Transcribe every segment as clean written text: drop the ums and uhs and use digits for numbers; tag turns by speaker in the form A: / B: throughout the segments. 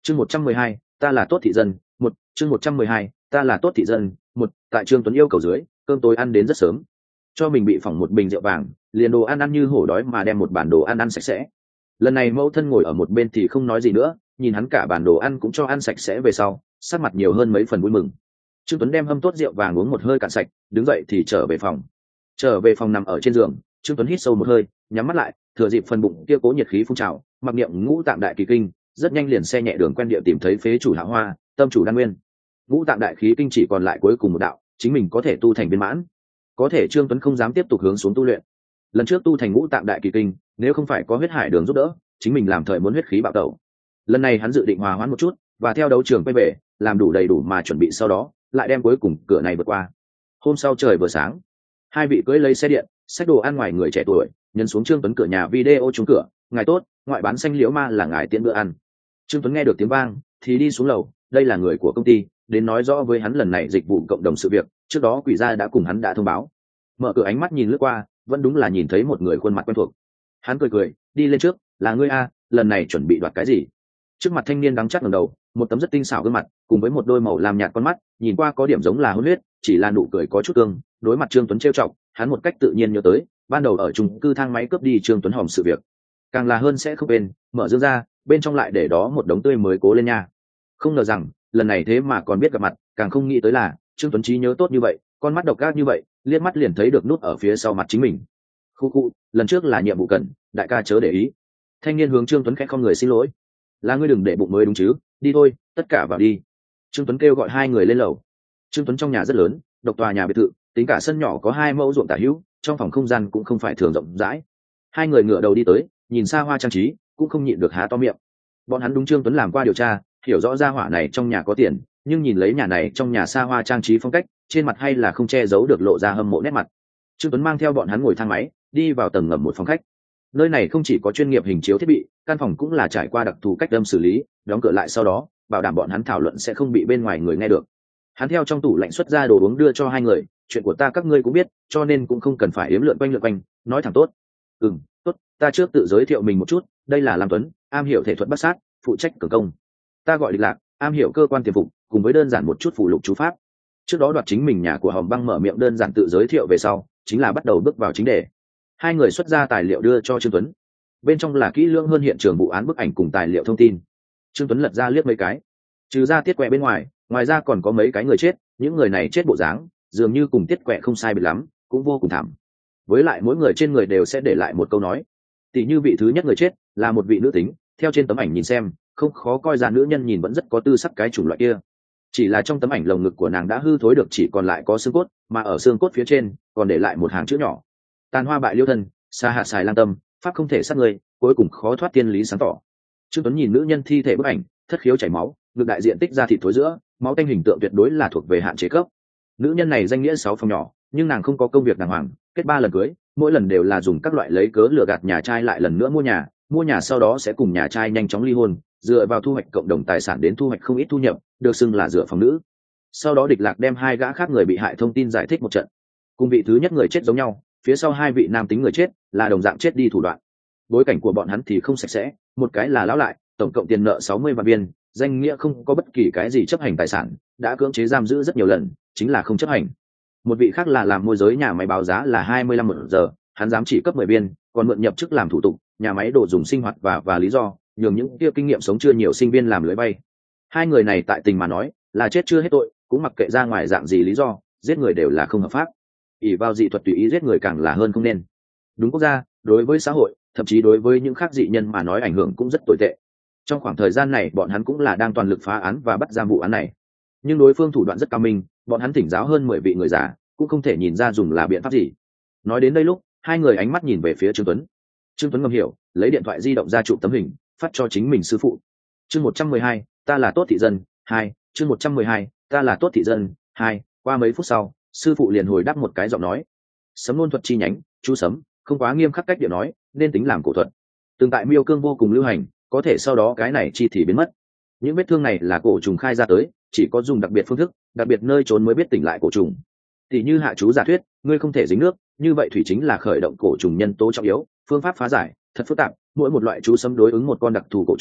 A: Chương 112, ta là tốt thị dân. Chương 112, ta là tốt thị dân. Tại Trương Tuấn yêu cầu dưới, cơm tối ăn đến rất sớm. Cho mình bị phỏng một bình rượu vàng, liền đồ ăn như hổ đói mà đem một bản đồ ăn sạch sẽ. Lần này mẫu thân ngồi ở một bên thì không nói gì nữa, nhìn hắn cả bản đồ ăn cũng cho ăn sạch sẽ về sau, sắc mặt nhiều hơn mấy phần vui mừng. Trương Tuấn đem hâm tốt rượu vàng uống một hơi cạn sạch, đứng dậy thì trở về phòng nằm ở trên giường. Trương Tuấn hít sâu một hơi, nhắm mắt lại, thừa dịp phần bụng kia cố nhiệt khí phun trào, mặc niệm ngũ tạng đại kỳ kinh, rất nhanh liền xe nhẹ đường quen địa tìm thấy phế chủ Hạ Hoa, tâm chủ đan nguyên. Ngũ tạng đại khí kinh chỉ còn lại cuối cùng một đạo, chính mình có thể tu thành viên mãn. Có thể Trương Tuấn không dám tiếp tục hướng xuống tu luyện. Lần trước tu thành ngũ tạng đại kỳ kinh, nếu không phải có huyết hải đường giúp đỡ, chính mình làm thời muốn huyết khí bạo tẩu. Lần này hắn dự định hòa hoãn một chút, và theo đấu trường quay về, làm đủ đầy đủ mà chuẩn bị sau đó, lại đem cuối cùng cửa này vượt qua. Hôm sau trời vừa sáng, hai vị cưỡi lấy xe điện, xách đồ ăn ngoài người trẻ tuổi, nhấn xuống Trương Tuấn cửa nhà video trúng cửa. Ngài tốt, ngoại bán xanh liễu ma là ngài tiễn bữa ăn. Trương Tuấn nghe được tiếng vang thì đi xuống lầu, đây là người của công ty đến nói rõ với hắn lần này dịch vụ cộng đồng sự việc, trước đó quỷ gia đã cùng hắn đã thông báo. Mở cửa ánh mắt nhìn lướt qua, vẫn đúng là nhìn thấy một người khuôn mặt quen thuộc. Hắn cười đi lên trước, là ngươi a, lần này chuẩn bị đoạt cái gì? Trước mặt thanh niên đắng chát ngẩng đầu, một tấm rất tinh xảo gương mặt cùng với một đôi màu làm nhạt con mắt, nhìn qua có điểm giống là hôn huyết, chỉ là nụ cười có chút tương. Đối mặt Trương Tuấn trêu chọc, hắn một cách tự nhiên nhớ tới ban đầu ở chung cư thang máy cướp đi Trương Tuấn hòm sự việc, càng là hơn sẽ không quên. Mở dương ra, bên trong lại để đó một đống tươi mới cố lên nha. Không ngờ rằng lần này thế mà còn biết gặp mặt, càng không nghĩ tới là Trương Tuấn trí nhớ tốt như vậy, con mắt độc ác như vậy, liếc mắt liền thấy được nút ở phía sau mặt chính mình. Khu, lần trước là nhiệm vụ cần, đại ca chớ để ý. Thanh niên hướng Trương Tuấn khẽ không người xin lỗi. Là ngươi đừng để bụng mới đúng chứ, đi thôi, tất cả vào đi. Trương Tuấn kêu gọi hai người lên lầu. Trương Tuấn trong nhà rất lớn, độc tòa nhà biệt thự, tính cả sân nhỏ có 2 mẫu ruộng tả hữu, trong phòng không gian cũng không phải thường rộng rãi. Hai người ngửa đầu đi tới, nhìn xa hoa trang trí, cũng không nhịn được há to miệng. Bọn hắn đúng Trương Tuấn làm qua điều tra, hiểu rõ gia hỏa này trong nhà có tiền, nhưng nhìn lấy nhà này trong nhà xa hoa trang trí phong cách, trên mặt hay là không che giấu được lộ ra hâm mộ nét mặt. Trương Tuấn mang theo bọn hắn ngồi thang máy đi vào tầng ngầm một phòng khách. Nơi này không chỉ có chuyên nghiệp hình chiếu thiết bị, căn phòng cũng là trải qua đặc thù cách âm xử lý, đóng cửa lại sau đó bảo đảm bọn hắn thảo luận sẽ không bị bên ngoài người nghe được. Hắn theo trong tủ lạnh xuất ra đồ uống đưa cho hai người. Chuyện của ta các ngươi cũng biết, cho nên cũng không cần phải yếm lượn quanh, nói thẳng tốt. Tốt, ta trước tự giới thiệu mình một chút, đây là Lam Tuấn, am hiểu thể thuật bắt sát, phụ trách cường công. Ta gọi Địch Lạc, am hiểu cơ quan tiềm phục, cùng với đơn giản một chút phụ lục chú pháp. Trước đó đoạt chính mình nhà của Hồng Băng mở miệng đơn giản tự giới thiệu về sau, chính là bắt đầu bước vào chính đề. Hai người xuất ra tài liệu đưa cho Trương Tuấn, bên trong là kỹ lưỡng hơn hiện trường vụ án bức ảnh cùng tài liệu thông tin. Trương Tuấn lật ra liếc mấy cái, trừ ra Tiết Quẹ bên ngoài ra còn có mấy cái người chết, những người này chết bộ dáng dường như cùng Tiết Quẹ không sai biệt lắm, cũng vô cùng thảm. Với lại mỗi người trên người đều sẽ để lại một câu nói. Tỷ như vị thứ nhất người chết là một vị nữ tính, theo trên tấm ảnh nhìn xem, không khó coi ra nữ nhân nhìn vẫn rất có tư sắc cái chủng loại kia. Chỉ là trong tấm ảnh lồng ngực của nàng đã hư thối được chỉ còn lại có xương cốt, mà ở xương cốt phía trên còn để lại một hàng chữ nhỏ: tàn hoa bại liêu thân, xa hạ xài lang tâm, pháp không thể sát người, cuối cùng khó thoát tiên lý sáng tỏ. Trương Tuấn nhìn nữ nhân thi thể bức ảnh, thất khiếu chảy máu, ngực đại diện tích ra thịt thối giữa, máu tanh hình tượng tuyệt đối là thuộc về hạn chế cấp. Nữ nhân này danh nghĩa 6 phòng nhỏ, nhưng nàng không có công việc đàng hoàng, kết 3 lần cưới, mỗi lần đều là dùng các loại lấy cớ lừa gạt nhà trai lại lần nữa mua nhà sau đó sẽ cùng nhà trai nhanh chóng ly hôn, dựa vào thu hoạch cộng đồng tài sản đến thu hoạch không ít thu nhập, được xưng là dựa phòng nữ. Sau đó Địch Lạc đem 2 gã khác người bị hại thông tin giải thích một trận. Cùng vị thứ nhất người chết giống nhau, phía sau 2 vị nam tính người chết là đồng dạng chết đi thủ đoạn. Bối cảnh của bọn hắn thì không sạch sẽ, một cái là lão lại, tổng cộng tiền nợ 60 vạn viên, danh nghĩa không có bất kỳ cái gì chấp hành tài sản, đã cưỡng chế giam giữ rất nhiều lần, chính là không chấp hành. Một vị khác là làm môi giới nhà máy báo giá là 25 một giờ, hắn dám chỉ cấp 10 viên, còn mượn nhập chức làm thủ tục, nhà máy đồ dùng sinh hoạt và lý do, nhường những kia kinh nghiệm sống chưa nhiều sinh viên làm lưới bay. 2 người này tại tình mà nói, là chết chưa hết tội, cũng mặc kệ ra ngoài dạng gì lý do, giết người đều là không hợp pháp. ỷ vào dị thuật tùy ý giết người càng là hơn không nên. Đúng quốc gia, đối với xã hội, thậm chí đối với những khác dị nhân mà nói ảnh hưởng cũng rất tồi tệ. Trong khoảng thời gian này bọn hắn cũng là đang toàn lực phá án và bắt giam vụ án này, nhưng đối phương thủ đoạn rất cao minh, bọn hắn thỉnh giáo hơn 10 vị người già cũng không thể nhìn ra dùng là biện pháp gì. Nói đến đây lúc, 2 người ánh mắt nhìn về phía Trương Tuấn ngầm hiểu, lấy điện thoại di động ra chụp tấm hình phát cho chính mình sư phụ. Chương 112, ta là tốt thị dân 2. Chương 112, ta là tốt thị dân 2. Qua mấy phút sau, sư phụ liền hồi đáp một cái giọng nói: Sấm Nôn thuật chi nhánh, chú Sấm, không quá nghiêm khắc cách điệu nói, nên tính làm cổ thuật. Từng tại Miêu Cương vô cùng lưu hành, có thể sau đó cái này chi thì biến mất. Những vết thương này là cổ trùng khai ra tới, chỉ có dùng đặc biệt phương thức, đặc biệt nơi trốn mới biết tỉnh lại cổ trùng. Tỷ như hạ chú giả thuyết, ngươi không thể dính nước, như vậy thủy chính là khởi động cổ trùng nhân tố trọng yếu, phương pháp phá giải thật phức tạp, mỗi một loại chú sấm đối ứng một con đặc thù cổ trùng,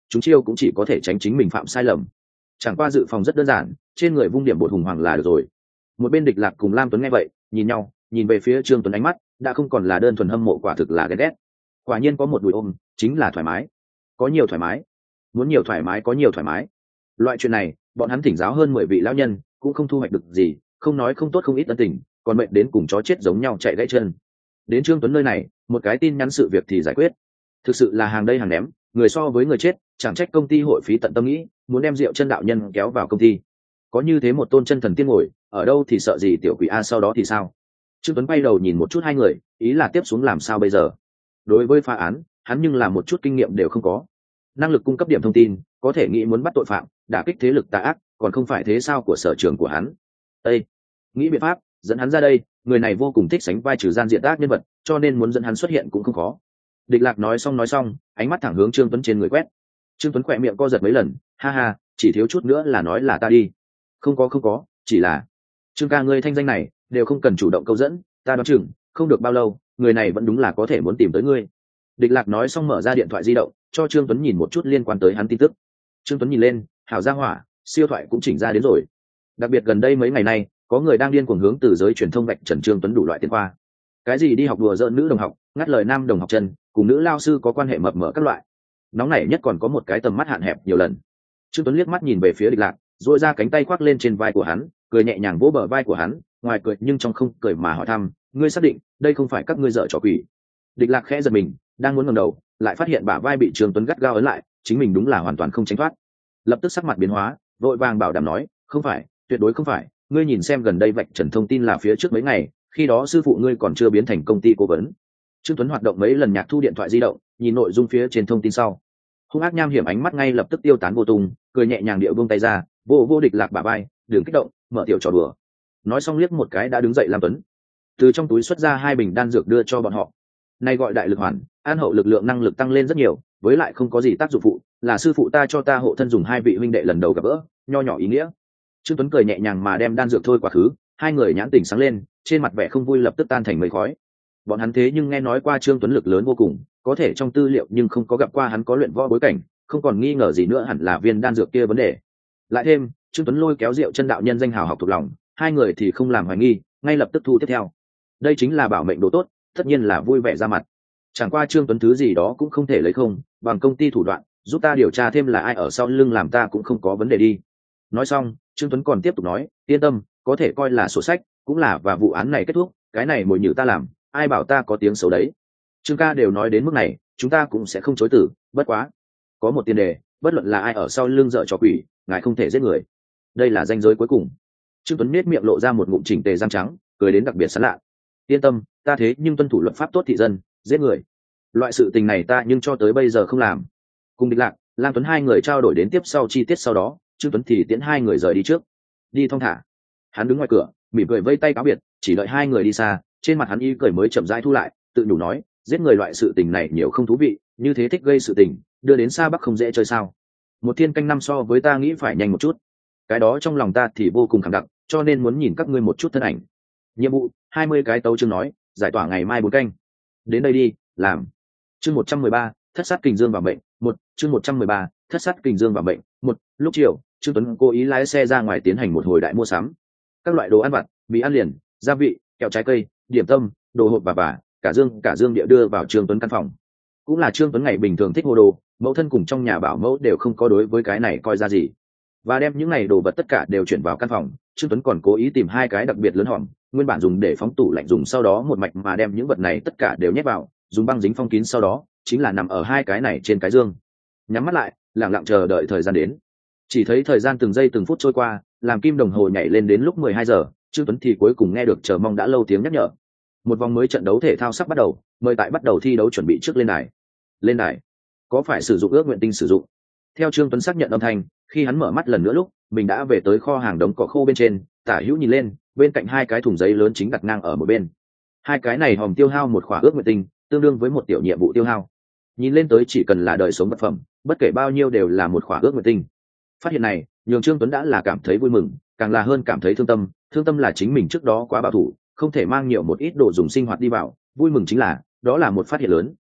A: chúng chiêu cũng chỉ có thể tránh chính mình phạm sai lầm. Chẳng qua dự phòng rất đơn giản, trên người vung điểm bột hùng hoàng là được rồi. Một bên Địch Lạc cùng Lam Tuấn nghe vậy, nhìn nhau, nhìn về phía Trương Tuấn, ánh mắt đã không còn là đơn thuần hâm mộ, quả thực là ghen ghét. Quả nhiên có một đùi ôm, chính là thoải mái. Có nhiều thoải mái, muốn nhiều thoải mái có nhiều thoải mái. Loại chuyện này, bọn hắn thỉnh giáo hơn 10 vị lão nhân, cũng không thu hoạch được gì, không nói không tốt không ít ân tình, còn mệnh đến cùng chó chết giống nhau chạy gãy chân. Đến Trương Tuấn nơi này, một cái tin nhắn sự việc thì giải quyết. Thực sự là hàng đây hàng ném, người so với người chết, chẳng trách công ty hội phí tận tâm nghĩ, muốn đem Diệu Chân đạo nhân kéo vào công ty. Có như thế một tôn chân thần tiên ngồi, ở đâu thì sợ gì tiểu quỷ a, sau đó thì sao? Trương Tuấn quay đầu nhìn một chút hai người, ý là tiếp xuống làm sao bây giờ. Đối với phá án, hắn nhưng là một chút kinh nghiệm đều không có. Năng lực cung cấp điểm thông tin, có thể nghĩ muốn bắt tội phạm, đả kích thế lực tà ác, còn không phải thế sao của sở trường của hắn. Ê! Nghĩ biện pháp, dẫn hắn ra đây, người này vô cùng thích sánh vai trừ gian diện ác nhân vật, cho nên muốn dẫn hắn xuất hiện cũng không khó. Địch Lạc nói xong, ánh mắt thẳng hướng Trương Tuấn trên người quét. Trương Tuấn khỏe miệng co giật mấy lần, ha ha, chỉ thiếu chút nữa là nói là ta đi. Không có, chỉ là Trương ca ngươi thanh danh này, đều không cần chủ động câu dẫn, ta đoán chừng không được bao lâu, người này vẫn đúng là có thể muốn tìm tới ngươi. Địch Lạc nói xong mở ra điện thoại di động, cho Trương Tuấn nhìn một chút liên quan tới hắn tin tức. Trương Tuấn nhìn lên, hảo gia hỏa, siêu thoại cũng chỉnh ra đến rồi. Đặc biệt gần đây mấy ngày nay, có người đang điên cuồng hướng từ giới truyền thông vạch trần Trương Tuấn đủ loại tiền khoa. Cái gì đi học đùa giỡn nữ đồng học, ngắt lời nam đồng học chân, cùng nữ lao sư có quan hệ mập mờ các loại. Nóng nảy nhất còn có một cái tầm mắt hạn hẹp nhiều lần. Trương Tuấn liếc mắt nhìn về phía Địch Lạc, duỗi ra cánh tay khoác lên trên vai của hắn, cười nhẹ nhàng vỗ bờ vai của hắn, ngoài cười nhưng trong không cười mà hỏi thăm, ngươi xác định đây không phải các ngươi dở trò quỷ? Địch Lạc khẽ giật mình, đang muốn ngẩng đầu, lại phát hiện bả vai bị Trương Tuấn gắt gao ấn lại, chính mình đúng là hoàn toàn không tránh thoát. Lập tức sắc mặt biến hóa, vội vàng bảo đảm nói, không phải, tuyệt đối không phải, ngươi nhìn xem gần đây vạch trần thông tin là phía trước mấy ngày, khi đó sư phụ ngươi còn chưa biến thành công ty cố vấn. Trương Tuấn hoạt động mấy lần nhạc thu điện thoại di động, nhìn nội dung phía trên thông tin sau, hung ác nham hiểm ánh mắt ngay lập tức tiêu tán vô tung, cười nhẹ nhàng điệu buông tay ra, vô Địch Lạc bả vai, đừng kích động, mở tiểu trò đùa. Nói xong liếc một cái đã đứng dậy Lam Tuấn, từ trong túi xuất ra 2 bình đan dược đưa cho bọn họ. Này gọi đại lực hoàn, an hậu lực lượng năng lực tăng lên rất nhiều, với lại không có gì tác dụng phụ, là sư phụ ta cho ta hộ thân dùng, 2 vị huynh đệ lần đầu gặp gỡ, nho nhỏ ý nghĩa. Trương Tuấn cười nhẹ nhàng mà đem đan dược thôi quá khứ, hai người nhãn tỉnh sáng lên, trên mặt vẻ không vui lập tức tan thành mây khói. Bọn hắn thế nhưng nghe nói qua Trương Tuấn lực lớn vô cùng, có thể trong tư liệu nhưng không có gặp qua hắn có luyện võ bối cảnh, không còn nghi ngờ gì nữa hẳn là viên đan dược kia vấn đề. Lại thêm, Trương Tuấn lôi kéo Diệu Chân đạo nhân danh hào học thuộc lòng, hai người thì không làm hoài nghi, ngay lập tức thu tiếp theo. Đây chính là bảo mệnh đồ tốt, tất nhiên là vui vẻ ra mặt. Chẳng qua Trương Tuấn thứ gì đó cũng không thể lấy không, bằng công ty thủ đoạn, giúp ta điều tra thêm là ai ở sau lưng làm ta cũng không có vấn đề đi. Nói xong, Trương Tuấn còn tiếp tục nói, yên tâm, có thể coi là sổ sách, cũng là và vụ án này kết thúc, cái này mồi nhử ta làm, ai bảo ta có tiếng xấu đấy. Trương ca đều nói đến mức này, chúng ta cũng sẽ không chối từ, bất quá có một tiền đề, bất luận là ai ở sau lưng dở trò quỷ, ngài không thể giết người. Đây là ranh giới cuối cùng. Trương Tuấn nét miệng lộ ra một ngụm chỉnh tề răng trắng, cười đến đặc biệt sán lạ. Yên tâm, ta thế nhưng tuân thủ luật pháp tốt thị dân, giết người, loại sự tình này ta nhưng cho tới bây giờ không làm. Cùng Địch Lạc, Lam Tuấn hai người trao đổi đến tiếp sau chi tiết, sau đó Trương Tuấn thì tiễn hai người rời đi trước, đi thong thả. Hắn đứng ngoài cửa, mỉm cười vây tay cáo biệt, chỉ đợi hai người đi xa, trên mặt hắn y cười mới chậm rãi thu lại, tự nhủ nói, giết người loại sự tình này nhiều không thú vị, như thế thích gây sự tình, đưa đến xa Bắc không dễ chơi sao? Một thiên canh năm so với ta nghĩ phải nhanh một chút, cái đó trong lòng ta thì vô cùng khẳng đặc, cho nên muốn nhìn các ngươi một chút thân ảnh. Nhiệm vụ 20 cái tấu chương nói, giải tỏa ngày mai 4 canh. Đến đây đi, làm. Chương 113, thất sát kình dương vào mệnh. Chương 113, thất sát kình dương vào mệnh. Lúc chiều, Trương Tuấn cố ý lái xe ra ngoài tiến hành một hồi đại mua sắm. Các loại đồ ăn vặt, mì ăn liền, gia vị, kẹo trái cây, điểm tâm, đồ hộp và cả dương địa đưa vào Trương Tuấn căn phòng. Cũng là Trương Tuấn ngày bình thường thích mua đồ, mẫu thân cùng trong nhà bảo mẫu đều không có đối với cái này coi ra gì, và đem những này đồ vật tất cả đều chuyển vào căn phòng. Trương Tuấn còn cố ý tìm 2 cái đặc biệt lớn hòm, nguyên bản dùng để phóng tủ lạnh dùng, sau đó một mạch mà đem những vật này tất cả đều nhét vào, dùng băng dính phong kín, sau đó chính là nằm ở 2 cái này trên cái dương, nhắm mắt lại lặng lặng chờ đợi thời gian đến. Chỉ thấy thời gian từng giây từng phút trôi qua, làm kim đồng hồ nhảy lên đến lúc 12 giờ, Trương Tuấn thì cuối cùng nghe được chờ mong đã lâu tiếng nhắc nhở. Một vòng mới trận đấu thể thao sắp bắt đầu, mời tại bắt đầu thi đấu chuẩn bị trước lên đài. Lên đài? Có phải sử dụng ước nguyện tinh sử dụng? Theo Trương Tuấn xác nhận âm thanh, khi hắn mở mắt lần nữa lúc, mình đã về tới kho hàng đống cỏ khô bên trên, tả hữu nhìn lên, bên cạnh 2 cái thùng giấy lớn chính đặt ngang ở một bên. 2 cái này hòm tiêu hao một khỏa ước nguyện tinh, tương đương với một tiểu nhiệm vụ tiêu hao. Nhìn lên tới chỉ cần là đời sống vật phẩm, bất kể bao nhiêu đều là một khỏa ước nguyện tinh. Phát hiện này, nhường Trương Tuấn đã là cảm thấy vui mừng, càng là hơn cảm thấy thương tâm. Thương tâm là chính mình trước đó quá bảo thủ, không thể mang nhiều một ít đồ dùng sinh hoạt đi vào, vui mừng chính là đó là một phát hiện lớn.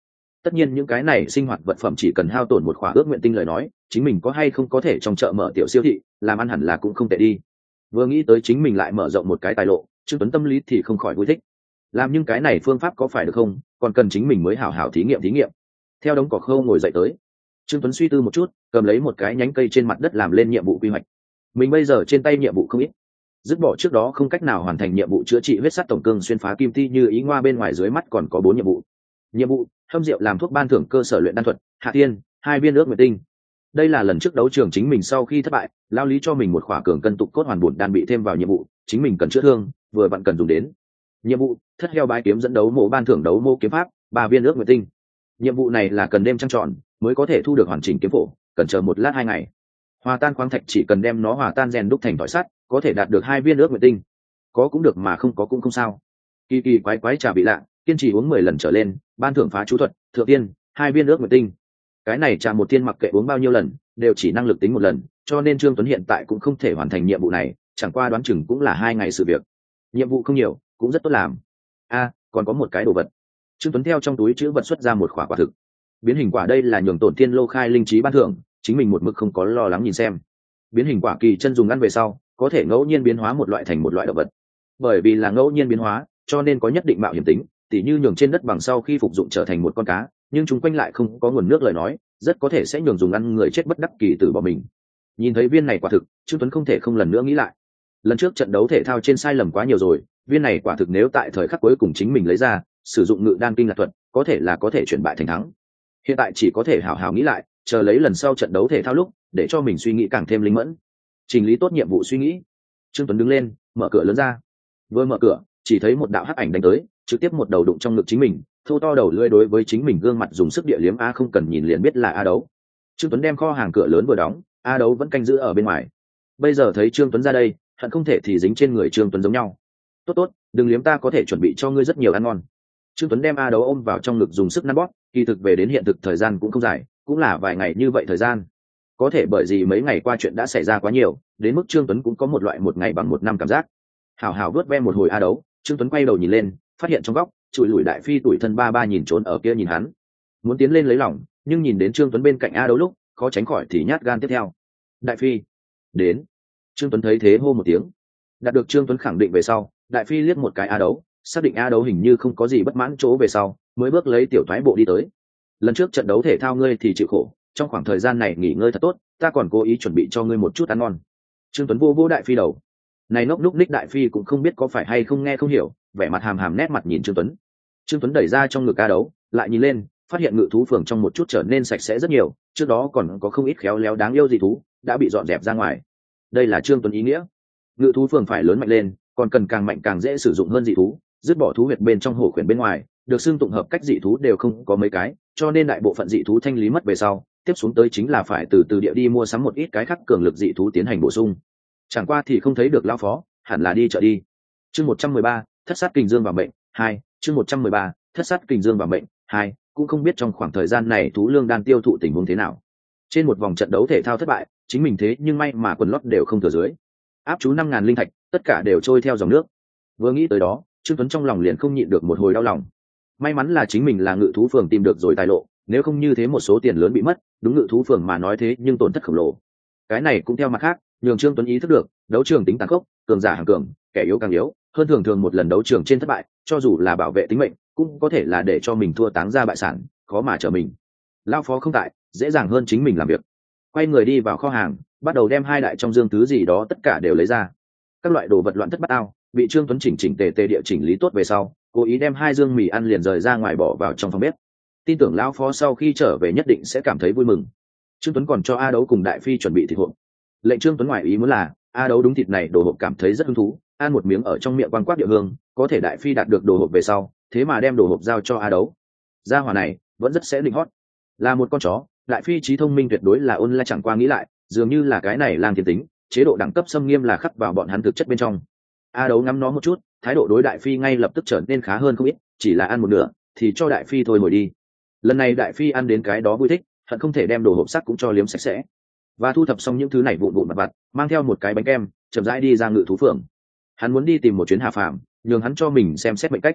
A: Tất nhiên những cái này sinh hoạt vật phẩm chỉ cần hao tổn một khỏa ước nguyện tinh lời nói, chính mình có hay không có thể trong chợ mở tiểu siêu thị làm ăn hẳn là cũng không tệ đi. Vừa nghĩ tới chính mình lại mở rộng một cái tài lộ, Trương Tuấn tâm lý thì không khỏi vui thích. Làm những cái này phương pháp có phải được không, còn cần chính mình mới hảo hảo thí nghiệm. Theo đống cỏ khô ngồi dậy tới, Trương Tuấn suy tư một chút, cầm lấy một cái nhánh cây trên mặt đất làm lên nhiệm vụ quy hoạch. Mình bây giờ trên tay nhiệm vụ không ít, dứt bỏ trước đó không cách nào hoàn thành nhiệm vụ chữa trị huyết sắt tổng cương xuyên phá kim ti như ý ngoa, bên ngoài dưới mắt còn có 4 nhiệm vụ hâm rượu làm thuốc ban thưởng cơ sở luyện đan thuật hạ tiên 2 viên ước nguyệt tinh. Đây là lần trước đấu trường chính mình sau khi thất bại, lao lý cho mình một khỏa cường cân tụ cốt hoàn bổn đan bị thêm vào nhiệm vụ, chính mình cần chữa thương vừa vặn cần dùng đến. Nhiệm vụ thất heo bái kiếm dẫn đấu mộ ban thưởng đấu mô kiếm pháp 3 viên ước nguyệt tinh. Nhiệm vụ này là cần đêm trăng tròn mới có thể thu được hoàn chỉnh kiếm phổ, cần chờ 1 lát 2 ngày. Hòa tan khoáng thạch chỉ cần đem nó hòa tan rèn đúc thành tỏi sắt, có thể đạt được 2 viên ước nguyệt tinh. Có cũng được mà không có cũng không sao. Kỳ kỳ quái quái trà bị lạ, kiên trì uống 10 lần trở lên, ban thưởng phá chú thuật thượng tiên 2 viên ước nguyệt tinh. Cái này trà một tiên mặc kệ uống bao nhiêu lần đều chỉ năng lực tính 1 lần, cho nên Trương Tuấn hiện tại cũng không thể hoàn thành nhiệm vụ này, chẳng qua đoán chừng cũng là 2 ngày sự việc. Nhiệm vụ không nhiều cũng rất tốt làm. Còn có một cái đồ vật. Trương Tuấn theo trong túi chữ vật xuất ra một quả quả thực. Biến hình quả đây là nhường tổn tiên lô khai linh trí ban thưởng, chính mình một mực không có lo lắng nhìn xem. Biến hình quả kỳ chân dùng ăn về sau có thể ngẫu nhiên biến hóa một loại thành một loại động vật. Bởi vì là ngẫu nhiên biến hóa cho nên có nhất định mạo hiểm tính, tỉ như nhường trên đất bằng sau khi phục dụng trở thành một con cá, nhưng chúng quanh lại không có nguồn nước lời nói, rất có thể sẽ nhường dùng ăn người chết bất đắc kỳ tử bỏ mình. Nhìn thấy viên này quả thực, Trương Tuấn không thể không lần nữa nghĩ lại. Lần trước trận đấu thể thao trên sai lầm quá nhiều rồi, viên này quả thực nếu tại thời khắc cuối cùng chính mình lấy ra, sử dụng ngự đan kinh lạc thuật, có thể là có thể chuyển bại thành thắng. Hiện tại chỉ có thể hảo hảo nghĩ lại, chờ lấy lần sau trận đấu thể thao lúc, để cho mình suy nghĩ càng thêm linh mẫn. Chỉnh lý tốt nhiệm vụ suy nghĩ, Trương Tuấn đứng lên, mở cửa lớn ra. Vừa mở cửa, chỉ thấy một đạo hắc ảnh đánh tới, trực tiếp một đầu đụng trong ngực chính mình, thô to đầu lưỡi đối với chính mình gương mặt dùng sức địa liếm. Không cần nhìn liền biết là A Đấu. Trương Tuấn đem kho hàng cửa lớn vừa đóng, A Đấu vẫn canh giữ ở bên ngoài. Bây giờ thấy Trương Tuấn ra đây, hận không thể thì dính trên người Trương Tuấn giống nhau. Tốt, đừng liếm, ta có thể chuẩn bị cho ngươi rất nhiều ăn ngon. Trương Tuấn đem A Đấu ôm vào trong ngực dùng sức nắn bóp, kỳ thực về đến hiện thực thời gian cũng không dài, cũng là vài ngày như vậy thời gian. Có thể bởi vì mấy ngày qua chuyện đã xảy ra quá nhiều, đến mức Trương Tuấn cũng có một loại một ngày bằng một năm cảm giác. Hảo hảo vớt ve một hồi A Đấu, Trương Tuấn quay đầu nhìn lên, phát hiện trong góc chùi lùi đại phi tuổi thân ba nhìn trốn ở kia nhìn hắn, muốn tiến lên lấy lòng, nhưng nhìn đến Trương Tuấn bên cạnh A Đấu lúc khó tránh khỏi thì nhát gan tiếp theo. Đại phi đến. Trương Tuấn thấy thế hô một tiếng. Đạt được Trương Tuấn khẳng định về sau, đại phi liếc một cái A Đấu, xác định A Đấu hình như không có gì bất mãn chỗ về sau, mới bước lấy tiểu thoái bộ đi tới. Lần trước trận đấu thể thao ngươi thì chịu khổ, trong khoảng thời gian này nghỉ ngơi thật tốt, ta còn cố ý chuẩn bị cho ngươi một chút ăn ngon. Trương Tuấn vô đại phi đầu. Này nốc núc ních đại phi cũng không biết có phải hay không nghe không hiểu, vẻ mặt hàm nét mặt nhìn Trương Tuấn. Trương Tuấn đẩy ra trong ngực A Đấu, lại nhìn lên, phát hiện ngự thú phường trong một chút trở nên sạch sẽ rất nhiều, trước đó còn có không ít khéo léo đáng yêu dị thú đã bị dọn dẹp ra ngoài. Đây là Trương Tuấn ý nghĩa. Ngự thú phường phải lớn mạnh lên, còn cần càng mạnh càng dễ sử dụng hơn dị thú, dứt bỏ thú huyệt bên trong hổ khuyển bên ngoài, được xưng tụng hợp cách dị thú đều không có mấy cái, cho nên đại bộ phận dị thú thanh lý mất về sau, tiếp xuống tới chính là phải từ địa đi mua sắm một ít cái khác cường lực dị thú tiến hành bổ sung. Chẳng qua thì không thấy được lão phó, hẳn là đi chợ đi. Chương 113, thất sát kình dương và mệnh 2, chương 113, thất sát kình dương và mệnh 2, cũng không biết trong khoảng thời gian này thú lương đan tiêu thụ tình huống thế nào. Trên một vòng trận đấu thể thao thất bại, chính mình thế nhưng may mà quần lót đều không thừa dưới. Áp chú 5000 linh thạch, tất cả đều trôi theo dòng nước. Vừa nghĩ tới đó, Trương Tuấn trong lòng liền không nhịn được một hồi đau lòng. May mắn là chính mình là ngự thú phường tìm được rồi tài lộ, nếu không như thế một số tiền lớn bị mất, đúng ngự thú phường mà nói thế nhưng tổn thất khổng lồ. Cái này cũng theo mặt khác, nhường Trương Tuấn ý thức được, đấu trường tính tàn khốc, cường giả hàng cường, kẻ yếu càng yếu, hơn thường một lần đấu trường trên thất bại, cho dù là bảo vệ tính mệnh, cũng có thể là để cho mình thua táng ra bại sản, khó mà trở mình. Lão phó không tại, dễ dàng hơn chính mình làm việc. Quay người đi vào kho hàng, bắt đầu đem 2 đại trong dương thứ gì đó tất cả đều lấy ra. Các loại đồ vật loạn thất bát ao, bị Trương Tuấn chỉnh tề địa chỉnh lý tốt về sau, cố ý đem 2 dương mì ăn liền rời ra ngoài bỏ vào trong phòng bếp. Tin tưởng lão phó sau khi trở về nhất định sẽ cảm thấy vui mừng. Trương Tuấn còn cho A Đấu cùng đại phi chuẩn bị thịt hộp. Lệnh Trương Tuấn ngoài ý muốn là A Đấu đúng thịt này đồ hộp cảm thấy rất hứng thú, ăn một miếng ở trong miệng quang quát địa hương, có thể đại phi đạt được đồ hộp về sau, thế mà đem đồ hộp giao cho A Đấu. Gia hỏa này vẫn rất sẽ định hót, là một con chó. Đại phi trí thông minh tuyệt đối là ôn lại, chẳng qua nghĩ lại, dường như là cái này lang thiên tính, chế độ đẳng cấp xâm nghiêm là khắc vào bọn hắn thực chất bên trong. A Đấu ngắm nó một chút, thái độ đối đại phi ngay lập tức trở nên khá hơn không ít, chỉ là ăn một nửa thì cho đại phi thôi ngồi đi. Lần này đại phi ăn đến cái đó vui thích, hận không thể đem đồ hộp sắc cũng cho liếm sạch sẽ. Và thu thập xong những thứ này vụn vụn vặt vặt, mang theo một cái bánh kem, chậm rãi đi ra ngự thú phường. Hắn muốn đi tìm một chuyến Hà Phàm, nhường hắn cho mình xem xét mệnh cách.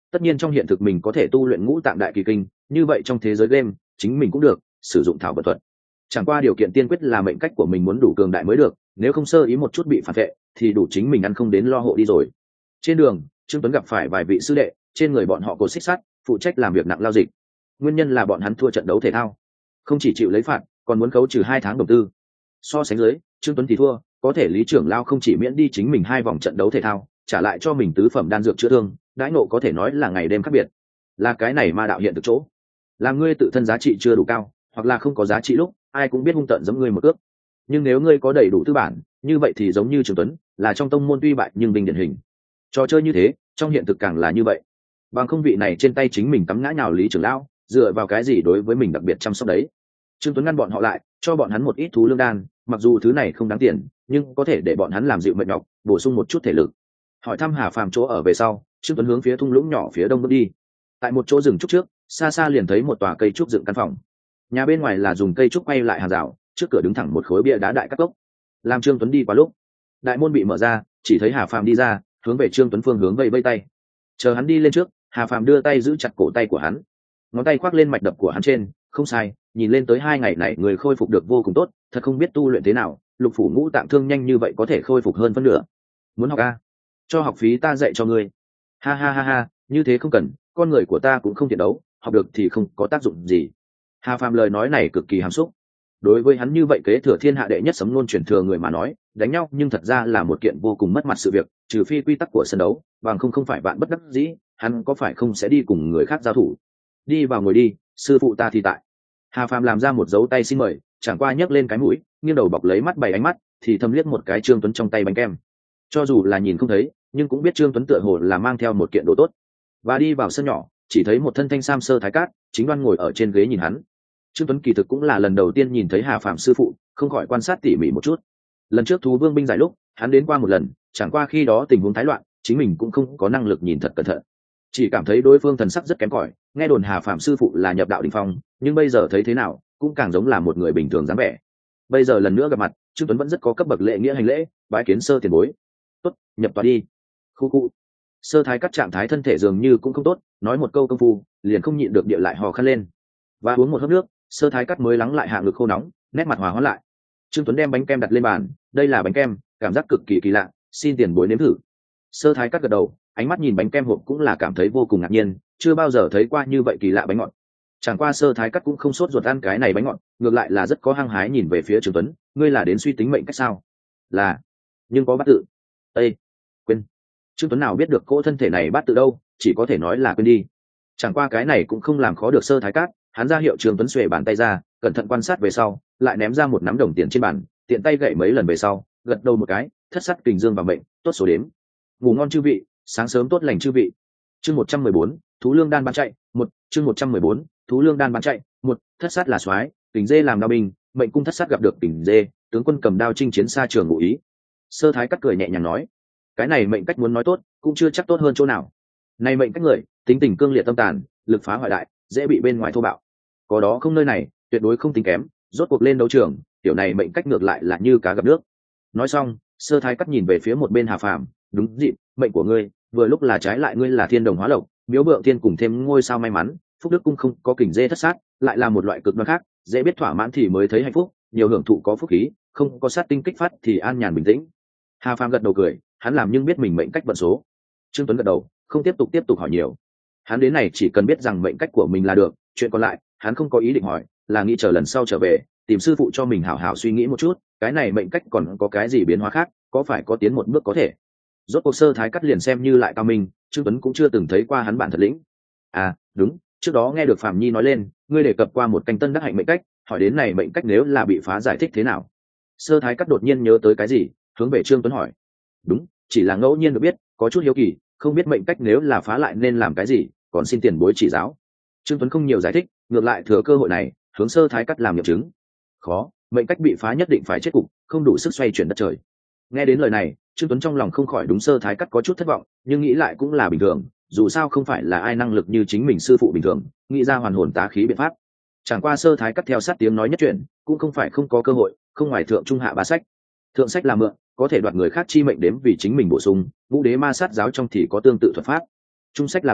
A: Tất nhiên trong hiện thực mình có thể tu luyện ngũ tạng đại kỳ kinh, như vậy trong thế giới game chính mình cũng được sử dụng thảo vật thuật. Chẳng qua điều kiện tiên quyết là mệnh cách của mình muốn đủ cường đại mới được, nếu không sơ ý một chút bị phản vệ thì đủ chính mình ăn không đến lo hộ đi rồi. Trên đường Trương Tuấn gặp phải vài vị sư đệ, trên người bọn họ cột xích sắt, phụ trách làm việc nặng lao dịch. Nguyên nhân là bọn hắn thua trận đấu thể thao, không chỉ chịu lấy phạt còn muốn khấu trừ 2 tháng đầu tư. So sánh dưới Trương Tuấn thì thua, có thể Lý trưởng lao không chỉ miễn đi chính mình 2 vòng trận đấu thể thao, trả lại cho mình tứ phẩm đan dược chữa thương, đãi ngộ có thể nói là ngày đêm khác biệt. Là cái này ma đạo hiện thực chỗ, làm ngươi tự thân giá trị chưa đủ cao, hoặc là không có giá trị lúc ai cũng biết hung tợn giẫm ngươi một cước. Nhưng nếu ngươi có đầy đủ tư bản, như vậy thì giống như Trương Tuấn, là trong tông môn tuy bại nhưng bình điển hình. Trò chơi như thế trong hiện thực càng là như vậy. Bằng không vị này trên tay chính mình cắm ngã nhào Lý trưởng lão, dựa vào cái gì đối với mình đặc biệt chăm sóc đấy. Trương Tuấn ngăn bọn họ lại, cho bọn hắn một ít thú lương đan, mặc dù thứ này không đáng tiền nhưng có thể để bọn hắn làm dịu mệt nhọc, bổ sung một chút thể lực. Hỏi thăm Hà Phàm chỗ ở về sau, Trương Tuấn hướng phía thung lũng nhỏ phía đông bước đi. Tại một chỗ rừng trúc trước, xa xa liền thấy một tòa cây trúc dựng căn phòng. Nhà bên ngoài là dùng cây trúc quay lại hàng rào, trước cửa đứng thẳng một khối bia đá đại các cốc. Làm Trương Tuấn đi qua lúc, đại môn bị mở ra, chỉ thấy Hà Phàm đi ra, hướng về Trương Tuấn phương hướng vẫy vẫy tay. Chờ hắn đi lên trước, Hà Phàm đưa tay giữ chặt cổ tay của hắn, ngón tay khoác lên mạch đập của hắn trên. Không sai, nhìn lên tới 2 ngày này người khôi phục được vô cùng tốt, thật không biết tu luyện thế nào, lục phủ ngũ tạng thương nhanh như vậy có thể khôi phục hơn phân nửa. Muốn học a? Cho học phí ta dạy cho ngươi. Ha ha ha ha, như thế không cần, con người của ta cũng không thiện đấu, học được thì không có tác dụng gì. Hà Phàm lời nói này cực kỳ hàm xúc. Đối với hắn như vậy kế thừa thiên hạ đệ nhất sấm ngôn truyền thừa người mà nói, đánh nhau nhưng thật ra là một kiện vô cùng mất mặt sự việc, trừ phi quy tắc của sân đấu, bằng không phải bạn bất đắc dĩ, hắn có phải không sẽ đi cùng người khác giao thủ. Đi vào ngồi đi, sư phụ ta thì tại. Hà Phàm làm ra một dấu tay xin mời, chẳng qua nhấc lên cái mũi, nghiêng đầu bọc lấy mắt bảy ánh mắt, thì thầm liếc một cái Trương Tuấn trong tay bánh kem. Cho dù là nhìn không thấy, nhưng cũng biết Trương Tuấn tựa hồ là mang theo một kiện đồ tốt. Và đi vào sân nhỏ, chỉ thấy một thân thanh sam sơ thái cát, chính đoan ngồi ở trên ghế nhìn hắn. Trương Tuấn kỳ thực cũng là lần đầu tiên nhìn thấy Hà Phàm sư phụ, không khỏi quan sát tỉ mỉ một chút. Lần trước thú vương binh giải lúc, hắn đến qua một lần, chẳng qua khi đó tình huống thái loạn, chính mình cũng không có năng lực nhìn thật cẩn thận, chỉ cảm thấy đối phương thần sắc rất kém cỏi. Nghe đồn Hà Phàm sư phụ là nhập đạo đỉnh phong, nhưng bây giờ thấy thế nào cũng càng giống là một người bình thường dáng vẻ. Bây giờ lần nữa gặp mặt, Trương Tuấn vẫn rất có cấp bậc lễ nghĩa hành lễ, bái kiến sơ tiền bối. Tốt, nhập tòa đi. Khu cụ. Sơ thái cắt trạng thái thân thể dường như cũng không tốt, nói một câu công phu liền không nhịn được địa lại hò khăn lên. Và uống một hớp nước, sơ thái cắt mới lắng lại hạ ngực khô nóng, nét mặt hòa hoãn lại. Trương Tuấn đem bánh kem đặt lên bàn, đây là bánh kem, cảm giác cực kỳ kỳ lạ, xin tiền bối nếm thử. Sơ thái cắt gật đầu, ánh mắt nhìn bánh kem hộp cũng là cảm thấy vô cùng ngạc nhiên, chưa bao giờ thấy qua như vậy kỳ lạ bánh ngọt. Chẳng qua sơ thái cắt cũng không sốt ruột ăn cái này bánh ngọt, ngược lại là rất có hăng hái nhìn về phía Trương Tuấn, ngươi là đến suy tính mệnh cách sao? Là, nhưng có bát tự. Ê, quên. Trương Tuấn nào biết được cỗ thân thể này bát tự đâu, chỉ có thể nói là quên đi. Chẳng qua cái này cũng không làm khó được sơ thái cát, hắn ra hiệu Trương Tuấn xuề bàn tay ra, cẩn thận quan sát về sau, lại ném ra một nắm đồng tiền trên bàn, tiện tay gậy mấy lần về sau, gật đầu một cái, thất sát kình dương và mệnh, tốt số đếm. Ngủ ngon chư vị, sáng sớm tốt lành chư vị. Chương 114, thú lương đan bán chạy, chương 114, thú lương đan bán chạy, thất sát là soái, kình dê làm đao binh, mệnh cung thất sát gặp được kình dê, tướng quân cầm đao chinh chiến xa trường ngụ ý. Sơ thái cắt cười nhẹ nhàng nói, cái này mệnh cách muốn nói tốt, cũng chưa chắc tốt hơn chỗ nào. Này mệnh cách người, tính tình cương liệt tâm tàn, lực phá hoại đại, dễ bị bên ngoài thô bạo. Có đó không nơi này, tuyệt đối không tính kém, rốt cuộc lên đấu trường, tiểu này mệnh cách ngược lại là như cá gặp nước. Nói xong, sơ thái cắt nhìn về phía một bên Hà Phàm, đúng dịp, mệnh của ngươi, vừa lúc là trái lại ngươi là thiên đồng hóa lộc, miếu vượng thiên cùng thêm ngôi sao may mắn, phúc đức cung không có kình dê thất sát, lại là một loại cực đoan khác, dễ biết thỏa mãn thì mới thấy hạnh phúc, nhiều hưởng thụ có phúc khí, không có sát tinh kích phát thì an nhàn bình tĩnh. Hà Phàm gật đầu cười, hắn làm nhưng biết mình mệnh cách vận số. Trương Tuấn gật đầu, không tiếp tục hỏi nhiều. Hắn đến này chỉ cần biết rằng mệnh cách của mình là được, chuyện còn lại hắn không có ý định hỏi, là nghĩ chờ lần sau trở về tìm sư phụ cho mình hảo hảo suy nghĩ một chút, cái này mệnh cách còn có cái gì biến hóa khác, có phải có tiến một bước có thể. Rốt cuộc sơ thái cắt liền xem như lại cao minh, Trương Tuấn cũng chưa từng thấy qua hắn bản thật lĩnh. À đúng, trước đó nghe được Phạm Nhi nói lên, ngươi đề cập qua một canh tân đắc hạnh mệnh cách, hỏi đến này mệnh cách nếu là bị phá giải thích thế nào. Sơ thái cắt đột nhiên nhớ tới cái gì, hướng về Trương Tuấn hỏi. Đúng, chỉ là ngẫu nhiên được biết, có chút hiếu kỳ, không biết mệnh cách nếu là phá lại nên làm cái gì, còn xin tiền bối chỉ giáo. Trương Tuấn không nhiều giải thích, ngược lại thừa cơ hội này hướng sơ thái cắt làm nghiệm chứng. Khó, mệnh cách bị phá nhất định phải chết cục, không đủ sức xoay chuyển đất trời. Nghe đến lời này, Trương Tuấn trong lòng không khỏi đúng sơ thái cắt có chút thất vọng, nhưng nghĩ lại cũng là bình thường, dù sao không phải là ai năng lực như chính mình sư phụ bình thường nghĩ ra hoàn hồn tá khí biện pháp. Chẳng qua sơ thái cắt theo sát tiếng nói nhất chuyện, cũng không phải không có cơ hội, không ngoài thượng trung hạ ba sách. Thượng sách là mượn, có thể đoạt người khác chi mệnh đếm vì chính mình bổ sung, ngũ đế ma sát giáo trong thì có tương tự thuật pháp. Trung sách là biến,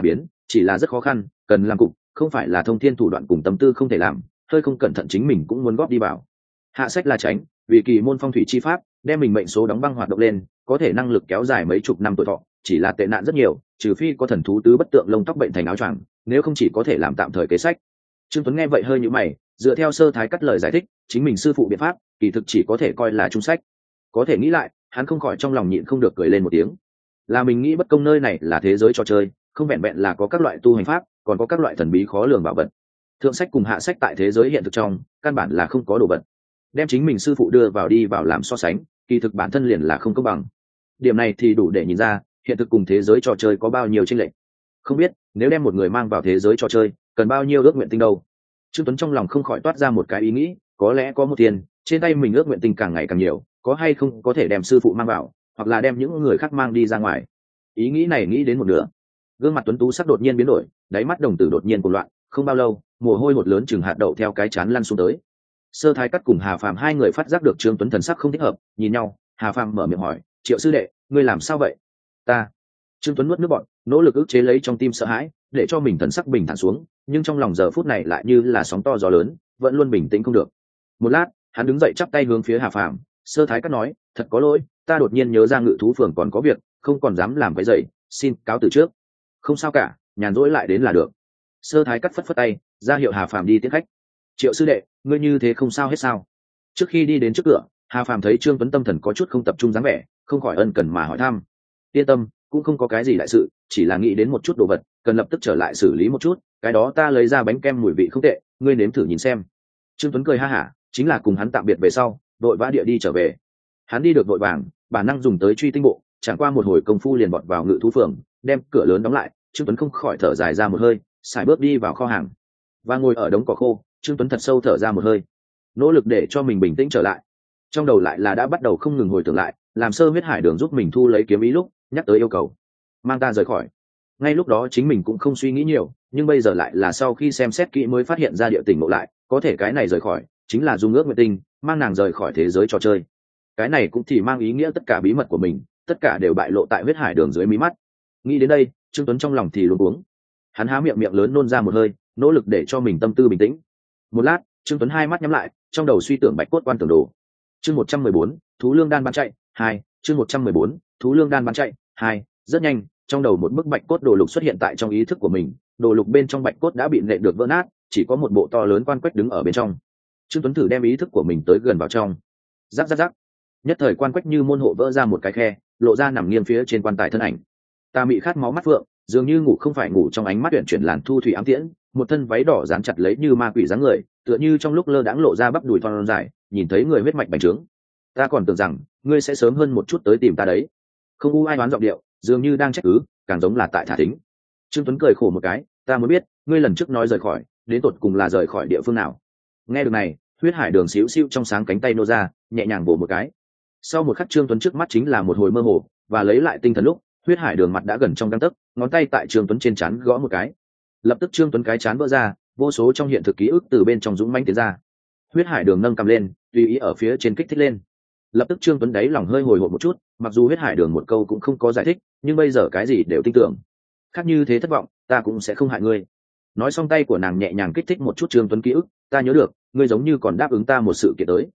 A: chỉ là rất khó khăn, cần làm cục, không phải là thông thiên thủ đoạn cùng tâm tư không thể làm, hơi không cẩn thận chính mình cũng muốn góp đi vào. Hạ sách là tránh, vì kỳ môn phong thủy chi pháp, đem mình mệnh số đóng băng hoạt động lên, có thể năng lực kéo dài mấy chục năm tuổi thọ, chỉ là tệ nạn rất nhiều, trừ phi có thần thú tứ bất tượng lông tóc bệnh thành áo choàng, nếu không chỉ có thể làm tạm thời kế sách. Trương Tuấn nghe vậy hơi nhíu mày, dựa theo sơ thái cắt lời giải thích, chính mình sư phụ biện pháp, kỳ thực chỉ có thể coi là trung sách. Có thể nghĩ lại, hắn không khỏi trong lòng nhịn không được cười lên một tiếng. Là mình nghĩ bất công nơi này là thế giới trò chơi, không vẹn vẹn là có các loại tu hành pháp, còn có các loại thần bí khó lường bảo vật. Thượng sách cùng hạ sách tại thế giới hiện thực trong, căn bản là không có đồ vật. Đem chính mình sư phụ đưa vào đi vào làm so sánh, kỳ thực bản thân liền là không công bằng. Điểm này thì đủ để nhìn ra, hiện thực cùng thế giới trò chơi có bao nhiêu chênh lệch. Không biết, nếu đem một người mang vào thế giới trò chơi, cần bao nhiêu ước nguyện tinh đâu. Trương Tuấn trong lòng không khỏi toát ra một cái ý nghĩ, có lẽ có một tiền, trên tay mình ước nguyện tinh càng ngày càng nhiều, có hay không có thể đem sư phụ mang vào, hoặc là đem những người khác mang đi ra ngoài. Ý nghĩ này nghĩ đến một nửa, gương mặt Tuấn tú sắc đột nhiên biến đổi, đáy mắt đồng tử đột nhiên cuồng loạn, không bao lâu, mồ hôi hột lớn chừng hạt đậu theo cái chán lăn xuống tới. Sơ thái cắt cùng Hà Phàm hai người phát giác được Trương Tuấn thần sắc không thích hợp, nhìn nhau. Hà Phàm mở miệng hỏi, Triệu sư đệ, ngươi làm sao vậy? Ta. Trương Tuấn nuốt nước bọt, nỗ lực ức chế lấy trong tim sợ hãi, để cho mình thần sắc bình thản xuống, nhưng trong lòng giờ phút này lại như là sóng to gió lớn, vẫn luôn bình tĩnh không được. Một lát, hắn đứng dậy chắp tay hướng phía Hà Phàm. Sơ thái cắt nói, thật có lỗi, ta đột nhiên nhớ ra Ngự thú phường còn có việc, không còn dám làm cái dậy, xin cáo từ trước. Không sao cả, nhàn rỗi lại đến là được. Sơ thái cắt phất phất tay, ra hiệu Hà Phàm đi tiếp khách. Triệu sư đệ, ngươi như thế không sao hết sao? Trước khi đi đến trước cửa, Hà Phàm thấy Trương Tuấn tâm thần có chút không tập trung dáng vẻ, không khỏi ân cần mà hỏi thăm. Yên tâm, cũng không có cái gì đại sự, chỉ là nghĩ đến một chút đồ vật, cần lập tức trở lại xử lý một chút, cái đó ta lấy ra bánh kem mùi vị không tệ, ngươi nếm thử nhìn xem. Trương Tuấn cười ha hả, chính là cùng hắn tạm biệt về sau, đội vã địa đi trở về. Hắn đi được vội vàng, bản năng dùng tới truy tinh bộ, chẳng qua một hồi công phu liền bọt vào Ngự thú phường, đem cửa lớn đóng lại. Trương Tuấn không khỏi thở dài ra một hơi, sải bước đi vào kho hàng và ngồi ở đống cỏ khô. Trương Tuấn thật sâu thở ra một hơi, nỗ lực để cho mình bình tĩnh trở lại. Trong đầu lại là đã bắt đầu không ngừng hồi tưởng lại, làm Sơ huyết hải đường giúp mình thu lấy kiếm ý lúc nhắc tới yêu cầu mang ta rời khỏi. Ngay lúc đó chính mình cũng không suy nghĩ nhiều, nhưng bây giờ lại là sau khi xem xét kỹ mới phát hiện ra địa tình ngộ lại, có thể cái này rời khỏi chính là dung ước nguyện tinh, mang nàng rời khỏi thế giới trò chơi. Cái này cũng thì mang ý nghĩa tất cả bí mật của mình, tất cả đều bại lộ tại huyết hải đường dưới mí mắt. Nghĩ đến đây, Trương Tuấn trong lòng thì luống cuống. Hắn há miệng lớn nôn ra một hơi, nỗ lực để cho mình tâm tư bình tĩnh. Một lát, Trương Tuấn hai mắt nhắm lại, trong đầu suy tưởng bạch cốt quan tưởng đồ. Chương 114, thú lương đan bán chạy 2, chương 114, thú lương đan bán chạy 2. Rất nhanh, trong đầu một bức bạch cốt đồ lục xuất hiện tại trong ý thức của mình, đồ lục bên trong bạch cốt đã bị nện được vỡ nát, chỉ có một bộ to lớn quan quách đứng ở bên trong. Trương Tuấn thử đem ý thức của mình tới gần vào trong. Rắc rắc rắc. Nhất thời quan quách như môn hộ vỡ ra một cái khe, lộ ra nằm nghiêng phía trên quan tài thân ảnh. Ta mị khát máu mắt phượng, dường như ngủ không phải ngủ, trong ánh mắt tuyển chuyển làn thu thủy ám tiễn, một thân váy đỏ dán chặt lấy như ma quỷ dáng người, tựa như trong lúc lơ đãng lộ ra bắp đùi thon dài, nhìn thấy người huyết mạch bành trướng. Ta còn tưởng rằng ngươi sẽ sớm hơn một chút tới tìm ta đấy. Không u ai đoán giọng điệu, dường như đang trách cứ, càng giống là tại thả thính. Trương Tuấn cười khổ một cái, ta mới biết, ngươi lần trước nói rời khỏi, đến tột cùng là rời khỏi địa phương nào. Nghe được này, huyết hải đường xíu xiu trong sáng cánh tay nô ra, nhẹ nhàng bổ một cái. Sau một khắc Trương Tuấn trước mắt chính là một hồi mơ hồ, và lấy lại tinh thần lúc, huyết hải đường mặt đã gần trong gang tấc, ngón tay tại Trương Tuấn trên trán gõ một cái. Lập tức Trương Tuấn cái trán vỡ ra, vô số trong hiện thực ký ức từ bên trong dũng mãnh tiến ra. Huyết hải đường nâng cầm lên, tùy ý ở phía trên kích thích lên. Lập tức Trương Tuấn đáy lòng hơi hồi hộp một chút, mặc dù huyết hải đường một câu cũng không có giải thích, nhưng bây giờ cái gì đều tin tưởng. Khác như thế thất vọng, ta cũng sẽ không hại ngươi. Nói xong tay của nàng nhẹ nhàng kích thích một chút Trương Tuấn ký ức, ta nhớ được, ngươi giống như còn đáp ứng ta một sự kiện tới.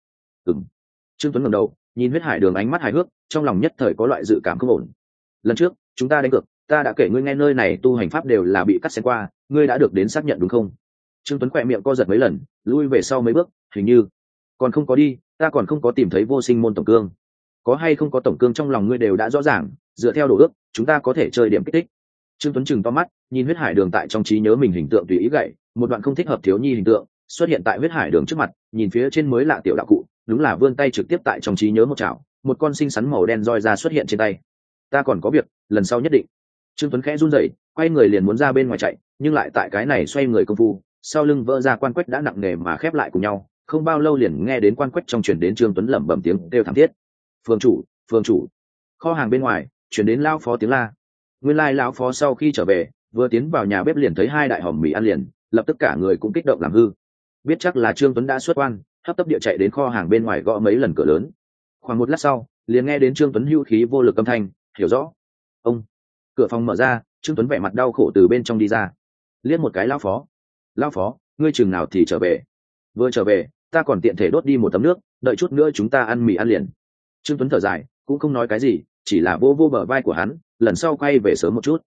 A: Trương Tuấn ngẩng đầu, nhìn huyết hải đường ánh mắt hài hước, trong lòng nhất thời có loại dự cảm không ổn. Lần trước, chúng ta đánh cược, ta đã kể ngươi nghe nơi này tu hành pháp đều là bị cắt xén qua, ngươi đã được đến xác nhận đúng không? Trương Tuấn khỏe miệng co giật mấy lần, lui về sau mấy bước, hình như còn không có đi, ta còn không có tìm thấy vô sinh môn tổng cương. Có hay không có tổng cương trong lòng ngươi đều đã rõ ràng, dựa theo đồ ước, chúng ta có thể chơi điểm kích thích. Trương Tuấn chừng to mắt, nhìn huyết hải đường tại trong trí nhớ mình hình tượng tùy ý gậy, một đoạn không thích hợp thiếu nhi hình tượng xuất hiện tại huyết hải đường trước mặt, nhìn phía trên mới lạ tiểu đạo cụ, đúng là vươn tay trực tiếp tại trong trí nhớ một chảo, một con xinh xắn màu đen roi ra xuất hiện trên tay. Ta còn có việc, lần sau nhất định. Trương Tuấn khẽ run rẩy, quay người liền muốn ra bên ngoài chạy, nhưng lại tại cái này xoay người công phu, sau lưng vỡ ra quan quách đã nặng nề mà khép lại cùng nhau, không bao lâu liền nghe đến quan quách trong truyền đến Trương Tuấn lẩm bẩm tiếng kêu thảm thiết. Phương chủ, phương chủ. Kho hàng bên ngoài truyền đến lão phó tiếng la. Nguyên lai lão phó sau khi trở về, vừa tiến vào nhà bếp liền thấy hai đại hòm mì ăn liền, lập tức cả người cũng kích động làm hư. Biết chắc là Trương Tuấn đã xuất quan, hấp tấp địa chạy đến kho hàng bên ngoài gõ mấy lần cửa lớn. Khoảng một lát sau, liền nghe đến Trương Tuấn hưu khí vô lực âm thanh, hiểu rõ. Ông. Cửa phòng mở ra, Trương Tuấn vẻ mặt đau khổ từ bên trong đi ra, liếc một cái lão phó, ngươi chừng nào thì trở về? Vừa trở về ta còn tiện thể đốt đi một tấm nước, đợi chút nữa chúng ta ăn mì ăn liền. Trương Tuấn thở dài cũng không nói cái gì, chỉ là vô vô bờ vai của hắn, lần sau quay về sớm một chút.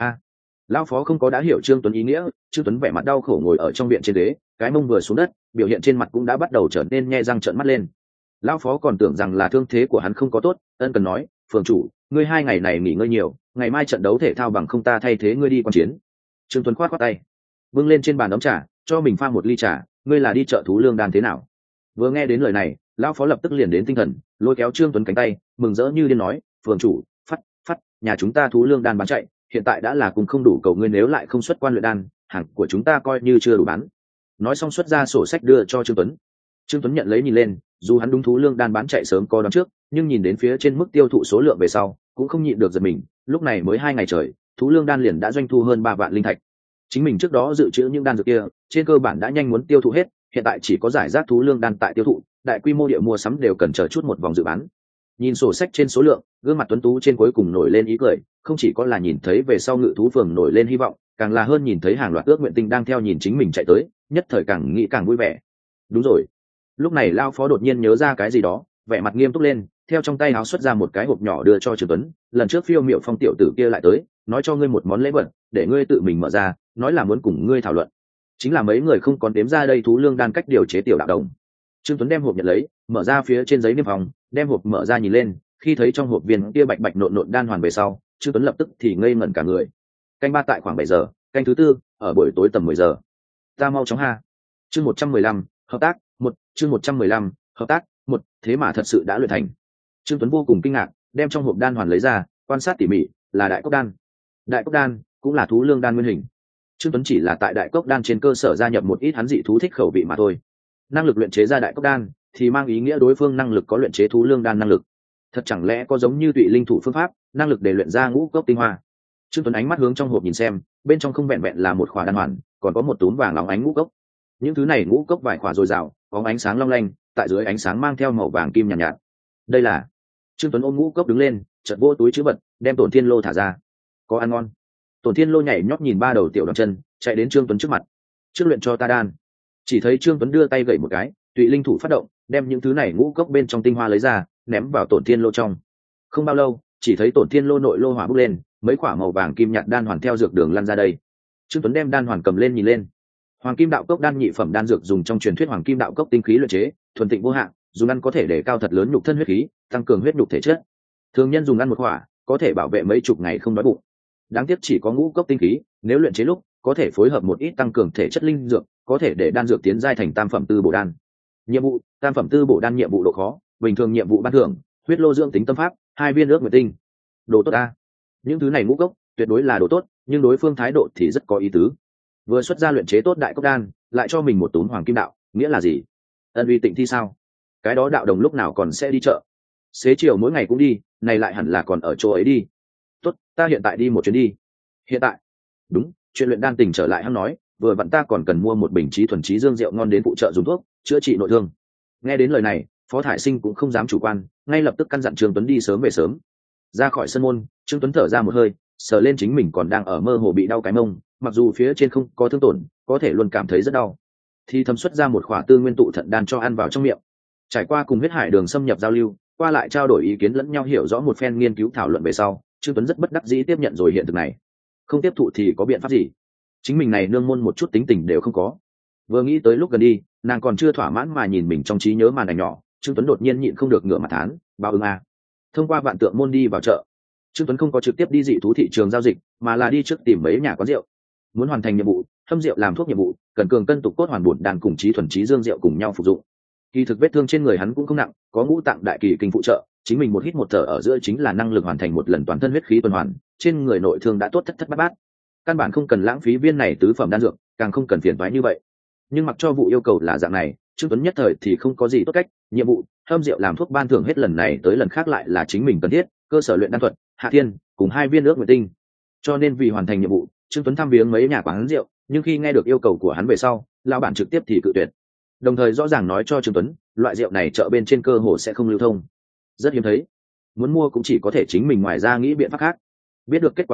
A: Lão phó không có đã hiểu Trương Tuấn ý nghĩa. Trương Tuấn vẻ mặt đau khổ ngồi ở trong viện trên ghế, cái mông vừa xuống đất, biểu hiện trên mặt cũng đã bắt đầu trở nên nhe răng trợn mắt lên. Lão phó còn tưởng rằng là thương thế của hắn không có tốt, ân cần nói, phường chủ, ngươi 2 ngày này nghỉ ngơi nhiều, ngày mai trận đấu thể thao bằng không ta thay thế ngươi đi quan chiến. Trương Tuấn khoát tay, bưng lên trên bàn ấm trà, cho mình pha một ly trà. Ngươi là đi chợ thú lương đan thế nào? Vừa nghe đến lời này, lão phó lập tức liền đến tinh thần, lôi kéo Trương Tuấn cánh tay, mừng rỡ như điên nói, phường chủ, phát, nhà chúng ta thú lương đan bán chạy, hiện tại đã là cùng không đủ cầu ngươi nếu lại không xuất quan luyện đan, hàng của chúng ta coi như chưa đủ bán. Nói xong xuất ra sổ sách đưa cho Trương Tuấn. Trương Tuấn nhận lấy nhìn lên, dù hắn đúng thú lương đan bán chạy sớm có đoán trước, nhưng nhìn đến phía trên mức tiêu thụ số lượng về sau, cũng không nhịn được giật mình. Lúc này mới 2 ngày trời, thú lương đan liền đã doanh thu hơn 3 vạn linh thạch. Chính mình trước đó dự trữ những đan dược kia, trên cơ bản đã nhanh muốn tiêu thụ hết, hiện tại chỉ có giải rác thú lương đan tại tiêu thụ, đại quy mô địa mua sắm đều cần chờ chút một vòng dự bán. Nhìn sổ sách trên số lượng, gương mặt tuấn tú trên cuối cùng nổi lên ý cười, không chỉ có là nhìn thấy về sau ngự thú phường nổi lên hy vọng, càng là hơn nhìn thấy hàng loạt ước nguyện tinh đang theo nhìn chính mình chạy tới, nhất thời càng nghĩ càng vui vẻ. Đúng rồi, lúc này lao phó đột nhiên nhớ ra cái gì đó, vẻ mặt nghiêm túc lên, theo trong tay áo xuất ra một cái hộp nhỏ đưa cho Trương Tuấn. Lần trước Phiêu Miệu Phong tiểu tử kia lại tới, nói cho ngươi một món lễ vật, để ngươi tự mình mở ra, nói là muốn cùng ngươi thảo luận. Chính là mấy người không còn đếm ra đây thú lương đan cách điều chế tiểu đạo đồng. Trương Tuấn đem hộp nhận lấy, mở ra phía trên giấy niêm phong, đem hộp mở ra nhìn lên, khi thấy trong hộp viên kia bạch bạch nộn nộn đan hoàn về sau, Trương Tuấn lập tức thì ngây ngẩn cả người. Canh ba tại khoảng 7 giờ, canh thứ tư ở buổi tối tầm 10 giờ. Ta mau chóng ha. Chương 115, hợp tác, chương 115, hợp tác, thế mà thật sự đã luyện thành. Trương Tuấn vô cùng kinh ngạc, đem trong hộp đan hoàn lấy ra, quan sát tỉ mỉ, là đại cốc đan. Đại cốc đan cũng là thú lương đan nguyên hình. Trương Tuấn chỉ là tại đại cốc đan trên cơ sở gia nhập một ít hắn dị thú thích khẩu vị mà thôi. Năng lực luyện chế ra đại cốc đan thì mang ý nghĩa đối phương năng lực có luyện chế thú lương đan năng lực. Thật chẳng lẽ có giống như Tụy Linh thủ phương pháp, năng lực để luyện ra ngũ cốc tinh hoa? Trương Tuấn ánh mắt hướng trong hộp nhìn xem, bên trong không vẹn vẹn là một khỏa đan hoàn, còn có một túm vàng óng ánh ngũ cốc. Những thứ này ngũ cốc vài khỏa dồi dào, có ánh sáng long lanh, tại dưới ánh sáng mang theo màu vàng kim nhàn nhạt. Đây là. Trương Tuấn ôm ngũ cốc đứng lên, chợt vô túi trữ vật, đem Tổn Thiên Lô thả ra. Có ăn ngon. Tổn Thiên Lô nhảy nhót nhìn ba đầu tiểu đoàn chân, chạy đến Trương Tuấn trước mặt. Trước luyện cho ta đan. Chỉ thấy Trương Tuấn đưa tay gậy một cái, Tụy Linh thủ phát động, đem những thứ này ngũ cốc bên trong tinh hoa lấy ra, ném vào Tổn Thiên Lô trong. Không bao lâu, chỉ thấy Tổn Thiên Lô nội lô hỏa bốc lên, mấy quả màu vàng kim nhạt đan hoàn theo dược đường lăn ra đây. Trương Tuấn đem đan hoàn cầm lên nhìn lên. Hoàng kim đạo cốc đan nhị phẩm đan dược dùng trong truyền thuyết hoàng kim đạo cốc tinh khí luyện chế, thuần tịnh vô hạn, dùng ăn có thể để cao thật lớn nhục thân huyết khí, tăng cường huyết nhục thể chất. Thường nhân dùng ăn một quả, có thể bảo vệ mấy chục ngày không đói bụng. Đáng tiếc chỉ có ngũ cốc tinh khí, nếu luyện chế lúc có thể phối hợp một ít tăng cường thể chất linh dược, có thể để đan dược tiến giai thành tam phẩm tư bổ đan. Nhiệm vụ: tam phẩm tư bổ đan nhiệm vụ độ khó, bình thường nhiệm vụ ban thưởng, huyết lô dưỡng tính tâm pháp, 2 viên ước nguyệt tinh. Đồ tốt a. Những thứ này ngũ cốc tuyệt đối là đồ tốt, nhưng đối phương thái độ thì rất có ý tứ. Vừa xuất ra luyện chế tốt đại cốc đan, lại cho mình một túm hoàng kim đạo, nghĩa là gì? Ân uy tịnh thi sao? Cái đó đạo đồng lúc nào còn sẽ đi chợ? Xế chiều mỗi ngày cũng đi, này lại hẳn là còn ở chỗ ấy đi. Tốt, ta hiện tại đi một chuyến đi. Hiện tại? Đúng, chuyện luyện đan tình trở lại hắn nói, vừa vặn ta còn cần mua một bình trí thuần trí dương rượu ngon đến phụ trợ dùng thuốc, chữa trị nội thương. Nghe đến lời này, Phó Thải Sinh cũng không dám chủ quan, ngay lập tức căn dặn Trương Tuấn đi sớm về sớm. Ra khỏi sân môn, Trương Tuấn thở ra một hơi, sờ lên chính mình còn đang ở mơ hồ bị đau cái mông, mặc dù phía trên không có thương tổn, có thể luôn cảm thấy rất đau. Thì thầm xuất ra một khỏa tư nguyên tụ thận đan cho ăn vào trong miệng. Trải qua cùng huyết hải đường xâm nhập giao lưu, qua lại trao đổi ý kiến lẫn nhau hiểu rõ một phen nghiên cứu thảo luận về sau, Trương Tuấn rất bất đắc dĩ tiếp nhận rồi hiện thực này. Không tiếp thụ thì có biện pháp gì? Chính mình này nương môn một chút tính tình đều không có. Vừa nghĩ tới lúc gần đi, nàng còn chưa thỏa mãn mà nhìn mình trong trí nhớ màn ảnh nhỏ, Trương Tuấn đột nhiên nhịn không được ngửa mặt thán, báo ứng a. Thông qua vạn tượng môn đi vào chợ, Trương Tuấn không có trực tiếp đi dị thú thị trường giao dịch, mà là đi trước tìm mấy nhà quán rượu. Muốn hoàn thành nhiệm vụ, hâm rượu làm thuốc nhiệm vụ, cần cường cân tục cốt hoàn bổn đàn cùng trí thuần trí dương rượu cùng nhau phục dụng. Kỳ thực vết thương trên người hắn cũng không nặng, có ngũ tạng đại kỳ kinh phụ trợ, chính mình một hít một thở ở giữa chính là năng lực hoàn thành một lần toàn thân huyết khí tuần hoàn, trên người nội thương đã tốt thất thất bát bát. Căn bản không cần lãng phí viên này tứ phẩm đan dược, càng không cần phiền toái như vậy. Nhưng mặc cho vụ yêu cầu là dạng này, Trương Tuấn nhất thời thì không có gì tốt cách, nhiệm vụ hâm rượu làm thuốc ban thưởng hết lần này tới lần khác lại là chính mình cần thiết, cơ sở luyện đan thuật, hạ thiên, cùng 2 viên ước nguyệt tinh. Cho nên vì hoàn thành nhiệm vụ, Trương Tuấn thăm viếng mấy nhà quán rượu, nhưng khi nghe được yêu cầu của hắn về sau, lão bản trực tiếp thì cự tuyệt. Đồng thời rõ ràng nói cho Trương Tuấn, loại rượu này chợ bên trên cơ hồ sẽ không lưu thông, rất hiếm thấy. Muốn mua cũng chỉ có thể chính mình ngoài ra nghĩ biện pháp khác. Biết được kết quả này,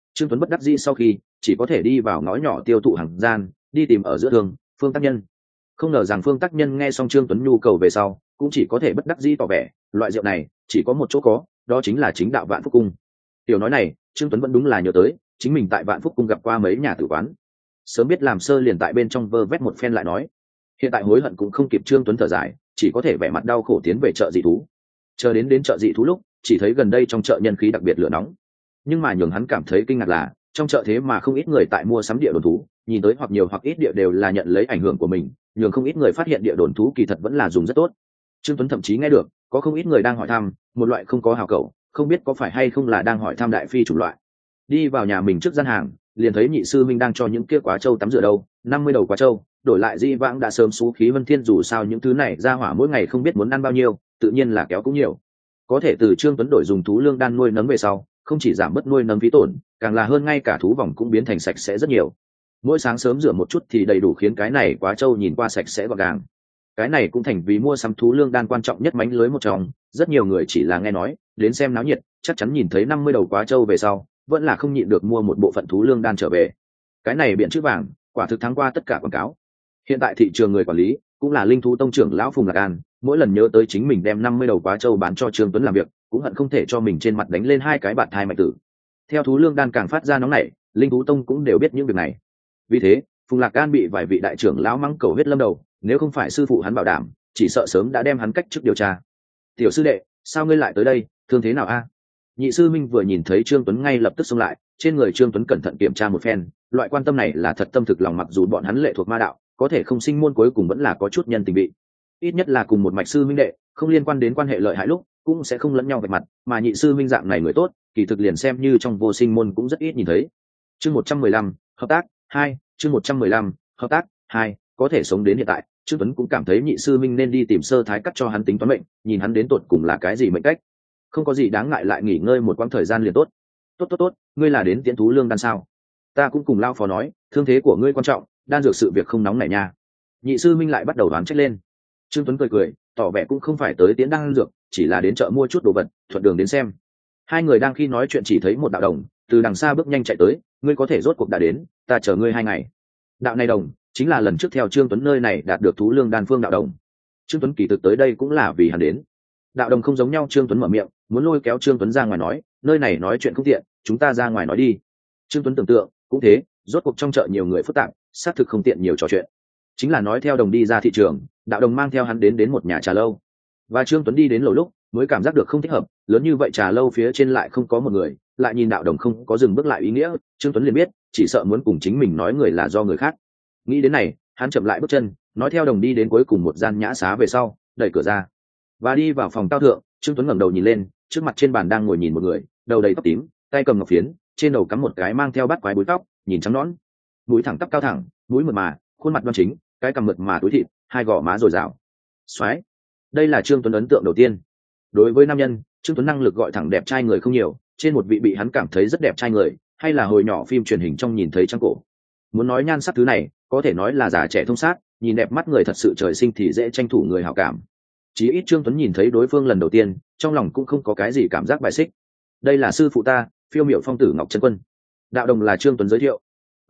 A: Trương Tuấn bất đắc dĩ sau khi chỉ có thể đi vào ngõ nhỏ tiêu thụ hàng gian, đi tìm ở giữa đường Phương Tác Nhân. Không ngờ rằng Phương Tác Nhân nghe xong Trương Tuấn nhu cầu về sau cũng chỉ có thể bất đắc dĩ tỏ vẻ loại rượu này chỉ có một chỗ có, đó chính là chính đạo Vạn Phúc Cung. Tiểu nói này Trương Tuấn vẫn đúng là nhớ tới chính mình tại Vạn Phúc Cung gặp qua mấy nhà tử quán, sớm biết làm sơ liền tại bên trong vơ vét một phen lại nói. Hiện tại hối hận cũng không kịp, Trương Tuấn thở dài chỉ có thể vẻ mặt đau khổ tiến về chợ dị thú. Chờ đến chợ dị thú lúc chỉ thấy gần đây trong chợ nhân khí đặc biệt lửa nóng, nhưng mà nhường hắn cảm thấy kinh ngạc là trong chợ thế mà không ít người tại mua sắm địa đồn thú, nhìn tới hoặc nhiều hoặc ít địa đều là nhận lấy ảnh hưởng của mình, nhường không ít người phát hiện địa đồn thú kỳ thật vẫn là dùng rất tốt. Trương Tuấn thậm chí nghe được có không ít người đang hỏi thăm một loại không có hào cầu, không biết có phải hay không là đang hỏi thăm đại phi chủ loại. Đi vào nhà mình trước gian hàng liền thấy nhị sư minh đang cho những kia quá trâu tắm rửa đâu, 50 đầu quá trâu đổi lại di vãng đã sớm xú khí vân thiên, dù sao những thứ này ra hỏa mỗi ngày không biết muốn ăn bao nhiêu, tự nhiên là kéo cũng nhiều. Có thể từ Trương Tuấn đổi dùng thú lương đan nuôi nấng về sau, không chỉ giảm bớt nuôi nấng phí tổn, càng là hơn ngay cả thú vòng cũng biến thành sạch sẽ rất nhiều. Mỗi sáng sớm rửa một chút thì đầy đủ khiến cái này quá trâu nhìn qua sạch sẽ gọn gàng. Cái này cũng thành vì mua sắm thú lương đan quan trọng nhất mánh lưới một trong, rất nhiều người chỉ là nghe nói đến xem náo nhiệt, chắc chắn nhìn thấy 50 đầu quá trâu về sau vẫn là không nhịn được mua một bộ phận thú lương đan trở về. Cái này biện chữ vàng quả thực thắng qua tất cả quảng cáo. Hiện tại thị trường người quản lý cũng là linh thú tông trưởng lão Phùng Lạc An, mỗi lần nhớ tới chính mình đem 50 đầu quá trâu bán cho Trương Tuấn làm việc, cũng hận không thể cho mình trên mặt đánh lên 2 cái bạt thai mạnh tử. Theo thú lương đan càng phát ra nóng nảy, linh thú tông cũng đều biết những việc này. Vì thế Phùng Lạc An bị vài vị đại trưởng lão mắng cầu huyết lâm đầu, nếu không phải sư phụ hắn bảo đảm chỉ sợ sớm đã đem hắn cách chức điều tra. Tiểu sư đệ, sao ngươi lại tới đây, thương thế nào a? Nhị sư minh vừa nhìn thấy Trương Tuấn ngay lập tức xông lại, trên người Trương Tuấn cẩn thận kiểm tra một phen, loại quan tâm này là thật tâm thực lòng, mặc dù bọn hắn lệ thuộc ma đạo, có thể không sinh môn cuối cùng vẫn là có chút nhân tình vị. Ít nhất là cùng một mạch sư minh đệ, không liên quan đến quan hệ lợi hại lúc cũng sẽ không lẫn nhau vạch mặt, mà nhị sư minh dạng này người tốt, kỳ thực liền xem như trong vô sinh môn cũng rất ít nhìn thấy. Chương 115, hợp tác 2, chương 115, hợp tác 2, có thể sống đến hiện tại, Trương Tuấn cũng cảm thấy nhị sư minh nên đi tìm sơ thái cắt cho hắn tính toán mệnh, nhìn hắn đến tột cùng là cái gì mệnh cách. Không có gì đáng ngại, lại nghỉ ngơi một quãng thời gian liền tốt. Tốt, ngươi là đến tiễn thú lương đan sao? Ta cũng cùng lao phó nói, thương thế của ngươi quan trọng, đan dược sự việc không nóng này nha. Nhị sư minh lại bắt đầu đoán trách lên. Trương Tuấn cười tỏ vẻ cũng không phải tới tiễn đan dược, chỉ là đến chợ mua chút đồ vật, thuận đường đến xem. Hai người đang khi nói chuyện chỉ thấy một đạo đồng từ đằng xa bước nhanh chạy tới. Ngươi có thể rốt cuộc đã đến, ta chờ ngươi 2 ngày. Đạo này đồng chính là lần trước theo Trương Tuấn nơi này đạt được thú lương đan phương đạo đồng. Trương Tuấn kỳ thực tới đây cũng là vì hắn đến. Đạo đồng không giống nhau, Trương Tuấn mở miệng muốn lôi kéo Trương Tuấn ra ngoài nói, nơi này nói chuyện không tiện, chúng ta ra ngoài nói đi. Trương Tuấn tưởng tượng cũng thế, rốt cuộc trong chợ nhiều người phức tạp, xác thực không tiện nhiều trò chuyện. Chính là nói theo đồng đi ra thị trường, đạo đồng mang theo hắn đến một nhà trà lâu, và Trương Tuấn đi đến lầu lúc mới cảm giác được không thích hợp, lớn như vậy trà lâu phía trên lại không có một người, lại nhìn đạo đồng không có dừng bước lại ý nghĩa, Trương Tuấn liền biết chỉ sợ muốn cùng chính mình nói người là do người khác. Nghĩ đến này, hắn chậm lại bước chân, nói theo đồng đi đến cuối cùng một gian nhã xá về sau, đẩy cửa ra và đi vào phòng cao thượng. Trương Tuấn ngẩng đầu nhìn lên, trước mặt trên bàn đang ngồi nhìn một người, đầu đầy tóc tím, tay cầm ngọc phiến, trên đầu cắm một cái mang theo bát quái búi tóc, nhìn trắng nõn, mũi thẳng tắp cao thẳng, mũi mượt mà, khuôn mặt đoan chính, cái cằm mượt mà túi thịt, 2 gò má dồi dào. Soái, đây là Trương Tuấn ấn tượng đầu tiên. Đối với nam nhân, Trương Tuấn năng lực gọi thẳng đẹp trai người không nhiều, trên một vị bị hắn cảm thấy rất đẹp trai người, hay là hồi nhỏ phim truyền hình trong nhìn thấy trang cổ. Muốn nói nhan sắc thứ này, có thể nói là già trẻ thông sát, nhìn đẹp mắt người thật sự trời sinh thì dễ tranh thủ người hảo cảm. Chí ít Trương Tuấn nhìn thấy đối phương lần đầu tiên, trong lòng cũng không có cái gì cảm giác bài xích. Đây là sư phụ ta, Phiêu Miểu Phong tử Ngọc Chân Quân. Đạo đồng là Trương Tuấn giới thiệu.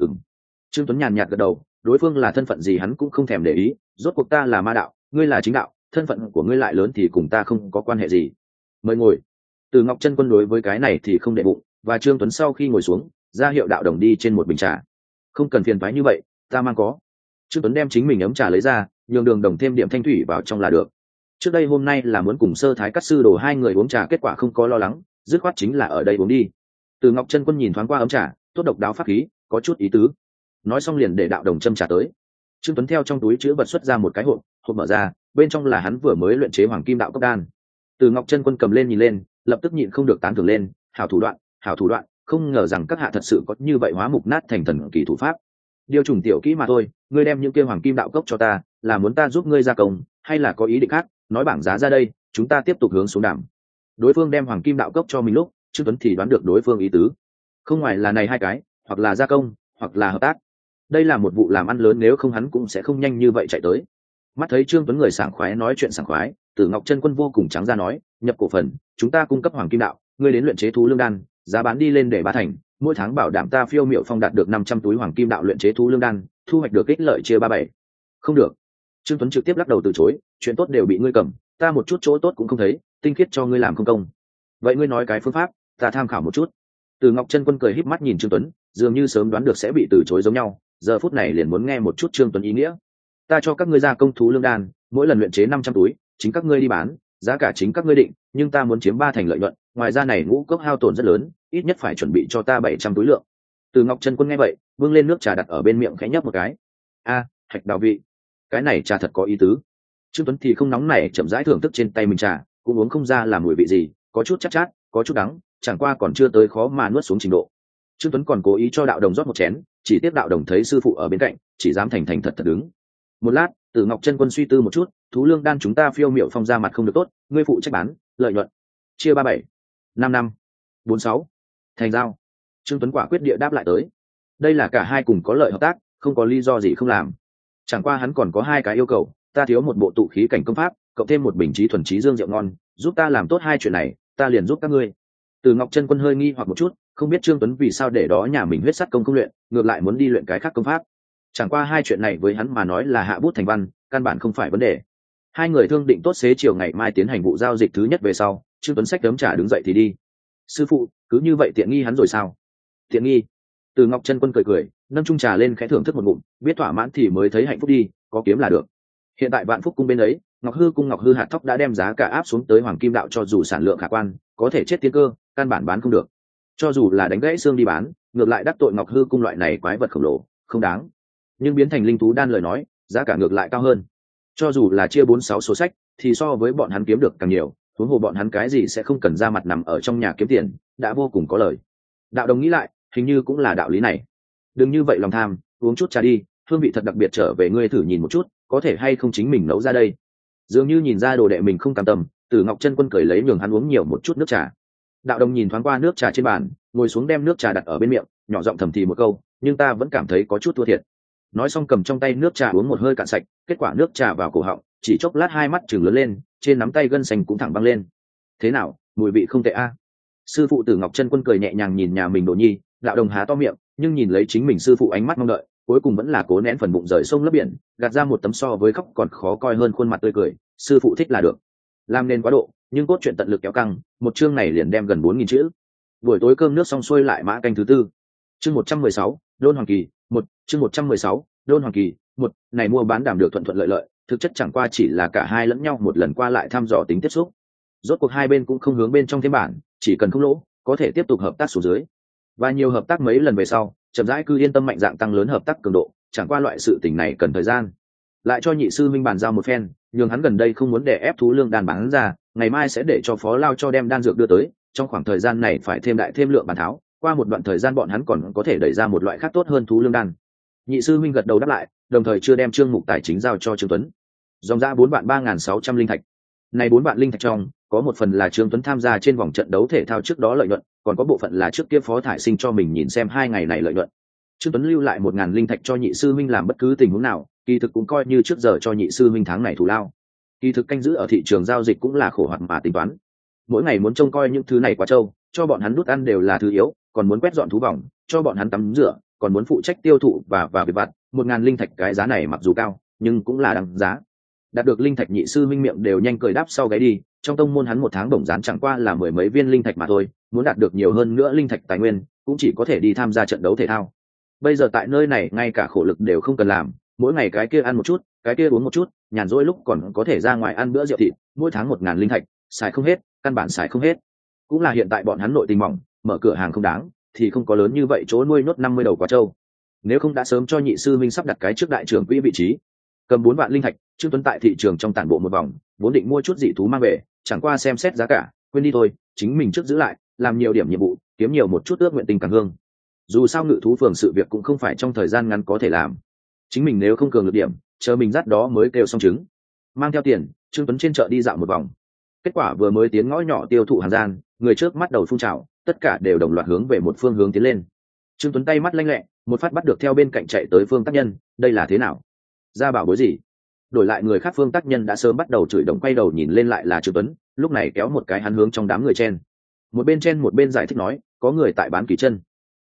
A: Trương Tuấn nhàn nhạt gật đầu, đối phương là thân phận gì hắn cũng không thèm để ý, rốt cuộc ta là ma đạo, ngươi là chính đạo, thân phận của ngươi lại lớn thì cùng ta không có quan hệ gì. Mời ngồi. Từ Ngọc Chân Quân đối với cái này thì không để bụng, và Trương Tuấn sau khi ngồi xuống, ra hiệu đạo đồng đi trên một bình trà. Không cần phiền toái như vậy, ta mang có. Trương Tuấn đem chính mình ấm trà lấy ra, nhường đường đồng thêm điểm thanh thủy vào trong là được. Trước đây hôm nay là muốn cùng sơ thái cắt sư đồ 2 người uống trà, kết quả không có lo lắng, dứt khoát chính là ở đây uống đi. Từ Ngọc Chân Quân nhìn thoáng qua ấm trà, tốt độc đáo pháp khí, có chút ý tứ. Nói xong liền để đạo đồng châm trà tới. Trương Tuấn theo trong túi chứa vật xuất ra một cái hộp, hộp mở ra, bên trong là hắn vừa mới luyện chế hoàng kim đạo cốc đan. Từ Ngọc Chân Quân cầm lên nhìn lên, lập tức nhịn không được tán thưởng lên, hảo thủ đoạn, không ngờ rằng các hạ thật sự có như vậy hóa mục nát thành thần kỳ thủ pháp. Điều trùng tiểu kỹ mà thôi, ngươi đem những kia hoàng kim đạo cốc cho ta, là muốn ta giúp ngươi gia công, hay là có ý định khác, nói bảng giá ra đây, chúng ta tiếp tục hướng xuống đàm. Đối phương đem hoàng kim đạo cốc cho mình lúc, Trương Tuấn thì đoán được đối phương ý tứ. Không ngoài là này 2 cái, hoặc là gia công, hoặc là hợp tác. Đây là một vụ làm ăn lớn, nếu không hắn cũng sẽ không nhanh như vậy chạy tới. Mắt thấy Trương Tuấn người sảng khoái nói chuyện sảng khoái, Tử Ngọc Chân Quân vô cùng trắng ra nói, nhập cổ phần, chúng ta cung cấp hoàng kim đạo, ngươi đến luyện chế thú lương đan, giá bán đi lên để 3 thành, mỗi tháng bảo đảm ta Phiêu Miểu Phong đạt được 500 túi hoàng kim đạo luyện chế thú lương đan, thu hoạch được ích lợi chia 37. Không được. Trương Tuấn trực tiếp lắc đầu từ chối, chuyện tốt đều bị ngươi cầm, ta một chút chỗ tốt cũng không thấy, tinh khiết cho ngươi làm không công. Vậy ngươi nói cái phương pháp, ta tham khảo một chút. Từ Ngọc Chân Quân cười híp mắt nhìn Trương Tuấn, dường như sớm đoán được sẽ bị từ chối giống nhau, giờ phút này liền muốn nghe một chút Trương Tuấn ý nghĩa. Ta cho các ngươi gia công thú lương đan, mỗi lần luyện chế 500 túi, chính các ngươi đi bán, giá cả chính các ngươi định, nhưng ta muốn chiếm 3 thành lợi nhuận, ngoài ra này ngũ cốc hao tổn rất lớn, ít nhất phải chuẩn bị cho ta 700 túi lượng. Từ Ngọc Chân Quân nghe vậy, vươn lên nước trà đặt ở bên miệng khẽ nhấp một cái. A, hạch đào vị, cái này trà thật có ý tứ. Trương Tuấn thì không nóng nảy chậm rãi thưởng thức trên tay mình trà, cũng uống không ra là mùi vị gì, có chút chát chát, có chút đắng, chẳng qua còn chưa tới khó mà nuốt xuống trình độ. Trương Tuấn còn cố ý cho đạo đồng rót một chén, chỉ tiếp đạo đồng thấy sư phụ ở bên cạnh, chỉ dám thành thành thật thật đứng. Một lát, Từ Ngọc Chân Quân suy tư một chút, thú lương đan chúng ta Phiêu Miểu Phong ra mặt không được tốt, ngươi phụ trách bán, lợi nhuận chia 37. 5 năm. 46. Thành giao. Trương Tuấn quả quyết địa đáp lại tới. Đây là cả hai cùng có lợi hợp tác, không có lý do gì không làm. Chẳng qua hắn còn có hai cái yêu cầu, ta thiếu một bộ tụ khí cảnh công pháp, cộng thêm một bình trí thuần trí dương rượu ngon, giúp ta làm tốt hai chuyện này, ta liền giúp các ngươi. Từ Ngọc Chân Quân hơi nghi hoặc một chút, không biết Trương Tuấn vì sao để đó nhà mình huyết sắt công không luyện, ngược lại muốn đi luyện cái khác công pháp. Chẳng qua hai chuyện này với hắn mà nói là hạ bút thành văn, căn bản không phải vấn đề. Hai người thương định tốt xế chiều ngày mai tiến hành vụ giao dịch thứ nhất về sau, Trương Tuấn xách đấm trà đứng dậy thì đi. Sư phụ, cứ như vậy tiện nghi hắn rồi sao? Tiện nghi? Từ Ngọc Chân Quân cười cười, nâng chung trà lên khẽ thưởng thức một ngụm, biết thỏa mãn thì mới thấy hạnh phúc đi, có kiếm là được. Hiện tại Vạn Phúc cung bên ấy, Ngọc Hư cung Ngọc Hư hạt thóc đã đem giá cả áp xuống tới hoàng kim đạo, cho dù sản lượng khả quan, có thể chết tiên cơ, căn bản bán không được. Cho dù là đánh gãy xương đi bán, ngược lại đắc tội Ngọc Hư cung loại này quái vật khổng lồ, không đáng. Nhưng biến thành linh thú đan lời nói, giá cả ngược lại cao hơn. Cho dù là chia 4-6 số sách, thì so với bọn hắn kiếm được càng nhiều, huống hồ bọn hắn cái gì sẽ không cần ra mặt nằm ở trong nhà kiếm tiền, đã vô cùng có lời. Đạo đồng nghĩ lại, hình như cũng là đạo lý này. Đừng như vậy lòng tham, uống chút trà đi, hương vị thật đặc biệt, trở về ngươi thử nhìn một chút, có thể hay không chính mình nấu ra đây. Dường như nhìn ra đồ đệ mình không cam tâm, Từ Ngọc Chân Quân cười lấy nhường hắn uống nhiều một chút nước trà. Đạo đồng nhìn thoáng qua nước trà trên bàn, ngồi xuống đem nước trà đặt ở bên miệng, nhỏ giọng thầm thì một câu, nhưng ta vẫn cảm thấy có chút thua thiệt. Nói xong cầm trong tay nước trà uống một hơi cạn sạch, kết quả nước trà vào cổ họng, chỉ chốc lát hai mắt chừng lớn lên, trên nắm tay gân xanh cũng thẳng băng lên. Thế nào, mùi vị không tệ a? Sư phụ Từ Ngọc Chân Quân cười nhẹ nhàng nhìn nhà mình đồ nhi. Đạo đồng há to miệng, nhưng nhìn lấy chính mình sư phụ ánh mắt mong đợi, cuối cùng vẫn là cố nén phần bụng rời sông lấp biển, gạt ra một tấm so với khóc còn khó coi hơn khuôn mặt tươi cười. Sư phụ thích là được. Làm nên quá độ, nhưng cốt truyện tận lực kéo căng, một chương này liền đem gần 4.000 chữ. Buổi tối cơm nước xong xuôi lại mã canh thứ tư. Chương 116, Đôn Hoàng Kỳ, chương 116, Đôn Hoàng Kỳ, này mua bán đảm được thuận thuận lợi lợi, thực chất chẳng qua chỉ là cả hai lẫn nhau một lần qua lại thăm dò tính tiếp xúc. Rốt cuộc hai bên cũng không hướng bên trong thêm bản, chỉ cần không lỗ, có thể tiếp tục hợp tác xuống dưới. Và nhiều hợp tác mấy lần về sau, chậm rãi cứ yên tâm mạnh dạn tăng lớn hợp tác cường độ, chẳng qua loại sự tình này cần thời gian. Lại cho nhị sư minh bàn giao một phen, nhưng hắn gần đây không muốn để ép thú lương đan bán ra, ngày mai sẽ để cho phó lao cho đem đan dược đưa tới, trong khoảng thời gian này phải thêm đại thêm lượng bàn tháo, qua một đoạn thời gian bọn hắn còn có thể đẩy ra một loại khác tốt hơn thú lương đan. Nhị sư minh gật đầu đáp lại, đồng thời chưa đem chương mục tài chính giao cho Trương Tuấn. Dòng ra 4.3600 linh thạch. Này 4 vạn linh thạch trong, có một phần là Trương Tuấn tham gia trên vòng trận đấu thể thao trước đó lợi nhuận, còn có bộ phận là trước kia Phó Thải Sinh cho mình nhìn xem 2 ngày này lợi nhuận. Trương Tuấn lưu lại 1.000 linh thạch cho nhị sư minh làm bất cứ tình huống nào, kỳ thực cũng coi như trước giờ cho nhị sư minh tháng này thù lao. Kỳ thực canh giữ ở thị trường giao dịch cũng là khổ hoạt mà tính toán. Mỗi ngày muốn trông coi những thứ này quá trâu, cho bọn hắn đút ăn đều là thứ yếu, còn muốn quét dọn thú vòng, cho bọn hắn tắm rửa, còn muốn phụ trách tiêu thụ và việc vặt. 1.000 linh thạch cái giá này mặc dù cao, nhưng cũng là đáng giá. Đạt được linh thạch nhị sư minh miệng đều nhanh cười đáp sau gáy đi, trong tông môn hắn một tháng bổng dán chẳng qua là 10 mấy viên linh thạch mà thôi, muốn đạt được nhiều hơn nữa linh thạch tài nguyên, cũng chỉ có thể đi tham gia trận đấu thể thao. Bây giờ tại nơi này ngay cả khổ lực đều không cần làm, mỗi ngày cái kia ăn một chút, cái kia uống một chút, nhàn rỗi lúc còn có thể ra ngoài ăn bữa rượu thịt, mỗi tháng 1.000 linh thạch, xài không hết, căn bản xài không hết. Cũng là hiện tại bọn hắn nội tình mỏng, mở cửa hàng không đáng, thì không có lớn như vậy chỗ nuôi nốt 50 đầu quá trâu. Nếu không đã sớm cho nhị sư minh sắp đặt cái trước đại trưởng quỹ vị trí. Cầm 4 vạn linh thạch, Trương Tuấn tại thị trường trong tản bộ một vòng, vốn định mua chút dị thú mang về, chẳng qua xem xét giá cả, quên đi thôi, chính mình trước giữ lại, làm nhiều điểm nhiệm vụ, kiếm nhiều một chút ước nguyện tình càng hương. Dù sao ngự thú phường sự việc cũng không phải trong thời gian ngắn có thể làm. Chính mình nếu không cường lực điểm, chờ mình dắt đó mới kêu xong trứng. Mang theo tiền, Trương Tuấn trên chợ đi dạo một vòng. Kết quả vừa mới tiến ngõ nhỏ tiêu thụ hàng gian, người trước mắt đầu phun trào, tất cả đều đồng loạt hướng về một phương hướng tiến lên. Trương Tuấn tay mắt lanh lẹ, một phát bắt được theo bên cạnh chạy tới Phương Tác Nhân, đây là thế nào? Ra bảo bối gì? Đổi lại người khác Phương Tác Nhân đã sớm bắt đầu chửi đồng, quay đầu nhìn lên lại là Trương Tuấn, lúc này kéo một cái hắn hướng trong đám người chen. Một bên chen một bên giải thích nói, có người tại bán kỳ chân.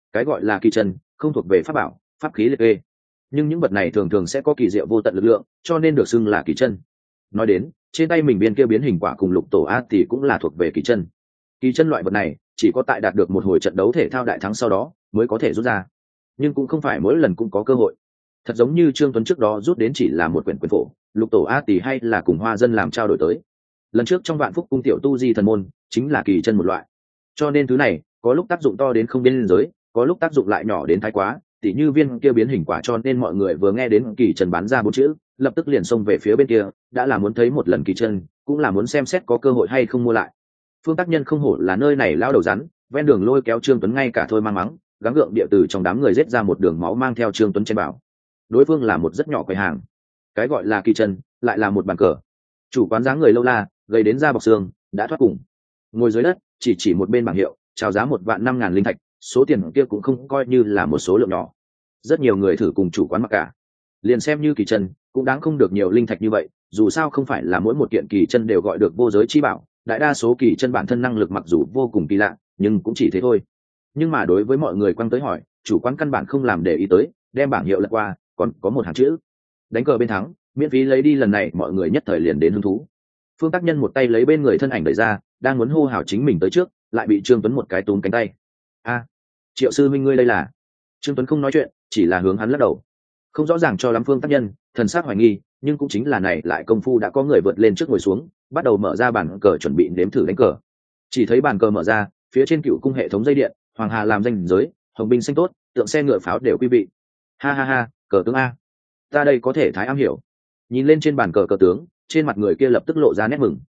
A: Cái gọi là kỳ chân không thuộc về pháp bảo, pháp khí liệt kê, nhưng những vật này thường thường sẽ có kỳ diệu vô tận lực lượng, cho nên được xưng là kỳ chân. Nói đến trên tay mình viên kia biến hình quả cùng lục tổ a thì cũng là thuộc về kỳ chân. Kỳ chân loại vật này chỉ có tại đạt được một hồi trận đấu thể thao đại thắng sau đó mới có thể rút ra, nhưng cũng không phải mỗi lần cũng có cơ hội. Thật giống như Trương Tuấn trước đó rút đến chỉ là một quyển quyền phổ, lục tổ a tỷ hay là cùng hoa dân làm trao đổi tới. Lần trước trong Vạn Phúc cung tiểu tu di thần môn chính là kỳ chân một loại, cho nên thứ này có lúc tác dụng to đến không biên giới, có lúc tác dụng lại nhỏ đến thái quá. Tỷ như viên kia biến hình quả, cho nên mọi người vừa nghe đến kỳ chân bán ra 4 chữ lập tức liền xông về phía bên kia, đã là muốn thấy một lần kỳ chân, cũng là muốn xem xét có cơ hội hay không mua lại. Phương Tác Nhân không hổ là nơi này lao đầu rắn, ven đường lôi kéo Trương Tuấn ngay cả thôi mang mắng, gắng gượng địa từ trong đám người giết ra một đường máu mang theo Trương Tuấn trên bảo. Đối phương là một rất nhỏ quầy hàng, cái gọi là kỳ chân lại là một bàn cờ. Chủ quán dáng người lâu la, gầy đến da bọc xương, đã thoát cùng, ngồi dưới đất chỉ một bên bảng hiệu, chào giá 1.500.000 linh thạch, số tiền kia cũng không coi như là một số lượng nhỏ. Rất nhiều người thử cùng chủ quán mặc cả, liền xem như kỳ chân cũng đáng không được nhiều linh thạch như vậy, dù sao không phải là mỗi một kiện kỳ chân đều gọi được vô giới chi bảo, đại đa số kỳ chân bản thân năng lực mặc dù vô cùng kỳ lạ nhưng cũng chỉ thế thôi. Nhưng mà đối với mọi người quăng tới hỏi, chủ quán căn bản không làm để ý tới, đem bảng hiệu lật qua, còn có một hàng chữ: đánh cờ bên thắng miễn phí lấy đi. Lần này mọi người nhất thời liền đến hứng thú. Phương Tác Nhân một tay lấy bên người thân ảnh đẩy ra, đang muốn hô hào chính mình tới trước, lại bị Trương Tuấn một cái túm cánh tay. A, Triệu sư minh ngươi đây là? Trương Tuấn không nói chuyện, chỉ là hướng hắn lắc đầu, không rõ ràng cho lắm. Phương Tác Nhân thần sắc hoài nghi, nhưng cũng chính là này lại công phu đã có người vượt lên trước ngồi xuống, bắt đầu mở ra bàn cờ chuẩn bị nếm thử đánh cờ. Chỉ thấy bàn cờ mở ra, phía trên Cựu cung hệ thống dây điện, hoàng hà làm danh giới, hồng binh xanh tốt, tượng xe ngựa pháo đều quý vị. Ha ha ha, cờ tướng a, ta đây có thể thái am hiểu. Nhìn lên trên bàn cờ cờ tướng, trên mặt người kia lập tức lộ ra nét mừng.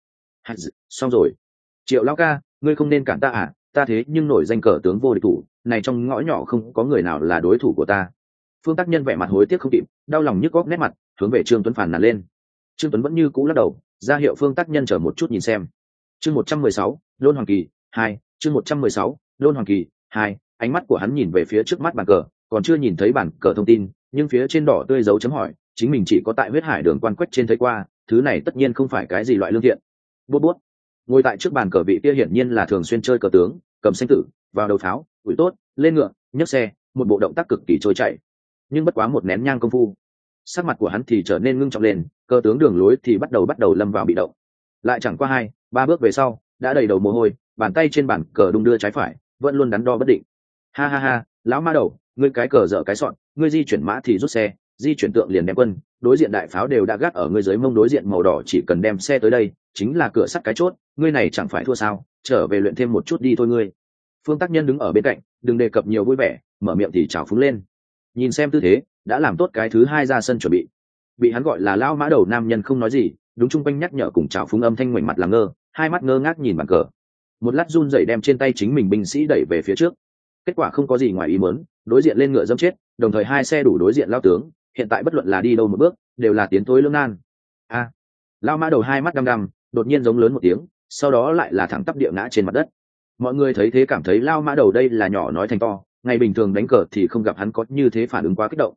A: Xong rồi, Triệu lão ca, ngươi không nên cản ta à, ta thế nhưng nổi danh cờ tướng vô địch thủ, này trong ngõ nhỏ không có người nào là đối thủ của ta. Phương Tác Nhân vẻ mặt hối tiếc không kịp, đau lòng nhức góc nét mặt, hướng về Trương Tuấn phàn nàn lên. Trương Tuấn vẫn như cũ lắc đầu, ra hiệu Phương Tác Nhân chờ một chút nhìn xem. Chương 116, Lôn Hoàng Kỳ 2, chương 116, Lôn Hoàng Kỳ 2. Ánh mắt của hắn nhìn về phía trước mắt bàn cờ, còn chưa nhìn thấy bản cờ thông tin, nhưng phía trên đỏ tươi dấu chấm hỏi, chính mình chỉ có tại huyết hải đường quan quách trên thấy qua, thứ này tất nhiên không phải cái gì loại lương thiện. Bút bút. Ngồi tại trước bàn cờ vị kia hiển nhiên là thường xuyên chơi cờ tướng, cầm xanh tử, vào đầu pháo, ủi tốt, lên ngựa, nhấc xe, một bộ động tác cực kỳ trôi chảy. Nhưng bất quá một nén nhang công phu, sắc mặt của hắn thì trở nên ngưng trọng lên, cờ tướng đường lối thì bắt đầu lâm vào bị động. Lại chẳng qua 2-3 bước về sau, đã đầy đầu mồ hôi, bàn tay trên bàn cờ đung đưa trái phải, vẫn luôn đắn đo bất định. Ha ha ha, lão ma đầu, ngươi cái cờ dở cái sọn, ngươi di chuyển mã thì rút xe, di chuyển tượng liền đem quân, đối diện đại pháo đều đã gác ở ngươi dưới mông đối diện màu đỏ, chỉ cần đem xe tới đây chính là cửa sắt cái chốt, ngươi này chẳng phải thua sao, trở về luyện thêm một chút đi thôi ngươi. Phương Tác Nhân đứng ở bên cạnh, đừng đề cập nhiều vui vẻ, mở miệng thì chào phúng lên. Nhìn xem tư thế, đã làm tốt cái thứ hai ra sân chuẩn bị hắn gọi là lão mã đầu nam nhân không nói gì, đúng chung quanh nhắc nhở cùng chào phúng âm thanh ngoảnh mặt làm ngơ, hai mắt ngơ ngác nhìn bàn cờ. Một lát run rẩy đem trên tay chính mình binh sĩ đẩy về phía trước. Kết quả không có gì ngoài ý muốn, đối diện lên ngựa dẫm chết, đồng thời 2 xe đủ đối diện lao tướng, hiện tại bất luận là đi đâu một bước đều là tiến thối lưỡng nan. A, lao mã đầu hai mắt đăm đăm, đột nhiên giống lớn một tiếng, sau đó lại là thẳng tắp địa ngã trên mặt đất. Mọi người thấy thế cảm thấy lao mã đầu đây là nhỏ nói thành to, ngày bình thường đánh cờ thì không gặp hắn có như thế phản ứng quá kích động.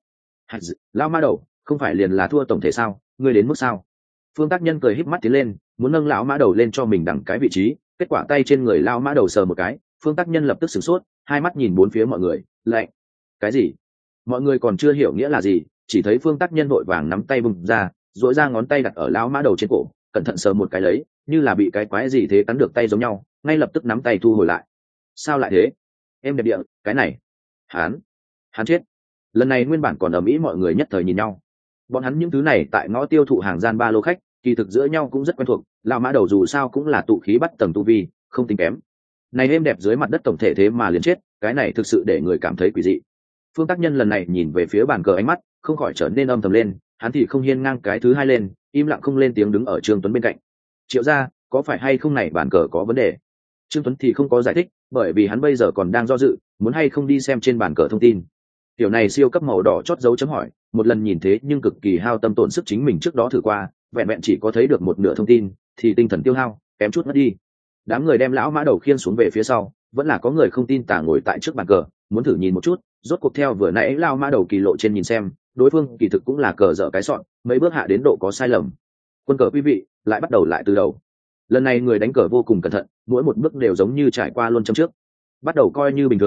A: Lao mã đầu, không phải liền là thua tổng thể sao, ngươi đến mức sao? Phương Tác Nhân cười híp mắt tiến lên, muốn nâng lão mã đầu lên cho mình đẳng cái vị trí, kết quả tay trên người lao mã đầu sờ một cái, Phương Tác Nhân lập tức sửng sốt, hai mắt nhìn bốn phía mọi người, lạnh. Cái gì? Mọi người còn chưa hiểu nghĩa là gì, chỉ thấy Phương Tác Nhân vội vàng nắm tay bung ra, duỗi ra ngón tay đặt ở lão mã đầu trên cổ, cẩn thận sờ một cái lấy, như là bị cái quái gì thế cắn được tay giống nhau, ngay lập tức nắm tay thu hồi lại. Sao lại thế? Em đẹp địa, cái này, hắn chết. Lần này nguyên bản còn ầm ĩ mọi người nhất thời nhìn nhau. Bọn hắn những thứ này tại ngõ tiêu thụ hàng gian ba lô khách, kỳ thực giữa nhau cũng rất quen thuộc, lão mã đầu dù sao cũng là tụ khí bắt tầng tu vi, không tính kém. Này êm đẹp dưới mặt đất tổng thể thế mà liền chết, cái này thực sự để người cảm thấy quỷ dị. Phương Tác Nhân lần này nhìn về phía bàn cờ, ánh mắt không khỏi trở nên âm thầm lên, hắn thì không hiên ngang cái thứ hai lên, im lặng không lên tiếng đứng ở Trương Tuấn bên cạnh. Triệu gia, có phải hay không này bàn cờ có vấn đề? Trương Tuấn thì không có giải thích, bởi vì hắn bây giờ còn đang do dự, muốn hay không đi xem trên bàn cờ thông tin. Tiểu này siêu cấp màu đỏ chót dấu chấm hỏi, một lần nhìn thế nhưng cực kỳ hao tâm tổn sức, chính mình trước đó thử qua, vẹn vẹn chỉ có thấy được một nửa thông tin, thì tinh thần tiêu hao, kém chút mất đi. Đám người đem lão mã đầu khiêng xuống về phía sau, vẫn là có người không tin tả ngồi tại trước bàn cờ, muốn thử nhìn một chút, rốt cuộc theo vừa nãy lao mã đầu kỳ lộ trên nhìn xem, đối phương kỳ thực cũng là cờ dở cái sọn, mấy bước hạ đến độ có sai lầm. Quân cờ quý vị, lại bắt đầu lại từ đầu. Lần này người đánh cờ vô cùng cẩn thận, mỗi một bước đều giống như trải qua luôn châm trước. Bắt đầu coi như bình thường,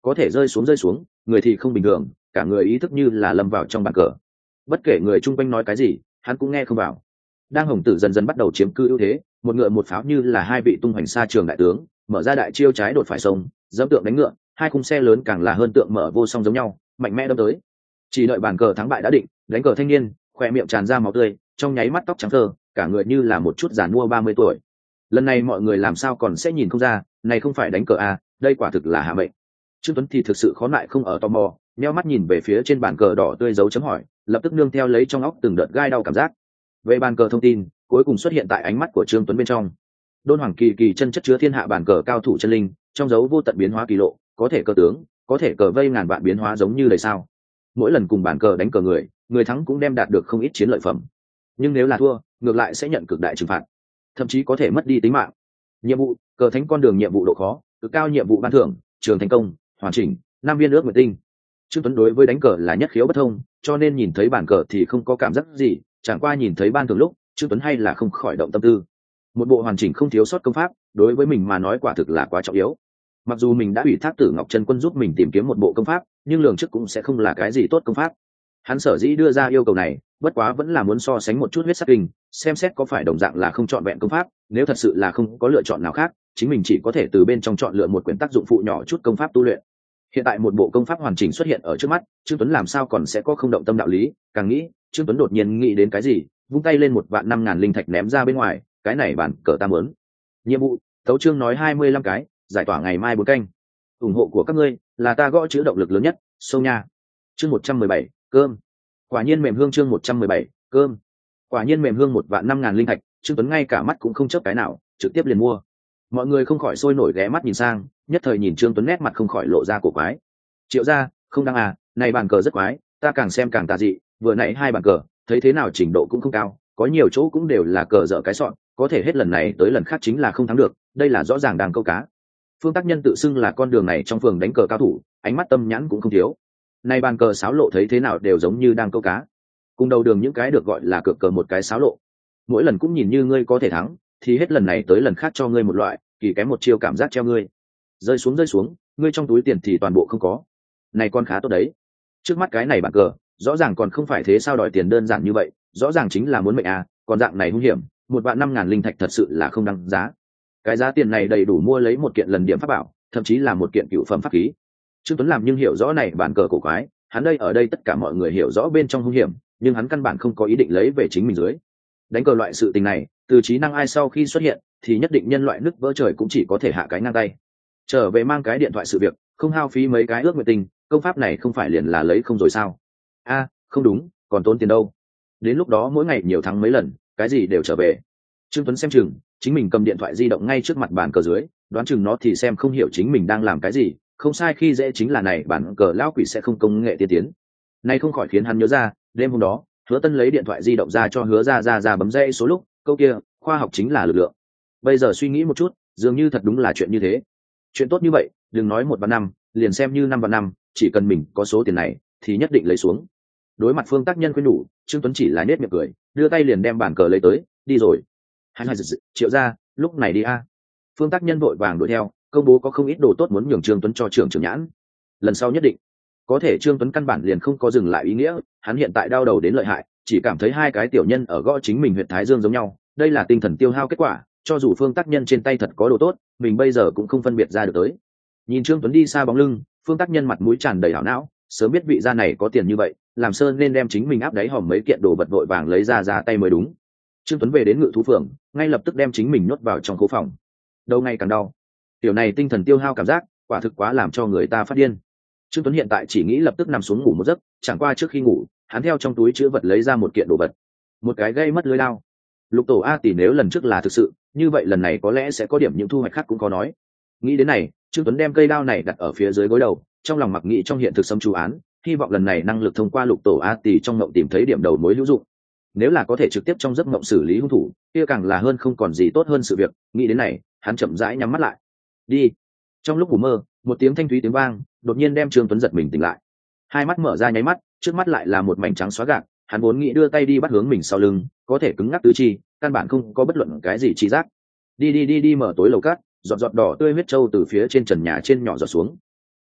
A: có thể rơi xuống, người thì không bình thường, cả người ý thức như là lâm vào trong bàn cờ. Bất kể người chung quanh nói cái gì, hắn cũng nghe không vào. Đang hồng tử dần dần bắt đầu chiếm cư ưu thế, một ngựa một pháo như là hai vị tung hoành xa trường đại tướng, mở ra đại chiêu trái đột phải sông, dẫm tượng đánh ngựa, hai khung xe lớn càng là hơn tượng mở vô song giống nhau, mạnh mẽ đâm tới. Chỉ đợi bàn cờ thắng bại đã định, đánh cờ thanh niên, khỏe miệng tràn ra máu tươi, trong nháy mắt tóc trắng phơ, cả người như là một chút giàn mua 30 tuổi. Lần này mọi người làm sao còn sẽ nhìn không ra, này không phải đánh cờ à, đây quả thực là hạ mệnh. Trương Tuấn thì thực sự khó lại không ở tò mò, nheo mắt nhìn về phía trên bàn cờ đỏ tươi dấu chấm hỏi, lập tức nương theo lấy trong óc từng đợt gai đau cảm giác. Về bàn cờ thông tin, cuối cùng xuất hiện tại ánh mắt của Trương Tuấn bên trong. Đôn Hoàng kỳ kỳ chân chất chứa thiên hạ bàn cờ cao thủ chân linh, trong dấu vô tận biến hóa kỳ lộ, có thể cờ tướng, có thể cờ vây ngàn vạn biến hóa giống như đời sao. Mỗi lần cùng bàn cờ đánh cờ người thắng cũng đem đạt được không ít chiến lợi phẩm. Nhưng nếu là thua, ngược lại sẽ nhận cực đại trừng phạt, thậm chí có thể mất đi tính mạng. Nhiệm vụ, cờ thánh con đường nhiệm vụ độ khó, cực cao nhiệm vụ ban thưởng, trường thành công, hoàn chỉnh, 5 viên ước nguyệt tinh. Trương Tuấn đối với đánh cờ là nhất khiếu bất thông, cho nên nhìn thấy bàn cờ thì không có cảm giác gì, chẳng qua nhìn thấy ban thưởng lúc, Trương Tuấn hay là không khỏi động tâm tư. Một bộ hoàn chỉnh không thiếu sót công pháp, đối với mình mà nói quả thực là quá trọng yếu. Mặc dù mình đã ủy thác Tử Ngọc Chân Quân giúp mình tìm kiếm một bộ công pháp, nhưng lường trước cũng sẽ không là cái gì tốt công pháp. Hắn sở dĩ đưa ra yêu cầu này, bất quá vẫn là muốn so sánh một chút huyết sắc kinh, xem xét có phải đồng dạng là không chọn vẹn công pháp, nếu thật sự là không có lựa chọn nào khác, chính mình chỉ có thể từ bên trong chọn lựa một quyển tác dụng phụ nhỏ chút công pháp tu luyện. Hiện tại một bộ công pháp hoàn chỉnh xuất hiện ở trước mắt, Trương Tuấn làm sao còn sẽ có không động tâm đạo lý, càng nghĩ, Trương Tuấn đột nhiên nghĩ đến cái gì, vung tay lên 1.500.000 linh thạch ném ra bên ngoài, cái này bản cờ ta muốn. Nhiệm vụ, tấu chương nói 25 cái, giải tỏa ngày mai 4 canh. Ủng hộ của các ngươi là ta gõ chữ động lực lớn nhất, sâu nha. Chương 117, cơm. Quả nhiên mềm hương chương 117, cơm. Quả nhiên mềm hương 1.500.000 linh thạch, Trương Tuấn ngay cả mắt cũng không chớp cái nào, trực tiếp liền mua. Mọi người không khỏi sôi nổi ghé mắt nhìn sang, nhất thời nhìn Trương Tuấn nét mặt không khỏi lộ ra cổ quái. Triệu gia, không đăng à, này bàn cờ rất quái, ta càng xem càng tà dị, vừa nãy hai bàn cờ, thấy thế nào trình độ cũng không cao, có nhiều chỗ cũng đều là cờ dở cái sọn, có thể hết lần này tới lần khác chính là không thắng được, đây là rõ ràng đang câu cá. Phương Tác Nhân tự xưng là con đường này trong phường đánh cờ cao thủ, ánh mắt tâm nhãn cũng không thiếu. Này bàn cờ sáo lộ thấy thế nào đều giống như đang câu cá. Cùng đầu đường những cái được gọi là cược cờ một cái sáo lộ. Mỗi lần cũng nhìn như ngươi có thể thắng, thì hết lần này tới lần khác cho ngươi một loại, kỳ kém một chiêu cảm giác treo ngươi. Rơi xuống, ngươi trong túi tiền thì toàn bộ không có. Này con khá tốt đấy. Trước mắt cái này bàn cờ, rõ ràng còn không phải thế sao đòi tiền đơn giản như vậy, rõ ràng chính là muốn mệnh à, còn dạng này hung hiểm, 1.500.000 linh thạch thật sự là không đáng giá. Cái giá tiền này đầy đủ mua lấy một kiện lần điểm pháp bảo, thậm chí là một kiện cựu phẩm pháp khí. Trương Tuấn làm nhưng hiểu rõ này bàn cờ cổ quái, hắn đây ở đây tất cả mọi người hiểu rõ bên trong hung hiểm, nhưng hắn căn bản không có ý định lấy về chính mình dưới. Đánh cờ loại sự tình này, từ trí năng ai sau khi xuất hiện, thì nhất định nhân loại nứt vỡ trời cũng chỉ có thể hạ cái ngang tay. Trở về mang cái điện thoại sự việc, không hao phí mấy cái ước nguyện tình, công pháp này không phải liền là lấy không rồi sao? A, không đúng, còn tốn tiền đâu. Đến lúc đó mỗi ngày nhiều thắng mấy lần, cái gì đều trở về. Trương Tuấn xem chừng, chính mình cầm điện thoại di động ngay trước mặt bàn cờ dưới, đoán chừng nó thì xem không hiểu chính mình đang làm cái gì, không sai khi dễ chính là này bản cờ lão quỷ sẽ không công nghệ tiên tiến. Này không khỏi khiến hắn nhớ ra, đêm hôm đó, Hứa Tân lấy điện thoại di động ra cho Hứa ra bấm dãy số lúc, câu kia, khoa học chính là lực lượng. Bây giờ suy nghĩ một chút, dường như thật đúng là chuyện như thế. Chuyện tốt như vậy, đừng nói 1/5, liền xem như 5/5, chỉ cần mình có số tiền này, thì nhất định lấy xuống. Đối mặt Phương Tác Nhân khuyên nhủ, Trương Tuấn chỉ là nét miệng cười, đưa tay liền đem bản cờ lấy tới, đi rồi. Hắn hai Triệu ra, lúc này đi a. Phương Tác Nhân vội vàng đuổi theo, công bố có không ít đồ tốt muốn nhường Trương Tuấn cho trưởng nhãn. Lần sau nhất định. Có thể Trương Tuấn căn bản liền không có dừng lại ý nghĩa, hắn hiện tại đau đầu đến lợi hại, chỉ cảm thấy hai cái tiểu nhân ở gõ chính mình huyệt thái dương giống nhau, đây là tinh thần tiêu hao kết quả, cho dù Phương Tác Nhân trên tay thật có đồ tốt, mình bây giờ cũng không phân biệt ra được tới. Nhìn Trương Tuấn đi xa bóng lưng, Phương Tác Nhân mặt mũi tràn đầy hảo não, sớm biết vị gia này có tiền như vậy, làm sơn nên đem chính mình áp đáy hòm mấy kiện đồ vật vội vàng lấy ra tay mới đúng. Trương Tuấn về đến Ngự Thú Phường, ngay lập tức đem chính mình nhốt vào trong khu phòng. Đầu ngày càng đau, tiểu này tinh thần tiêu hao cảm giác, quả thực quá làm cho người ta phát điên. Trương Tuấn hiện tại chỉ nghĩ lập tức nằm xuống ngủ một giấc, chẳng qua trước khi ngủ, hắn theo trong túi chứa vật lấy ra một kiện đồ vật, một cái gây mất lưới lao. Lục tổ A tỷ nếu lần trước là thực sự, như vậy lần này có lẽ sẽ có điểm những thu hoạch khác cũng có nói. Nghĩ đến này, Trương Tuấn đem cây đao này đặt ở phía dưới gối đầu, trong lòng mặc nghĩ trong hiện thực xâm chú án, hy vọng lần này năng lực thông qua lục tổ A tỷ trong ngộng tìm thấy điểm đầu mối hữu dụng. Nếu là có thể trực tiếp trong giấc mộng xử lý hung thủ, kia càng là hơn không còn gì tốt hơn sự việc. Nghĩ đến này, hắn chậm rãi nhắm mắt lại. Đi. Trong lúc ngủ mơ, một tiếng thanh thúy tiếng vang, đột nhiên đem Trương Tuấn giật mình tỉnh lại. Hai mắt mở ra nháy mắt, trước mắt lại là một mảnh trắng xóa gạc, hắn vốn nghĩ đưa tay đi bắt hướng mình sau lưng, có thể cứng ngắc tứ chi, căn bản không có bất luận cái gì chi giác. Đi mở tối lầu cát, giọt giọt đỏ tươi huyết trâu từ phía trên trần nhà trên nhỏ giọt xuống.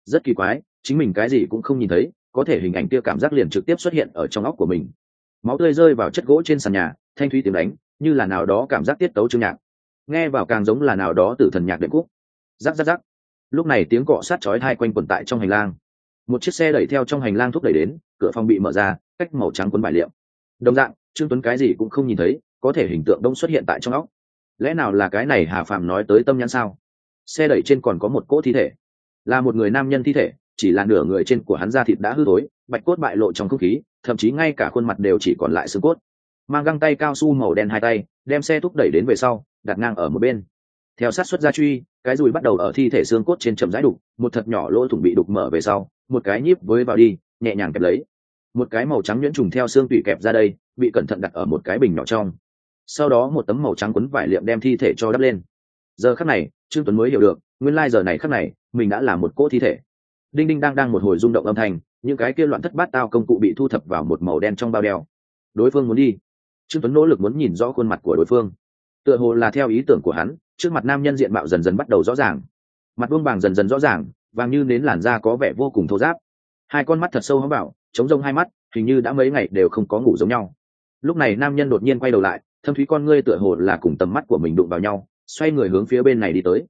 A: Rất kỳ quái, chính mình cái gì cũng không nhìn thấy, có thể hình ảnh kia cảm giác liền trực tiếp xuất hiện ở trong óc của mình. Máu tươi rơi vào chất gỗ trên sàn nhà, thanh thúy tiếng đánh, như là nào đó cảm giác tiết tấu chương nhạc. Nghe vào càng giống là nào đó tử thần nhạc đệm khúc. Rắc rắc rắc. Lúc này tiếng cọ sát chói tai quanh quẩn tại trong hành lang. Một chiếc xe đẩy theo trong hành lang thúc đẩy đến, cửa phòng bị mở ra, cách màu trắng cuốn vải liệm. Đồng dạng, Trương Tuấn cái gì cũng không nhìn thấy, có thể hình tượng đông xuất hiện tại trong óc. Lẽ nào là cái này Hà Phạm nói tới tâm nhãn sao? Xe đẩy trên còn có một cỗ thi thể, là một người nam nhân thi thể, chỉ là nửa người trên của hắn da thịt đã hư thối, bạch cốt bại lộ trong không khí, thậm chí ngay cả khuôn mặt đều chỉ còn lại xương cốt. Mang găng tay cao su màu đen hai tay, đem xe thúc đẩy đến về sau, đặt ngang ở một bên. Theo sát xuất gia truy, cái dùi bắt đầu ở thi thể xương cốt trên chậm rãi đục, một thật nhỏ lỗ thủng bị đục mở về sau, một cái nhíp với vào đi, nhẹ nhàng kẹp lấy. Một cái màu trắng nhuyễn trùng theo xương tủy kẹp ra đây, bị cẩn thận đặt ở một cái bình nhỏ trong. Sau đó một tấm màu trắng quấn vải liệm đem thi thể cho đắp lên. Giờ khắc này, Trương Tuấn mới hiểu được, nguyên lai giờ này khắc này, mình đã là một cỗ thi thể. Đinh đinh đang một hồi rung động âm thanh, những cái kia loạn thất bát tao công cụ bị thu thập vào một màu đen trong bao đeo. Đối phương muốn đi. Trương Tuấn nỗ lực muốn nhìn rõ khuôn mặt của đối phương. Tựa hồ là theo ý tưởng của hắn, trước mặt nam nhân diện mạo dần dần bắt đầu rõ ràng. Mặt vuông vàng dần dần rõ ràng, vàng như nến, làn da có vẻ vô cùng thô ráp. Hai con mắt thật sâu hóm bảo, trống rông hai mắt, hình như đã mấy ngày đều không có ngủ giống nhau. Lúc này nam nhân đột nhiên quay đầu lại, thâm thúy con ngươi tựa hồ là cùng tầm mắt của mình đụng vào nhau, xoay người hướng phía bên này đi tới.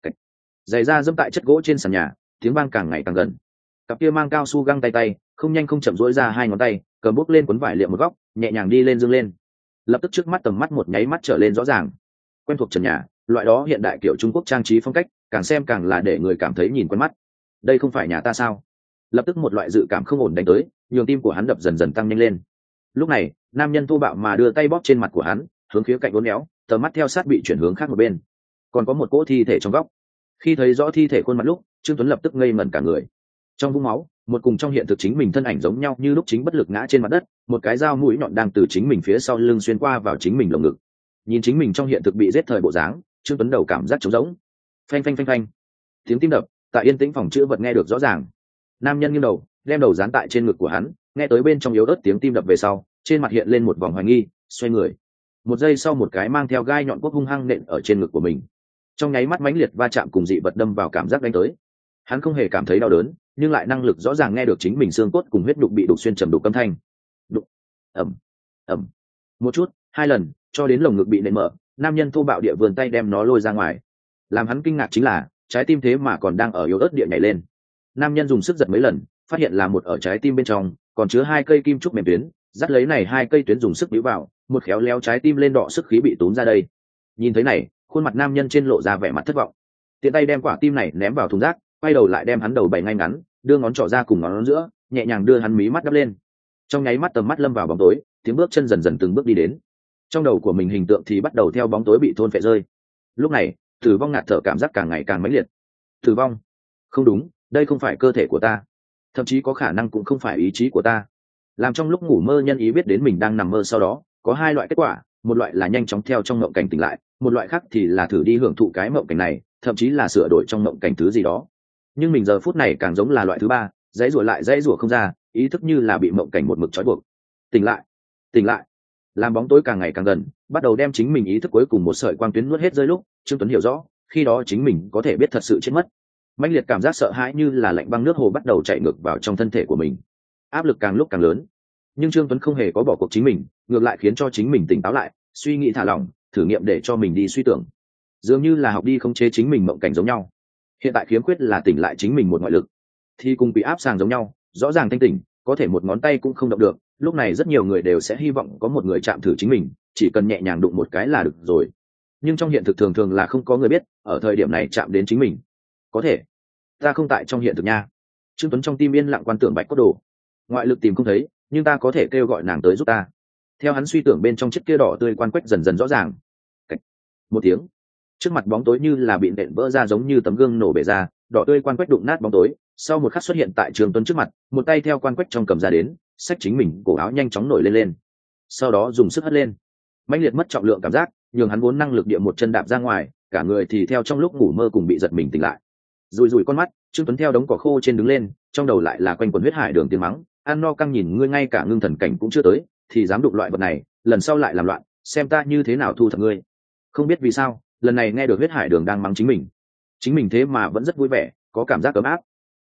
A: Giày da dẫm tại chất gỗ trên sàn nhà, tiếng vang càng ngày càng gần. Cặp kia mang cao su găng tay, không nhanh không chậm duỗi ra hai ngón tay, cầm bút lên cuốn vải liệm một góc, nhẹ nhàng đi lên dương lên. Lập tức trước mắt tầm mắt một nháy mắt trở lên rõ ràng. Quen thuộc trần nhà, loại đó hiện đại kiểu Trung Quốc trang trí phong cách, càng xem càng là để người cảm thấy nhìn quen mắt. Đây không phải nhà ta sao? Lập tức một loại dự cảm không ổn đánh tới, nhường tim của hắn đập dần dần tăng nhanh lên. Lúc này, nam nhân thô bạo mà đưa tay bóp trên mặt của hắn, hướng khía cạnh uốn éo, tầm mắt theo sát bị chuyển hướng khác một bên. Còn có một cỗ thi thể trong góc. Khi thấy rõ thi thể khuôn mặt lúc, Trương Tuấn lập tức ngây ngẩn cả người. Trong vũng máu, một cùng trong hiện thực chính mình thân ảnh giống nhau như lúc chính bất lực ngã trên mặt đất, một cái dao mũi nhọn đang từ chính mình phía sau lưng xuyên qua vào chính mình lồng ngực. Nhìn chính mình trong hiện thực bị giết thời bộ dáng, Trương Tuấn đầu cảm giác trống rỗng. Phanh phanh phanh phanh. Tiếng tim đập tại yên tĩnh phòng chữa vật nghe được rõ ràng. Nam nhân nghiêng đầu, đem đầu dán tại trên ngực của hắn, nghe tới bên trong yếu ớt tiếng tim đập về sau, trên mặt hiện lên một vòng hoài nghi, xoay người. Một giây sau một cái mang theo gai nhọn quốc hung hăng nện ở trên ngực của mình. Trong nháy mắt mãnh liệt va chạm cùng dị vật đâm vào cảm giác đánh tới. Hắn không hề cảm thấy đau đớn, nhưng lại năng lực rõ ràng nghe được chính mình xương cốt cùng huyết đục bị đục xuyên trầm đục âm thanh. Đục. Ầm. Ầm. Một chút, hai lần, cho đến lồng ngực bị nện mở, nam nhân thô bạo địa vươn tay đem nó lôi ra ngoài. Làm hắn kinh ngạc chính là, trái tim thế mà còn đang ở yếu ớt địa nhảy lên. Nam nhân dùng sức giật mấy lần, phát hiện là một ở trái tim bên trong còn chứa hai cây kim trúc mềm tuyến, dắt lấy này hai cây tuyến dùng sức bíu vào, một khéo léo trái tim lên đọ sức khí bị túm ra đây. Nhìn thấy này, khuôn mặt nam nhân trên lộ ra vẻ mặt thất vọng. Tiện tay đem quả tim này ném vào thùng rác, quay đầu lại đem hắn đầu bày ngay ngắn, đưa ngón trỏ ra cùng ngón giữa, nhẹ nhàng đưa hắn mí mắt đắp lên. Trong nháy mắt tầm mắt lâm vào bóng tối, tiếng bước chân dần dần từng bước đi đến. Trong đầu của mình hình tượng thì bắt đầu theo bóng tối bị thôn phệ rơi. Lúc này, tử vong ngạt thở cảm giác càng ngày càng mãnh liệt. Tử vong? Không đúng, đây không phải cơ thể của ta, thậm chí có khả năng cũng không phải ý chí của ta. Làm trong lúc ngủ mơ nhân ý biết đến mình đang nằm mơ sau đó, có hai loại kết quả, một loại là nhanh chóng theo trong mộng cảnh tỉnh lại, một loại khác thì là thử đi hưởng thụ cái mộng cảnh này, thậm chí là sửa đổi trong mộng cảnh thứ gì đó. Nhưng mình giờ phút này càng giống là loại thứ ba, dãy rủa lại dãy rủa không ra, ý thức như là bị mộng cảnh một mực trói buộc. Tỉnh lại, tỉnh lại. Làm bóng tối càng ngày càng gần, bắt đầu đem chính mình ý thức cuối cùng một sợi quang tuyến nuốt hết rơi lúc, Trương Tuấn hiểu rõ, khi đó chính mình có thể biết thật sự chết mất. Mãnh liệt cảm giác sợ hãi như là lạnh băng nước hồ bắt đầu chạy ngược vào trong thân thể của mình. Áp lực càng lúc càng lớn, nhưng Trương Tuấn không hề có bỏ cuộc chính mình, ngược lại khiến cho chính mình tỉnh táo lại, suy nghĩ thả lỏng, thử nghiệm để cho mình đi suy tưởng, dường như là học đi khống chế chính mình mộng cảnh giống nhau. Hiện tại khiếm khuyết là tỉnh lại chính mình một ngoại lực, thì cùng bị áp sàng giống nhau, rõ ràng thanh tỉnh, có thể một ngón tay cũng không động được. Lúc này rất nhiều người đều sẽ hy vọng có một người chạm thử chính mình, chỉ cần nhẹ nhàng đụng một cái là được rồi. Nhưng trong hiện thực thường thường là không có người biết, ở thời điểm này chạm đến chính mình. Có thể ta không tại trong hiện thực nha. Trương Tuấn trong tim yên lặng quan tưởng Bạch Cốt Đồ. Ngoại lực tìm không thấy, nhưng ta có thể kêu gọi nàng tới giúp ta. Theo hắn suy tưởng bên trong chiếc kia đỏ tươi quan quách dần dần rõ ràng. Cách. Một tiếng, trước mặt bóng tối như là bị nện vỡ ra, giống như tấm gương nổ bể ra, đỏ tươi quan quách đụng nát bóng tối, sau một khắc xuất hiện tại Trương Tuấn trước mặt, một tay theo quan quách trong cầm ra đến, xách chính mình cổ áo nhanh chóng nổi lên, sau đó dùng sức hất lên. Mãnh liệt mất trọng lượng cảm giác nhường hắn vốn năng lực địa một chân đạp ra ngoài, cả người thì theo trong lúc ngủ mơ cùng bị giật mình tỉnh lại. Rùi rùi con mắt, Trương Tuấn theo đống cỏ khô trên đứng lên, trong đầu lại là quanh quẩn huyết hải đường tiếng mắng, ăn no căng nhìn ngươi ngay cả ngưng thần cảnh cũng chưa tới, thì dám đụng loại vật này, lần sau lại làm loạn, xem ta như thế nào thu thập ngươi. Không biết vì sao, lần này nghe được huyết hải đường đang mắng chính mình thế mà vẫn rất vui vẻ, có cảm giác ấm áp.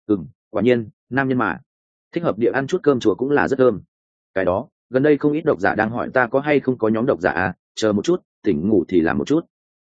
A: Quả nhiên nam nhân mà thích hợp địa ăn chút cơm chùa cũng là rất thơm. Cái đó gần đây không ít độc giả đang hỏi ta có hay không có nhóm độc giả à, chờ một chút, tỉnh ngủ thì làm một chút.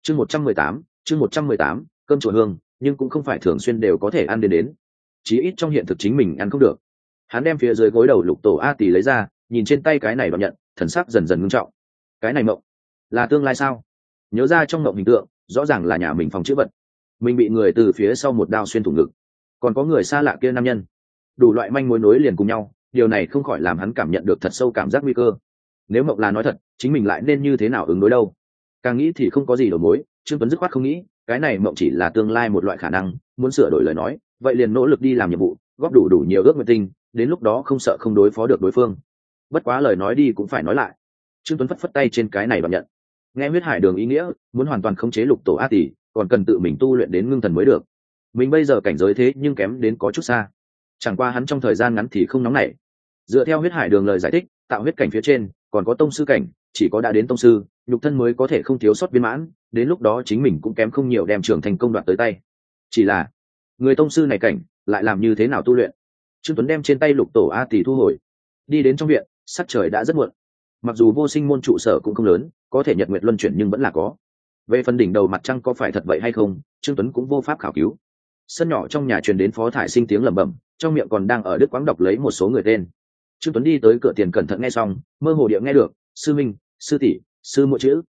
A: chương 118, cơm chùa hương, nhưng cũng không phải thường xuyên đều có thể ăn đến. Chí ít trong hiện thực chính mình ăn không được. Hắn đem phía dưới gối đầu lục tổ A Tỷ lấy ra, nhìn trên tay cái này đoạn nhận, thần sắc dần dần ngưng trọng. Cái này mộng là tương lai sao? Nhớ ra trong mộng hình tượng, rõ ràng là nhà mình phòng chữ vật, mình bị người từ phía sau một đao xuyên thủng ngực, còn có người xa lạ kia nam nhân, đủ loại manh mối nối liền cùng nhau. Điều này không khỏi làm hắn cảm nhận được thật sâu cảm giác nguy cơ. Nếu mộng là nói thật, chính mình lại nên như thế nào ứng đối đâu? Càng nghĩ thì không có gì đầu mối. Trương Tuấn dứt khoát không nghĩ, cái này mộng chỉ là tương lai một loại khả năng, muốn sửa đổi lời nói, vậy liền nỗ lực đi làm nhiệm vụ, góp đủ nhiều ước nguyện tinh, đến lúc đó không sợ không đối phó được đối phương. Bất quá lời nói đi cũng phải nói lại. Trương Tuấn phất tay trên cái này và nhận. Nghe huyết hải đường ý nghĩa, muốn hoàn toàn khống chế lục tổ A Tỷ, còn cần tự mình tu luyện đến ngưng thần mới được. Mình bây giờ cảnh giới thế nhưng kém đến có chút xa. Chẳng qua hắn trong thời gian ngắn thì không nóng nảy. Dựa theo huyết hải đường lời giải thích, tạo huyết cảnh phía trên còn có tông sư cảnh, chỉ có đã đến tông sư, nhục thân mới có thể không thiếu sót viên mãn, đến lúc đó chính mình cũng kém không nhiều đem trưởng thành công đoạt tới tay. Chỉ là người tông sư này cảnh lại làm như thế nào tu luyện? Trương Tuấn đem trên tay lục tổ A Tỷ thu hồi, đi đến trong viện. Sắc trời đã rất muộn, mặc dù vô sinh môn trụ sở cũng không lớn, có thể nhật nguyệt luân chuyển nhưng vẫn là có. Về phần đỉnh đầu mặt trăng có phải thật vậy hay không, Trương Tuấn cũng vô pháp khảo cứu. Sân nhỏ trong nhà truyền đến Phó Thải Sinh tiếng lẩm bẩm, trong miệng còn đang ở đức quãng đọc lấy một số người tên. Trương Tuấn đi tới cửa tiền cẩn thận nghe xong, mơ hồ địa nghe được sư minh, sư tỷ, sư muội chữ.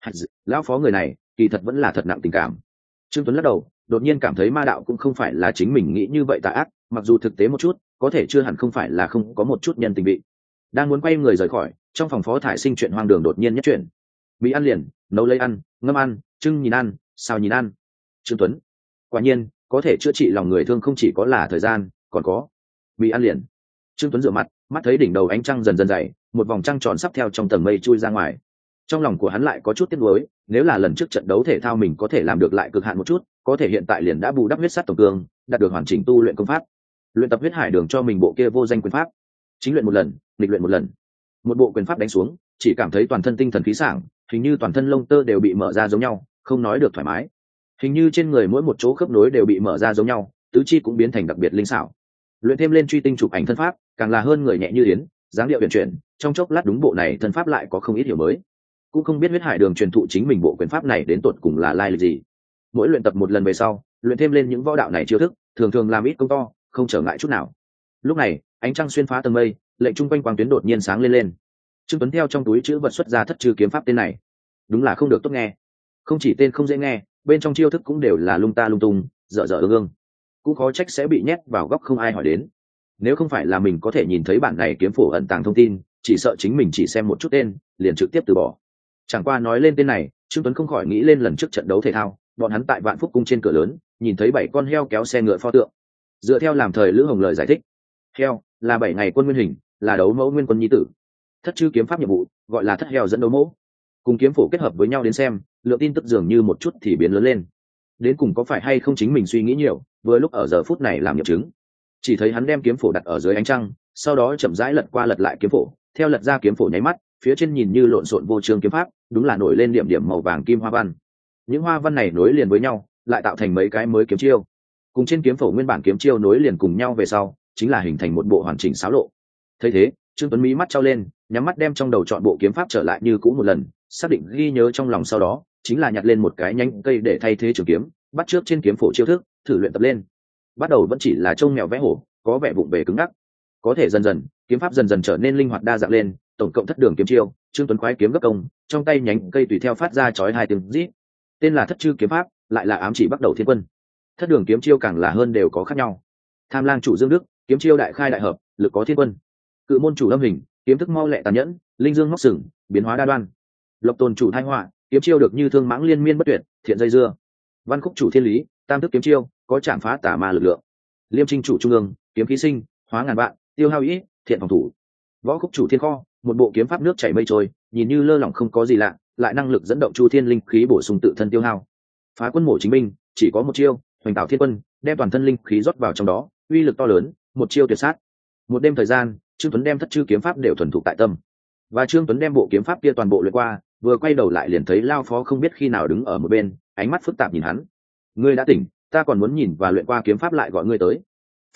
A: Lão Phó người này kỳ thật vẫn là thật nặng tình cảm. Trương Tuấn lắc đầu, đột nhiên cảm thấy ma đạo cũng không phải là chính mình nghĩ như vậy tà ác, mặc dù thực tế một chút, có thể chưa hẳn không phải là không có một chút nhân tình vị. Đang muốn quay người rời khỏi, trong phòng Phó Thải Sinh chuyện hoang đường đột nhiên nhất chuyện. Bị ăn liền, nấu lấy ăn, ngâm ăn, trưng nhìn ăn, xào nhìn ăn. Trương Tuấn, quả nhiên có thể chữa trị lòng người thương không chỉ có là thời gian, còn có bị ăn liền. Trương Tuấn rửa mặt, mắt thấy đỉnh đầu ánh trăng dần dần dày, một vòng trăng tròn sắp theo trong tầng mây chui ra ngoài. Trong lòng của hắn lại có chút tiếc nuối, nếu là lần trước trận đấu thể thao mình có thể làm được lại cực hạn một chút, có thể hiện tại liền đã bù đắp huyết sắt tổng cương, đạt được hoàn chỉnh tu luyện công pháp. Luyện tập huyết hải đường cho mình bộ kia vô danh quyền pháp, chính luyện một lần, nghịch luyện một lần. Một bộ quyền pháp đánh xuống, chỉ cảm thấy toàn thân tinh thần khí sảng, hình như toàn thân lông tơ đều bị mở ra giống nhau, không nói được thoải mái. Hình như trên người mỗi một chỗ khớp nối đều bị mở ra giống nhau, tứ chi cũng biến thành đặc biệt linh xảo. Luyện thêm lên truy tinh chụp ảnh thân pháp, càng là hơn người nhẹ như yến, dáng điệu huyền chuyển, trong chốc lát đúng bộ này thân pháp lại có không ít hiểu mới. Cũng không biết huyết hải đường truyền thụ chính mình bộ quyền pháp này đến tột cùng là lai lịch gì. Mỗi luyện tập một lần về sau, luyện thêm lên những võ đạo này chiêu thức, thường thường làm ít công to, không trở ngại chút nào. Lúc này, ánh trăng xuyên phá tầng mây, lệnh trung quanh quang tuyến đột nhiên sáng lên. Trương Tuấn theo trong túi chữ vật xuất ra thất trừ kiếm pháp tên này. Đúng là không được tốt nghe. Không chỉ tên không dễ nghe, bên trong chiêu thức cũng đều là lung ta lung tung, dở dở ương ương. Cũng khó trách sẽ bị nhét vào góc không ai hỏi đến. Nếu không phải là mình có thể nhìn thấy bản này kiếm phổ ẩn tàng thông tin, chỉ sợ chính mình chỉ xem một chút tên, liền trực tiếp từ bỏ. Chẳng qua nói lên tên này, Trương Tuấn không khỏi nghĩ lên lần trước trận đấu thể thao, bọn hắn tại Vạn Phúc cung trên cửa lớn, nhìn thấy 7 con heo kéo xe ngựa pho tượng. Dựa theo làm thời Lữ Hồng lời giải thích, heo là 7 ngày quân nguyên hình, là đấu mẫu nguyên quân nhi tử. Thất chư kiếm pháp nhiệm vụ gọi là thất heo dẫn đấu mẫu, cùng kiếm phổ kết hợp với nhau đến xem, lượng tin tức dường như một chút thì biến lớn lên. Đến cùng có phải hay không chính mình suy nghĩ nhiều, vừa lúc ở giờ phút này làm nghiệm chứng. Chỉ thấy hắn đem kiếm phổ đặt ở dưới ánh trăng, sau đó chậm rãi lật qua lật lại kiếm phổ, theo lật ra kiếm phổ nháy mắt, phía trên nhìn như lộn xộn vô chương kiếm pháp, đúng là nổi lên điểm điểm màu vàng kim hoa văn. Những hoa văn này nối liền với nhau, lại tạo thành mấy cái mới kiếm chiêu. Cùng trên kiếm phổ nguyên bản kiếm chiêu nối liền cùng nhau về sau, chính là hình thành một bộ hoàn chỉnh xáo lộ. Thấy thế, Trương Tuấn mí mắt trao lên, nhắm mắt đem trong đầu chọn bộ kiếm pháp trở lại như cũ một lần, xác định ghi nhớ trong lòng, sau đó chính là nhặt lên một cái nhánh cây để thay thế trường kiếm, bắt trước trên kiếm phổ chiêu thức, thử luyện tập lên. Bắt đầu vẫn chỉ là trông mèo vẽ hổ, có vẻ vụng về cứng ngắc, có thể dần dần kiếm pháp dần dần trở nên linh hoạt đa dạng lên, tổng cộng thất đường kiếm chiêu. Trương Tuấn khoái kiếm gấp công, trong tay nhánh cây tùy theo phát ra chói hai tiếng rít. Tên là thất chư kiếm pháp, lại là ám chỉ bắt đầu thiên quân. Thất đường kiếm chiêu càng là hơn đều có khác nhau. Tham lang chủ Dương Đức, kiếm chiêu đại khai đại hợp, lực có thiên quân. Cự môn chủ Lâm Hình, kiếm thức mau lẹ tàn nhẫn, linh dương ngóc sừng, biến hóa đa đoan. Lộc Tôn chủ Thái Họa, kiếm chiêu được như thương mãng liên miên bất tuyệt, thiện dây dưa. Văn Khúc chủ Thiên Lý, tam thức kiếm chiêu, có chạm phá tà ma lực lượng. Liêm Trinh chủ Trung ương, kiếm khí sinh, hóa ngàn vạn, tiêu hao ý, thiện phòng thủ. Võ Khúc chủ Thiên Kho, một bộ kiếm pháp nước chảy mây trôi, nhìn như lơ lỏng không có gì lạ, lại năng lực dẫn động chu thiên linh khí bổ sung tự thân tiêu hao. Phá quân mổ chính binh, chỉ có một chiêu, hoành tạo thiên quân, đem toàn thân linh khí rót vào trong đó, uy lực to lớn, một chiêu tuyệt sát. Một đêm thời gian, Trương Tuấn đem thất chư kiếm pháp đều thuần thục tại tâm. Và Trương Tuấn đem bộ kiếm pháp kia toàn bộ luyện qua, vừa quay đầu lại liền thấy Lao Phó không biết khi nào đứng ở một bên, ánh mắt phức tạp nhìn hắn. Ngươi đã tỉnh, ta còn muốn nhìn và luyện qua kiếm pháp lại gọi ngươi tới.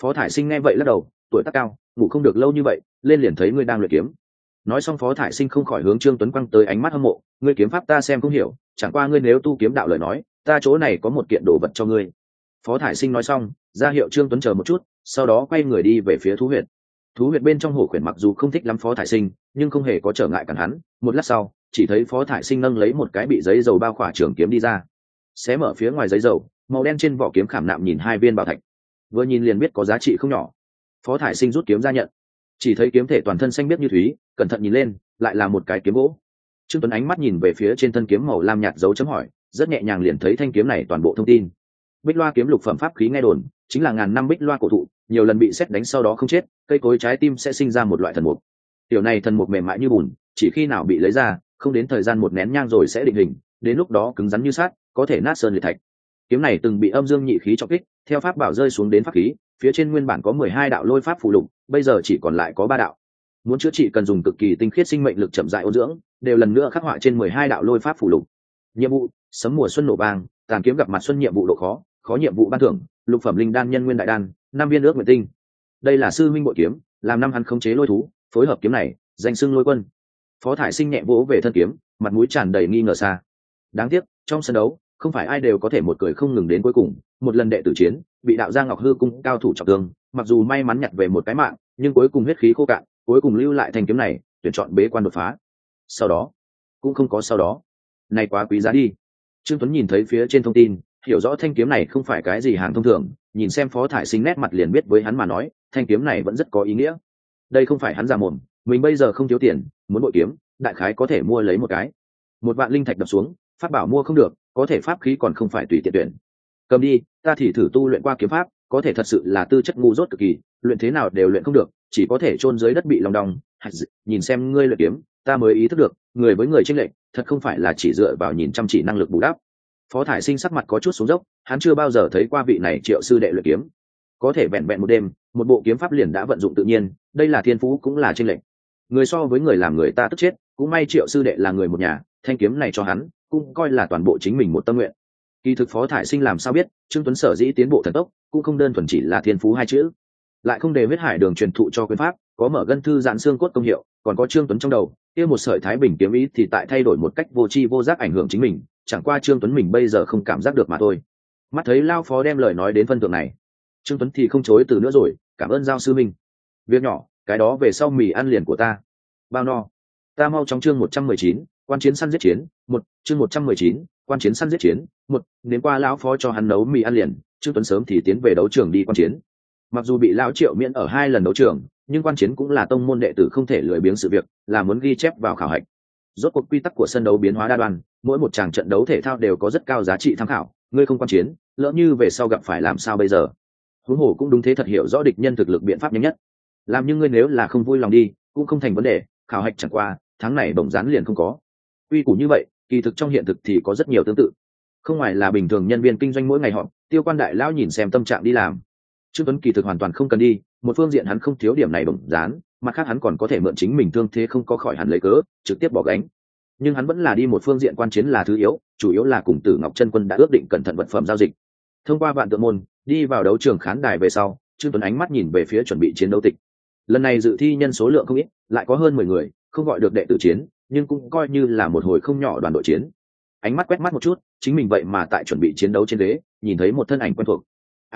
A: Phó Thải Sinh nghe vậy lắc đầu, tuổi tác cao, ngủ không được lâu như vậy, lên liền thấy ngươi đang luyện kiếm. Nói xong Phó Thải Sinh không khỏi hướng Trương Tuấn quăng tới ánh mắt hâm mộ, ngươi kiếm pháp ta xem không hiểu, chẳng qua ngươi nếu tu kiếm đạo lời nói, ta chỗ này có một kiện đồ vật cho ngươi. Phó Thải Sinh nói xong, ra hiệu Trương Tuấn chờ một chút, sau đó quay người đi về phía thú huyệt. Thú huyệt bên trong hổ khuyển mặc dù không thích lắm Phó Thải Sinh, nhưng không hề có trở ngại cản hắn. Một lát sau, chỉ thấy Phó Thải Sinh nâng lấy một cái bị giấy dầu bao khỏa trường kiếm đi ra, xé mở phía ngoài giấy dầu, màu đen trên vỏ kiếm khảm nạm nhìn hai viên bảo thạch, vừa nhìn liền biết có giá trị không nhỏ. Phó Thải Sinh rút kiếm ra nhận, chỉ thấy kiếm thể toàn thân xanh biếc như thúy, cẩn thận nhìn lên, lại là một cái kiếm gỗ. Trương Tuấn ánh mắt nhìn về phía trên thân kiếm màu lam nhạt dấu chấm hỏi, rất nhẹ nhàng liền thấy thanh kiếm này toàn bộ thông tin. Bích loa kiếm lục phẩm pháp khí nghe đồn, chính là ngàn năm bích loa cổ thụ, nhiều lần bị sét đánh sau đó không chết, cây cối trái tim sẽ sinh ra một loại thần mục. Tiểu này thần mục mềm mại như bùn, chỉ khi nào bị lấy ra, không đến thời gian một nén nhang rồi sẽ định hình, đến lúc đó cứng rắn như sắt, có thể nát sơn liệt thạch. Kiếm này từng bị âm dương nhị khí trọng kích, theo pháp bảo rơi xuống đến pháp khí, phía trên nguyên bản có 12 đạo lôi pháp phù lục, bây giờ chỉ còn lại có 3 đạo. Muốn chữa trị cần dùng cực kỳ tinh khiết sinh mệnh lực chậm rãi ôn dưỡng, đều lần nữa khắc họa trên 12 đạo lôi pháp phù lục. Nhiệm vụ: sấm mùa xuân nổ vang, tàn kiếm gặp mặt xuân, nhiệm vụ độ khó, khó nhiệm vụ ban thưởng, lục phẩm linh đan nhân nguyên đại đan, 5 viên ước nguyện tinh. Đây là sư minh bội kiếm, làm năm hắn khống chế lôi thú, phối hợp kiếm này, danh xưng lôi quân. Phó Thải Sinh nhẹ vỗ về thân kiếm, mặt mũi tràn đầy nghi ngờ xa. Đáng tiếc, trong sân đấu, không phải ai đều có thể một cười không ngừng đến cuối cùng. Một lần đệ tử chiến, bị đạo Giang Ngọc Hư cung cao thủ trọng thương, mặc dù may mắn nhặt về một cái mạng, nhưng cuối cùng huyết khí khô cạn, cuối cùng lưu lại thanh kiếm này, tuyển chọn bế quan đột phá. Sau đó, cũng không có sau đó. Này quá quý giá đi. Trương Tuấn nhìn thấy phía trên thông tin, hiểu rõ thanh kiếm này không phải cái gì hàng thông thường, nhìn xem Phó Thải Sinh nét mặt liền biết với hắn mà nói, thanh kiếm này vẫn rất có ý nghĩa. Đây không phải hắn giả mồm, mình bây giờ không thiếu tiền, muốn bội kiếm, đại khái có thể mua lấy một cái. 1 vạn linh thạch đập xuống, pháp bảo mua không được, có thể pháp khí còn không phải tùy tiện tuyển. Cầm đi, ta thì thử tu luyện qua kiếm pháp, có thể thật sự là tư chất ngu dốt cực kỳ, luyện thế nào đều luyện không được, chỉ có thể chôn dưới đất bị lòng đong. Nhìn xem ngươi luyện kiếm, ta mới ý thức được, người với người chênh lệch, thật không phải là chỉ dựa vào nhìn chăm chỉ năng lực bù đắp. Phó Thải Sinh sắc mặt có chút xuống dốc, hắn chưa bao giờ thấy qua vị này Triệu sư đệ luyện kiếm, có thể vẹn vẹn một đêm, một bộ kiếm pháp liền đã vận dụng tự nhiên, đây là thiên phú cũng là chênh lệch. Người so với người làm người ta tức chết, cũng may Triệu sư đệ là người một nhà, thanh kiếm này cho hắn, cũng coi là toàn bộ chính mình một tâm nguyện. Kỳ thực Phó Thải Sinh làm sao biết, Trương Tuấn sở dĩ tiến bộ thần tốc, cũng không đơn thuần chỉ là thiên phú hai chữ, lại không để huyết hải đường truyền thụ cho quyền pháp, có mở gân thư giãn xương cốt công hiệu, còn có Trương Tuấn trong đầu, kia một sợi thái bình kiếm ý thì tại thay đổi một cách vô tri vô giác ảnh hưởng chính mình, chẳng qua Trương Tuấn mình bây giờ không cảm giác được mà thôi. Mắt thấy Lao Phó đem lời nói đến phân thượng này, Trương Tuấn thì không chối từ nữa rồi, cảm ơn Giao sư minh. Việc nhỏ, cái đó về sau mì ăn liền của ta. Bao no. Ta mau chóng chương 119, quan chiến săn giết chiến, chương 119, quan chiến săn giết chiến, đến qua lão phó cho hắn nấu mì ăn liền, Trương Tuấn sớm thì tiến về đấu trường đi quan chiến. Mặc dù bị lão Triệu miễn ở 2 lần đấu trường, nhưng quan chiến cũng là tông môn đệ tử không thể lười biếng sự việc, là muốn ghi chép vào khảo hạch. Rốt cuộc quy tắc của sân đấu biến hóa đa đoan, mỗi một tràng trận đấu thể thao đều có rất cao giá trị tham khảo, ngươi không quan chiến, lỡ như về sau gặp phải làm sao bây giờ? Huống hồ cũng đúng thế, thật hiểu rõ địch nhân thực lực biện pháp nhanh nhất. Làm như ngươi nếu là không vui lòng đi, cũng không thành vấn đề, khảo hạch chẳng qua, tháng này bổng dán liền không có. Quy củ như vậy, kỳ thực trong hiện thực thì có rất nhiều tương tự. Không ngoài là bình thường nhân viên kinh doanh mỗi ngày họp, Tiêu Quan đại lão nhìn xem tâm trạng đi làm. Trương Tuấn kỳ thực hoàn toàn không cần đi, một phương diện hắn không thiếu điểm này bổng dán, mặt khác hắn còn có thể mượn chính mình thương thế không có khỏi hẳn lấy cớ, trực tiếp bỏ gánh. Nhưng hắn vẫn là đi một phương diện quan chiến là thứ yếu, chủ yếu là cùng Tử Ngọc Chân Quân đã ước định cẩn thận vật phẩm giao dịch. Thông qua vạn tượng môn, đi vào đấu trường khán đài về sau, Trương Tuấn ánh mắt nhìn về phía chuẩn bị chiến đấu tịch. Lần này dự thi nhân số lượng không ít, lại có hơn 10 người, không gọi được đệ tử chiến, nhưng cũng coi như là một hồi không nhỏ đoàn đội chiến. Ánh mắt quét mắt một chút, chính mình vậy mà tại chuẩn bị chiến đấu trên ghế, nhìn thấy một thân ảnh quen thuộc.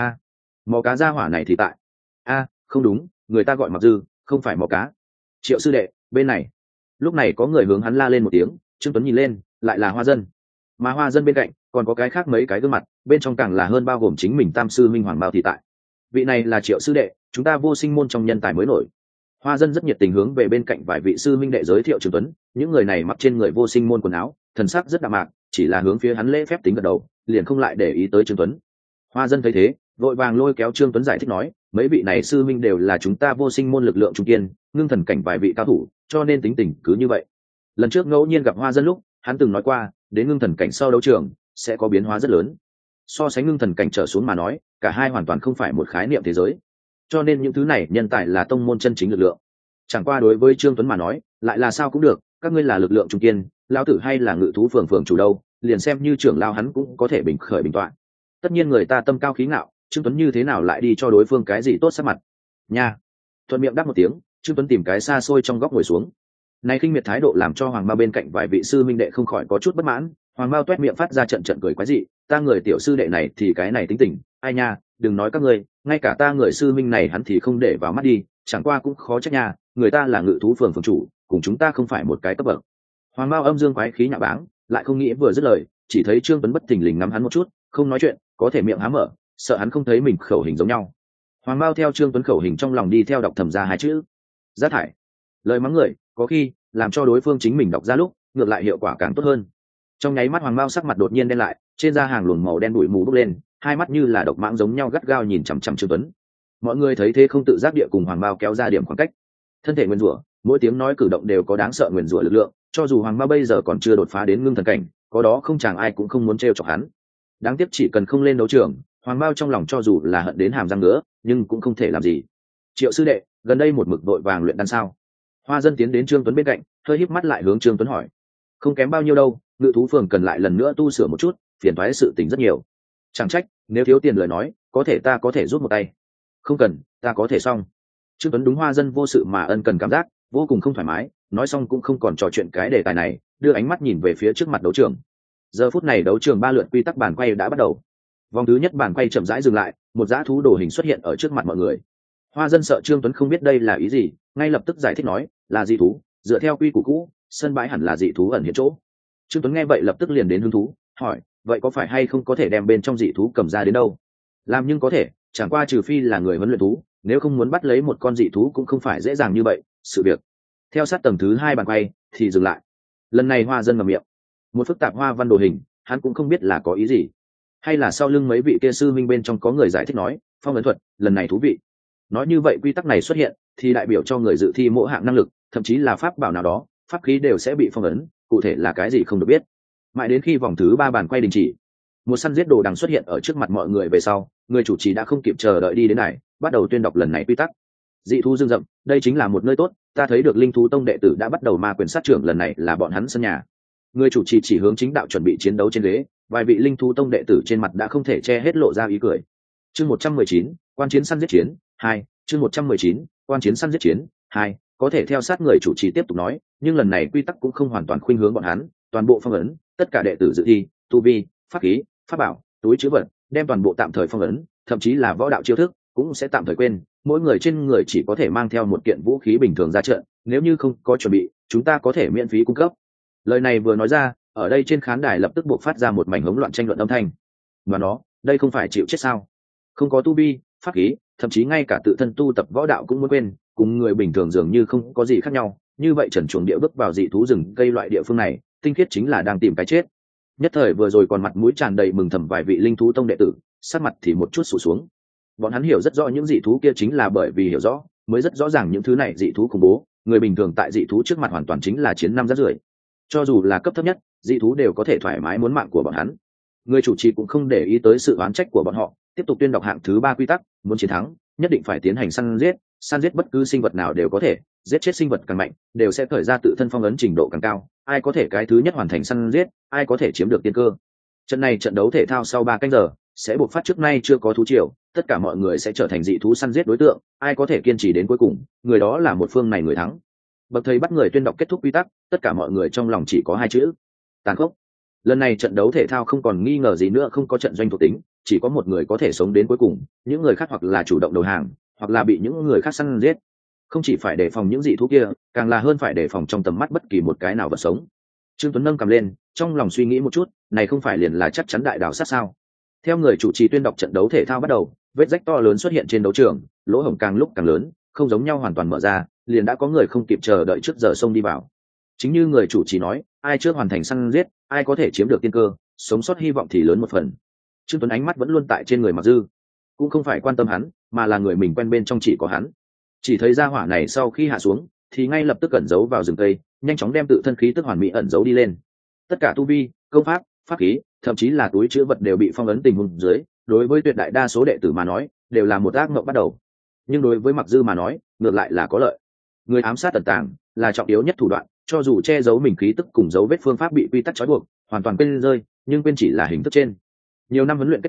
A: Mò cá gia hỏa này thì tại. Không đúng, người ta gọi Mặc Dư, không phải mò cá. Triệu sư đệ, bên này. Lúc này có người hướng hắn la lên một tiếng, Trương Tuấn nhìn lên, lại là Hoa Dân. Mà Hoa Dân bên cạnh, còn có cái khác mấy cái gương mặt, bên trong càng là hơn bao gồm chính mình Tam sư Minh Hoàng Bao thì tại. Vị này là Triệu sư đệ, chúng ta Vô Sinh môn trong nhân tài mới nổi. Hoa Dân rất nhiệt tình hướng về bên cạnh vài vị sư minh đệ giới thiệu Trương Tuấn, những người này mặc trên người Vô Sinh môn quần áo, thần sắc rất đạm mạc, chỉ là hướng phía hắn lễ phép tính gật đầu, liền không lại để ý tới Trương Tuấn. Hoa Dân thấy thế, vội vàng lôi kéo Trương Tuấn giải thích nói, mấy vị này sư minh đều là chúng ta Vô Sinh môn lực lượng trung kiên, ngưng thần cảnh vài vị cao thủ, cho nên tính tình cứ như vậy. Lần trước ngẫu nhiên gặp Hoa Dân lúc, hắn từng nói qua, đến ngưng thần cảnh sau đấu trường sẽ có biến hóa rất lớn. So sánh ngưng thần cảnh trở xuống mà nói, cả hai hoàn toàn không phải một khái niệm thế giới. Cho nên những thứ này nhân tài là tông môn chân chính lực lượng. Chẳng qua đối với Trương Tuấn mà nói, lại là sao cũng được, các ngươi là lực lượng trung kiên, lão tử hay là ngự thú phường chủ đâu, liền xem như trưởng lão hắn cũng có thể bình khởi bình tọa. Tất nhiên người ta tâm cao khí ngạo, Trương Tuấn như thế nào lại đi cho đối phương cái gì tốt sắc mặt nha. Thuận miệng đáp một tiếng, Trương Tuấn tìm cái xa xôi trong góc ngồi xuống. Này khinh miệt thái độ làm cho Hoàng Mao bên cạnh vài vị sư minh đệ không khỏi có chút bất mãn. Hoàng Mao toét miệng phát ra trận trận cười quái dị, ta người tiểu sư đệ này thì cái này tính tình, ai nha, đừng nói các ngươi, ngay cả ta người sư minh này hắn thì không để vào mắt đi, chẳng qua cũng khó trách nha, người ta là Ngự thú phường phường chủ, cùng chúng ta không phải một cái cấp bậc. Hoàng Mao âm dương quái khí nhạo báng, lại không nghĩ vừa dứt lời, chỉ thấy Trương Tuấn bất thình lình ngắm hắn một chút, không nói chuyện, có thể miệng há mở, sợ hắn không thấy mình khẩu hình giống nhau. Hoàng Mao theo Trương Tuấn khẩu hình trong lòng đi theo đọc thầm ra hai chữ: rác thải. Lời mắng người, có khi làm cho đối phương chính mình đọc ra lúc, ngược lại hiệu quả càng tốt hơn. Trong nháy mắt Hoàng Mao sắc mặt đột nhiên đen lại, trên da hàng luồng màu đen bụi mù bốc lên, hai mắt như là độc mãng giống nhau gắt gao nhìn chằm chằm Trương Tuấn. Mọi người thấy thế không tự giác địa cùng Hoàng Mao kéo ra điểm khoảng cách. Thân thể nguyên rủa, mỗi tiếng nói cử động đều có đáng sợ nguyên rủa lực lượng, cho dù Hoàng Mao bây giờ còn chưa đột phá đến ngưng thần cảnh, có đó không chàng ai cũng không muốn trêu chọc hắn. Đáng tiếc chỉ cần không lên đấu trường, Hoàng Mao trong lòng cho dù là hận đến hàm răng nữa, nhưng cũng không thể làm gì. Triệu sư đệ, gần đây một mực vội vàng luyện đan sao? Hoa Dân tiến đến Trương Tuấn bên cạnh, hơi híp mắt lại hướng Trương Tuấn hỏi. Không kém bao nhiêu đâu, Ngự thú phường cần lại lần nữa tu sửa một chút, phiền toái sự tình rất nhiều. Chẳng trách, nếu thiếu tiền lời nói, ta có thể rút một tay. Không cần, ta có thể xong. Trương Tuấn đúng Hoa Dân vô sự mà ân cần cảm giác, vô cùng không thoải mái, nói xong cũng không còn trò chuyện cái đề tài này, đưa ánh mắt nhìn về phía trước mặt đấu trường. Giờ phút này đấu trường 3 lượt quy tắc bàn quay đã bắt đầu. Vòng thứ nhất bàn quay chậm rãi dừng lại, một dã thú đồ hình xuất hiện ở trước mặt mọi người. Hoa Dân sợ Trương Tuấn không biết đây là ý gì, ngay lập tức giải thích nói, là dị thú, dựa theo quy củ cũ, sân bãi hẳn là dị thú ẩn hiện chỗ. Trương Tuấn nghe vậy lập tức liền đến hứng thú, hỏi, vậy có phải hay không có thể đem bên trong dị thú cầm ra đến đâu? Làm nhưng có thể, chẳng qua trừ phi là người huấn luyện thú, nếu không muốn bắt lấy một con dị thú cũng không phải dễ dàng như vậy. Sự việc theo sát tầng thứ 2 bàn quay thì dừng lại. Lần này Hoa Dân mở miệng, một phức tạp hoa văn đồ hình, hắn cũng không biết là có ý gì, hay là sau lưng mấy vị kia sư minh bên trong có người giải thích nói, phong ấn thuật, lần này thú vị. Nói như vậy quy tắc này xuất hiện thì đại biểu cho người dự thi mỗi hạng năng lực, thậm chí là pháp bảo nào đó, pháp khí đều sẽ bị phong ấn, cụ thể là cái gì không được biết. Mãi đến khi vòng thứ 3 bàn quay đình chỉ, một săn giết đồ đằng xuất hiện ở trước mặt mọi người về sau, người chủ trì đã không kịp chờ đợi đi đến này, bắt đầu tuyên đọc lần này quy tắc. Dị thú rừng rậm, đây chính là một nơi tốt, ta thấy được linh thú tông đệ tử đã bắt đầu ma quyền sát trưởng, lần này là bọn hắn sân nhà. Người chủ trì chỉ hướng chính đạo chuẩn bị chiến đấu trên ghế, vài vị linh thú tông đệ tử trên mặt đã không thể che hết lộ ra ý cười. Chương 119, quan chiến săn giết chiến 2, chương 119, quan chiến săn giết chiến 2, có thể theo sát người chủ trì tiếp tục nói, nhưng lần này quy tắc cũng không hoàn toàn khuynh hướng bọn hắn, toàn bộ phong ấn, tất cả đệ tử dự thi, tu vi, pháp khí, pháp bảo, túi trữ vật, đem toàn bộ tạm thời phong ấn, thậm chí là võ đạo chiêu thức cũng sẽ tạm thời quên, mỗi người trên người chỉ có thể mang theo một kiện vũ khí bình thường ra trận, nếu như không có chuẩn bị, chúng ta có thể miễn phí cung cấp. Lời này vừa nói ra, ở đây trên khán đài lập tức buộc phát ra một mảnh hỗn loạn tranh luận âm thanh. Và nó, đây không phải chịu chết sao? Không có tu vi, pháp khí, thậm chí ngay cả tự thân tu tập võ đạo cũng muốn quên, cùng người bình thường dường như không có gì khác nhau. Như vậy trần chuồng địa bước vào dị thú rừng cây loại địa phương này, tinh khiết chính là đang tìm cái chết. Nhất thời vừa rồi còn mặt mũi tràn đầy mừng thầm vài vị linh thú tông đệ tử, sát mặt thì một chút sụt xuống. Bọn hắn hiểu rất rõ những dị thú kia chính là bởi vì hiểu rõ, mới rất rõ ràng những thứ này dị thú khủng bố, người bình thường tại dị thú trước mặt hoàn toàn chính là chiến năm rác rưởi. Cho dù là cấp thấp nhất, dị thú đều có thể thoải mái muốn mạng của bọn hắn. Người chủ trì cũng không để ý tới sự oán trách của bọn họ, tiếp tục tuyên đọc hạng thứ 3 quy tắc, muốn chiến thắng, nhất định phải tiến hành săn giết bất cứ sinh vật nào đều có thể, giết chết sinh vật càng mạnh, đều sẽ khởi ra tự thân phong ấn trình độ càng cao, ai có thể cái thứ nhất hoàn thành săn giết, ai có thể chiếm được tiên cơ. Trận này trận đấu thể thao sau 3 canh giờ, sẽ buộc phát trước nay chưa có thú triều, tất cả mọi người sẽ trở thành dị thú săn giết đối tượng, ai có thể kiên trì đến cuối cùng, người đó là một phương này người thắng. Bậc thầy bắt người tuyên đọc kết thúc quy tắc, tất cả mọi người trong lòng chỉ có 2 chữ: tàn khốc. Lần này trận đấu thể thao không còn nghi ngờ gì nữa, không có trận doanh thuộc tính, chỉ có một người có thể sống đến cuối cùng, những người khác hoặc là chủ động đầu hàng, hoặc là bị những người khác săn giết. Không chỉ phải đề phòng những dị thú kia, càng là hơn phải đề phòng trong tầm mắt bất kỳ một cái nào vật sống. Trương Tuấn nâng cầm lên, trong lòng suy nghĩ một chút, này không phải liền là chắc chắn đại đảo sát sao? Theo người chủ trì tuyên đọc trận đấu thể thao bắt đầu, vết rách to lớn xuất hiện trên đấu trường, lỗ hổng càng lúc càng lớn, không giống nhau hoàn toàn mở ra, liền đã có người không kịp chờ đợi trước giờ xông đi vào. Chính như người chủ trì nói, ai trước hoàn thành săn giết, ai có thể chiếm được tiên cơ, sống sót hy vọng thì lớn một phần. Trương Tuấn ánh mắt vẫn luôn tại trên người Mặc Dư, cũng không phải quan tâm hắn, mà là người mình quen bên trong chỉ có hắn. Chỉ thấy ra hỏa này sau khi hạ xuống, thì ngay lập tức ẩn giấu vào rừng cây, nhanh chóng đem tự thân khí tức hoàn mỹ ẩn giấu đi lên. Tất cả tu vi, công pháp, pháp khí, thậm chí là túi chứa vật đều bị phong ấn tình huống dưới, đối với tuyệt đại đa số đệ tử mà nói, đều là một ác mộng bắt đầu. Nhưng đối với Mặc Dư mà nói, ngược lại là có lợi. Người ám sát tẩn tàng là trọng yếu nhất thủ đoạn, cho dù che giấu mình khí tức cùng dấu vết phương pháp bị quy tắc trói buộc, hoàn toàn quên rơi, nhưng quên chỉ là hình thức trên. Nhiều năm huấn luyện kết quả,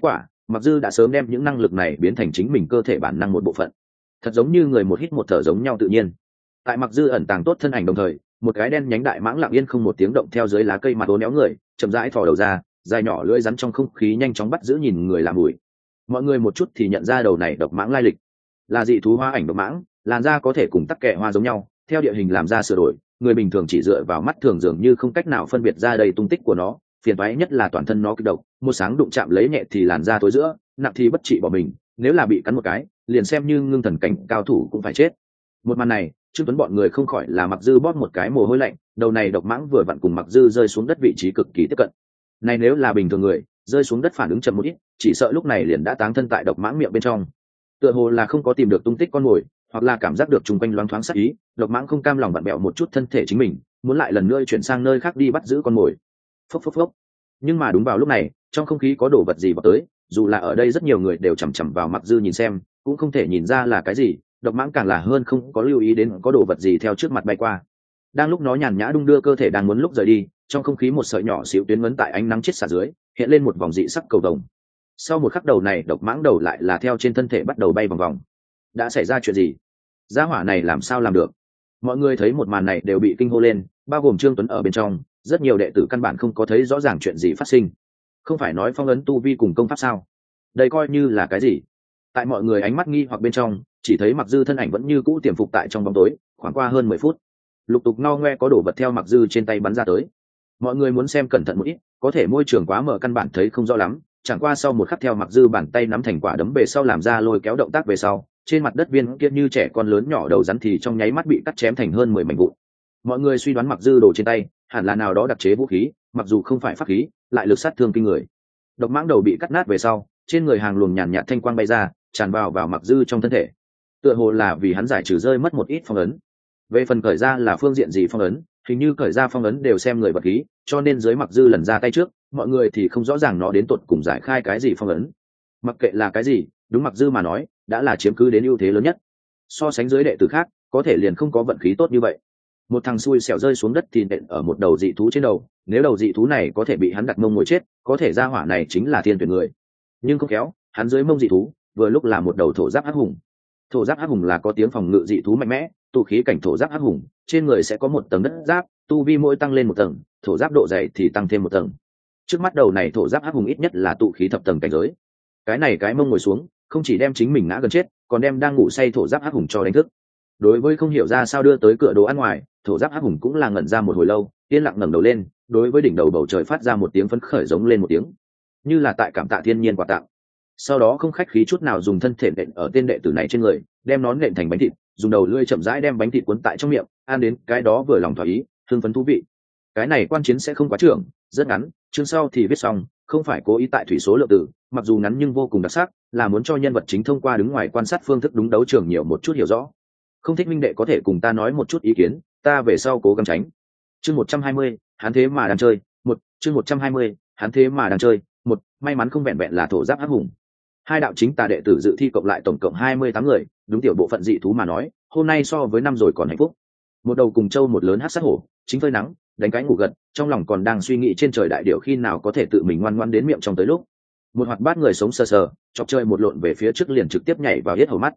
A: Mặc Dư đã sớm đem những năng lực này biến thành chính mình cơ thể bản năng một bộ phận, thật giống như người một hít một thở giống nhau tự nhiên. Tại Mặc Dư ẩn tàng tốt thân ảnh đồng thời, một cái đen nhánh đại mãng lặng yên không một tiếng động theo dưới lá cây mặt uốn éo người, chậm rãi thò đầu ra, dài nhỏ lưỡi rắn trong không khí nhanh chóng bắt giữ nhìn người làm mùi. Mọi người một chút thì nhận ra đầu này độc mãng lai lịch, là dị thú hoa ảnh độc mãng, làn da có thể cùng tắc kè hoa giống nhau, theo địa hình làm ra sửa đổi, người bình thường chỉ dựa vào mắt thường dường như không cách nào phân biệt ra đầy tung tích của nó. Phiền toái nhất là toàn thân nó kịch độc, một sáng đụng chạm lấy nhẹ thì làn da tối giữa, nặng thì bất trị bỏ mình, nếu là bị cắn một cái, liền xem như ngưng thần cảnh cao thủ cũng phải chết. Một màn này, Trương Tuấn bọn người không khỏi là Mặc Dư bóp một cái mồ hôi lạnh, đầu này độc mãng vừa vặn cùng Mặc Dư rơi xuống đất vị trí cực kỳ tiếp cận. Này nếu là bình thường người, rơi xuống đất phản ứng chậm một ít, chỉ sợ lúc này liền đã táng thân tại độc mãng miệng bên trong. Tựa hồ là không có tìm được tung tích con mồi, hoặc là cảm giác được chung quanh loáng thoáng sát ý, độc mãng không cam lòng vặn bẹo một chút thân thể chính mình, muốn lại lần nữa chuyển sang nơi khác đi bắt giữ con mồi. Phốc phốc phốc. Nhưng mà đúng vào lúc này, trong không khí có đồ vật gì vào tới, dù là ở đây rất nhiều người đều chằm chằm vào Mặc Dư nhìn xem, cũng không thể nhìn ra là cái gì, độc mãng càng là hơn không có lưu ý đến có đồ vật gì theo trước mặt bay qua. Đang lúc nó nhàn nhã đung đưa cơ thể đang muốn lúc rời đi, trong không khí một sợi nhỏ xíu tuyến ngấn tại ánh nắng chết xạ dưới, hiện lên một vòng dị sắc cầu vồng. Sau một khắc đầu này độc mãng đầu lại là theo trên thân thể bắt đầu bay vòng vòng. Đã xảy ra chuyện gì? Gia hỏa này làm sao làm được? Mọi người thấy một màn này đều bị kinh hô lên, bao gồm Trương Tuấn ở bên trong, rất nhiều đệ tử căn bản không có thấy rõ ràng chuyện gì phát sinh. Không phải nói phong ấn tu vi cùng công pháp sao? Đây coi như là cái gì? Tại mọi người ánh mắt nghi hoặc bên trong, chỉ thấy Mặc Dư thân ảnh vẫn như cũ tiềm phục tại trong bóng tối, khoảng qua hơn 10 phút, lục tục no ngoe có đồ vật theo Mặc Dư trên tay bắn ra tới. Mọi người muốn xem cẩn thận một ít, có thể môi trường quá mở căn bản thấy không rõ lắm, chẳng qua sau một khắc theo Mặc Dư bàn tay nắm thành quả đấm về sau làm ra lôi kéo động tác về sau, trên mặt đất viên kia như trẻ con lớn nhỏ đầu rắn thì trong nháy mắt bị cắt chém thành hơn 10 mảnh vụn. Mọi người suy đoán Mặc Dư đồ trên tay hẳn là nào đó đặc chế vũ khí, mặc dù không phải pháp khí, lại lực sát thương kinh người. Độc mãng đầu bị cắt nát về sau, trên người hàng luồng nhàn nhạt thanh quang bay ra, tràn vào Mặc Dư trong thân thể, tựa hồ là vì hắn giải trừ rơi mất một ít phong ấn. Về phần cởi ra là phương diện gì phong ấn, hình như cởi ra phong ấn đều xem người vật khí, cho nên dưới Mặc Dư lần ra tay trước, mọi người thì không rõ ràng nó đến tột cùng giải khai cái gì phong ấn. Mặc kệ là cái gì, đúng Mặc Dư mà nói, đã là chiếm cứ đến ưu thế lớn nhất. So sánh dưới đệ tử khác, có thể liền không có vận khí tốt như vậy. Một thằng xui xẻo rơi xuống đất thì nện ở một đầu dị thú trên đầu, nếu đầu dị thú này có thể bị hắn đặt mông ngồi chết, có thể ra hỏa này chính là thiên tuyển người. Nhưng không khéo, hắn dưới mông dị thú, vừa lúc là một đầu thổ giáp hắc hùng. Thổ giáp hắc hùng là có tiếng phòng ngự dị thú mạnh mẽ, tu khí cảnh thổ giáp hắc hùng, trên người sẽ có một tầng đất giáp, tu vi mỗi tăng lên một tầng, thổ giáp độ dày thì tăng thêm một tầng. Trước mắt đầu này thổ giáp hắc hùng ít nhất là tụ khí thập tầng cảnh giới. Cái này cái mông ngồi xuống, không chỉ đem chính mình ngã gần chết, còn đem đang ngủ say thổ giáp hắc hùng cho đánh thức. Đối với không hiểu ra sao đưa tới cửa đồ ăn ngoài, thổ giáp hắc hùng cũng là ngẩn ra một hồi lâu, yên lặng ngẩng đầu lên, đối với đỉnh đầu bầu trời phát ra một tiếng phấn khởi giống lên một tiếng, như là tại cảm tạ thiên nhiên quà tặng. Sau đó không khách khí chút nào dùng thân thể nện ở tên đệ tử này trên người, đem nó nện thành bánh thịt, dùng đầu lưỡi chậm rãi đem bánh thịt cuốn tại trong miệng, ăn đến cái đó vừa lòng thỏa ý, hưng phấn thú vị. Cái này quan chiến sẽ không quá trưởng, rất ngắn, chương sau thì viết xong, không phải cố ý tại thủy số lượng tử, mặc dù ngắn nhưng vô cùng đặc sắc, là muốn cho nhân vật chính thông qua đứng ngoài quan sát phương thức đúng đấu trường nhiều một chút hiểu rõ. Không thích minh đệ có thể cùng ta nói một chút ý kiến, ta về sau cố gắng tránh. Chương 120, hắn thế mà đang chơi, chương 120, hắn thế mà đang chơi, may mắn không vẹn vẹn là thổ giáp hắc hùng. Hai đạo chính tà đệ tử dự thi cộng lại tổng cộng 28 người, đúng tiểu bộ phận dị thú mà nói, hôm nay so với năm rồi còn hạnh phúc. Một đầu cùng châu một lớn hắc sát hổ, chính phơi nắng, đánh cái ngủ gật, trong lòng còn đang suy nghĩ trên trời đại điểu khi nào có thể tự mình ngoan ngoãn đến miệng trong tới lúc. Một hoạt bát người sống sờ sờ, chọc chơi một lộn về phía trước liền trực tiếp nhảy vào yết hầu mắt.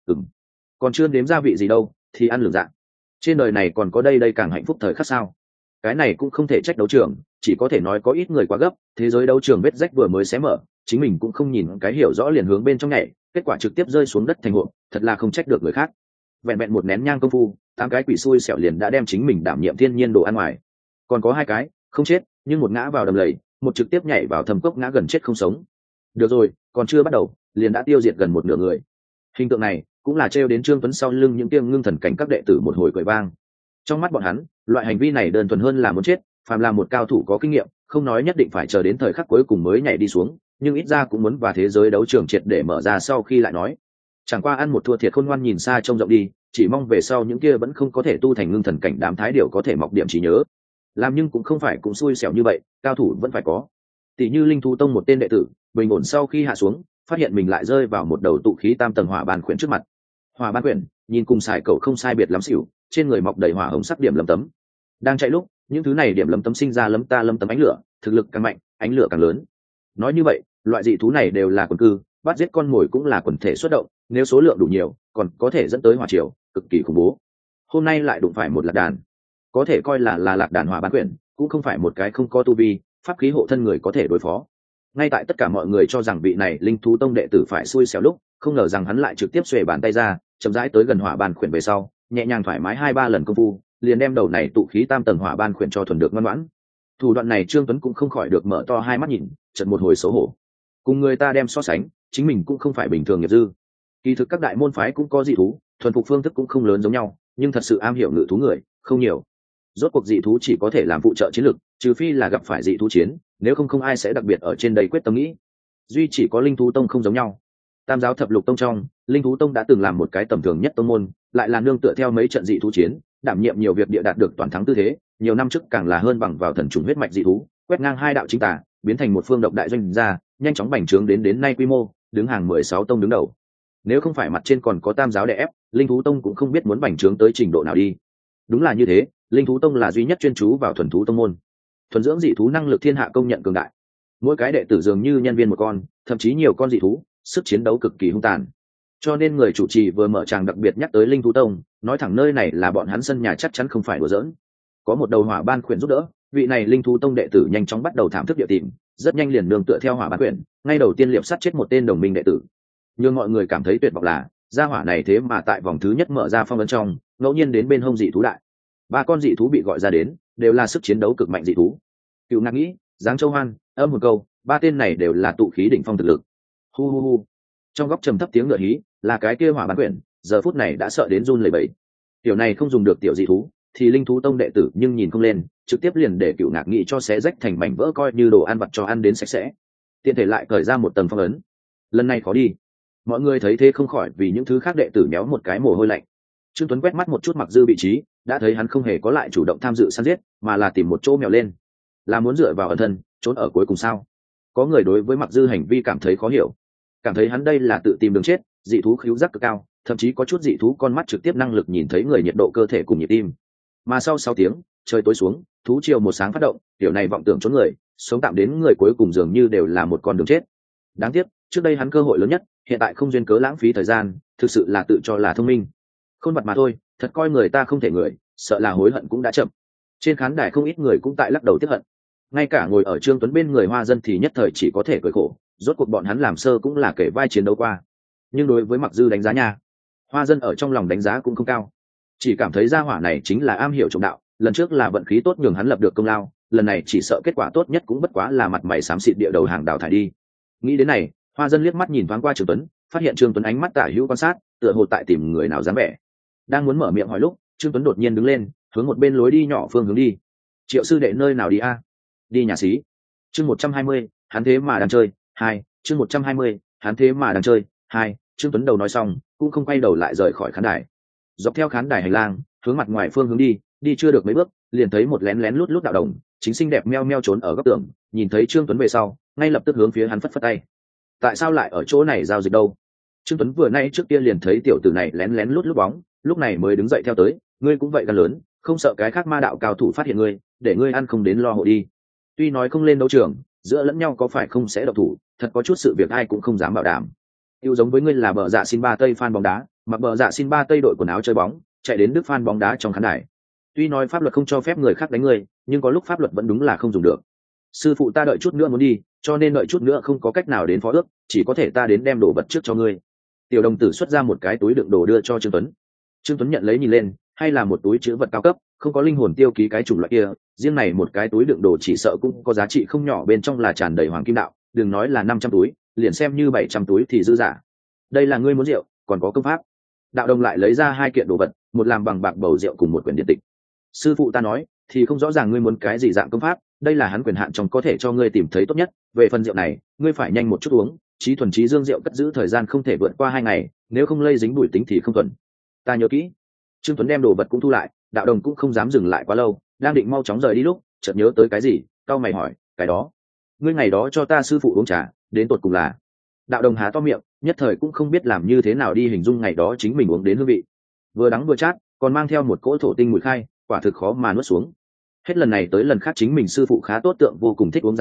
A: Còn chưa nếm gia vị gì đâu, thì ăn lường dạng. Trên đời này còn có đây càng hạnh phúc thời khắc sao? Cái này cũng không thể trách đấu trường, chỉ có thể nói có ít người quá gấp, thế giới đấu trường vết rách vừa mới xé mở, chính mình cũng không nhìn cái hiểu rõ liền hướng bên trong nhảy, kết quả trực tiếp rơi xuống đất thành hộp, thật là không trách được người khác. Vẹn vẹn một nén nhang công phu, 8 cái quỷ xui xẻo liền đã đem chính mình đảm nhiệm thiên nhiên đồ ăn ngoài. Còn có 2 cái không chết, nhưng một ngã vào đầm lầy, một trực tiếp nhảy vào thâm cốc ngã gần chết không sống. Được rồi, còn chưa bắt đầu, liền đã tiêu diệt gần một nửa người. Hình tượng này cũng là trêu đến Trương Tuấn sau lưng những tiêm ngưng thần cảnh các đệ tử một hồi cười vang. Trong mắt bọn hắn, loại hành vi này đơn thuần hơn là muốn chết, phàm là một cao thủ có kinh nghiệm, không nói nhất định phải chờ đến thời khắc cuối cùng mới nhảy đi xuống, nhưng ít ra cũng muốn vào thế giới đấu trường triệt để mở ra sau khi lại nói. Chẳng qua ăn một thua thiệt khôn ngoan nhìn xa trông rộng đi, chỉ mong về sau những kia vẫn không có thể tu thành ngưng thần cảnh đám thái điều có thể mọc điểm trí nhớ. Làm nhưng cũng không phải cũng xui xẻo như vậy, cao thủ vẫn phải có. Tỷ như Linh Thú Tông một tên đệ tử, bình ổn sau khi hạ xuống, phát hiện mình lại rơi vào một đầu tụ khí tam tầng hỏa ban quyển trước mặt. Hỏa ban quyển, nhìn cùng xài cậu không sai biệt lắm xỉu, trên người mọc đầy hỏa hồng sắc điểm lấm tấm. Đang chạy lúc, những thứ này điểm lấm tấm sinh ra lấm tấm ánh lửa, thực lực càng mạnh, ánh lửa càng lớn. Nói như vậy, loại dị thú này đều là quần cư, bắt giết con mồi cũng là quần thể xuất động, nếu số lượng đủ nhiều còn có thể dẫn tới hỏa triều, cực kỳ khủng bố. Hôm nay lại đụng phải một lạc đàn, có thể coi là lạc đàn hỏa bán quyển, cũng không phải một cái không có tu vi pháp khí hộ thân người có thể đối phó. Ngay tại tất cả mọi người cho rằng vị này linh thú tông đệ tử phải xui xẻo lúc, không ngờ rằng hắn lại trực tiếp xuề bàn tay ra, chậm rãi tới gần hỏa ban khuyển về sau, nhẹ nhàng thoải mái 2-3 lần công phu, liền đem đầu này tụ khí tam tầng hỏa ban khuyển cho thuần được ngoan ngoãn. Thủ đoạn này Trương Tuấn cũng không khỏi được mở to hai mắt nhìn, chợt một hồi xấu hổ. Cùng người ta đem so sánh, chính mình cũng không phải bình thường nghiệp dư. Kỳ thực các đại môn phái cũng có dị thú, thuần phục phương thức cũng không lớn giống nhau, nhưng thật sự am hiểu ngự thú người không nhiều. Rốt cuộc dị thú chỉ có thể làm phụ trợ chiến lược, trừ phi là gặp phải dị thú chiến, nếu không ai sẽ đặc biệt ở trên đây quyết tâm nghĩ. Duy chỉ có linh thú tông không giống nhau. Tam giáo thập lục tông trong, linh thú tông đã từng làm một cái tầm thường nhất tông môn, lại là nương tựa theo mấy trận dị thú chiến, đảm nhiệm nhiều việc địa đạt được toàn thắng tư thế, nhiều năm trước càng là hơn bằng vào thần trùng huyết mạch dị thú, quét ngang hai đạo chính tà, biến thành một phương độc đại doanh gia, nhanh chóng bành trướng đến nay quy mô, đứng hàng 16 tông đứng đầu. Nếu không phải mặt trên còn có tam giáo đè ép, linh thú tông cũng không biết muốn bành trướng tới trình độ nào đi. Đúng là như thế, linh thú tông là duy nhất chuyên chú vào thuần thú tông môn. Thuần dưỡng dị thú năng lực thiên hạ công nhận cường đại. Mỗi cái đệ tử dường như nhân viên một con, thậm chí nhiều con dị thú, sức chiến đấu cực kỳ hung tàn. Cho nên người chủ trì vừa mở tràng đặc biệt nhắc tới linh thú tông, nói thẳng nơi này là bọn hắn sân nhà chắc chắn không phải đùa giỡn. Có một đầu hỏa ban khuyển giúp đỡ, vị này linh thú tông đệ tử nhanh chóng bắt đầu thảm thức địa tìm, rất nhanh liền nương tựa theo hỏa ban khuyển, ngay đầu tiên liệp sát chết một tên đồng minh đệ tử. Nhưng mọi người cảm thấy tuyệt vọng là, gia hỏa này thế mà tại vòng thứ nhất mở ra phong ấn trong, ngẫu nhiên đến bên hông dị thú đại. 3 con dị thú bị gọi ra đến, đều là sức chiến đấu cực mạnh dị thú. Cựu Ngạc Nghĩ, Giáng Châu Hoan, Âm Hồn Câu, 3 tên này đều là tụ khí đỉnh phong thực lực. Hu hu hu. Trong góc trầm thấp tiếng ngựa hí, là cái kia hỏa bán quyển, giờ phút này đã sợ đến run lẩy bẩy. Tiểu này không dùng được tiểu dị thú, thì linh thú tông đệ tử nhưng nhìn không lên, trực tiếp liền để Cựu Ngạc Nghĩ cho xé rách thành mảnh vỡ coi như đồ ăn vặt cho ăn đến sạch sẽ. Tiện thể lại cởi ra một tầng phong ấn. Lần này khó đi. Mọi người thấy thế không khỏi vì những thứ khác đệ tử méo một cái mồ hôi lạnh. Trương Tuấn quét mắt một chút Mặc Dư vị trí, đã thấy hắn không hề có lại chủ động tham dự săn giết, mà là tìm một chỗ mèo lên, là muốn dựa vào ẩn thân trốn ở cuối cùng sao? Có người đối với Mặc Dư hành vi cảm thấy khó hiểu, cảm thấy hắn đây là tự tìm đường chết. Dị thú khứu giác cực cao, thậm chí có chút dị thú con mắt trực tiếp năng lực nhìn thấy người nhiệt độ cơ thể cùng nhịp tim. Mà sau 6 tiếng trời tối xuống, thú triều một sáng phát động, kiểu này vọng tưởng trốn người, sống tạm đến người cuối cùng dường như đều là một con đường chết. Đáng tiếc trước đây hắn cơ hội lớn nhất, hiện tại không duyên cớ lãng phí thời gian, thực sự là tự cho là thông minh. Khôn vật mà thôi, thật coi người ta không thể người, sợ là hối hận cũng đã chậm. Trên khán đài không ít người cũng tại lắc đầu tiếc hận, ngay cả ngồi ở Trương Tuấn bên người Hoa Dân thì nhất thời chỉ có thể cười khổ, rốt cuộc bọn hắn làm sơ cũng là kể vai chiến đấu qua. Nhưng đối với Mặc Dư đánh giá nha, Hoa Dân ở trong lòng đánh giá cũng không cao, chỉ cảm thấy gia hỏa này chính là am hiểu trọng đạo, lần trước là vận khí tốt nhường hắn lập được công lao, lần này chỉ sợ kết quả tốt nhất cũng bất quá là mặt mày xám xịt địa đầu hàng đào thải đi. Nghĩ đến này, Hoa Dân liếc mắt nhìn thoáng qua Trương Tuấn, phát hiện Trương Tuấn ánh mắt tả hữu quan sát, tựa hồ tại tìm người nào dám vẻ. Đang muốn mở miệng hỏi lúc, Trương Tuấn đột nhiên đứng lên, hướng một bên lối đi nhỏ phương hướng đi. Triệu sư đệ nơi nào đi a? Đi nhà xí. Chương 120, hắn thế mà đang chơi. 2, chương 120, hắn thế mà đang chơi. 2, Trương Tuấn đầu nói xong, cũng không quay đầu lại rời khỏi khán đài. Dọc theo khán đài hành lang, hướng mặt ngoài phương hướng đi, đi chưa được mấy bước, liền thấy một lén lén lút lút đạo đồng, chính xinh đẹp meo meo trốn ở góc tường, nhìn thấy Trương Tuấn về sau, ngay lập tức hướng phía hắn phất phất tay. Tại sao lại ở chỗ này giao dịch đâu? Trương Tuấn vừa nay trước kia liền thấy tiểu tử này lén lén lút lút bóng, lúc này mới đứng dậy theo tới. Ngươi cũng vậy gan lớn, không sợ cái khác ma đạo cao thủ phát hiện ngươi, để ngươi ăn không đến lo hộ đi. Tuy nói không lên đấu trường, giữa lẫn nhau có phải không sẽ độc thủ, thật có chút sự việc ai cũng không dám bảo đảm. Yêu giống với ngươi là bờ dạ xin ba tây fan bóng đá, mặc bờ dạ xin ba tây đội quần áo chơi bóng, chạy đến đức fan bóng đá trong khán đài. Tuy nói pháp luật không cho phép người khác đánh ngươi, nhưng có lúc pháp luật vẫn đúng là không dùng được. Sư phụ ta đợi chút nữa muốn đi, cho nên đợi chút nữa không có cách nào đến phó ước, chỉ có thể ta đến đem đồ vật trước cho ngươi. Tiểu đồng tử xuất ra một cái túi đựng đồ đưa cho Trương Tuấn. Trương Tuấn nhận lấy nhìn lên, hay là một túi chứa vật cao cấp, không có linh hồn tiêu ký cái chủng loại kia, riêng này một cái túi đựng đồ chỉ sợ cũng có giá trị không nhỏ, bên trong là tràn đầy hoàng kim đạo, đừng nói là 500 túi, liền xem như 700 túi thì dư giả. Đây là ngươi muốn rượu, còn có công pháp. Đạo đồng lại lấy ra 2 kiện đồ vật, một làm bằng bạc bầu rượu cùng một quyển điện tịch. Sư phụ ta nói, thì không rõ ràng ngươi muốn cái gì dạng công pháp, đây là hắn quyền hạn trong có thể cho ngươi tìm thấy tốt nhất, về phần rượu này, ngươi phải nhanh một chút uống, trí thuần trí dương rượu cất giữ thời gian không thể vượt qua 2 ngày, nếu không lây dính bụi tính thì không thuần. Ta nhớ kỹ. Trương Tuấn đem đồ vật cũng thu lại, đạo đồng cũng không dám dừng lại quá lâu, đang định mau chóng rời đi lúc, chợt nhớ tới cái gì, cau mày hỏi, cái đó, ngươi ngày đó cho ta sư phụ uống trà, đến tột cùng là? Đạo đồng há to miệng, nhất thời cũng không biết làm như thế nào đi hình dung ngày đó chính mình uống đến hương vị, vừa đắng vừa chát, còn mang theo một cỗ thổ tinh mùi khai, quả thực khó mà nuốt xuống. Hết lần này tới lần khác chính mình sư phụ khá tốt tượng vô cùng thích uống dáng vẻ,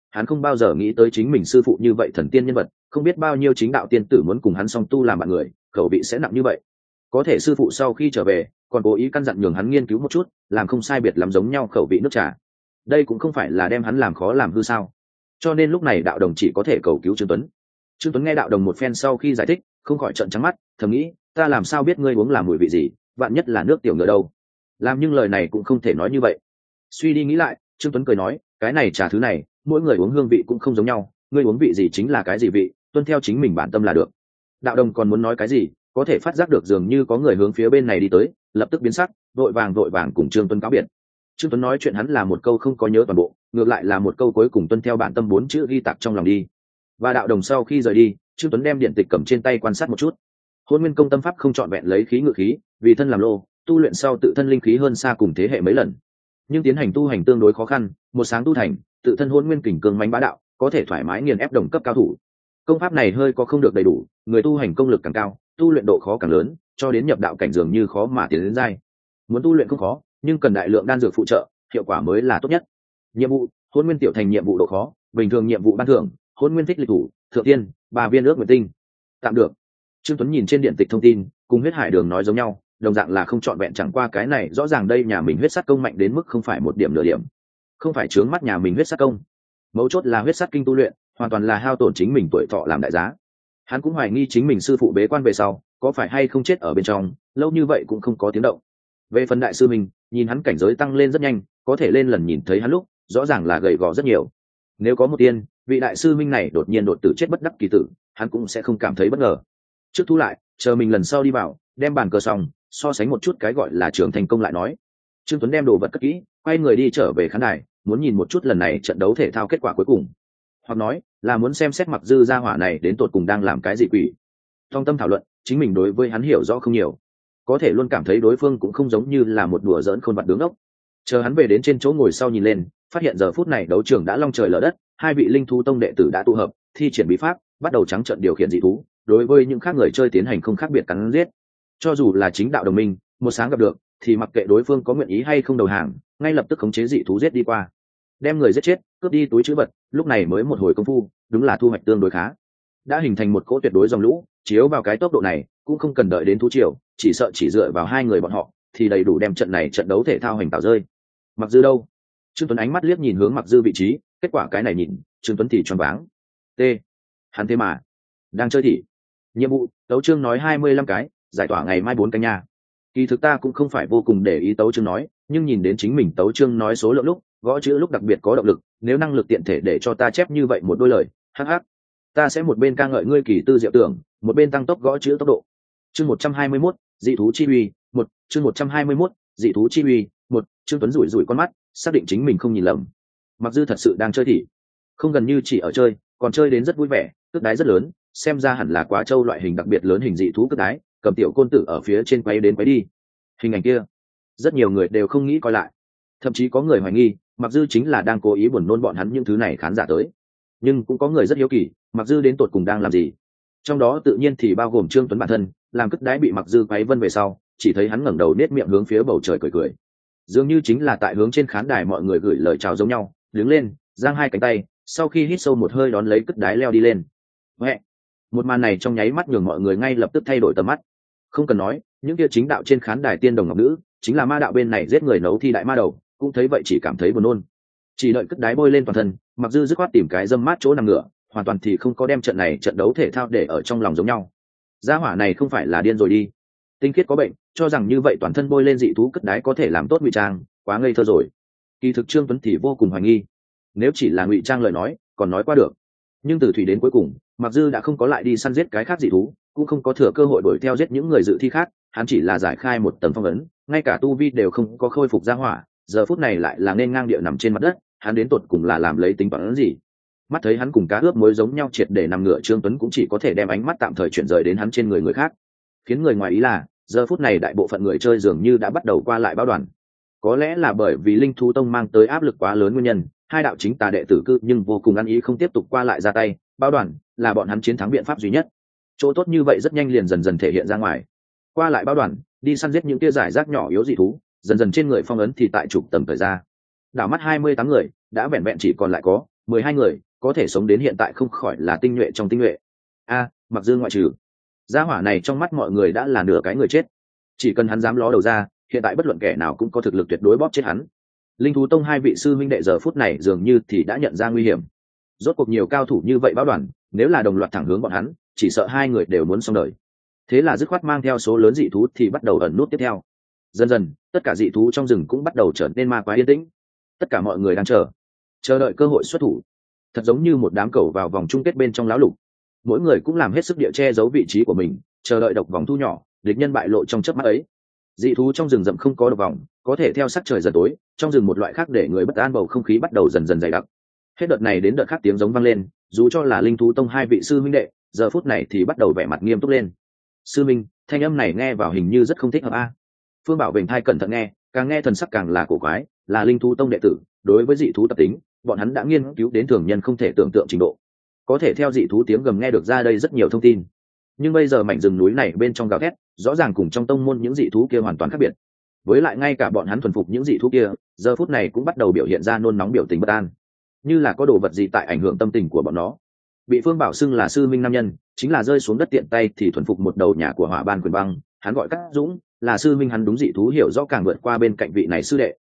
A: Hắn không bao giờ nghĩ tới chính mình sư phụ như vậy thần tiên nhân vật, không biết bao nhiêu chính đạo tiên tử muốn cùng hắn song tu làm bạn người, khẩu vị sẽ nặng như vậy. Có thể sư phụ sau khi trở về còn cố ý căn dặn nhường hắn nghiên cứu một chút, làm không sai biệt làm giống nhau khẩu vị nước trà. Đây cũng không phải là đem hắn làm khó làm hư sao? Cho nên lúc này đạo đồng chỉ có thể cầu cứu Trương Tuấn. Trương Tuấn nghe đạo đồng một phen sau khi giải thích, không khỏi trợn trắng mắt, thầm nghĩ, ta làm sao biết ngươi uống làm mùi vị gì, vạn nhất là nước tiểu ngựa đâu. Làm nhưng lời này cũng không thể nói như vậy. Suy đi nghĩ lại, Trương Tuấn cười nói, cái này trà thứ này, mỗi người uống hương vị cũng không giống nhau, ngươi uống vị gì chính là cái gì vị, tuân theo chính mình bản tâm là được. Đạo đồng còn muốn nói cái gì, có thể phát giác được dường như có người hướng phía bên này đi tới, lập tức biến sắc, vội vàng cùng Trương Tuấn cáo biệt. Trương Tuấn nói chuyện hắn là một câu không có nhớ toàn bộ, ngược lại là một câu cuối cùng tuân theo bản tâm 4 chữ ghi tạc trong lòng đi. Và đạo đồng sau khi rời đi, Trương Tuấn đem điện tịch cầm trên tay quan sát một chút. Hôn Nguyên Công tâm pháp không chọn vẹn lấy khí ngự khí, vì thân làm lô, tu luyện sau tự thân linh khí hơn xa cùng thế hệ mấy lần. Nhưng tiến hành tu hành tương đối khó khăn, một sáng tu thành, tự thân Hôn Nguyên kình cường mãnh bá đạo, có thể thoải mái nghiền ép đồng cấp cao thủ. Công pháp này hơi có không được đầy đủ, người tu hành công lực càng cao, tu luyện độ khó càng lớn, cho đến nhập đạo cảnh dường như khó mà tiến đến giai. Muốn tu luyện không khó, nhưng cần đại lượng đan dược phụ trợ, hiệu quả mới là tốt nhất. Nhiệm vụ: Hôn Nguyên tiểu thành nhiệm vụ độ khó, bình thường nhiệm vụ ban thưởng: Hôn Nguyên thích lịch thủ, thượng tiên, 3 viên ước nguyện tinh. Tạm được. Trương Tuấn nhìn trên điện tịch thông tin, cùng huyết hải đường nói giống nhau, đồng dạng là không chọn vẹn, chẳng qua cái này rõ ràng đây nhà mình huyết sát công mạnh đến mức không phải một điểm nửa điểm. Không phải chướng mắt nhà mình huyết sát công, mấu chốt là huyết sát kinh tu luyện, hoàn toàn là hao tổn chính mình tuổi thọ làm đại giá. Hắn cũng hoài nghi chính mình sư phụ bế quan về sau, có phải hay không chết ở bên trong, lâu như vậy cũng không có tiếng động. Về phần đại sư mình, nhìn hắn cảnh giới tăng lên rất nhanh, có thể lên lần nhìn thấy hắn lúc, rõ ràng là gầy gò rất nhiều. Nếu có một tiên, vị đại sư minh này đột nhiên đột tử chết bất đắc kỳ tử, hắn cũng sẽ không cảm thấy bất ngờ. Trước thu lại, chờ mình lần sau đi vào, đem bàn cờ xong, so sánh một chút cái gọi là trưởng thành công lại nói. Trương Tuấn đem đồ vật cất kỹ, quay người đi trở về khán đài, muốn nhìn một chút lần này trận đấu thể thao kết quả cuối cùng, hoặc nói là muốn xem xét Mặc Dư gia hỏa này đến tột cùng đang làm cái gì quỷ. Trong tâm thảo luận, chính mình đối với hắn hiểu rõ không nhiều, có thể luôn cảm thấy đối phương cũng không giống như là một đùa giỡn khôn vặt đứng ốc. Chờ hắn về đến trên chỗ ngồi sau nhìn lên, phát hiện giờ phút này đấu trường đã long trời lở đất, 2 vị linh thú tông đệ tử đã tụ hợp, thi triển bí pháp, bắt đầu trắng trợn điều khiển dị thú, đối với những khác người chơi tiến hành không khác biệt cắn giết. Cho dù là chính đạo đồng minh, một sáng gặp được, thì mặc kệ đối phương có nguyện ý hay không đầu hàng, ngay lập tức khống chế dị thú giết đi qua, đem người giết chết, cướp đi túi trữ vật. Lúc này mới một hồi công phu, đúng là thu hoạch tương đối khá, đã hình thành một cỗ tuyệt đối dòng lũ. Chiếu vào cái tốc độ này, cũng không cần đợi đến thú triều, chỉ sợ chỉ dựa vào 2 người bọn họ thì đầy đủ đem trận này trận đấu thể thao hành tạo rơi. Mặc Dư đâu? Trương Tuấn ánh mắt liếc nhìn hướng Mặc Dư vị trí, kết quả cái này nhìn, Trương Tuấn thì choáng váng. T. Hắn thế mà đang chơi thị. Nhiệm vụ: tấu chương nói 25 cái, giải tỏa ngày mai 4 canh nha. Kỳ thực ta cũng không phải vô cùng để ý tấu chương nói, nhưng nhìn đến chính mình tấu chương nói số lượng lúc, gõ chữ lúc đặc biệt có động lực, nếu năng lực tiện thể để cho ta chép như vậy một đôi lời, hắc hắc. Ta sẽ một bên ca ngợi ngươi kỳ tư diệu tưởng, một bên tăng tốc gõ chữ tốc độ. Chương 121, dị thú chi uy, 1, chương 121, dị thú chi uy, 1. Trương Tuấn rủi rủi con mắt, xác định chính mình không nhìn lầm. Mặc Dư thật sự đang chơi thị, không gần như chỉ ở chơi, còn chơi đến rất vui vẻ, cước đái rất lớn, xem ra hẳn là Quá Châu loại hình đặc biệt lớn hình dị thú cước đái, cầm tiểu côn tử ở phía trên quay đến quay đi. Hình ảnh kia, rất nhiều người đều không nghĩ coi lại, thậm chí có người hoài nghi Mặc Dư chính là đang cố ý buồn nôn bọn hắn những thứ này khán giả tới. Nhưng cũng có người rất hiếu kỳ, Mặc Dư đến tột cùng đang làm gì. Trong đó tự nhiên thì bao gồm Trương Tuấn bản thân, làm cất đái bị Mặc Dư quấy vân về sau, chỉ thấy hắn ngẩng đầu nết miệng hướng phía bầu trời cười cười, dường như chính là tại hướng trên khán đài mọi người gửi lời chào giống nhau. Đứng lên, giang 2 cánh tay, sau khi hít sâu một hơi đón lấy cất đái leo đi lên. Huệ. Một màn này trong nháy mắt nhường mọi người ngay lập tức thay đổi tầm mắt. Không cần nói, những kia chính đạo trên khán đài tiên đồng ngọc nữ, chính là ma đạo bên này giết người nấu thi đại ma đầu, cũng thấy vậy chỉ cảm thấy buồn nôn. Chỉ đợi cất đái bôi lên toàn thân, Mặc Dư dứt khoát tìm cái dâm mát chỗ nằm ngửa, hoàn toàn thì không có đem trận này trận đấu thể thao để ở trong lòng giống nhau. Gia hỏa này không phải là điên rồi đi, tinh khiết có bệnh, cho rằng như vậy toàn thân bôi lên dị thú cất đái có thể làm tốt ngụy trang, quá ngây thơ rồi. Kỳ thực Trương Tuấn thì vô cùng hoài nghi, nếu chỉ là ngụy trang lời nói còn nói qua được, nhưng từ thủy đến cuối cùng, Mặc Dư đã không có lại đi săn giết cái khác dị thú, cũng không có thừa cơ hội đuổi theo giết những người dự thi khác, hắn chỉ là giải khai một tầng phong ấn, ngay cả tu vi đều không có khôi phục ra hỏa, giờ phút này lại là nên ngang địa nằm trên mặt đất, hắn đến tột cùng là làm lấy tính toán gì. Mắt thấy hắn cùng cá ướp muối giống nhau triệt để nằm ngửa, Trương Tuấn cũng chỉ có thể đem ánh mắt tạm thời chuyển rời đến hắn trên người khác. Khiến người ngoài ý là, giờ phút này đại bộ phận người chơi dường như đã bắt đầu qua lại báo đoàn. Có lẽ là bởi vì Linh Thú Tông mang tới áp lực quá lớn nguyên nhân, 2 đạo chính tà đệ tử cư nhưng vô cùng ăn ý không tiếp tục qua lại ra tay, báo đoàn là bọn hắn chiến thắng biện pháp duy nhất. Chỗ tốt như vậy rất nhanh liền dần dần thể hiện ra ngoài. Qua lại báo đoàn, đi săn giết những tia giải rác nhỏ yếu dị thú, dần dần trên người phong ấn thì tại trục tầm thời ra. Đảo mắt 28 người, đã vẹn vẹn chỉ còn lại có 12 người có thể sống đến hiện tại không khỏi là tinh nhuệ trong tinh nhuệ. Mặc Dương ngoại trừ. Gia hỏa này trong mắt mọi người đã là nửa cái người chết, chỉ cần hắn dám ló đầu ra, hiện tại bất luận kẻ nào cũng có thực lực tuyệt đối bóp chết hắn. Linh thú tông hai vị sư minh đệ giờ phút này dường như thì đã nhận ra nguy hiểm. Rốt cuộc nhiều cao thủ như vậy báo đoàn, nếu là đồng loạt thẳng hướng bọn hắn, chỉ sợ hai người đều muốn xong đời. Thế là dứt khoát mang theo số lớn dị thú thì bắt đầu ẩn nút tiếp theo. Dần dần, tất cả dị thú trong rừng cũng bắt đầu trở nên ma quái yên tĩnh. Tất cả mọi người đang chờ đợi cơ hội xuất thủ. Thật giống như một đám cẩu vào vòng chung kết bên trong lão lục. Mỗi người cũng làm hết sức địa che giấu vị trí của mình, chờ đợi độc vòng thu nhỏ, địch nhân bại lộ trong chớp mắt ấy. Dị thú trong rừng rậm không có độc vòng, có thể theo sắc trời dần tối, trong rừng một loại khác để người bất an bầu không khí bắt đầu dần dần dày đặc. Hết đợt này đến đợt khác tiếng giống vang lên, dù cho là Linh thú tông hai vị sư minh đệ, giờ phút này thì bắt đầu vẻ mặt nghiêm túc lên. Sư minh, thanh âm này nghe vào hình như rất không thích hợp a. Phương Bảo Vểnh thai cẩn thận nghe, càng nghe thần sắc càng là cổ quái, là Linh thú tông đệ tử, đối với dị thú tập tính, bọn hắn đã nghiên cứu đến thường nhân không thể tưởng tượng trình độ, có thể theo dị thú tiếng gầm nghe được ra đây rất nhiều thông tin. Nhưng bây giờ mảnh rừng núi này bên trong gào thét, rõ ràng cùng trong tông môn những dị thú kia hoàn toàn khác biệt. Với lại ngay cả bọn hắn thuần phục những dị thú kia, giờ phút này cũng bắt đầu biểu hiện ra nôn nóng biểu tình bất an, như là có đồ vật gì tại ảnh hưởng tâm tình của bọn nó. Bị Phương Bảo xưng là sư minh nam nhân, chính là rơi xuống đất tiện tay thì thuần phục một đầu nhà của Hỏa Ban Quyền Băng, hắn gọi Cát Dũng, là sư minh hắn đúng dị thú hiểu rõ càng vượt qua bên cạnh vị này sư đệ.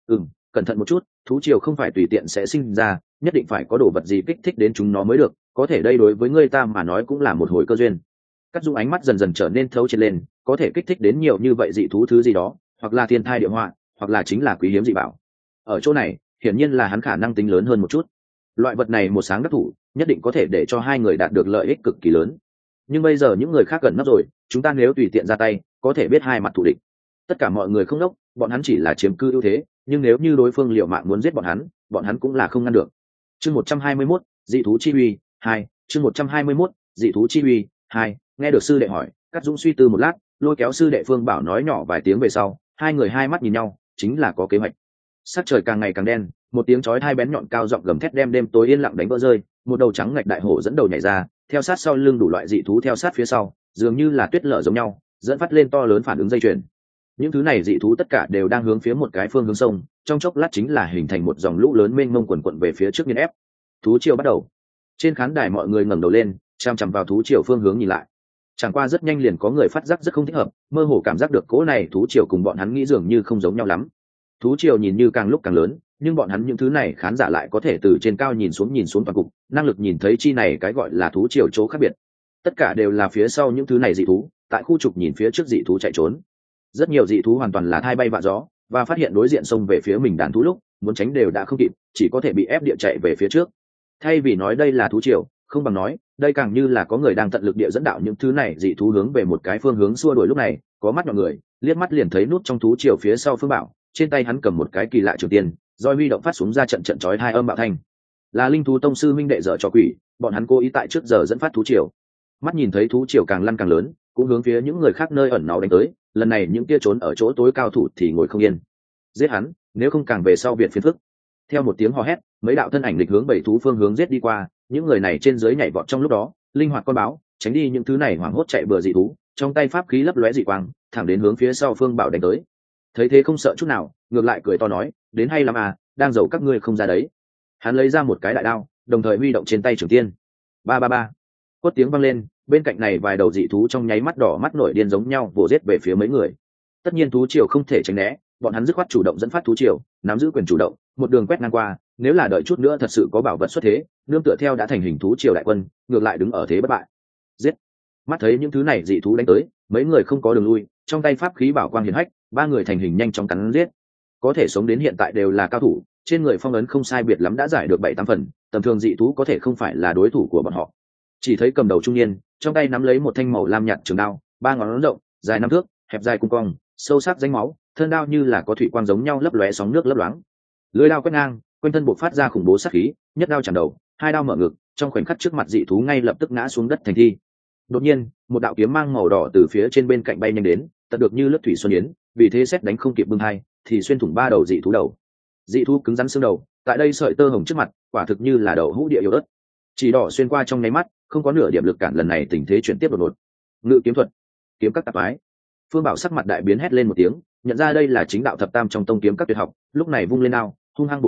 A: Cẩn thận một chút, thú triều không phải tùy tiện sẽ sinh ra, nhất định phải có đồ vật gì kích thích đến chúng nó mới được, có thể đây đối với ngươi ta mà nói cũng là một hồi cơ duyên. Cát Dũng ánh mắt dần dần trở nên thấu triệt lên, có thể kích thích đến nhiều như vậy dị thú thứ gì đó, hoặc là thiên thai địa họa, hoặc là chính là quý hiếm dị bảo. Ở chỗ này, hiển nhiên là hắn khả năng tính lớn hơn một chút. Loại vật này một sáng đắc thủ, nhất định có thể để cho hai người đạt được lợi ích cực kỳ lớn. Nhưng bây giờ những người khác gần nấp rồi, chúng ta nếu tùy tiện ra tay, có thể biết hai mặt thù địch. Tất cả mọi người không đốc, bọn hắn chỉ là chiếm cư ưu thế, nhưng nếu như đối phương liều mạng muốn giết bọn hắn cũng là không ngăn được. Chương 121, dị thú chi uy 2, chương 121, dị thú chi uy 2. Nghe được sư đệ hỏi, Cát Dũng suy tư một lát, lôi kéo sư đệ Phương Bảo nói nhỏ vài tiếng về sau, hai người hai mắt nhìn nhau, chính là có kế hoạch. Sắc trời càng ngày càng đen, một tiếng chói tai bén nhọn cao giọng gầm thét đem đêm tối yên lặng đánh vỡ rơi, một đầu trắng ngạch đại hổ dẫn đầu nhảy ra, theo sát sau lưng đủ loại dị thú theo sát phía sau, dường như là tuyết lở giống nhau, dẫn phát lên to lớn phản ứng dây chuyền. Những thứ này dị thú tất cả đều đang hướng phía một cái phương hướng sông, trong chốc lát chính là hình thành một dòng lũ lớn mênh mông quần quận về phía trước nghiền ép. Thú triều bắt đầu. Trên khán đài mọi người ngẩng đầu lên, chăm chăm vào thú triều phương hướng nhìn lại. Chẳng qua rất nhanh liền có người phát giác rất không thích hợp, mơ hồ cảm giác được cỗ này thú triều cùng bọn hắn nghĩ dường như không giống nhau lắm. Thú triều nhìn như càng lúc càng lớn, nhưng bọn hắn những thứ này khán giả lại có thể từ trên cao nhìn xuống toàn cục, năng lực nhìn thấy chi này cái gọi là thú triều chỗ khác biệt. Tất cả đều là phía sau những thứ này dị thú, tại khu trục nhìn phía trước dị thú chạy trốn. Rất nhiều dị thú hoàn toàn là thai bay vạ gió, và phát hiện đối diện xông về phía mình đàn thú lúc muốn tránh đều đã không kịp, chỉ có thể bị ép địa chạy về phía trước. Thay vì nói đây là thú triều, không bằng nói đây càng như là có người đang tận lực địa dẫn đạo những thứ này dị thú hướng về một cái phương hướng xua đuổi. Lúc này có mắt nhọn người liếc mắt liền thấy nút trong thú triều phía sau Phương Bảo, trên tay hắn cầm một cái kỳ lạ trường tiên, roi huy động phát xuống ra trận chói hai âm bạo thanh. Là Linh thú tông sư minh đệ dở trò quỷ, bọn hắn cố ý tại trước giờ dẫn phát thú triều. Mắt nhìn thấy thú triều càng lăn càng lớn, cũng hướng phía những người khác nơi ẩn náu đánh tới, lần này những kia trốn ở chỗ tối cao thủ thì ngồi không yên. Giết hắn, nếu không càng về sau việt phiền phức. Theo một tiếng hò hét, mấy đạo thân ảnh lịch hướng bảy thú phương hướng giết đi qua, những người này trên dưới nhảy vọt trong lúc đó, linh hoạt con báo, tránh đi những thứ này hoảng hốt chạy bừa dị thú, trong tay pháp khí lấp lóe dị quang, thẳng đến hướng phía sau Phương Bảo đánh tới. Thấy thế không sợ chút nào, ngược lại cười to nói, đến hay lắm à, đang giấu các ngươi không ra đấy. Hắn lấy ra một cái đại đao, đồng thời huy động trên tay trường tiên. Ba ba ba. Quất tiếng vang lên, bên cạnh này vài đầu dị thú trong nháy mắt đỏ mắt nổi điên giống nhau vồ giết về phía mấy người. Tất nhiên thú triều không thể tránh né, bọn hắn dứt khoát chủ động dẫn phát thú triều, nắm giữ quyền chủ động, một đường quét ngang qua. Nếu là đợi chút nữa thật sự có bảo vật xuất thế, nương tựa theo đã thành hình thú triều đại quân, ngược lại đứng ở thế bất bại. Giết! Mắt thấy những thứ này dị thú đánh tới, mấy người không có đường lui, trong tay pháp khí bảo quang hiển hách, ba người thành hình nhanh chóng cắn giết. Có thể sống đến hiện tại đều là cao thủ, trên người phong ấn không sai biệt lắm đã giải được 7-8 phần, tầm thường dị thú có thể không phải là đối thủ của bọn họ. Chỉ thấy cầm đầu trung niên, trong tay nắm lấy một thanh màu lam nhạt trường đao, ba ngón rộng, dài 5 thước, hẹp dài cung cong, sâu sắc rãnh máu, thân đao như là có thủy quang giống nhau lấp lóe sóng nước lấp loáng. Lưỡi đao quét ngang, quanh thân bộc phát ra khủng bố sát khí, nhất đao chạm đầu, hai đao mở ngực, trong khoảnh khắc trước mặt dị thú ngay lập tức ngã xuống đất thành thi. Đột nhiên, một đạo kiếm mang màu đỏ từ phía trên bên cạnh bay nhanh đến, tận được như lướt thủy xuân yến, vì thế xét đánh không kịp bưng hai, thì xuyên thủng ba đầu dị thú đầu. Dị thú cứng rắn xương đầu, tại đây sợi tơ hồng trước mặt, quả thực như là đầu hũ địa yếu ớt. Chỉ đỏ xuyên qua trong nháy mắt, không có nửa điểm lực cản, lần này tình thế chuyển tiếp đột ngột. Ngự kiếm thuật, kiếm các tạp ái. Phương Bảo sắc mặt đại biến hét lên một tiếng, nhận ra đây là chính đạo thập tam trong tông kiếm các tuyệt học, lúc này vung lên đao, hung hăng bổ ra,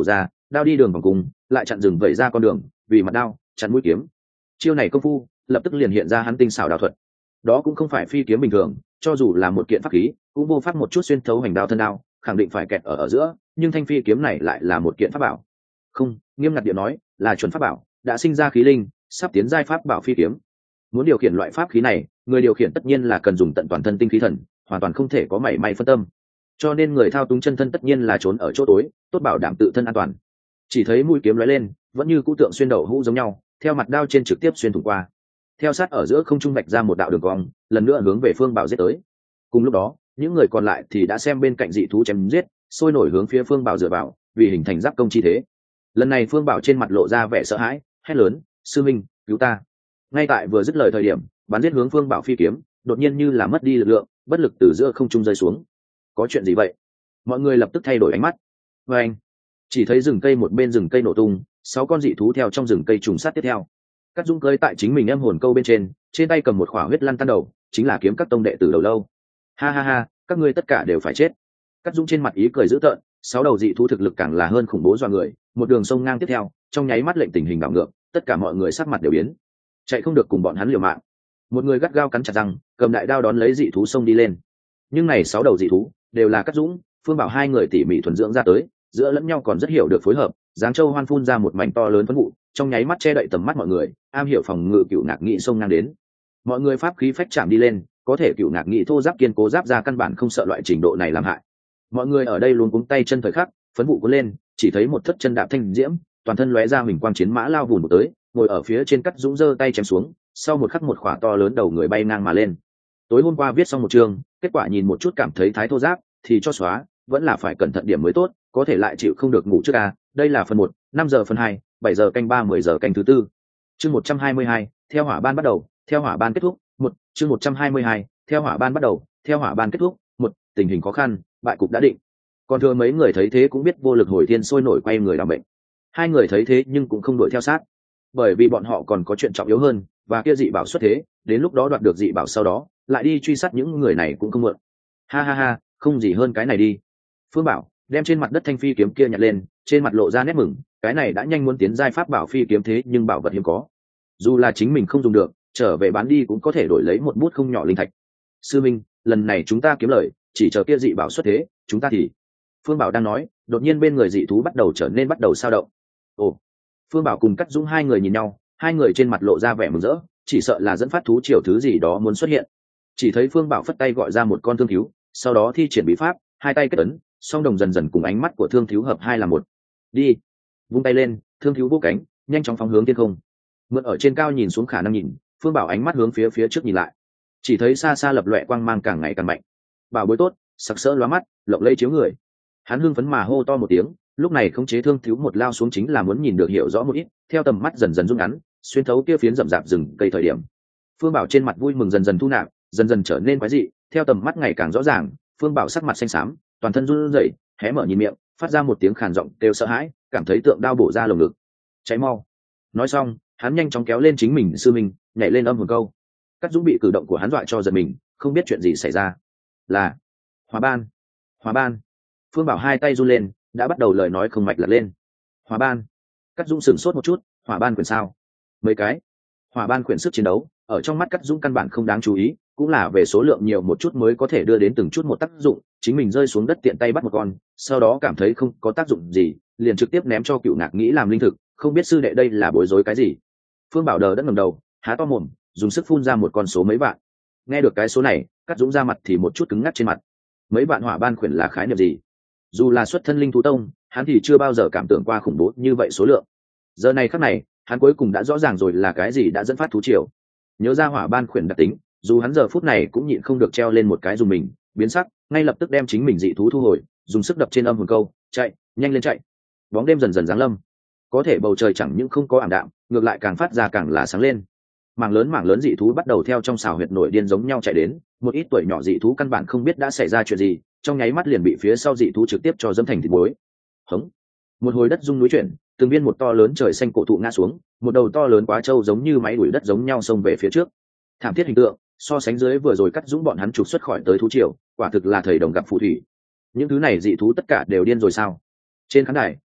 A: đao đi đường vòng cùng lại chặn rừng vẩy ra con đường, vì mặt đao chặn mũi kiếm. Chiêu này công phu lập tức liền hiện ra hắn tinh xảo đao thuật. Đó cũng không phải phi kiếm bình thường, cho dù là một kiện pháp khí cũng vô pháp một chút xuyên thấu hành đao thân đao, khẳng định phải kẹt ở giữa, nhưng thanh phi kiếm này lại là một kiện pháp bảo. Không, nghiêm ngặt điện nói là chuẩn pháp bảo, đã sinh ra khí linh, sắp tiến giai pháp bảo phi kiếm. Muốn điều khiển loại pháp khí này, người điều khiển tất nhiên là cần dùng tận toàn thân tinh khí thần, hoàn toàn không thể có mảy may phân tâm, cho nên người thao túng chân thân tất nhiên là trốn ở chỗ tối, tốt bảo đảm tự thân an toàn. Chỉ thấy mũi kiếm lóe lên, vẫn như cũ tượng xuyên đậu hũ giống nhau, theo mặt đao trên trực tiếp xuyên thủng qua, theo sát ở giữa không trung vạch ra một đạo đường cong, lần nữa hướng về Phương Bảo giết tới. Cùng lúc đó, những người còn lại thì đã xem bên cạnh dị thú chém giết, sôi nổi hướng phía Phương Bảo dựa vào, vì hình thành giáp công chi thế. Lần này Phương Bảo trên mặt lộ ra vẻ sợ hãi, hét lớn: "Sư minh, cứu ta!" Ngay tại vừa dứt lời thời điểm, bắn giết hướng Phương Bảo phi kiếm đột nhiên như là mất đi lực lượng, bất lực từ giữa không trung rơi xuống. Có chuyện gì vậy? Mọi người lập tức thay đổi ánh mắt. Và anh chỉ thấy rừng cây, một bên rừng cây nổ tung, 6 con dị thú theo trong rừng cây trùng sát tiếp theo. Cát Dũng cưỡi tại chính mình em hồn câu bên trên tay cầm một khỏa huyết lăn tan đầu, chính là kiếm các tông đệ tử đầu lâu. Ha ha ha, các ngươi tất cả đều phải chết. Cát Dũng trên mặt ý cười dữ tợn, 6 đầu dị thú thực lực càng là hơn khủng bố dọa người, một đường sông ngang tiếp theo, trong nháy mắt lệnh tình hình đảo ngược, tất cả mọi người sắc mặt đều biến. Chạy không được cùng bọn hắn liều mạng. Một người gắt gao cắn chặt răng, cầm đại đao đón lấy dị thú xông đi lên. Nhưng này 6 đầu dị thú đều là Cát Dũng, Phương Bảo hai người tỉ mỉ thuần dưỡng ra tới, giữa lẫn nhau còn rất hiểu được phối hợp. Giáng Châu Hoan phun ra một mảnh to lớn phấn vụ, trong nháy mắt che đậy tầm mắt mọi người, am hiểu phòng ngự Cựu Ngạc Nghị xông ngang đến. Mọi người pháp khí phách chạm đi lên, có thể Cựu Ngạc Nghị thô giáp kiên cố giáp ra căn bản không sợ loại trình độ này làm hại. Mọi người ở đây luôn cuống tay chân thời khắc, phấn vụ cuốn lên, chỉ thấy một thất chân đạp thanh diễm, toàn thân lóe ra huỳnh quang chiến mã lao vùn một tới, ngồi ở phía trên Cát Dũng giơ tay chém xuống, sau một khắc một khỏa to lớn đầu người bay ngang mà lên. Tối hôm qua viết xong một chương, kết quả nhìn một chút cảm thấy thái thô giáp, thì cho xóa, vẫn là phải cẩn thận điểm mới tốt, có thể lại chịu không được ngủ trước đây là phần 1, 5 giờ phần 2, 7 giờ canh 3, 10 giờ canh thứ tư. Chương 122, theo hỏa ban bắt đầu, theo hỏa ban kết thúc, 1, chương 122, theo hỏa ban bắt đầu, theo hỏa ban kết thúc, 1, tình hình khó khăn, bại cục đã định. Còn thừa mấy người thấy thế cũng biết vô lực hồi thiên sôi nổi quay người làm bệnh. Hai người thấy thế nhưng cũng không đuổi theo sát, bởi vì bọn họ còn có chuyện trọng yếu hơn, và kia dị bảo xuất thế, đến lúc đó đoạt được dị bảo sau đó, lại đi truy sát những người này cũng không muộn. Ha ha ha, không gì hơn cái này đi. Phương Bảo đem trên mặt đất thanh phi kiếm kia nhặt lên, trên mặt lộ ra nét mừng, cái này đã nhanh muốn tiến giai pháp bảo phi kiếm thế nhưng bảo vật hiếm có, dù là chính mình không dùng được, trở về bán đi cũng có thể đổi lấy một bút không nhỏ linh thạch. Sư minh, lần này chúng ta kiếm lời, chỉ chờ kia dị bảo xuất thế, chúng ta thì... Phương Bảo đang nói, đột nhiên bên người dị thú bắt đầu sao động. Ồ! Phương Bảo cùng Cát Dũng hai người nhìn nhau, hai người trên mặt lộ ra vẻ mừng rỡ, chỉ sợ là dẫn phát thú triều thứ gì đó muốn xuất hiện. Chỉ thấy Phương Bảo phất tay gọi ra một con thương thiếu, sau đó thi triển bí pháp, hai tay kết ấn, song đồng dần dần cùng ánh mắt của thương thiếu hợp hai là một. Đi! Vung tay lên, thương thiếu vỗ cánh, nhanh chóng phóng hướng thiên không. Mượn ở trên cao nhìn xuống khả năng nhìn, Phương Bảo ánh mắt hướng phía trước nhìn lại, chỉ thấy xa xa lập loè quang mang càng ngày càng mạnh. Bảo bối tốt, sặc sỡ lóa mắt, lộng lẫy chiếu người. Hắn hưng phấn mà hô to một tiếng, lúc này khống chế thương thiếu một lao xuống chính là muốn nhìn được hiểu rõ một ít, theo tầm mắt dần dần rút ngắn, xuyên thấu kia phiến rậm rạp rừng cây thời điểm. Phương Bảo trên mặt vui mừng dần dần thu nạp, dần dần trở nên quái dị, theo tầm mắt ngày càng rõ ràng, Phương Bảo sắc mặt xanh xám, toàn thân run rẩy, hé mở nhìn miệng, phát ra một tiếng khàn giọng kêu sợ hãi, cảm thấy tượng đao bổ ra lồng ngực. Cháy mau! Nói xong, hắn nhanh chóng kéo lên chính mình sư mình, nhảy lên âm hồn câu. Cát Dũng bị cử động của hắn dọa cho giật mình, không biết chuyện gì xảy ra. Là Hỏa ban! Hỏa ban! Phương Bảo hai tay run lên, đã bắt đầu lời nói không mạch lật lên. Hỏa ban! Cát Dũng sửng sốt một chút, hỏa ban quyển sao? Mấy cái? Hỏa ban quyển sức chiến đấu, ở trong mắt Cát Dũng căn bản không đáng chú ý, cũng là về số lượng nhiều một chút mới có thể đưa đến từng chút một tác dụng. Chính mình rơi xuống đất tiện tay bắt một con, sau đó cảm thấy không có tác dụng gì, liền trực tiếp ném cho Cựu Ngạc nghĩ làm linh thực. Không biết sư đệ đây là bối rối cái gì? Phương Bảo đờ đẫn ngẩng đầu, há to mồm, dùng sức phun ra một con số mấy vạn. Nghe được cái số này, Cát Dũng ra mặt thì một chút cứng ngắc trên mặt. Mấy vạn hỏa ban quyển là khái niệm gì? Dù là xuất thân linh thú tông, hắn thì chưa bao giờ cảm tưởng qua khủng bố như vậy số lượng. Giờ này khắc này, hắn cuối cùng đã rõ ràng rồi là cái gì đã dẫn phát thú triều. Nhớ ra hỏa ban quyển đặc tính, dù hắn giờ phút này cũng nhịn không được treo lên một cái dùng mình, biến sắc, ngay lập tức đem chính mình dị thú thu hồi, dùng sức đập trên âm hồn câu, chạy, nhanh lên chạy. Bóng đêm dần dần giáng lâm, có thể bầu trời chẳng những không có ảm đạm, ngược lại càng phát ra càng là sáng lên. Mảng lớn dị thú bắt đầu theo trong xào huyệt nổi điên giống nhau chạy đến, một ít tuổi nhỏ dị thú căn bản không biết đã xảy ra chuyện gì, trong nháy mắt liền bị phía sau dị thú trực tiếp cho dẫm thành thịt muối. Hống! Một hồi đất rung núi chuyển, từng viên một to lớn trời xanh cổ thụ ngã xuống, một đầu to lớn quá trâu giống như máy đuổi đất giống nhau xông về phía trước. Thảm thiết hình tượng, so sánh dưới vừa rồi Cát Dũng bọn hắn trục xuất khỏi tới thú triều, quả thực là thầy đồng gặp phù thủy. Những thứ này dị thú tất cả đều điên rồi sao? Trên khán đài,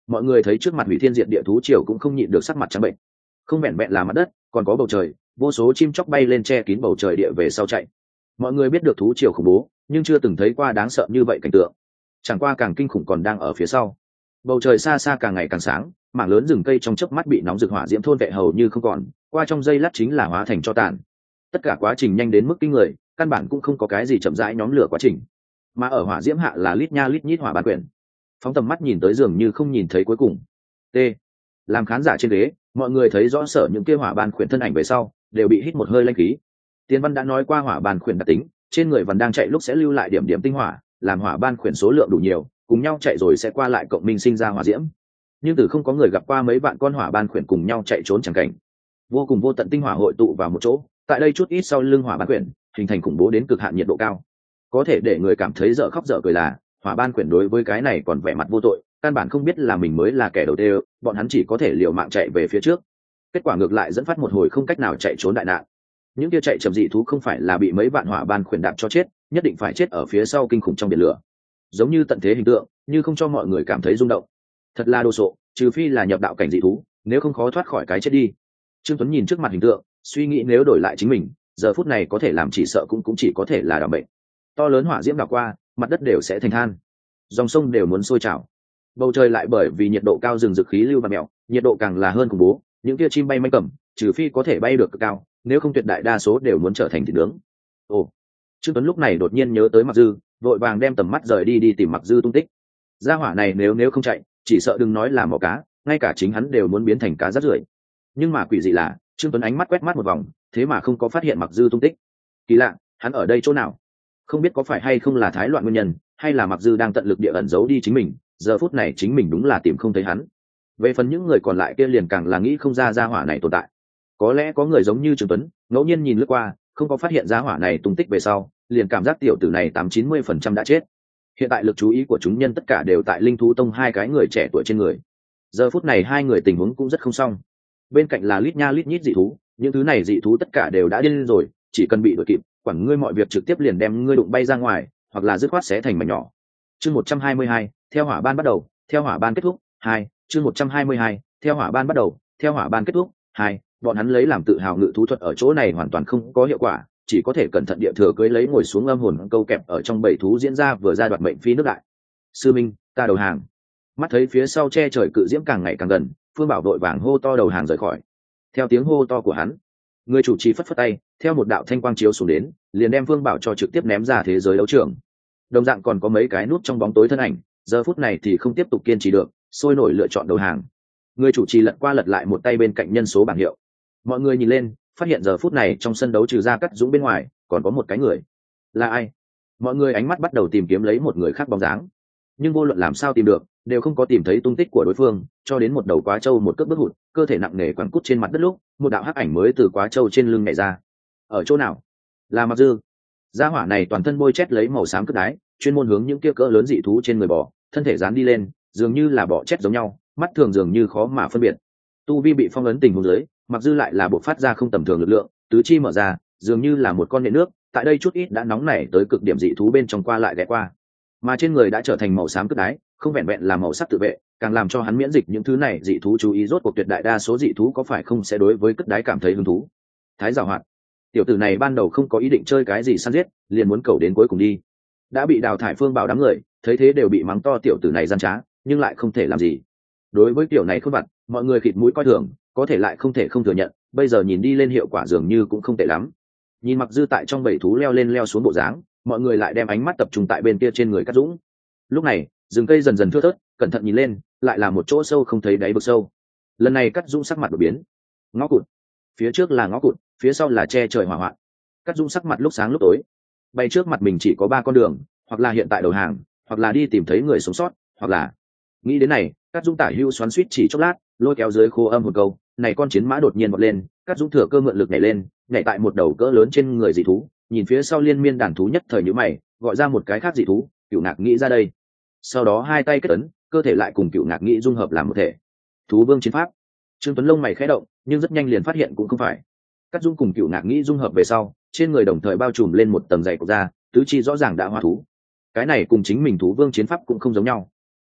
A: mọi người thấy trước mặt hủy thiên diệt địa thú triều cũng không nhịn được sắc mặt trắng bệnh. Không vẹn vẹn là mặt đất, còn có bầu trời, vô số chim chóc bay lên che kín bầu trời địa về sau chạy. Mọi người biết được thú triều khủng bố, nhưng chưa từng thấy qua đáng sợ như vậy cảnh tượng. Chẳng qua càng kinh khủng còn đang ở phía sau. Bầu trời xa xa càng ngày càng sáng, mảng lớn rừng cây trong chớp mắt bị nóng rực hỏa diễm thôn vệ hầu như không còn, qua trong giây lát chính là hóa thành tro tàn. Tất cả quá trình nhanh đến mức kinh người, căn bản cũng không có cái gì chậm rãi nhóm lửa quá trình. Mà ở hỏa diễm hạ là lít nha lít nhít hỏa ban quyển. Phóng tầm mắt nhìn tới dường như không nhìn thấy cuối cùng. T. Làm khán giả trên ghế, mọi người thấy rõ sở những kia hỏa ban quyển thân ảnh về sau, đều bị hít một hơi lanh khí. Tiên văn đã nói qua hỏa ban quyển đặc tính, trên người vẫn đang chạy lúc sẽ lưu lại điểm điểm tinh hỏa, làm hỏa ban quyển số lượng đủ nhiều, cùng nhau chạy rồi sẽ qua lại cộng minh sinh ra hỏa diễm. Nhưng từ không có người gặp qua mấy vạn con hỏa ban quyển cùng nhau chạy trốn chẳng cảnh. Vô cùng vô tận tinh hỏa hội tụ vào một chỗ, tại đây chút ít sau lưng hỏa ban quyển, hình thành khủng bố đến cực hạn nhiệt độ cao. Có thể để người cảm thấy dở khóc dở cười là, hỏa ban quyển đối với cái này còn vẻ mặt vô tội, căn bản không biết là mình mới là kẻ đầu tiên, bọn hắn chỉ có thể liều mạng chạy về phía trước. Kết quả ngược lại dẫn phát một hồi không cách nào chạy trốn đại nạn. Những kia chạy chậm dị thú không phải là bị mấy vạn hỏa ban quyển đạp cho chết, nhất định phải chết ở phía sau kinh khủng trong biển lửa. Giống như tận thế hình tượng, như không cho mọi người cảm thấy rung động. Thật là đồ sộ, trừ phi là nhập đạo cảnh dị thú, nếu không khó thoát khỏi cái chết đi. Trương Tuấn nhìn trước mặt hình tượng, suy nghĩ nếu đổi lại chính mình, giờ phút này có thể làm chỉ sợ cũng chỉ có thể là đảm bệnh. To lớn hỏa diễm đảo qua, mặt đất đều sẽ thành than, dòng sông đều muốn sôi trào. Bầu trời lại bởi vì nhiệt độ cao rừng rực khí lưu và mèo, nhiệt độ càng là hơn khủng bố, những kia chim bay manh cầm, trừ phi có thể bay được cực cao, nếu không tuyệt đại đa số đều muốn trở thành thịt nướng. Ồ, Trương Tuấn lúc này đột nhiên nhớ tới Mặc Dư, vội vàng đem tầm mắt rời đi tìm Mặc Dư tung tích. Gia hỏa này nếu không chạy, chỉ sợ đừng nói là mỏ cá, ngay cả chính hắn đều muốn biến thành cá rác rưởi. Nhưng mà quỷ dị là, Trương Tuấn ánh mắt quét mắt một vòng, thế mà không có phát hiện Mặc Dư tung tích. Kỳ lạ, hắn ở đây chỗ nào? Không biết có phải hay không là thái loạn nguyên nhân, hay là Mặc Dư đang tận lực địa ẩn giấu đi chính mình, giờ phút này chính mình đúng là tìm không thấy hắn. Về phần những người còn lại kia liền càng là nghĩ không ra gia hỏa này tồn tại. Có lẽ có người giống như Trương Tuấn, ngẫu nhiên nhìn lướt qua, không có phát hiện gia hỏa này tung tích về sau, liền cảm giác tiểu tử này 80-90% đã chết. Hiện tại lực chú ý của chúng nhân tất cả đều tại Linh Thú Tông hai cái người trẻ tuổi trên người. Giờ phút này hai người tình huống cũng rất không xong. Bên cạnh là lít nha lít nhít dị thú, những thứ này dị thú tất cả đều đã điên rồi, chỉ cần bị đuổi kịp, quản ngươi mọi việc trực tiếp liền đem ngươi đụng bay ra ngoài, hoặc là dứt khoát xé thành mảnh nhỏ. Chương 122, theo hỏa ban bắt đầu, theo hỏa ban kết thúc. 2, chương 122, theo hỏa ban bắt đầu, theo hỏa ban kết thúc. 2, bọn hắn lấy làm tự hào ngự thú thuật ở chỗ này hoàn toàn không có hiệu quả, chỉ có thể cẩn thận địa thừa cưới lấy ngồi xuống âm hồn câu kẹp ở trong bầy thú diễn ra vừa ra đoạt mệnh phi nước đại. Sư minh, ta đầu hàng. Mắt thấy phía sau che trời cự diễm càng ngày càng gần, Phương Bảo đội vàng hô to đầu hàng rời khỏi. Theo tiếng hô to của hắn, người chủ trì phất phất tay, theo một đạo thanh quang chiếu xuống đến, liền đem Phương Bảo cho trực tiếp ném ra thế giới đấu trường. Đồng dạng còn có mấy cái nút trong bóng tối thân ảnh, giờ phút này thì không tiếp tục kiên trì được, sôi nổi lựa chọn đầu hàng. Người chủ trì lật qua lật lại một tay bên cạnh nhân số bảng hiệu. Mọi người nhìn lên, phát hiện giờ phút này trong sân đấu trừ ra Cắt Dũng bên ngoài, còn có một cái người. Là ai? Mọi người ánh mắt bắt đầu tìm kiếm lấy một người khác bóng dáng, nhưng vô luận làm sao tìm được, đều không có tìm thấy tung tích của đối phương, cho đến một đầu quá trâu một cước bước hụt, cơ thể nặng nề quằn cút trên mặt đất lúc, một đạo hắc ảnh mới từ quá trâu trên lưng nhảy ra. Ở chỗ nào? Là Mặc Dư. Gia hỏa này toàn thân bôi chét lấy màu xám cất đái, chuyên môn hướng những kia cỡ lớn dị thú trên người bò, thân thể dán đi lên, dường như là bọ chét giống nhau, mắt thường dường như khó mà phân biệt. Tu vi bị phong ấn tình huống dưới, Mặc Dư lại là bộc phát ra không tầm thường lực lượng, tứ chi mở ra, dường như là một con nhện nước, tại đây chút ít đã nóng nảy tới cực điểm dị thú bên trong qua lại ghé qua, mà trên người đã trở thành màu xám cất đái, không vẹn vẹn là màu sắc tự vệ, càng làm cho hắn miễn dịch những thứ này dị thú chú ý. Rốt cuộc tuyệt đại đa số dị thú có phải không sẽ đối với cất đái cảm thấy hứng thú. Thái giàu hoạt, tiểu tử này ban đầu không có ý định chơi cái gì săn giết, liền muốn cầu đến cuối cùng đi. Đã bị đào thải Phương Bảo đám người thấy thế đều bị mắng to tiểu tử này gian trá, nhưng lại không thể làm gì. Đối với tiểu này khôn vặt, mọi người khịt mũi coi thường, có thể lại không thể không thừa nhận, bây giờ nhìn đi lên hiệu quả dường như cũng không tệ lắm. Nhìn Mặc Dư tại trong bầy thú leo lên leo xuống bộ dáng, mọi người lại đem ánh mắt tập trung tại bên kia trên người Cát Dũng. Lúc này rừng cây dần dần thưa thớt, cẩn thận nhìn lên, lại là một chỗ sâu không thấy đáy vực sâu. Lần này Cát Dũng sắc mặt đổi biến. Ngõ cụt, phía trước là ngõ cụt, phía sau là che trời hỏa hoạn. Cát Dũng sắc mặt lúc sáng lúc tối. Bay trước mặt mình chỉ có 3 con đường, hoặc là hiện tại đầu hàng, hoặc là đi tìm thấy người sống sót, hoặc là... Nghĩ đến này, Cát Dũng tả hưu xoắn xuýt chỉ chốc lát, lôi kéo dưới khô âm một câu, này con chiến mã đột nhiên vọt lên, Cát Dũng thừa cơ mượn lực nhảy lên, nhảy tại một đầu cỡ lớn trên người dị thú, nhìn phía sau liên miên đàn thú nhất thời nhíu mày, gọi ra một cái khác dị thú, Cửu Ngạc Nghĩ ra đây. Sau đó hai tay kết ấn, cơ thể lại cùng Cửu Ngạc Nghĩ dung hợp làm một thể. Thú vương chiến pháp. Trương Tuấn lông mày khẽ động, nhưng rất nhanh liền phát hiện cũng không phải. Cát Dũng cùng Cửu Ngạc Nghĩ dung hợp về sau, trên người đồng thời bao trùm lên một tầng dày cộc da, tứ chi rõ ràng đã hóa thú. Cái này cùng chính mình thú vương chiến pháp cũng không giống nhau.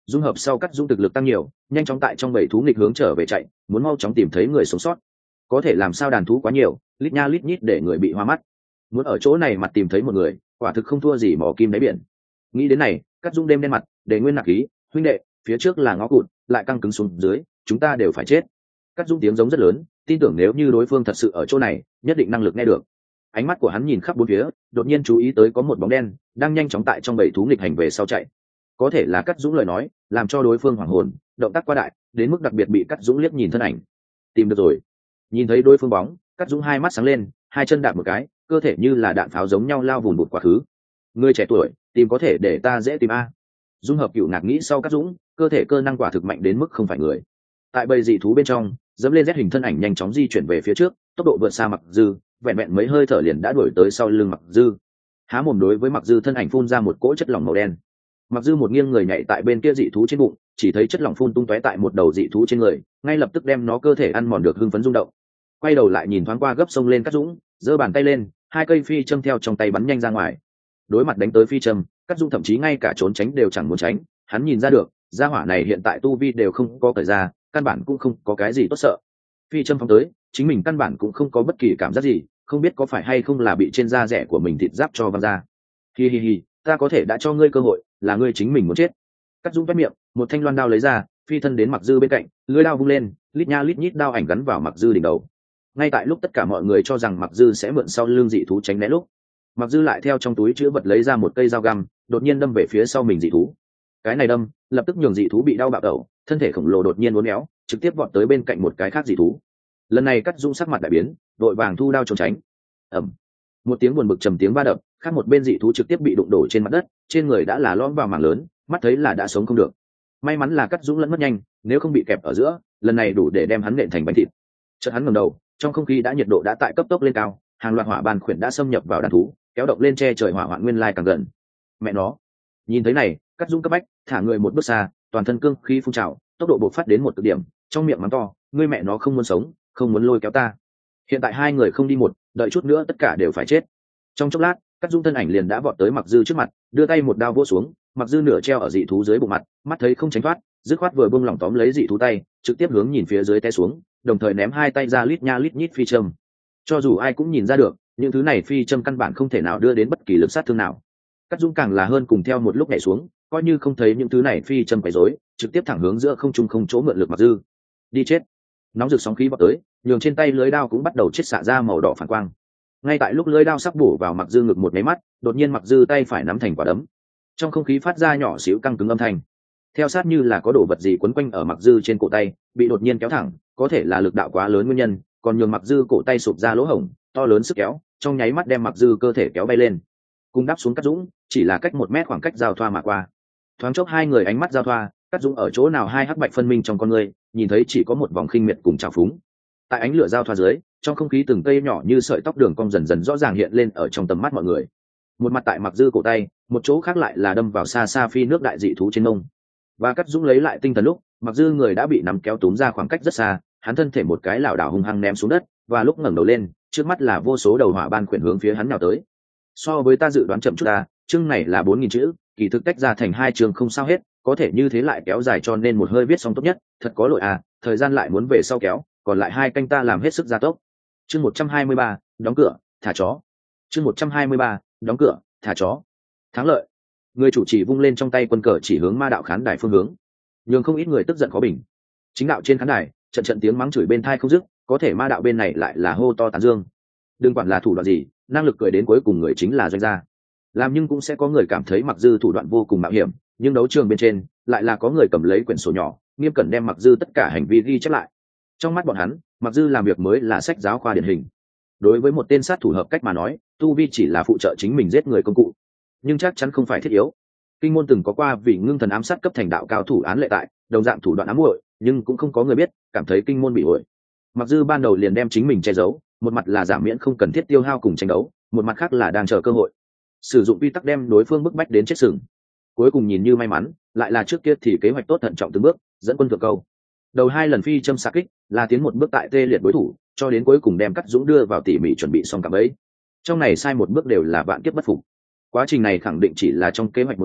A: dung hợp sau cắt dũng thực lực tăng nhiều, nhanh chóng tại trong bầy thú nghịch hướng trở về chạy, muốn mau chóng tìm thấy người sống sót. Có thể làm sao đàn thú quá nhiều, lít nha lít nhít để người bị hoa mắt. Muốn ở chỗ này mặt tìm thấy một người, quả thực không thua gì mỏ kim đáy biển. Nghĩ đến này, cắt dũng đêm đen mặt, để nguyên nặc khí, huynh đệ, phía trước là ngõ cụt, lại căng cứng xuống dưới, chúng ta đều phải chết. Cắt dũng tiếng giống rất lớn, tin tưởng nếu như đối phương thật sự ở chỗ này, nhất định năng lực nghe được. Ánh mắt của hắn nhìn khắp bốn phía, đột nhiên chú ý tới có một bóng đen đang nhanh chóng tại trong bầy thú nghịch hành về sau chạy. Có thể là cắt dũng lời nói làm cho đối phương hoảng hồn, động tác quá đại đến mức đặc biệt bị cắt dũng liếc nhìn thân ảnh. Tìm được rồi. Nhìn thấy đối phương bóng, cắt dũng hai mắt sáng lên, hai chân đạp một cái, cơ thể như là đạn pháo giống nhau lao vùn vụt quá khứ. Người trẻ tuổi, tìm có thể để ta dễ tìm a. Dung hợp cựu ngạc nghĩ sau cắt dũng, cơ thể cơ năng quả thực mạnh đến mức không phải người. Tại bầy dị thú bên trong, dẫm lên rét hình thân ảnh nhanh chóng di chuyển về phía trước, tốc độ vượt xa Mặc Dư, vẹn vẹn mấy hơi thở liền đã đuổi tới sau lưng Mặc Dư. Há mồm đối với Mặc Dư thân ảnh phun ra một cỗ chất lỏng màu đen. Mặc Dư một nghiêng người nhảy tại bên kia dị thú trên bụng, chỉ thấy chất lỏng phun tung tóe tại một đầu dị thú trên người, ngay lập tức đem nó cơ thể ăn mòn được hưng phấn rung động. Quay đầu lại nhìn thoáng qua gấp sông lên Cắt Dũng, giơ bàn tay lên, hai cây phi châm theo trong tay bắn nhanh ra ngoài. Đối mặt đánh tới phi châm, Cắt Dũng thậm chí ngay cả trốn tránh đều chẳng muốn tránh, hắn nhìn ra được, gia hỏa này hiện tại tu vi đều không có cởi ra, căn bản cũng không có cái gì tốt sợ. Phi châm phóng tới, chính mình căn bản cũng không có bất kỳ cảm giác gì, không biết có phải hay không là bị trên da rẻ của mình thịt giáp cho văng ra. Hi hi hi, ta có thể đã cho ngươi cơ hội, là ngươi chính mình muốn chết. Cắt Dũng toét miệng, một thanh loan đao lấy ra, phi thân đến Mặc Dư bên cạnh, lưỡi đao vung lên, lít nha lít nhít đao ảnh gắn vào Mặc Dư đỉnh đầu. Ngay tại lúc tất cả mọi người cho rằng Mặc Dư sẽ mượn sau lưng dị thú tránh né lúc, Mặc Dư lại theo trong túi chứa vật lấy ra một cây dao găm, đột nhiên đâm về phía sau mình dị thú. Cái này đâm, lập tức nhường dị thú bị đau bạo đầu, thân thể khổng lồ đột nhiên uốn éo, trực tiếp vọt tới bên cạnh một cái khác dị thú. Lần này Cắt Dũng sắc mặt đại biến, đội vàng thu đao trốn tránh. Ầm, một tiếng buồn bực trầm tiếng va đập, khác một bên dị thú trực tiếp bị đụng đổ trên mặt đất, trên người đã là lõm vào mảng lớn, mắt thấy là đã sống không được. May mắn là Cắt Dũng lẫn mất nhanh, nếu không bị kẹp ở giữa, lần này đủ để đem hắn nện thành bánh thịt. Chợt hắn ngẩng đầu, trong không khí đã nhiệt độ đã tại cấp tốc lên cao, hàng loạt hỏa ban khuyển đã xâm nhập vào đàn thú, kéo động lên che trời hỏa hoạn nguyên lai càng gần. Mẹ nó. Nhìn thấy này, Cắt Dũng cấp bách, thả người một bước xa, toàn thân cương khí phun trào, tốc độ bộc phát đến một cực điểm, trong miệng mắng to, ngươi mẹ nó không muốn sống, không muốn lôi kéo ta. Hiện tại hai người không đi một, đợi chút nữa tất cả đều phải chết. Trong chốc lát, Cắt Dũng thân ảnh liền đã vọt tới Mặc Dư trước mặt, đưa tay một đao vỗ xuống, Mặc Dư nửa treo ở dị thú dưới bụng mặt, mắt thấy không tránh thoát, dứt khoát vừa buông lỏng tóm lấy dị thú tay, trực tiếp hướng nhìn phía dưới té xuống, đồng thời ném hai tay ra lít nha lít nhít phi châm. Cho dù ai cũng nhìn ra được, những thứ này phi châm căn bản không thể nào đưa đến bất kỳ lực sát thương nào. Cắt Dũng càng là hơn cùng theo một lúc nhảy xuống, coi như không thấy những thứ này phi châm quấy rối, trực tiếp thẳng hướng giữa không trung không chỗ mượn lực Mặc Dư. Đi chết. Nóng rực sóng khí bọc tới, nhường trên tay lưới đao cũng bắt đầu chết xạ ra màu đỏ phản quang. Ngay tại lúc lưới đao sắp bổ vào Mặc Dư ngực một máy mắt, đột nhiên Mặc Dư tay phải nắm thành quả đấm, trong không khí phát ra nhỏ xíu căng cứng âm thanh, theo sát như là có đồ vật gì quấn quanh ở Mặc Dư trên cổ tay, bị đột nhiên kéo thẳng, có thể là lực đạo quá lớn nguyên nhân, còn nhường Mặc Dư cổ tay sụp ra lỗ hổng, to lớn sức kéo, trong nháy mắt đem Mặc Dư cơ thể kéo bay lên, cùng đáp xuống Cắt Dũng, chỉ là cách 1 mét khoảng cách giao thoa mà qua. Thoáng chốc hai người ánh mắt giao thoa, Cắt Dũng ở chỗ nào hai hắc bạch phân minh trong con người, nhìn thấy chỉ có một vòng khinh miệt cùng trào phúng. Tại ánh lửa giao thoa dưới, trong không khí từng cây nhỏ như sợi tóc đường cong dần dần rõ ràng hiện lên ở trong tầm mắt mọi người. Một mặt tại Mặc Dư cổ tay, một chỗ khác lại là đâm vào xa xa phi nước đại dị thú trên mông. Và Cắt Dũng lấy lại tinh thần lúc, Mặc Dư người đã bị nắm kéo túm ra khoảng cách rất xa, hắn thân thể một cái lảo đảo hung hăng ném xuống đất, và lúc ngẩng đầu lên, trước mắt là vô số đầu hỏa ban khuyển hướng phía hắn nhào tới. So với ta dự đoán chậm chút ta, chương này là 4000 chữ, kỳ thực tách ra thành 2 chương không sao hết, có thể như thế lại kéo dài cho nên một hơi viết xong tốt nhất, thật có lỗi à, thời gian lại muốn về sau kéo, còn lại 2 canh ta làm hết sức gia tốc. Chương 123, đóng cửa, thả chó. Chương 123, đóng cửa, thả chó. Thắng lợi. Người chủ trì vung lên trong tay quân cờ chỉ hướng ma đạo khán đài phương hướng, nhưng không ít người tức giận khó bình. Chính đạo trên khán đài, trận trận tiếng mắng chửi bên tai không dứt, có thể ma đạo bên này lại là hô to tán dương. Đừng quản là thủ đoạn gì, năng lực cười đến cuối cùng người chính là doanh gia. Làm nhưng cũng sẽ có người cảm thấy Mặc Dư thủ đoạn vô cùng mạo hiểm, nhưng đấu trường bên trên lại là có người cầm lấy quyển sổ nhỏ, nghiêm cẩn đem Mặc Dư tất cả hành vi ghi chép lại. Trong mắt bọn hắn, Mặc Dư làm việc mới là sách giáo khoa điển hình. Đối với một tên sát thủ hợp cách mà nói, tu vi chỉ là phụ trợ chính mình giết người công cụ, nhưng chắc chắn không phải thiết yếu. Kinh môn từng có qua vì ngưng thần ám sát cấp thành đạo cao thủ án lệ tại, đồng dạng thủ đoạn ám muội, nhưng cũng không có người biết, cảm thấy kinh môn bị uội. Mặc Dư ban đầu liền đem chính mình che giấu, một mặt là giảm miễn không cần thiết tiêu hao cùng tranh đấu, một mặt khác là đang chờ cơ hội, sử dụng quy tắc đem đối phương bức bách đến chết sừng. Cuối cùng nhìn như may mắn, lại là trước kia thì kế hoạch tốt thận trọng từng bước, dẫn quân thượng câu. Đầu 2 lần phi châm xạ kích, là tiến một bước tại tê liệt đối thủ, cho đến cuối cùng đem Cắt Dũng đưa vào tỉ mỉ chuẩn bị xong cả bấy. Trong này sai một bước đều là vạn kiếp bất phục. Quá trình này khẳng định chỉ là trong kế hoạch một vòng,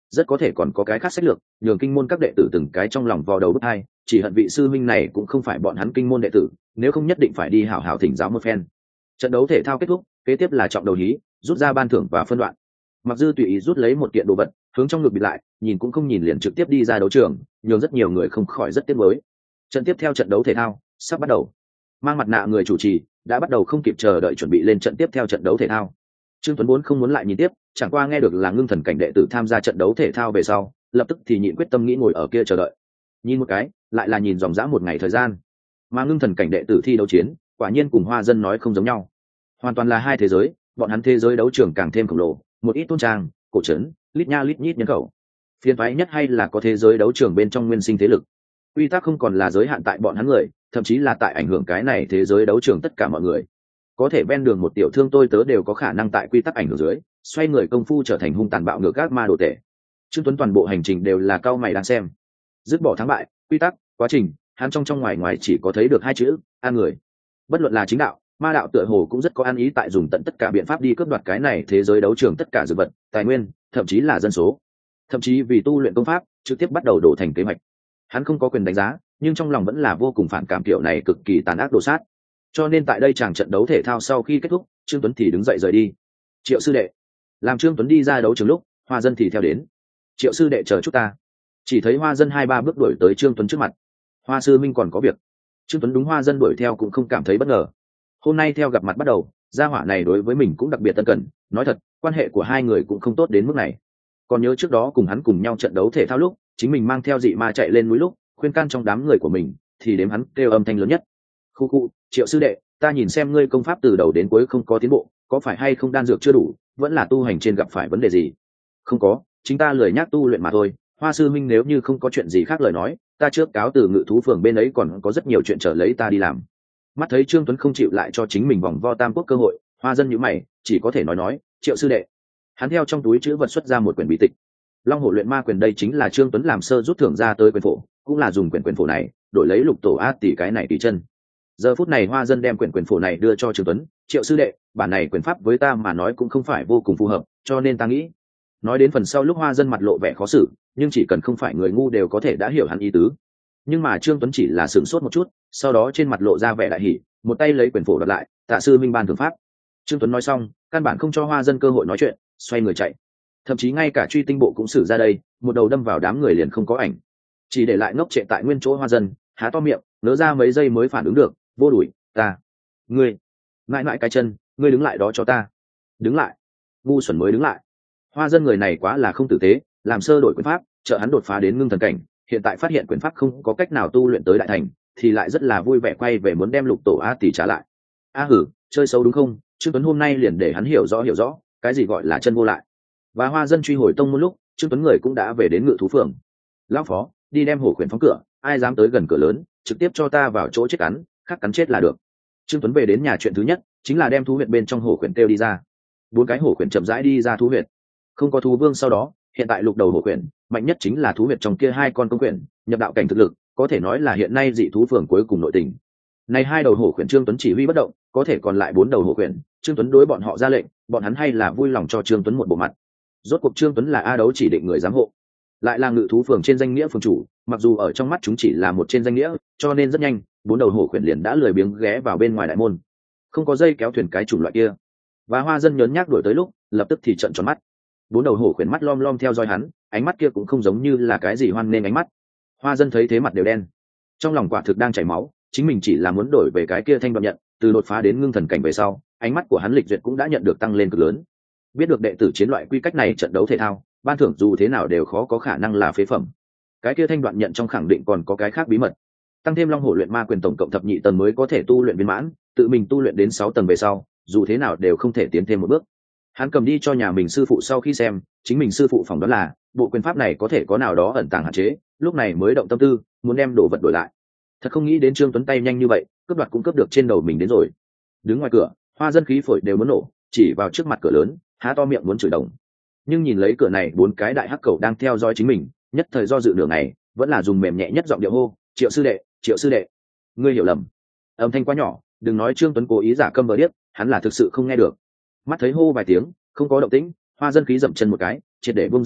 A: rất có thể còn có cái khác sách lược nhường kinh môn các đệ tử từng cái trong lòng vò đầu bứt hai, chỉ hận vị sư minh này cũng không phải bọn hắn kinh môn đệ tử, nếu không nhất định phải đi hảo hảo thỉnh giáo một phen. Trận đấu thể thao kết thúc, kế tiếp là trọng đầu hí, rút ra ban thưởng và phân đoạn. Mặc Dư tùy ý rút lấy một kiện đồ vật, hướng trong ngực bịt lại, nhìn cũng không nhìn liền trực tiếp đi ra đấu trường, nhường rất nhiều người không khỏi rất tiếc nuối. Trận tiếp theo trận đấu thể thao sắp bắt đầu. Mang mặt nạ người chủ trì đã bắt đầu không kịp chờ đợi chuẩn bị lên trận tiếp theo trận đấu thể thao. Trương Tuấn vốn không muốn lại nhìn tiếp, chẳng qua nghe được là ngưng thần cảnh đệ tử tham gia trận đấu thể thao về sau, lập tức thì nhịn quyết tâm nghĩ ngồi ở kia chờ đợi. Nhìn một cái, lại là nhìn dòng dã một ngày thời gian. Mà ngưng thần cảnh đệ tử thi đấu chiến, quả nhiên cùng Hoa Dân nói không giống nhau. Hoàn toàn là hai thế giới, bọn hắn thế giới đấu trường càng thêm khổng lồ, một ít tôn trang, cổ trấn, lít nha lít nhít nhân khẩu. Phiên phái nhất hay là có thế giới đấu trường bên trong nguyên sinh thế lực. Quy tắc không còn là giới hạn tại bọn hắn người, thậm chí là tại ảnh hưởng cái này thế giới đấu trường tất cả mọi người. Có thể ven đường một tiểu thương tôi tớ đều có khả năng tại quy tắc ảnh hưởng dưới, xoay người công phu trở thành hung tàn bạo ngược các ma đồ tể. Trương Tuấn toàn bộ hành trình đều là cao mày đang xem. Dứt bỏ thắng bại, quy tắc, quá trình, hắn trong trong ngoài ngoài chỉ có thấy được hai chữ, an người. Bất luận là chính đạo, ma đạo tựa hồ cũng rất có ăn ý tại dùng tận tất cả biện pháp đi cướp đoạt cái này thế giới đấu trường tất cả dược vật, tài nguyên, thậm chí là dân số. Thậm chí vì tu luyện công pháp, trực tiếp bắt đầu đổ thành kế hoạch. Hắn không có quyền đánh giá, nhưng trong lòng vẫn là vô cùng phản cảm kiểu này cực kỳ tàn ác đồ sát. Cho nên tại đây chàng trận đấu thể thao sau khi kết thúc, Trương Tuấn thì đứng dậy rời đi. Triệu sư đệ. Làm Trương Tuấn đi ra đấu trường lúc, Hoa Dân thì theo đến. Triệu sư đệ chờ chút ta. Chỉ thấy Hoa Dân 2-3 bước đuổi tới Trương Tuấn trước mặt. Hoa sư minh còn có việc. Trương Tuấn đúng Hoa Dân đuổi theo cũng không cảm thấy bất ngờ. Hôm nay theo gặp mặt bắt đầu, gia hỏa này đối với mình cũng đặc biệt tân cần, nói thật, quan hệ của hai người cũng không tốt đến mức này. Còn nhớ trước đó cùng hắn cùng nhau trận đấu thể thao lúc, chính mình mang theo dị ma chạy lên núi lúc, khuyên can trong đám người của mình, thì đếm hắn kêu âm thanh lớn nhất. Khu khu, Triệu sư đệ, ta nhìn xem ngươi công pháp từ đầu đến cuối không có tiến bộ, có phải hay không đan dược chưa đủ, vẫn là tu hành trên gặp phải vấn đề gì? Không có, chính ta lười nhác tu luyện mà thôi. Hoa sư minh nếu như không có chuyện gì khác lời nói, ta trước cáo từ Ngự thú phường bên ấy còn có rất nhiều chuyện chờ lấy ta đi làm. Mắt thấy Trương Tuấn không chịu lại cho chính mình vòng vo tam quốc cơ hội, Hoa Dân nhíu mày, chỉ có thể nói, Triệu sư đệ. Hắn theo trong túi chữ vật xuất ra một quyển bí tịch. Long Hổ luyện ma quyền đây chính là Trương Tuấn làm sơ rút thưởng ra tới quyền phổ, cũng là dùng quyển phổ này đổi lấy lục tổ a tỷ cái này tỷ chân. Giờ phút này Hoa Dân đem quyển phổ này đưa cho Trương Tuấn, Triệu sư đệ, bản này quyền pháp với ta mà nói cũng không phải vô cùng phù hợp, cho nên ta nghĩ. Nói đến phần sau lúc Hoa Dân mặt lộ vẻ khó xử, nhưng chỉ cần không phải người ngu đều có thể đã hiểu hắn ý tứ. Nhưng mà Trương Tuấn chỉ là sửng sốt một chút, sau đó trên mặt lộ ra vẻ đại hỉ, một tay lấy quyển phổ đặt lại, tạ sư minh ban thưởng pháp. Trương Tuấn nói xong, căn bản không cho Hoa Dân cơ hội nói chuyện, xoay người chạy. Thậm chí ngay cả truy tinh bộ cũng xử ra đây, một đầu đâm vào đám người liền không có ảnh, chỉ để lại ngốc trệ tại nguyên chỗ Hoa Dân, há to miệng, nỡ ra mấy giây mới phản ứng được, vô đuổi, ta, ngươi, ngại cái chân, ngươi đứng lại đó cho ta, đứng lại, ngu xuẩn mới đứng lại. Hoa Dân người này quá là không tử tế, làm sơ đổi quyền pháp, trợ hắn đột phá đến ngưng thần cảnh, hiện tại phát hiện quyền pháp không có cách nào tu luyện tới đại thành, thì lại rất là vui vẻ quay về muốn đem lục tổ a tỷ trả lại. A hử, chơi xấu đúng không? Trương Tuấn hôm nay liền để hắn hiểu rõ cái gì gọi là chân vô lại. Và Hoa Dân truy hồi tông một lúc, Trương Tuấn người cũng đã về đến Ngự thú phường. Lão phó, đi đem hổ khuyển phóng cửa, ai dám tới gần cửa lớn, trực tiếp cho ta vào chỗ chết cắn, khác cắn chết là được. Trương Tuấn về đến nhà chuyện thứ nhất chính là đem thú huyệt bên trong hổ khuyển kêu đi ra. 4 cái hổ khuyển chậm rãi đi ra thú huyệt. Không có thú vương sau đó, hiện tại lục đầu hổ khuyển mạnh nhất chính là thú huyệt trong kia 2 con công khuyển, nhập đạo cảnh thực lực, có thể nói là hiện nay dị thú phường cuối cùng nội tình. Này 2 đầu hổ khuyển Trương Tuấn chỉ huy bất động, có thể còn lại 4 đầu hổ khuyển, Trương Tuấn đối bọn họ ra lệnh, bọn hắn hay là vui lòng cho Trương Tuấn một bộ mặt. Rốt cuộc Trương Tuấn là A đấu chỉ định người giám hộ, lại là Ngự thú phường trên danh nghĩa phường chủ, mặc dù ở trong mắt chúng chỉ là một trên danh nghĩa, cho nên rất nhanh, 4 đầu hổ khuyển liền đã lười biếng ghé vào bên ngoài đại môn. Không có dây kéo thuyền cái chủng loại kia. Và Hoa Dân nhớn nhác đuổi tới lúc, lập tức thì trợn tròn mắt. 4 đầu hổ khuyển mắt lom lom theo dõi hắn, ánh mắt kia cũng không giống như là cái gì hoan nên ánh mắt. Hoa Dân thấy thế mặt đều đen, trong lòng quả thực đang chảy máu, chính mình chỉ là muốn đổi về cái kia thanh đoạn nhận, từ đột phá đến ngưng thần cảnh về sau, ánh mắt của hắn lịch duyệt cũng đã nhận được tăng lên cực lớn. Biết được đệ tử chiến loại quy cách này trận đấu thể thao, ban thưởng dù thế nào đều khó có khả năng là phế phẩm. Cái kia thanh đoạn nhận trong khẳng định còn có cái khác bí mật. Tăng thêm Long Hổ luyện ma quyền tổng cộng thập nhị tầng mới có thể tu luyện viên mãn, tự mình tu luyện đến 6 tầng về sau, dù thế nào đều không thể tiến thêm một bước. Hắn cầm đi cho nhà mình sư phụ sau khi xem, chính mình sư phụ phỏng đoán là bộ quyền pháp này có thể có nào đó ẩn tàng hạn chế, lúc này mới động tâm tư muốn đem đồ vật đổi lại. Thật không nghĩ đến Trương Tuấn tay nhanh như vậy, cướp đoạt cũng cướp được trên đầu mình đến rồi. Đứng ngoài cửa, Hoa Dân khí phổi đều muốn nổ, chỉ vào trước mặt cửa lớn, há to miệng muốn chửi đồng. Nhưng nhìn lấy cửa này 4 cái đại hắc cầu đang theo dõi chính mình, nhất thời do dự nửa ngày, vẫn là dùng mềm nhẹ nhất giọng điệu hô, Triệu sư đệ, ngươi hiểu lầm. Âm thanh quá nhỏ, đừng nói Trương Tuấn cố ý giả câm vờ điếc, hắn là thực sự không nghe được. Mắt thấy hô vài tiếng, không có động tĩnh, Hoa Dân khí dậm chân một cái, triệt để buông ra giọng,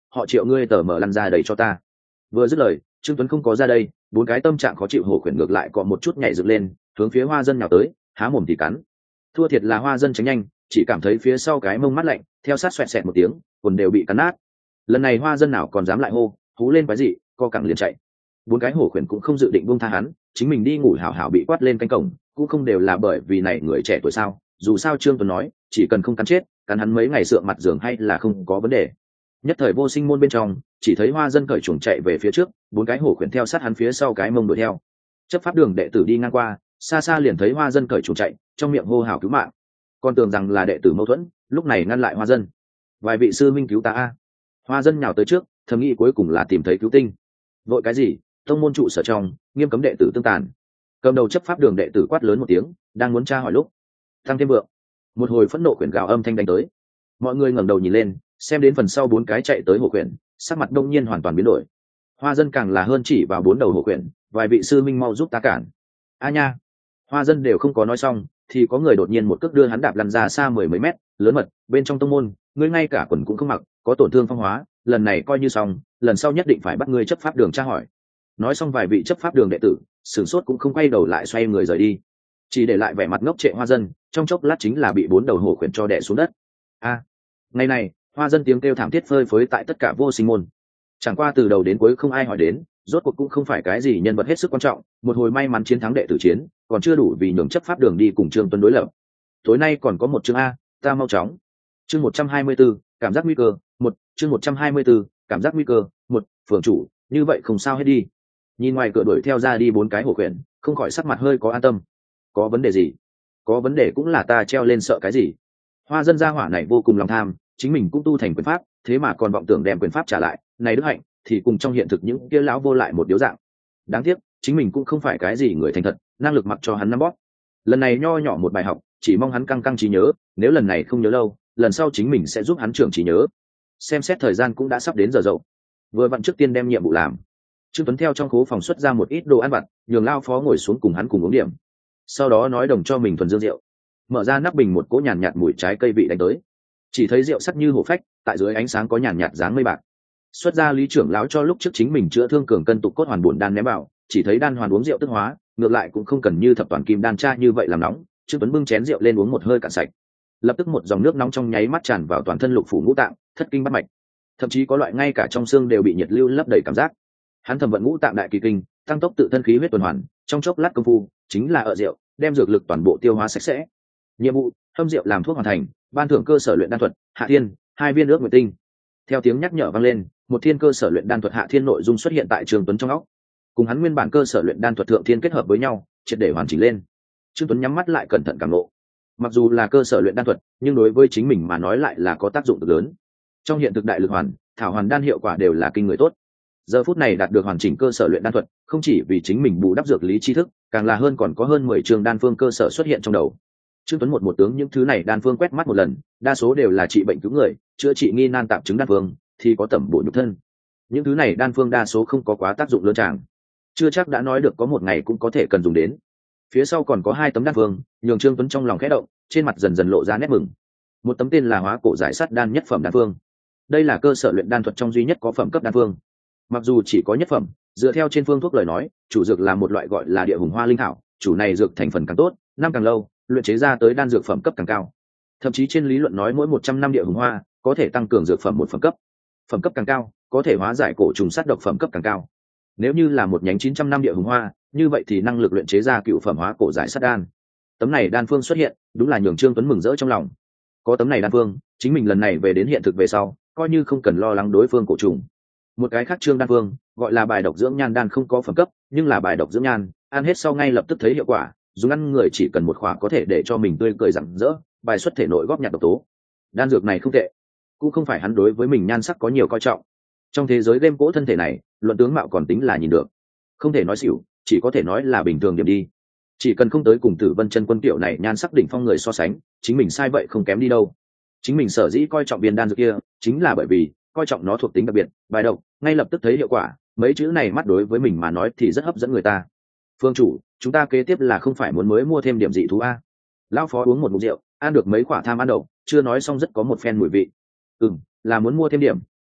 A: họ Triệu ngươi tờ mở lăn ra đầy cho ta. Vừa dứt lời, Trương Tuấn không có ra đây, bốn cái tâm trạng khó chịu hổ khuyển ngược lại cọ một chút nhảy dựng lên, hướng phía Hoa Dân nhào tới, há mồm thì cắn. Thua thiệt là Hoa Dân tránh nhanh, chỉ cảm thấy phía sau cái mông mát lạnh, theo sát xoẹt xẹt một tiếng, quần đều bị cắn nát. Lần này Hoa Dân nào còn dám lại hô, hú lên quái dị, co cẳng liền chạy. Bốn cái hổ khuyển cũng không dự định buông tha hắn, chính mình đi ngủ hảo hảo bị quát lên cánh cổng, cũng không đều là bởi vì này người trẻ tuổi sao? Dù sao Trương Tuấn nói, chỉ cần không cắn chết, cắn hắn mấy ngày sượng mặt giường hay là không có vấn đề. Nhất thời vô sinh môn bên trong, chỉ thấy Hoa Dân cởi chuồng chạy về phía trước, bốn cái hổ khuyển theo sát hắn phía sau cái mông đuổi theo. Chấp pháp đường đệ tử đi ngang qua, xa xa liền thấy Hoa Dân cởi chuồng chạy, trong miệng hô hào cứu mạng. Còn tưởng rằng là đệ tử mâu thuẫn, lúc này ngăn lại Hoa Dân. Vài vị sư minh cứu ta a. Hoa Dân nhào tới trước, thầm nghĩ cuối cùng là tìm thấy cứu tinh. Vội cái gì? Tông môn trụ sở trong, nghiêm cấm đệ tử tương tàn. Cầm đầu chấp pháp đường đệ tử quát lớn một tiếng, đang muốn tra hỏi lúc, tăng thêm vượng. Một hồi phẫn nộ quyển gào âm thanh đánh tới. Mọi người ngẩng đầu nhìn lên, xem đến phần sau bốn cái chạy tới hổ quyển, sắc mặt đông nhiên hoàn toàn biến đổi. Hoa Dân càng là hơn chỉ vào bốn đầu hổ quyển, vài vị sư minh mau giúp ta cản. A nha. Hoa Dân đều không có nói xong, thì có người đột nhiên một cước đưa hắn đạp lăn ra xa mười mấy mét, lớn mật, bên trong tông môn, ngươi ngay cả quần cũng không mặc, có tổn thương phong hóa, lần này coi như xong, lần sau nhất định phải bắt ngươi chấp pháp đường tra hỏi. Nói xong vài vị chấp pháp đường đệ tử, sửng sốt cũng không quay đầu lại xoay người rời đi, chỉ để lại vẻ mặt ngốc trệ Hoa Dân, trong chốc lát chính là bị bốn đầu hổ khuyển cho đè xuống đất. A. Ngày này, Hoa Dân tiếng kêu thảm thiết phơi phới tại tất cả vô sinh môn. Chẳng qua từ đầu đến cuối không ai hỏi đến, rốt cuộc cũng không phải cái gì nhân vật hết sức quan trọng, một hồi may mắn chiến thắng đệ tử chiến, còn chưa đủ vì nhường chấp pháp đường đi cùng Trương Tuấn đối lập. Tối nay còn có một chương a, ta mau chóng. Chương 124, cảm giác nguy cơ, một, chương 124, cảm giác nguy cơ, một, phường chủ, như vậy không sao hết đi. Nhìn ngoài cửa đuổi theo ra đi bốn cái hổ khuyển, không khỏi sắc mặt hơi có an tâm. Có vấn đề gì? Có vấn đề cũng là ta treo lên sợ cái gì? Hoa Dân gia hỏa này vô cùng lòng tham, chính mình cũng tu thành quyền pháp, thế mà còn vọng tưởng đem quyền pháp trả lại, này đức hạnh thì cùng trong hiện thực những kia lão vô lại một điếu dạng. Đáng tiếc, chính mình cũng không phải cái gì người thành thật, năng lực mặc cho hắn nắm bóp. Lần này nho nhỏ một bài học, chỉ mong hắn căng trí nhớ, nếu lần này không nhớ lâu, lần sau chính mình sẽ giúp hắn trưởng trí nhớ. Xem xét thời gian cũng đã sắp đến giờ dậu, vừa vặn trước tiên đem nhiệm vụ làm. Trương Tuấn theo trong khố phòng xuất ra một ít đồ ăn vặt, nhường lao phó ngồi xuống cùng hắn cùng uống điểm, sau đó nói đồng cho mình thuần dương rượu, mở ra nắp bình một cỗ nhàn nhạt mùi trái cây vị đánh tới. Chỉ thấy rượu sắc như hổ phách, tại dưới ánh sáng có nhàn nhạt dáng mây bạc. Xuất ra Lý trưởng lão cho lúc trước chính mình chữa thương cường cân tục cốt hoàn bổn đan ném vào, chỉ thấy đan hoàn uống rượu tức hóa, ngược lại cũng không cần như thập toàn kim đan tra như vậy làm nóng. Trương Tuấn bưng chén rượu lên uống một hơi cạn sạch, lập tức một dòng nước nóng trong nháy mắt tràn vào toàn thân lục phủ ngũ tạng, thất kinh bát mạch, thậm chí có loại ngay cả trong xương đều bị nhiệt lưu lấp đầy cảm giác. Hắn thầm vận ngũ tạng đại kỳ kinh, tăng tốc tự thân khí huyết tuần hoàn, trong chốc lát công phu chính là ở rượu, đem dược lực toàn bộ tiêu hóa sạch sẽ. Nhiệm vụ: hâm rượu làm thuốc hoàn thành, ban thưởng cơ sở luyện đan thuật Hạ Thiên 2 viên ước nguyệt tinh. Theo tiếng nhắc nhở vang lên, một thiên cơ sở luyện đan thuật Hạ Thiên nội dung xuất hiện tại Trương Tuấn trong óc, cùng hắn nguyên bản cơ sở luyện đan thuật Thượng Thiên kết hợp với nhau, triệt để hoàn chỉnh lên. Trương Tuấn nhắm mắt lại cẩn thận cảm ngộ. Mặc dù là cơ sở luyện đan thuật, nhưng đối với chính mình mà nói lại là có tác dụng cực lớn. Trong hiện thực đại lực hoàn, thảo hoàn đan hiệu quả đều là kinh người tốt. Giờ phút này đạt được hoàn chỉnh cơ sở luyện đan thuật, không chỉ vì chính mình bù đắp dược lý tri thức, càng là hơn còn có hơn 10 trường đan phương cơ sở xuất hiện trong đầu. Trương Tuấn một tướng những thứ này đan phương quét mắt một lần, đa số đều là trị bệnh cứu người, chữa trị nghi nan tạm chứng đan phương, thì có tẩm bổ nhục thân. Những thứ này đan phương đa số không có quá tác dụng lớn tràng, chưa chắc đã nói được có một ngày cũng có thể cần dùng đến. Phía sau còn có 2 tấm đan phương, nhường Trương Tuấn trong lòng khẽ động, trên mặt dần dần lộ ra nét mừng. Một tấm tên là Hóa cổ giải sắt đan nhất phẩm đan phương. Đây là cơ sở luyện đan thuật trong duy nhất có phẩm cấp đan phương. Mặc dù chỉ có nhất phẩm, dựa theo trên phương thuốc lời nói, chủ dược là một loại gọi là địa hùng hoa linh thảo, chủ này dược thành phần càng tốt, năm càng lâu, luyện chế ra tới đan dược phẩm cấp càng cao. Thậm chí trên lý luận nói mỗi 100 năm địa hùng hoa có thể tăng cường dược phẩm một phẩm cấp. Phẩm cấp càng cao, có thể hóa giải cổ trùng sát độc phẩm cấp càng cao. Nếu như là một nhánh 900 năm địa hùng hoa, như vậy thì năng lực luyện chế ra cựu phẩm hóa cổ giải sát đan. Tấm này đan phương xuất hiện, đúng là nhường Trương Tuấn mừng rỡ trong lòng. Có tấm này đan phương, chính mình lần này về đến hiện thực về sau, coi như không cần lo lắng đối phương cổ trùng. Một cái khác trương đan phương, gọi là bài độc dưỡng nhan đan không có phẩm cấp, nhưng là bài độc dưỡng nhan, ăn hết sau ngay lập tức thấy hiệu quả, dùng ăn người chỉ cần một khỏa có thể để cho mình tươi cười rạng rỡ, bài xuất thể nội góp nhặt độc tố. Đan dược này không tệ, cũng không phải hắn đối với mình nhan sắc có nhiều coi trọng. Trong thế giới game cỗ thân thể này, luận tướng mạo còn tính là nhìn được, không thể nói xỉu, chỉ có thể nói là bình thường điểm đi. Chỉ cần không tới cùng Tử Vân Chân Quân tiểu này nhan sắc đỉnh phong người so sánh, chính mình sai vậy không kém đi đâu. Chính mình sở dĩ coi trọng viên đan dược kia, chính là bởi vì coi trọng nó thuộc tính đặc biệt, bài độc, ngay lập tức thấy hiệu quả, mấy chữ này mắt đối với mình mà nói thì rất hấp dẫn người ta. Phương chủ, chúng ta kế tiếp là không phải muốn mới mua thêm điểm dị thú a? Lão phó uống một ngụm rượu, ăn được mấy quả tham ăn đậu, chưa nói xong rất có một phen mùi vị. Là muốn mua thêm điểm,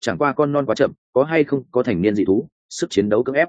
A: chẳng qua con non quá chậm, có hay không có thành niên dị thú, sức chiến đấu cưỡng ép.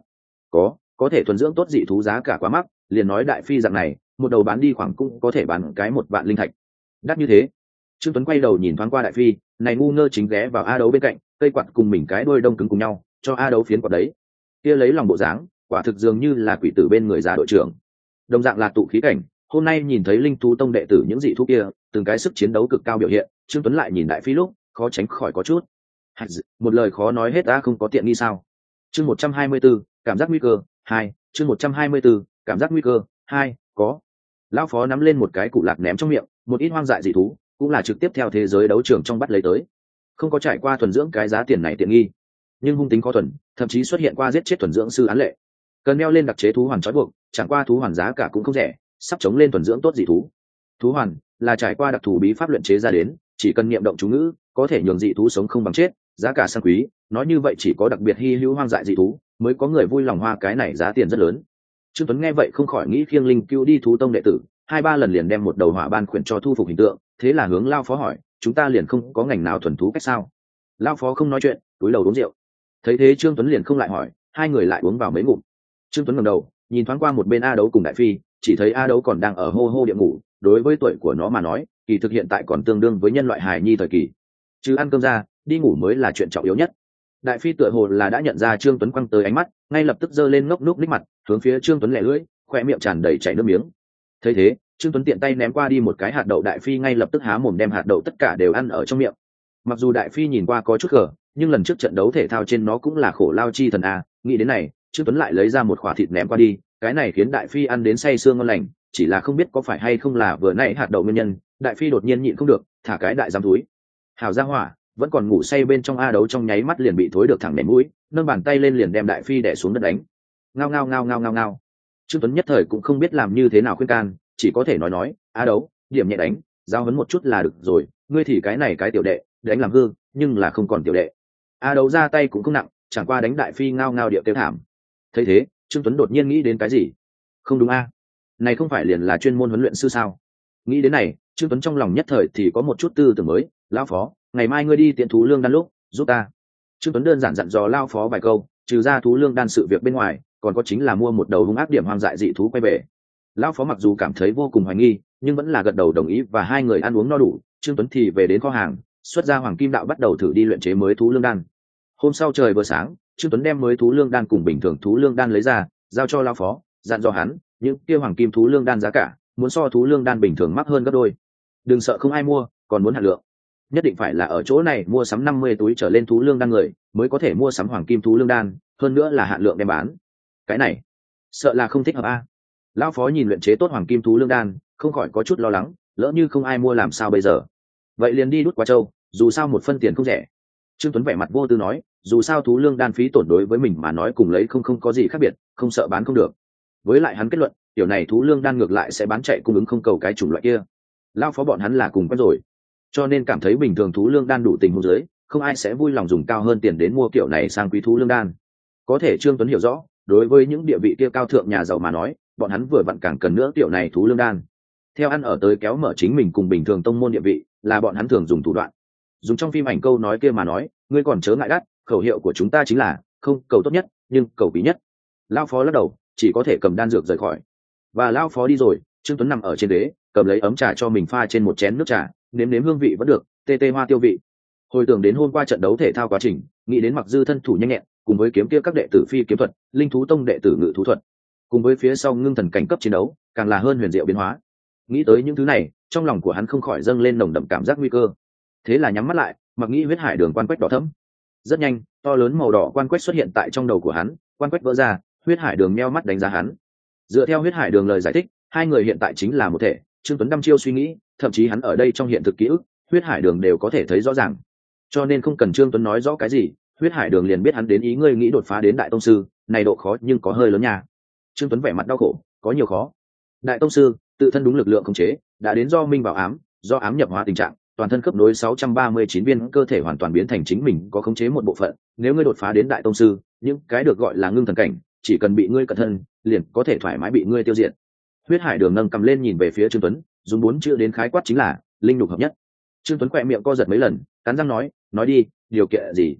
A: Có thể thuần dưỡng tốt dị thú giá cả quá mắc, liền nói đại phi dạng này, một đầu bán đi khoảng cũng có thể bán cái 1 vạn linh thạch. Đắt như thế. Trương Tuấn quay đầu nhìn thoáng qua đại phi, này ngu ngơ chính ghé vào A Đấu bên cạnh, cây quạt cùng mình cái đuôi đông cứng cùng nhau, cho A Đấu phiến quạt đấy. Kia lấy lòng bộ dáng, quả thực dường như là quỷ tử bên người già đội trưởng. Đồng dạng là tụ khí cảnh, hôm nay nhìn thấy linh thú tông đệ tử những dị thú kia, từng cái sức chiến đấu cực cao biểu hiện, Trương Tuấn lại nhìn đại phi lúc, khó tránh khỏi có chút. Một lời khó nói hết, ta không có tiện nghi sao? Chương 124, cảm giác nguy cơ 2, chương 124, cảm giác nguy cơ 2, có. Lão phó nắm lên một cái củ lạc ném trong miệng, một ít hoang dại dị thú, cũng là trực tiếp theo thế giới đấu trường trong bắt lấy tới. Không có trải qua thuần dưỡng cái giá tiền này tiện nghi, nhưng hung tính khó thuần, thậm chí xuất hiện qua giết chết thuần dưỡng sư án lệ. Cần đeo lên đặc chế thú hoàn trói buộc, chẳng qua thú hoàn giá cả cũng không rẻ, sắp chống lên thuần dưỡng tốt dị thú. Thú hoàn là trải qua đặc thù bí pháp luyện chế ra đến, chỉ cần niệm động chú ngữ, có thể nhường dị thú sống không bằng chết, giá cả sang quý, nói như vậy chỉ có đặc biệt hi hữu hoang dại dị thú mới có người vui lòng hoa cái này giá tiền rất lớn. Trương Tuấn nghe vậy không khỏi nghĩ khiêng linh cứu đi thú tông đệ tử, 2-3 lần liền đem một đầu hỏa ban khuyển cho thu phục hình tượng, thế là hướng lao phó hỏi, chúng ta liền không có ngành nào thuần thú cách sao? Lao phó không nói chuyện, túi đầu uống rượu. Thấy thế Trương Tuấn liền không lại hỏi, hai người lại uống vào mấy ngụm. Trương Tuấn ngẩng đầu, nhìn thoáng qua một bên A Đấu cùng đại phi, chỉ thấy A Đấu còn đang ở hô hô địa ngủ, đối với tuổi của nó mà nói, kỳ thực hiện tại còn tương đương với nhân loại hài nhi thời kỳ. Chứ ăn cơm ra, đi ngủ mới là chuyện trọng yếu nhất. Đại phi tựa hồ là đã nhận ra Trương Tuấn quăng tới ánh mắt, ngay lập tức giơ lên ngốc núc ních mặt, hướng phía Trương Tuấn lẻ lưỡi, khóe miệng tràn đầy chảy nước miếng. Thấy thế, Trương Tuấn tiện tay ném qua đi một cái hạt đậu, đại phi ngay lập tức há mồm đem hạt đậu tất cả đều ăn ở trong miệng. Mặc dù đại phi nhìn qua có chút gờ, nhưng lần trước trận đấu thể thao trên nó cũng là khổ lao chi thần a, nghĩ đến này, Trương Tuấn lại lấy ra một khỏa thịt ném qua đi, cái này khiến đại phi ăn đến say sương ngon lành, chỉ là không biết có phải hay không là vừa nãy hạt đậu nguyên nhân, đại phi đột nhiên nhịn không được, thả cái đại giám túi. Hảo gia hỏa, vẫn còn ngủ say bên trong A Đấu trong nháy mắt liền bị thối được thẳng ném mũi, nâng bàn tay lên liền đem đại phi đè xuống đất đánh. Ngao ngao ngao ngao ngao ngao. Trương Tuấn nhất thời cũng không biết làm như thế nào khuyên can, chỉ có thể nói, A Đấu, điểm nhẹ đánh, giao huấn một chút là được rồi, ngươi thì cái này cái tiểu đệ, đánh làm hư, nhưng là không còn tiểu đệ. A Đấu ra tay cũng không nặng, chẳng qua đánh đại phi ngao ngao điệu kêu thảm. Thấy thế, Trương Tuấn đột nhiên nghĩ đến cái gì. Không đúng a, này không phải liền là chuyên môn huấn luyện sư sao? Nghĩ đến này, Trương Tuấn trong lòng nhất thời thì có một chút tư tưởng mới, lão phó, ngày mai ngươi đi tiện thú lương đan lúc, giúp ta. Trương Tuấn đơn giản dặn dò lao phó vài câu, trừ ra thú lương đan sự việc bên ngoài, còn có chính là mua một đầu hung ác điểm hoang dại dị thú quay về. Lão phó mặc dù cảm thấy vô cùng hoài nghi, nhưng vẫn là gật đầu đồng ý và hai người ăn uống no đủ. Trương Tuấn thì về đến kho hàng, xuất ra hoàng kim đạo bắt đầu thử đi luyện chế mới thú lương đan. Hôm sau trời vừa sáng, Trương Tuấn đem mới thú lương đan cùng bình thường thú lương đan lấy ra, giao cho lão phó, dặn dò hắn, những kia hoàng kim thú lương đan giá cả, muốn so thú lương đan bình thường mắc hơn gấp đôi. Đừng sợ không ai mua, còn muốn hạn lượng. Nhất định phải là ở chỗ này mua sắm 50 túi trở lên thú lương đan người, mới có thể mua sắm hoàng kim thú lương đan, hơn nữa là hạn lượng đem bán. Cái này, sợ là không thích hợp a. Lão phó nhìn luyện chế tốt hoàng kim thú lương đan, không khỏi có chút lo lắng, lỡ như không ai mua làm sao bây giờ? Vậy liền đi đút qua châu, dù sao một phân tiền không rẻ. Trương Tuấn vẻ mặt vô tư nói, dù sao thú lương đan phí tổn đối với mình mà nói cùng lấy không có gì khác biệt, không sợ bán không được. Với lại hắn kết luận, tiểu này thú lương đan ngược lại sẽ bán chạy cung ứng không cầu cái chủng loại kia. Lão phó bọn hắn là cùng quen rồi, cho nên cảm thấy bình thường thú lương đan đủ tình huống dưới, không ai sẽ vui lòng dùng cao hơn tiền đến mua kiểu này sang quý thú lương đan. Có thể Trương Tuấn hiểu rõ, đối với những địa vị kia cao thượng nhà giàu mà nói, bọn hắn vừa vặn càng cần nữa kiểu này thú lương đan. Theo ăn ở tới kéo mở chính mình cùng bình thường tông môn địa vị, là bọn hắn thường dùng thủ đoạn. Dùng trong phim ảnh câu nói kia mà nói, ngươi còn chớ ngại đắt, khẩu hiệu của chúng ta chính là không cầu tốt nhất, nhưng cầu quý nhất. Lão phó lắc đầu, chỉ có thể cầm đan dược rời khỏi. Và lão phó đi rồi, Trương Tuấn nằm ở trên ghế, cầm lấy ấm trà cho mình pha trên một chén nước trà, nếm nếm hương vị vẫn được, tê tê hoa tiêu vị. Hồi tưởng đến hôm qua trận đấu thể thao quá trình, nghĩ đến Mặc Dư thân thủ nhanh nhẹn, cùng với kiếm kia các đệ tử phi kiếm thuật, linh thú tông đệ tử ngự thú thuật, cùng với phía sau ngưng thần cảnh cấp chiến đấu, càng là hơn huyền diệu biến hóa. Nghĩ tới những thứ này, trong lòng của hắn không khỏi dâng lên nồng đậm cảm giác nguy cơ. Thế là nhắm mắt lại, mặc nghĩ huyết hải đường quan quách đỏ thẫm. Rất nhanh, to lớn màu đỏ quan quách xuất hiện tại trong đầu của hắn, quan quách vỡ ra, huyết hải đường meo mắt đánh giá hắn. Dựa theo huyết hải đường lời giải thích, hai người hiện tại chính là một thể. Trương Tuấn đăm chiêu suy nghĩ, thậm chí hắn ở đây trong hiện thực ký ức, huyết hải đường đều có thể thấy rõ ràng. Cho nên không cần Trương Tuấn nói rõ cái gì, huyết hải đường liền biết hắn đến ý ngươi nghĩ đột phá đến đại tông sư, này độ khó nhưng có hơi lớn nha. Trương Tuấn vẻ mặt đau khổ, có nhiều khó. Đại tông sư, tự thân đúng lực lượng khống chế, đã đến do minh vào ám, do ám nhập hóa tình trạng, toàn thân khớp nối 639 viên cơ thể hoàn toàn biến thành chính mình có khống chế một bộ phận. Nếu ngươi đột phá đến đại tông sư, những cái được gọi là ngưng thần cảnh, chỉ cần bị ngươi cẩn thân, liền có thể thoải mái bị ngươi tiêu diệt. Huyết hải đường nâng cầm lên nhìn về phía Trương Tuấn, dùng 4 chữ đến khái quát chính là linh nhục hợp nhất. Trương Tuấn quẹ miệng co giật mấy lần, cắn răng nói đi, điều kiện gì?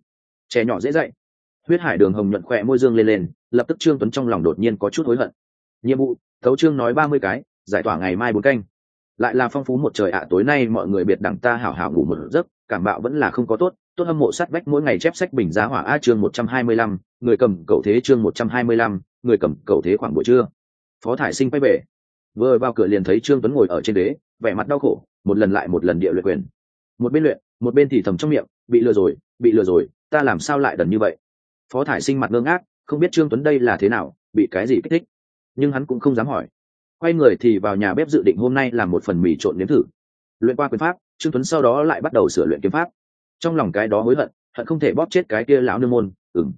A: trẻ nhỏ dễ dạy. Huyết hải đường hồng nhuận khỏe môi dương lên lên, lập tức Trương Tuấn trong lòng đột nhiên có chút hối hận. Nhiệm vụ thấu chương nói 30 cái, giải tỏa ngày mai 4 canh. Lại là phong phú một trời ạ, tối nay mọi người biệt đẳng ta hảo hảo ngủ một giấc, cảm bạo vẫn là không có tốt, tốt hâm mộ sát vách mỗi ngày chép sách bình giá hỏa a chương 125, người cầm cậu thế chương 125, người cầm cậu thế khoảng buổi trưa. Phó Thải Sinh quay về, vừa vào cửa liền thấy Trương Tuấn ngồi ở trên đế, vẻ mặt đau khổ, một lần lại một lần địa luyện quyền. Một bên luyện, một bên thì thầm trong miệng, bị lừa rồi, ta làm sao lại đần như vậy. Phó Thải Sinh mặt ngơ ngác, không biết Trương Tuấn đây là thế nào, bị cái gì kích thích, nhưng hắn cũng không dám hỏi. Quay người thì vào nhà bếp dự định hôm nay làm một phần mì trộn nếm thử. Luyện qua quyền pháp, Trương Tuấn sau đó lại bắt đầu sửa luyện kiếm pháp. Trong lòng cái đó hối hận, hận không thể bóp chết cái kia lão nương môn.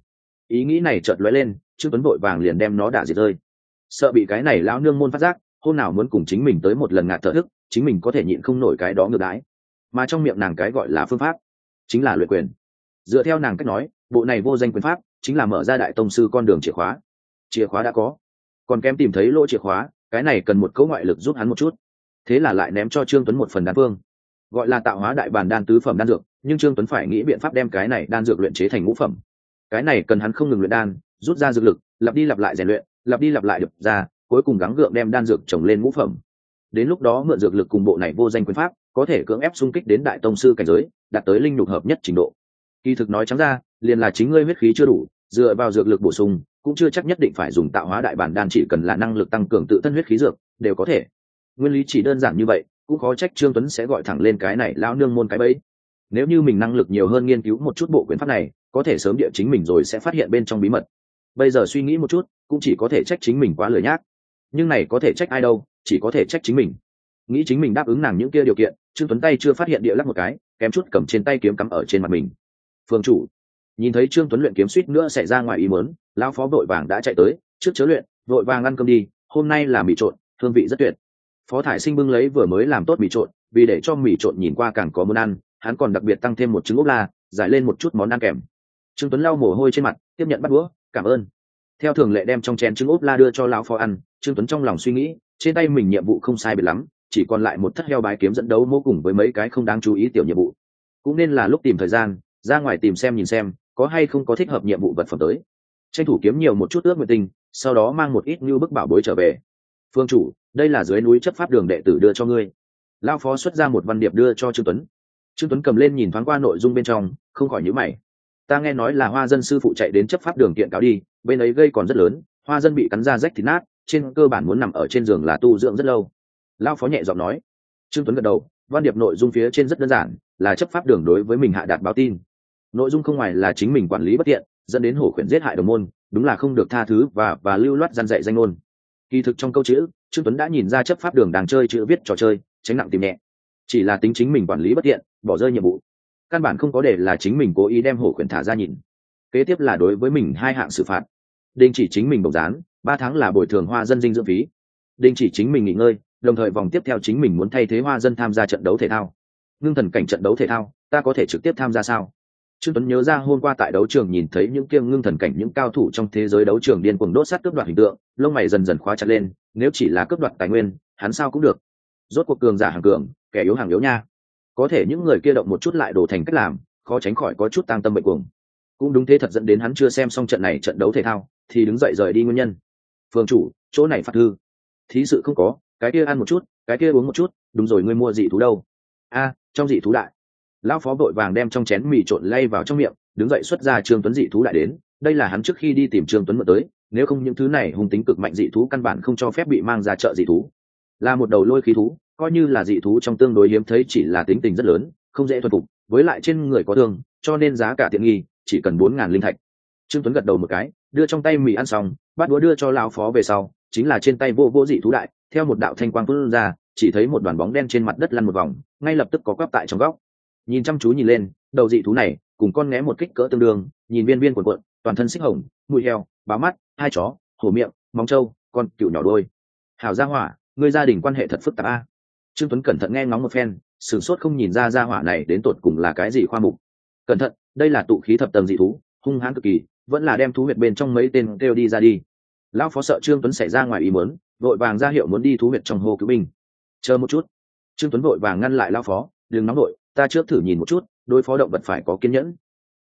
A: Ý nghĩ này chợt lóe lên, Trương Tuấn vội vàng liền đem nó đả diệt rơi. Sợ bị cái này lão nương môn phát giác, hôm nào muốn cùng chính mình tới một lần ngạt thở thức, chính mình có thể nhịn không nổi cái đó ngược đãi. Mà trong miệng nàng cái gọi là phương pháp, chính là luyện quyền. Dựa theo nàng cách nói, bộ này vô danh quyền pháp chính là mở ra đại tông sư con đường chìa khóa. Chìa khóa đã có, còn kém tìm thấy lỗ chìa khóa, cái này cần một cấu ngoại lực giúp hắn một chút. Thế là lại ném cho Trương Tuấn một phần đan phương, gọi là tạo hóa đại bàn đan tứ phẩm đan dược, nhưng Trương Tuấn phải nghĩ biện pháp đem cái này đan dược luyện chế thành ngũ phẩm. Cái này cần hắn không ngừng luyện đan, rút ra dược lực, lặp đi lặp lại rèn luyện, lặp đi lặp lại được ra, cuối cùng gắng gượng đem đan dược trồng lên ngũ phẩm. Đến lúc đó mượn dược lực cùng bộ này vô danh quyền pháp, có thể cưỡng ép xung kích đến đại tông sư cảnh giới, đạt tới linh nhục hợp nhất trình độ. Kỳ thực nói trắng ra, liền là chính ngươi huyết khí chưa đủ, dựa vào dược lực bổ sung, cũng chưa chắc nhất định phải dùng tạo hóa đại bản đan, chỉ cần là năng lực tăng cường tự thân huyết khí dược, đều có thể. Nguyên lý chỉ đơn giản như vậy, cũng khó trách Trương Tuấn sẽ gọi thẳng lên cái này lão nương môn cái bẫy. Nếu như mình năng lực nhiều hơn nghiên cứu một chút bộ quyền pháp này, có thể sớm địa chính mình rồi sẽ phát hiện bên trong bí mật. Bây giờ suy nghĩ một chút, cũng chỉ có thể trách chính mình quá lười nhác. Nhưng này có thể trách ai đâu, chỉ có thể trách chính mình. Nghĩ chính mình đáp ứng nàng những kia điều kiện, Trương Tuấn tay chưa phát hiện địa lắc một cái, kém chút cầm trên tay kiếm cắm ở trên mặt mình. Phương chủ nhìn thấy Trương Tuấn luyện kiếm suýt nữa xảy ra ngoài ý muốn, lão phó vội vàng đã chạy tới, trước chớ luyện, vội vàng ăn cơm đi, hôm nay là mì trộn, hương vị rất tuyệt. Phó Thải Sinh bưng lấy vừa mới làm tốt mì trộn, vì để cho mì trộn nhìn qua càng có muốn ăn, hắn còn đặc biệt tăng thêm một trứng ốp la, giải lên một chút món ăn kèm. Trương Tuấn lau mồ hôi trên mặt, tiếp nhận bắt đũa, cảm ơn. Theo thường lệ đem trong chén trứng ốp la đưa cho lão phó ăn, Trương Tuấn trong lòng suy nghĩ, trên tay mình nhiệm vụ không sai biệt lắm, chỉ còn lại một thất heo bái kiếm dẫn đấu mô cùng với mấy cái không đáng chú ý tiểu nhiệm vụ. Cũng nên là lúc tìm thời gian ra ngoài tìm xem nhìn xem có hay không có thích hợp nhiệm vụ vật phẩm tới, tranh thủ kiếm nhiều một chút ước nguyện tình, sau đó mang một ít như bức bảo bối trở về. Phương chủ, đây là dưới núi chấp pháp đường đệ tử đưa cho ngươi. Lão phó xuất ra một văn điệp đưa cho Trương Tuấn. Trương Tuấn cầm lên nhìn thoáng qua nội dung bên trong, không khỏi nhíu mày. Ta nghe nói là Hoa dân sư phụ chạy đến chấp pháp đường kiện cáo đi, bên ấy gây còn rất lớn, Hoa dân bị cắn ra rách thịt nát, trên cơ bản muốn nằm ở trên giường là tu dưỡng rất lâu. Lão phó nhẹ giọng nói. Trương Tuấn gật đầu, văn điệp nội dung phía trên rất đơn giản, là chấp pháp đường đối với mình hạ đạt báo tin. Nội dung không ngoài là chính mình quản lý bất tiện, dẫn đến hổ khuyển giết hại đồng môn, đúng là không được tha thứ và lưu loát gian dạy danh ngôn. Kỳ thực trong câu chữ, Trương Tuấn đã nhìn ra chấp pháp đường đang chơi chữ viết trò chơi, tránh nặng tìm nhẹ. Chỉ là tính chính mình quản lý bất tiện, bỏ rơi nhiệm vụ. Căn bản không có để là chính mình cố ý đem hổ khuyển thả ra nhìn. Kế tiếp là đối với mình 2 hạng xử phạt. Đình chỉ chính mình bổng gián, 3 tháng là bồi thường Hoa dân dinh dưỡng phí. Đình chỉ chính mình nghỉ ngơi, đồng thời vòng tiếp theo chính mình muốn thay thế Hoa dân tham gia trận đấu thể thao. Ngưng thần cảnh trận đấu thể thao, ta có thể trực tiếp tham gia sao? Trương Tuấn nhớ ra hôm qua tại đấu trường nhìn thấy những kiêng ngưng thần cảnh những cao thủ trong thế giới đấu trường điên cuồng đốt sát cướp đoạt hình tượng, lông mày dần dần khóa chặt lên, nếu chỉ là cướp đoạt tài nguyên, hắn sao cũng được. Rốt cuộc cường giả hàng cường, kẻ yếu hàng yếu nha. Có thể những người kia động một chút lại đổ thành cách làm, khó tránh khỏi có chút tang tâm bệnh cuồng. Cũng đúng thế thật dẫn đến hắn chưa xem xong trận này trận đấu thể thao, thì đứng dậy rời đi nguyên nhân. Phương chủ, chỗ này phạt thư. Thí sự không có, cái kia ăn một chút, cái kia uống một chút, đúng rồi ngươi mua dị thú đâu? A, trong dị thú đại. Lão phó vội vàng đem trong chén mì trộn lay vào trong miệng, đứng dậy xuất ra Trương Tuấn dị thú đại đến, đây là hắn trước khi đi tìm Trương Tuấn mượn tới, nếu không những thứ này hung tính cực mạnh dị thú căn bản không cho phép bị mang ra chợ dị thú. Là một đầu lôi khí thú, coi như là dị thú trong tương đối hiếm thấy, chỉ là tính tình rất lớn, không dễ thuần phục, với lại trên người có thương, cho nên giá cả tiện nghi, chỉ cần 4000 linh thạch. Trương Tuấn gật đầu một cái, đưa trong tay mì ăn xong, bắt đũa đưa cho lão phó về sau, chính là trên tay vô dị thú đại, theo một đạo thanh quang phun ra, chỉ thấy một đoàn bóng đen trên mặt đất lăn một vòng, ngay lập tức có quắp tại trong góc. Nhìn chăm chú nhìn lên, đầu dị thú này cùng con nghé một kích cỡ tương đương, nhìn viên viên cuộn cuộn, toàn thân xích hồng, mũi heo, báo mắt, 2 chó, hổ miệng, móng trâu, con cừu nhỏ đôi. Hảo gia hỏa, ngươi gia đình quan hệ thật phức tạp a. Trương Tuấn cẩn thận nghe ngóng một phen, sửng sốt không nhìn ra gia hỏa này đến tột cùng là cái gì khoa mục. Cẩn thận, đây là tụ khí thập tầng dị thú, hung hãn cực kỳ, vẫn là đem thú huyệt bên trong mấy tên kêu đi ra đi. Lão phó sợ Trương Tuấn xảy ra ngoài ý muốn, vội vàng ra hiệu muốn đi thú huyệt trong hô cứu binh. Chờ một chút. Trương Tuấn vội vàng ngăn lại lão phó, đừng nóng đội, ta trước thử nhìn một chút, đối phó động vật phải có kiên nhẫn.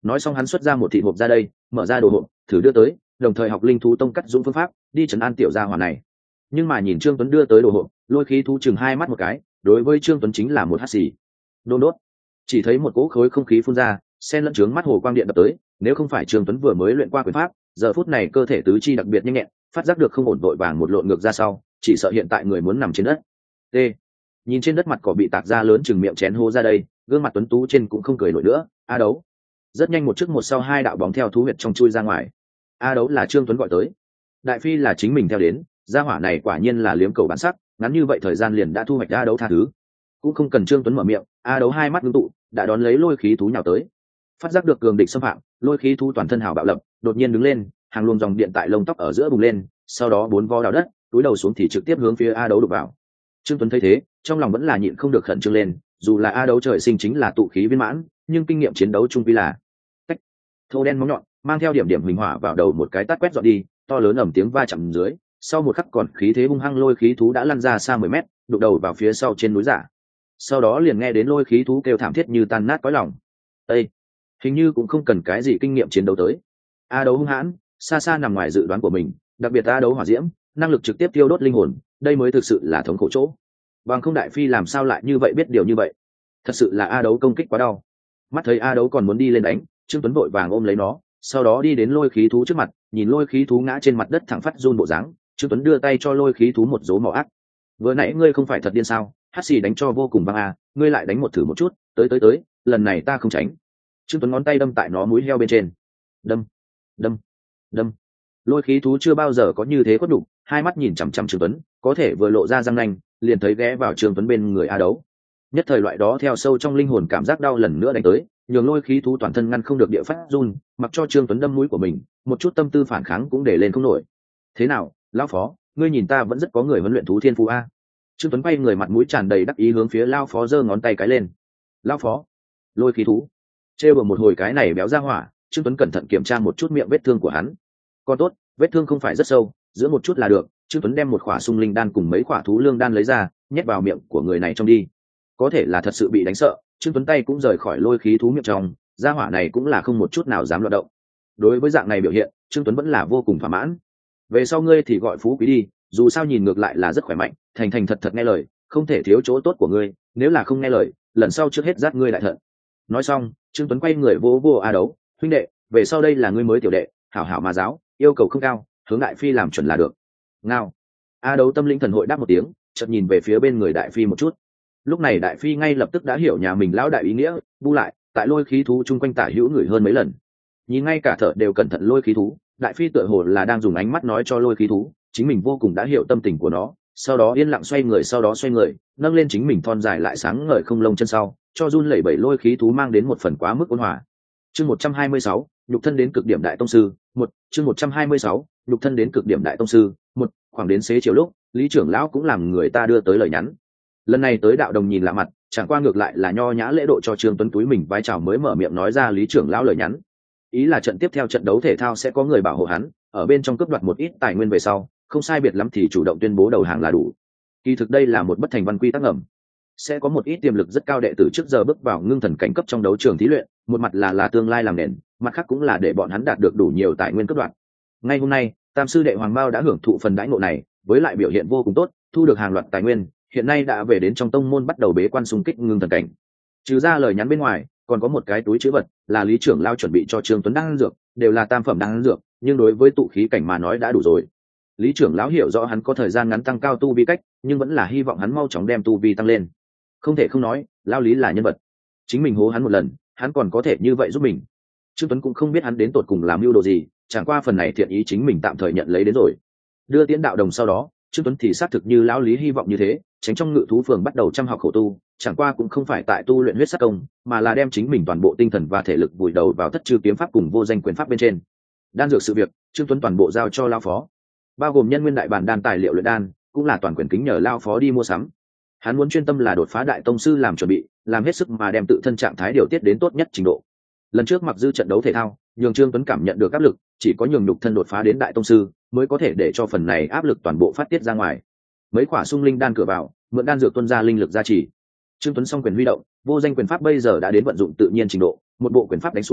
A: Nói xong hắn xuất ra một thịt hộp ra đây, mở ra đồ hộp thử đưa tới, đồng thời học linh thú tông cắt dũng phương pháp đi trấn an tiểu gia hỏa này. Nhưng mà nhìn Trương Tuấn đưa tới đồ hộp, lôi khí thú chừng hai mắt một cái, đối với Trương Tuấn chính là một hắt xì. Đôn đốt, chỉ thấy một cỗ khối không khí phun ra, xen lẫn trướng mắt hồ quang điện đập tới. Nếu không phải Trương Tuấn vừa mới luyện qua quyền pháp, giờ phút này cơ thể tứ chi đặc biệt nhanh nhẹn, phát giác được không ổn vội vàng một lộn ngược ra sau, chỉ sợ hiện tại người muốn nằm trên đất. T. Nhìn trên đất mặt cỏ bị tạc ra lớn chừng miệng chén hô ra đây, gương mặt tuấn tú trên cũng không cười nổi nữa. A Đấu. Rất nhanh một trước một sau hai đạo bóng theo thú huyệt trong chui ra ngoài. A Đấu là Trương Tuấn gọi tới, đại phi là chính mình theo đến. Gia hỏa này quả nhiên là liếm cầu bản sắc, ngắn như vậy thời gian liền đã thu hoạch A Đấu tha thứ. Cũng không cần Trương Tuấn mở miệng, A Đấu hai mắt ngưng tụ, đã đón lấy lôi khí thú nhào tới. Phát giác được cường địch xâm phạm, lôi khí thú toàn thân hào bạo lập, đột nhiên đứng lên, hàng luồng dòng điện tại lông tóc ở giữa bùng lên, sau đó bốn vo đào đất, túi đầu xuống thì trực tiếp hướng phía A Đấu đục vào. Trương Tuấn thấy thế, trong lòng vẫn là nhịn không được khẩn trương lên, dù là A Đấu trời sinh chính là tụ khí viên mãn, nhưng kinh nghiệm chiến đấu chung quy là tách. Thô đen móng nhọn mang theo điểm điểm huỳnh hỏa vào đầu một cái tát quét dọn đi, to lớn ầm tiếng va chạm dưới, sau một khắc còn khí thế hung hăng lôi khí thú đã lăn ra xa 10 mét, đụng đầu vào phía sau trên núi giả. Sau đó liền nghe đến lôi khí thú kêu thảm thiết như tan nát cõi lòng. Ê, hình như cũng không cần cái gì kinh nghiệm chiến đấu tới. A Đấu hung hãn, xa xa nằm ngoài dự đoán của mình, đặc biệt A Đấu hỏa diễm, năng lực trực tiếp tiêu đốt linh hồn, đây mới thực sự là thống khổ chỗ. Bằng không đại phi làm sao lại như vậy biết điều như vậy. Thật sự là A Đấu công kích quá đau. Mắt thấy A Đấu còn muốn đi lên đánh, Trương Tuấn vội vàng ôm lấy nó, sau đó đi đến lôi khí thú trước mặt, nhìn lôi khí thú ngã trên mặt đất thẳng phát run bộ dáng, Trương Tuấn đưa tay cho lôi khí thú một dấu màu ác. Vừa nãy ngươi không phải thật điên sao? Hắc xì đánh cho vô cùng băng à, ngươi lại đánh một thử một chút, tới, lần này ta không tránh. Trương Tuấn ngón tay đâm tại nó mũi heo bên trên. Đâm, đâm, đâm. Lôi khí thú chưa bao giờ có như thế khuất đục, hai mắt nhìn chằm chằm Trương Tuấn, có thể vừa lộ ra răng nanh, liền thấy ghé vào Trương Tuấn bên người A Đấu. Nhất thời loại đó theo sâu trong linh hồn cảm giác đau lần nữa đánh tới, nhường lôi khí thú toàn thân ngăn không được địa phát run, mặc cho Trương Tuấn đâm mũi của mình, một chút tâm tư phản kháng cũng để lên không nổi. Thế nào, lão phó, ngươi nhìn ta vẫn rất có người huấn luyện thú thiên phú a. Trương Tuấn quay người mặt mũi tràn đầy đắc ý hướng phía lão phó giơ ngón tay cái lên. Lão phó, lôi khí thú, trêu bừa một hồi cái này béo ra hỏa. Trương Tuấn cẩn thận kiểm tra một chút miệng vết thương của hắn. Còn tốt, vết thương không phải rất sâu, giữa một chút là được. Trương Tuấn đem một khỏa sung linh đan cùng mấy khỏa thú lương đan lấy ra, nhét vào miệng của người này trong đi. Có thể là thật sự bị đánh sợ, Trương Tuấn tay cũng rời khỏi lôi khí thú miệng trong, gia hỏa này cũng là không một chút nào dám loạn động. Đối với dạng này biểu hiện, Trương Tuấn vẫn là vô cùng thỏa mãn. Về sau ngươi thì gọi phú quý đi, dù sao nhìn ngược lại là rất khỏe mạnh, thành thành thật thật nghe lời, không thể thiếu chỗ tốt của ngươi, nếu là không nghe lời, lần sau trước hết dắt ngươi lại thận. Nói xong, Trương Tuấn quay người vỗ vỗ A Đấu, huynh đệ, về sau đây là ngươi mới tiểu đệ, hảo hảo mà giáo, yêu cầu không cao, hướng đại phi làm chuẩn là được. Ngao. A Đấu tâm linh thần hội đáp một tiếng, chợt nhìn về phía bên người đại phi một chút. Lúc này đại phi ngay lập tức đã hiểu nhà mình lão đại ý nghĩa, bu lại, tại lôi khí thú chung quanh tả hữu người hơn mấy lần. Nhìn ngay cả thở đều cẩn thận lôi khí thú, đại phi tựa hồ là đang dùng ánh mắt nói cho lôi khí thú, chính mình vô cùng đã hiểu tâm tình của nó, sau đó yên lặng xoay người, sau đó xoay người, nâng lên chính mình thon dài lại sáng ngời không lông chân sau, cho run lẩy bẩy lôi khí thú mang đến một phần quá mức ôn hòa. Chương 126, nhục thân đến cực điểm đại tông sư, một chương 126, nhục thân đến cực điểm đại tông sư, một khoảng đến xế chiều lúc, Lý trưởng lão cũng làm người ta đưa tới lời nhắn. Lần này tới đạo đồng nhìn lạ mặt, chẳng qua ngược lại là nho nhã lễ độ cho Trương Tuấn túi mình vai chào mới mở miệng nói ra Lý trưởng lão lời nhắn. Ý là trận tiếp theo trận đấu thể thao sẽ có người bảo hộ hắn, ở bên trong cướp đoạt một ít tài nguyên về sau, không sai biệt lắm thì chủ động tuyên bố đầu hàng là đủ. Kỳ thực đây là một bất thành văn quy tắc ngầm. Sẽ có một ít tiềm lực rất cao đệ tử trước giờ bước vào ngưng thần cảnh cấp trong đấu trường thí luyện, một mặt là tương lai làm nền, mặt khác cũng là để bọn hắn đạt được đủ nhiều tài nguyên cướp đoạt. Ngay hôm nay, Tam sư đệ Hoàng Mao đã hưởng thụ phần đãi ngộ này, với lại biểu hiện vô cùng tốt, thu được hàng loạt tài nguyên, hiện nay đã về đến trong tông môn bắt đầu bế quan xung kích ngưng thần cảnh. Trừ ra lời nhắn bên ngoài, còn có một cái túi trữ vật, là Lý trưởng lao chuẩn bị cho Trương Tuấn đan dược, đều là tam phẩm đan dược, nhưng đối với tụ khí cảnh mà nói đã đủ rồi. Lý trưởng lão hiểu rõ hắn có thời gian ngắn tăng cao tu vi cách, nhưng vẫn là hy vọng hắn mau chóng đem tu vi tăng lên. Không thể không nói, lao Lý là nhân vật. Chính mình hố hắn một lần, hắn còn có thể như vậy giúp mình. Trương Tuấn cũng không biết hắn đến tột cùng làm mưu đồ gì, chẳng qua phần này thiện ý chính mình tạm thời nhận lấy đến rồi. Đưa tiễn đạo đồng sau đó, Trương Tuấn thì xác thực như lão Lý hy vọng như thế, tránh trong ngự thú phường bắt đầu chăm học khổ tu, chẳng qua cũng không phải tại tu luyện huyết sắc công, mà là đem chính mình toàn bộ tinh thần và thể lực vùi đầu vào thất trư kiếm pháp cùng vô danh quyền pháp bên trên. Đan dược sự việc, Trương Tuấn toàn bộ giao cho lão phó, bao gồm nhân nguyên đại bản đan tài liệu luyện đan, cũng là toàn quyền kính nhờ lão phó đi mua sắm. Hắn muốn chuyên tâm là đột phá đại tông sư làm chuẩn bị, làm hết sức mà đem tự thân trạng thái điều tiết đến tốt nhất trình độ. Lần trước mặc dư trận đấu thể thao, nhường Trương Tuấn cảm nhận được áp lực, chỉ có nhường nhục thân đột phá đến đại tông sư mới có thể để cho phần này áp lực toàn bộ phát tiết ra ngoài. Mấy quả sung linh đan cửa vào, mượn đan dược tuân ra linh lực gia trì. Trương Tuấn song quyền huy động, vô danh quyền pháp bây giờ đã đến vận dụng tự nhiên trình độ, một bộ quyền pháp đánh xuống,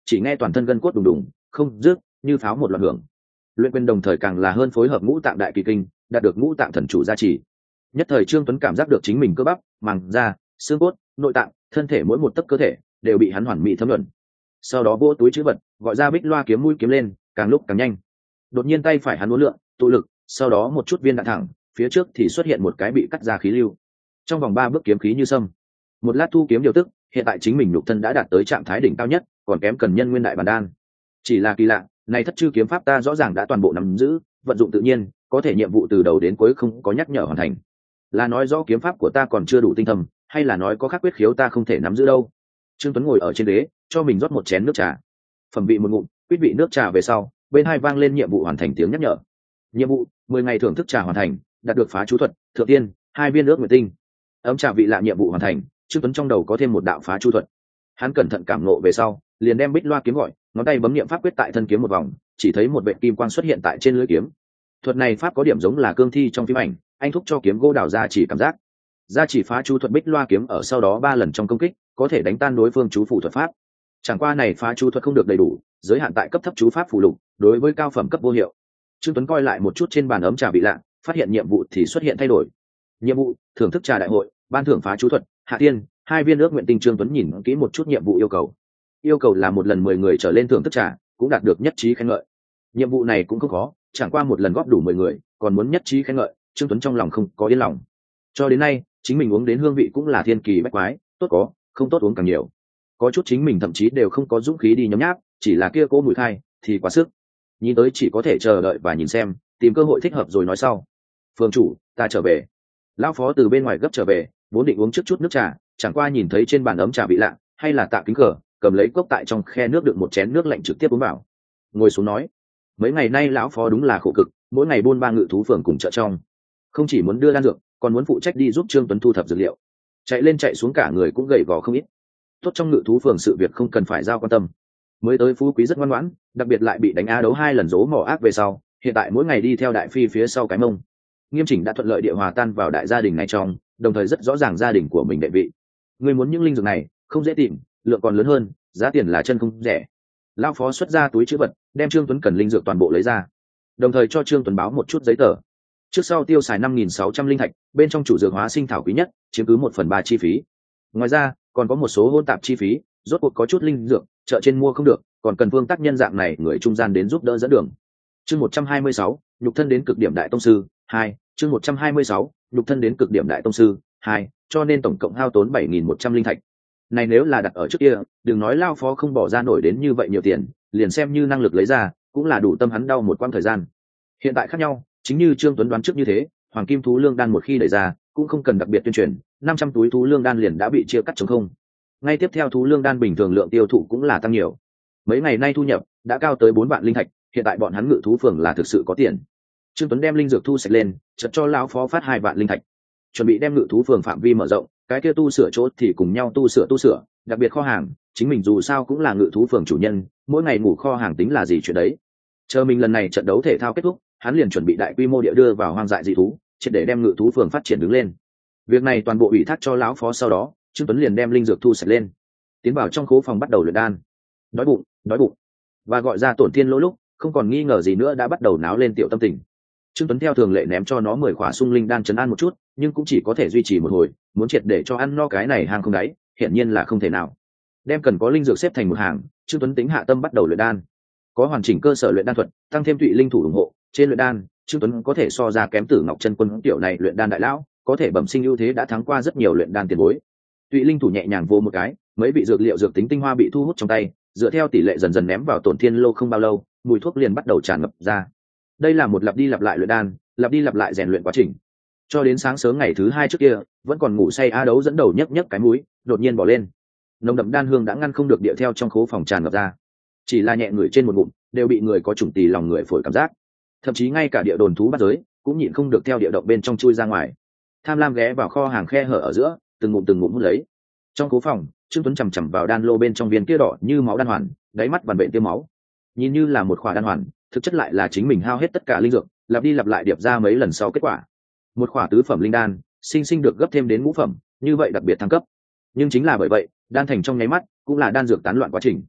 A: chỉ nghe toàn thân gân cốt đùng đùng không dứt, như pháo một loạt hưởng. Luyện quyền đồng thời càng là hơn phối hợp ngũ tạng đại kỳ kinh, đạt được ngũ tạng thần chủ gia trì. Nhất thời Trương Tuấn cảm giác được chính mình cơ bắp, màng da, xương cốt, nội tạng, thân thể mỗi một tấc cơ thể đều bị hắn hoàn mỹ thấm nhuần. Sau đó vỗ túi trữ vật, gọi ra bích loa kiếm mũi kiếm lên, càng lúc càng nhanh. Đột nhiên tay phải hắn uốn lượn, tụ lực, sau đó một chút viên đạn thẳng, phía trước thì xuất hiện một cái bị cắt ra khí lưu. Trong vòng 3 bước kiếm khí như sâm. Một lát thu kiếm điều tức, hiện tại chính mình nhục thân đã đạt tới trạng thái đỉnh cao nhất, còn kém cần nhân nguyên đại bản đan. Chỉ là kỳ lạ, này thất chư kiếm pháp ta rõ ràng đã toàn bộ nắm giữ, vận dụng tự nhiên, có thể nhiệm vụ từ đầu đến cuối không có nhắc nhở hoàn thành. Là nói rõ kiếm pháp của ta còn chưa đủ tinh thâm, hay là nói có khác quyết khiếu ta không thể nắm giữ đâu? Trương Tuấn ngồi ở trên ghế, cho mình rót một chén nước trà. Phẩm vị một ngụm, quyết vị nước trà về sau, bên hai vang lên nhiệm vụ hoàn thành tiếng nhắc nhở. Nhiệm vụ: 10 ngày thưởng thức trà hoàn thành, đạt được phá chú thuật, thượng tiên, 2 viên nước nguyệt tinh. Ấm trà vị lạ nhiệm vụ hoàn thành, Trương Tuấn trong đầu có thêm một đạo phá chú thuật. Hắn cẩn thận cảm ngộ về sau, liền đem bích loa kiếm gọi, ngón tay bấm niệm pháp quyết tại thân kiếm một vòng, chỉ thấy một vệt kim quang xuất hiện tại trên lưỡi kiếm. Thuật này pháp có điểm giống là cương thi trong phim ảnh, anh thúc cho kiếm gỗ đào ra chỉ cảm giác. Ra chỉ phá chú thuật bích loa kiếm ở sau đó 3 lần trong công kích, có thể đánh tan đối phương chú phủ thuật pháp. Chẳng qua này phá chú thuật không được đầy đủ, giới hạn tại cấp thấp chú pháp phù lục, đối với cao phẩm cấp vô hiệu. Trương Tuấn coi lại một chút trên bàn ấm trà bị lạ, phát hiện nhiệm vụ thì xuất hiện thay đổi. Nhiệm vụ: thưởng thức trà đại hội, ban thưởng phá chú thuật, hạ tiên, 2 viên ước nguyện tinh. Trương Tuấn nhìn kỹ một chút nhiệm vụ yêu cầu. Yêu cầu là một lần 10 người trở lên thưởng thức trà, cũng đạt được nhất trí khen ngợi. Nhiệm vụ này cũng không khó, chẳng qua một lần góp đủ 10 người, còn muốn nhất trí khen ngợi, Trương Tuấn trong lòng không có yên lòng. Cho đến nay, chính mình uống đến hương vị cũng là thiên kỳ bách quái, tốt có, không tốt uống càng nhiều. Có chút chính mình thậm chí đều không có dũng khí đi nhấm nháp, chỉ là kia cỗ mùi khai thì quá sức. Nhìn tới chỉ có thể chờ đợi và nhìn xem, tìm cơ hội thích hợp rồi nói sau. Phương chủ, ta trở về. Lão phó từ bên ngoài gấp trở về, vốn định uống trước chút nước trà, chẳng qua nhìn thấy trên bàn ấm trà bị lạ, hay là Tạ Kính Cờ cầm lấy cốc tại trong khe nước đựng một chén nước lạnh trực tiếp uống vào. Ngồi xuống nói, mấy ngày nay lão phó đúng là khổ cực, mỗi ngày buôn ba ngự thú phường cùng chợ trong, không chỉ muốn đưa đan dược, còn muốn phụ trách đi giúp Trương Tuấn thu thập dược liệu, chạy lên chạy xuống cả người cũng gầy gò không ít. Tốt trong ngự thú phường sự việc không cần phải giao quan tâm, mới tới phú quý rất ngoan ngoãn, đặc biệt lại bị đánh á đấu 2 lần dỗ mỏ ác về sau, hiện tại mỗi ngày đi theo đại phi phía sau cái mông. Nghiêm Chỉnh đã thuận lợi địa hòa tan vào đại gia đình này trong, đồng thời rất rõ ràng gia đình của mình đệ vị. Người muốn những linh dược này không dễ tìm, lượng còn lớn hơn, giá tiền là chân không rẻ. Lão phó xuất ra túi trữ vật, đem Trương Tuấn cần linh dược toàn bộ lấy ra, đồng thời cho Trương Tuấn báo một chút giấy tờ. Trước sau tiêu xài 5.600 linh thạch, bên trong chủ dược hóa sinh thảo quý nhất chiếm cứ 1/3 chi phí. Ngoài ra còn có một số hôn tạp chi phí, rốt cuộc có chút linh dược chợ trên mua không được, còn cần phương tác nhân dạng này người trung gian đến giúp đỡ dẫn đường. Chương 126, nhục thân đến cực điểm đại tông sư 2. Chương 126, nhục thân đến cực điểm đại tông sư 2, cho nên tổng cộng hao tốn 7.100 linh thạch. Này nếu là đặt ở trước kia, đừng nói lao phó không bỏ ra nổi đến như vậy nhiều tiền, liền xem như năng lực lấy ra, cũng là đủ tâm hắn đau một quãng thời gian. Hiện tại khác nhau, chính như Trương Tuấn đoán trước như thế, hoàng kim thú lương đan một khi đẩy ra, cũng không cần đặc biệt tuyên truyền, 500 túi thú lương đan liền đã bị chia cắt trống không. Ngay tiếp theo thú lương đan bình thường lượng tiêu thụ cũng là tăng nhiều. Mấy ngày nay thu nhập đã cao tới 4 vạn linh thạch, hiện tại bọn hắn ngự thú phường là thực sự có tiền. Trương Tuấn đem linh dược thu sạch lên, chợt cho lão phó phát 2 vạn linh thạch, chuẩn bị đem ngự thú phường phạm vi mở rộng, cái kia tu sửa chỗ thì cùng nhau tu sửa, đặc biệt kho hàng, chính mình dù sao cũng là ngự thú phường chủ nhân, mỗi ngày ngủ kho hàng tính là gì chuyện đấy. Chờ mình lần này trận đấu thể thao kết thúc, hắn liền chuẩn bị đại quy mô địa đưa vào hoang dại dị thú, triệt để đem ngự thú phường phát triển đứng lên. Việc này toàn bộ ủy thác cho lão phó, sau đó Trương Tuấn liền đem linh dược thu sạch lên, tiến vào trong khố phòng bắt đầu luyện đan. Đói bụng, và gọi ra Tổn Thiên Lỗ lúc, không còn nghi ngờ gì nữa đã bắt đầu náo lên tiểu tâm tình. Trương Tuấn theo thường lệ ném cho nó 10 khỏa sung linh đan trấn an một chút, nhưng cũng chỉ có thể duy trì một hồi, muốn triệt để cho ăn no cái này hang không đáy, hiển nhiên là không thể nào. Đem cần có linh dược xếp thành một hàng, Trương Tuấn tính hạ tâm bắt đầu luyện đan. Có hoàn chỉnh cơ sở luyện đan thuật, tăng thêm Tụy linh thủ ủng hộ, trên luyện đan, Trương Tuấn có thể so ra kém Tử Ngọc Chân Quân tiểu này luyện đan đại lão, có thể bẩm sinh ưu thế đã thắng qua rất nhiều luyện đan tiền bối. Tụy linh thủ nhẹ nhàng vô một cái, mấy vị dược liệu dược tính tinh hoa bị thu hút trong tay, dựa theo tỷ lệ dần dần ném vào Tổn Thiên Lô, không bao lâu, mùi thuốc liền bắt đầu tràn ngập ra. Đây là một lặp đi lặp lại luyện đan, lặp đi lặp lại rèn luyện quá trình. Cho đến sáng sớm ngày thứ 2 trước kia, vẫn còn ngủ say A Đấu dẫn đầu nhấc cái mũi, đột nhiên bỏ lên. Nồng đậm đan hương đã ngăn không được địa theo trong khố phòng tràn ngập ra. Chỉ là nhẹ người trên một bụng, đều bị người có chủng tỳ lòng người phổi cảm giác. Thậm chí ngay cả địa đồn thú bắt giới cũng nhịn không được theo địa động bên trong chui ra ngoài. Tham lam ghé vào kho hàng khe hở ở giữa, từng ngụm hút lấy. Trong khố phòng, Trương Tuấn chằm chằm vào đan lô bên trong viên kia đỏ như máu đan hoàn, đáy mắt vằn vện tiêu máu. Nhìn như là một khỏa đan hoàn, thực chất lại là chính mình hao hết tất cả linh dược, lặp đi lặp lại điệp ra mấy lần sau kết quả. Một khỏa tứ phẩm linh đan, sinh được gấp thêm đến ngũ phẩm, như vậy đặc biệt thăng cấp. Nhưng chính là bởi vậy, đan thành trong nháy mắt, cũng là đan dược tán loạn quá trình.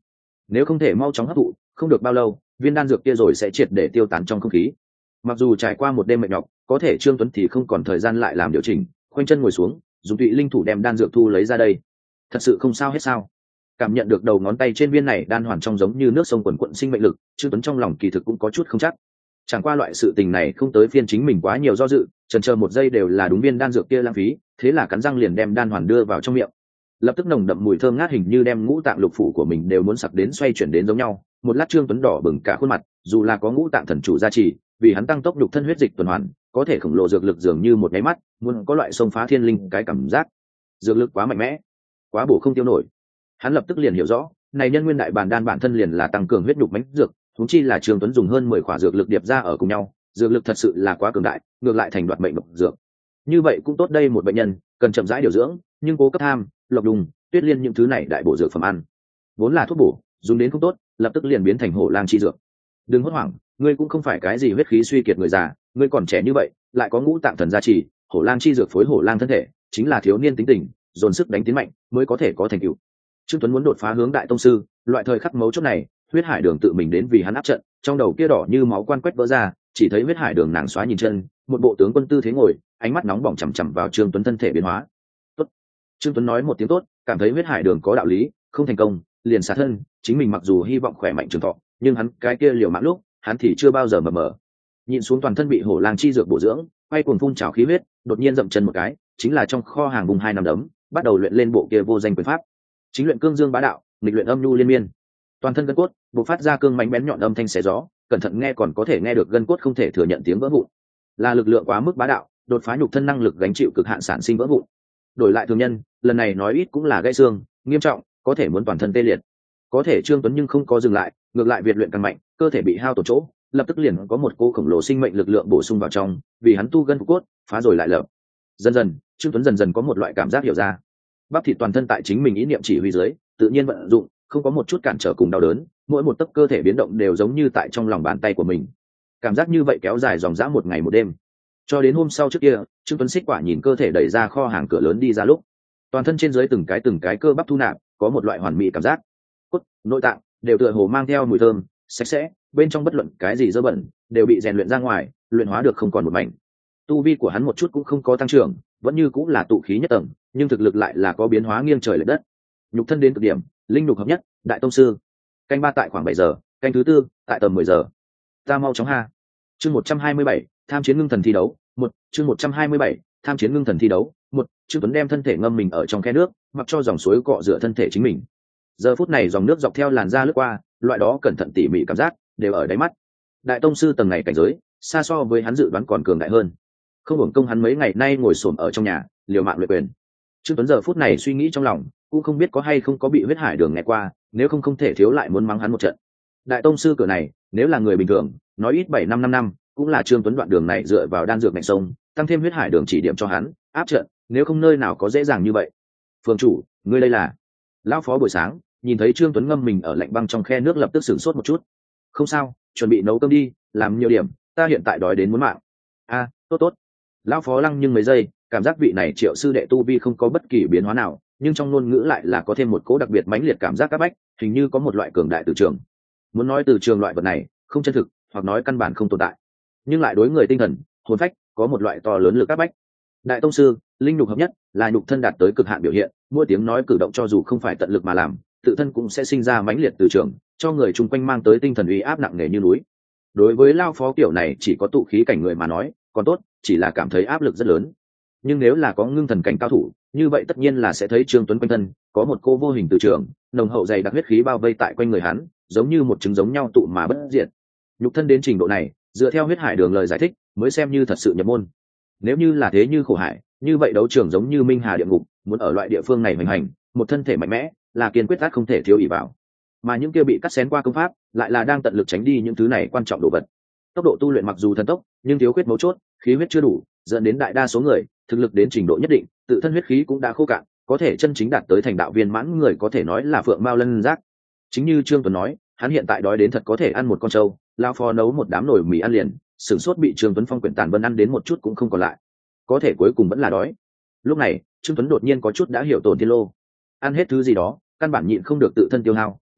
A: nếu không thể mau chóng hấp thụ, không được bao lâu viên đan dược kia rồi sẽ triệt để tiêu tán trong không khí. Mặc dù trải qua một đêm mệt nhọc, có thể Trương Tuấn thì không còn thời gian lại làm điều chỉnh, khoanh chân ngồi xuống, dùng tụy linh thủ đem đan dược thu lấy ra đây. Thật sự không sao hết sao? Cảm nhận được đầu ngón tay trên viên này đan hoàn trong giống như nước sông quần quận sinh mệnh lực, Trương Tuấn trong lòng kỳ thực cũng có chút không chắc. Chẳng qua loại sự tình này không tới phiên chính mình quá nhiều do dự, chần chờ một giây đều là đúng viên đan dược kia lãng phí, thế là cắn răng liền đem đan hoàn đưa vào trong miệng. Lập tức nồng đậm mùi thơm ngát hình như đem ngũ tạng lục phủ của mình đều muốn sặc đến xoay chuyển đến giống nhau. Một lát Trương Tuấn đỏ bừng cả khuôn mặt, dù là có ngũ tạng thần chủ gia trì, vì hắn tăng tốc nhục thân huyết dịch tuần hoàn, có thể khổng lồ dược lực dường như một cái mắt, muốn có loại xông phá thiên linh cái cảm giác. Dược lực quá mạnh mẽ, quá bổ không tiêu nổi. Hắn lập tức liền hiểu rõ, này nhân nguyên đại bàn đan bản thân liền là tăng cường huyết nhục mãnh dược, huống chi là Trương Tuấn dùng hơn 10 khỏa dược lực điệp ra ở cùng nhau, dược lực thật sự là quá cường đại, ngược lại thành đoạt mệnh độc dược. Như vậy cũng tốt, đây một bệnh nhân cần chậm rãi điều dưỡng, nhưng cố cấp tham, lộc đùng, tuyết liên những thứ này đại bổ dược phẩm ăn, vốn là thuốc bổ, dùng đến không tốt, lập tức liền biến thành hổ lang chi dược. Đừng hốt hoảng, ngươi cũng không phải cái gì huyết khí suy kiệt người già, ngươi còn trẻ như vậy, lại có ngũ tạng thần gia trì, hổ lang chi dược phối hổ lang thân thể, chính là thiếu niên tính tình, dồn sức đánh tiến mạnh, mới có thể có thành tựu. Trương Tuấn muốn đột phá hướng đại tông sư, loại thời khắc mấu chốt này, huyết hải đường tự mình đến vì hắn áp trận, trong đầu kia đỏ như máu quan quét vỡ ra, chỉ thấy huyết hải đường nàng xóa nhìn chân, một bộ tướng quân tư thế ngồi, ánh mắt nóng bỏng chằm chằm vào Trương Tuấn thân thể biến hóa. Tốt. Trương Tuấn nói một tiếng tốt, cảm thấy huyết hải đường có đạo lý, không thành công, liền xả thân, chính mình mặc dù hy vọng khỏe mạnh trường thọ, nhưng hắn cái kia liều mạng lúc, hắn thì chưa bao giờ mờ. Nhìn xuống toàn thân bị hổ lang chi dược bổ dưỡng, quay cuồng phun trào khí huyết, đột nhiên dậm chân một cái, chính là trong kho hàng vùng 2 năm đấm, bắt đầu luyện lên bộ kia vô danh quyền pháp. Chính luyện cương dương bá đạo, nghịch luyện âm nhu liên miên. Toàn thân gân cốt bộc phát ra cương mãnh bén nhọn âm thanh xé gió, cẩn thận nghe còn có thể nghe được gân cốt không thể thừa nhận tiếng vỡ vụn. Là lực lượng quá mức bá đạo, đột phá nhục thân năng lực gánh chịu cực hạn sản sinh vỡ vụn. Đổi lại thường nhân, lần này nói ít cũng là gãy xương, nghiêm trọng, có thể muốn toàn thân tê liệt. Có thể Trương Tuấn nhưng không có dừng lại, ngược lại việt luyện càng mạnh, cơ thể bị hao tổn chỗ, lập tức liền có một cô khổng lồ sinh mệnh lực lượng bổ sung vào trong, vì hắn tu gân phục cốt, phá rồi lại lập. Dần dần, Trương Tuấn dần dần có một loại cảm giác hiểu ra. Bắp thịt toàn thân tại chính mình ý niệm chỉ huy dưới, tự nhiên vận dụng, không có một chút cản trở cùng đau đớn, mỗi một tấc cơ thể biến động đều giống như tại trong lòng bàn tay của mình. Cảm giác như vậy kéo dài dòng dã một ngày một đêm, cho đến hôm sau trước kia, Trương Tuấn xích quả nhìn cơ thể đẩy ra kho hàng cửa lớn đi ra lúc, toàn thân trên dưới từng cái cơ bắp thu nạp, có một loại hoàn mỹ cảm giác. Cốt, nội tạng đều tựa hồ mang theo mùi thơm, sạch sẽ, bên trong bất luận cái gì dơ bẩn đều bị rèn luyện ra ngoài, luyện hóa được không còn một mảnh. Tu vi của hắn một chút cũng không có tăng trưởng, vẫn như cũng là tụ khí nhất tầng, nhưng thực lực lại là có biến hóa nghiêng trời lệch đất. Nhục thân đến cực điểm, linh nhục hợp nhất, đại tông sư. Canh ba tại khoảng 7 giờ, canh thứ tư tại tầm 10 giờ. Ta mau chóng ha. Chương 127, tham chiến ngưng thần thi đấu, chương 127, tham chiến ngưng thần thi đấu, Trương Tuấn đem thân thể ngâm mình ở trong khe nước, mặc cho dòng suối cọ rửa thân thể chính mình. Giờ phút này dòng nước dọc theo làn da lướt qua, loại đó cẩn thận tỉ mỉ cảm giác đều ở đáy mắt. Đại tông sư tầng này cảnh giới, xa so với hắn dự đoán còn cường đại hơn. Không hưởng công hắn mấy ngày nay ngồi xổm ở trong nhà, liều mạng luyện quyền. Trương Tuấn giờ phút này suy nghĩ trong lòng, cũng không biết có hay không có bị huyết hải đường nghe qua, nếu không thể thiếu lại muốn mắng hắn một trận. Đại tông sư cửa này, nếu là người bình thường, nói ít 7-5 năm, cũng là Trương Tuấn đoạn đường này dựa vào đan dược mạnh sông, tăng thêm huyết hải đường chỉ điểm cho hắn, áp trận, nếu không nơi nào có dễ dàng như vậy. Phương chủ, ngươi đây là? Lão phó buổi sáng nhìn thấy Trương Tuấn ngâm mình ở lạnh băng trong khe nước lập tức sửng sốt một chút. Không sao, chuẩn bị nấu cơm đi, làm nhiều điểm, ta hiện tại đói đến muốn mạng. A, tốt. Lão phó lăng nhưng mấy giây, cảm giác vị này Triệu sư đệ tu vi không có bất kỳ biến hóa nào, nhưng trong ngôn ngữ lại là có thêm một cỗ đặc biệt mãnh liệt cảm giác áp bách, hình như có một loại cường đại từ trường. Muốn nói từ trường loại vật này không chân thực, hoặc nói căn bản không tồn tại, nhưng lại đối người tinh thần, hồn phách có một loại to lớn lực áp bách. Đại tông sư, linh nhục hợp nhất, là nhục thân đạt tới cực hạn biểu hiện, mỗi tiếng nói cử động cho dù không phải tận lực mà làm, tự thân cũng sẽ sinh ra mãnh liệt từ trường, cho người chung quanh mang tới tinh thần uy áp nặng nề như núi. Đối với lao phó kiểu này chỉ có tụ khí cảnh người mà nói, còn tốt, chỉ là cảm thấy áp lực rất lớn. Nhưng nếu là có ngưng thần cảnh cao thủ, như vậy tất nhiên là sẽ thấy Trương Tuấn quanh thân có một cô vô hình từ trường, nồng hậu dày đặc huyết khí bao vây tại quanh người hắn, giống như một trứng giống nhau tụ mà bất diệt. Nhục thân đến trình độ này, dựa theo huyết hải đường lời giải thích, mới xem như thật sự nhập môn. Nếu như là thế như khổ hải, như vậy đấu trường giống như minh hà địa ngục, muốn ở loại địa phương này hoành hành, một thân thể mạnh mẽ là kiên quyết át không thể thiếu ỷ vào. Mà những kia bị cắt xén qua công pháp, lại là đang tận lực tránh đi những thứ này quan trọng đồ vật. Tốc độ tu luyện mặc dù thần tốc, nhưng thiếu khuyết mấu chốt, khí huyết chưa đủ, dẫn đến đại đa số người thực lực đến trình độ nhất định, tự thân huyết khí cũng đã khô cạn, có thể chân chính đạt tới thành đạo viên mãn người có thể nói là phượng mao lân giác. Chính như Trương Tuấn nói, hắn hiện tại đói đến thật có thể ăn một con trâu, lao phó nấu một đám nồi mì ăn liền, sửng sốt bị Trương Tuấn phong quyển tàn vân ăn đến một chút cũng không còn lại, có thể cuối cùng vẫn là đói. Lúc này Trương Tuấn đột nhiên có chút đã hiểu tổn thiên lô, ăn hết thứ gì đó căn bản nhịn không được tự thân tiêu hao,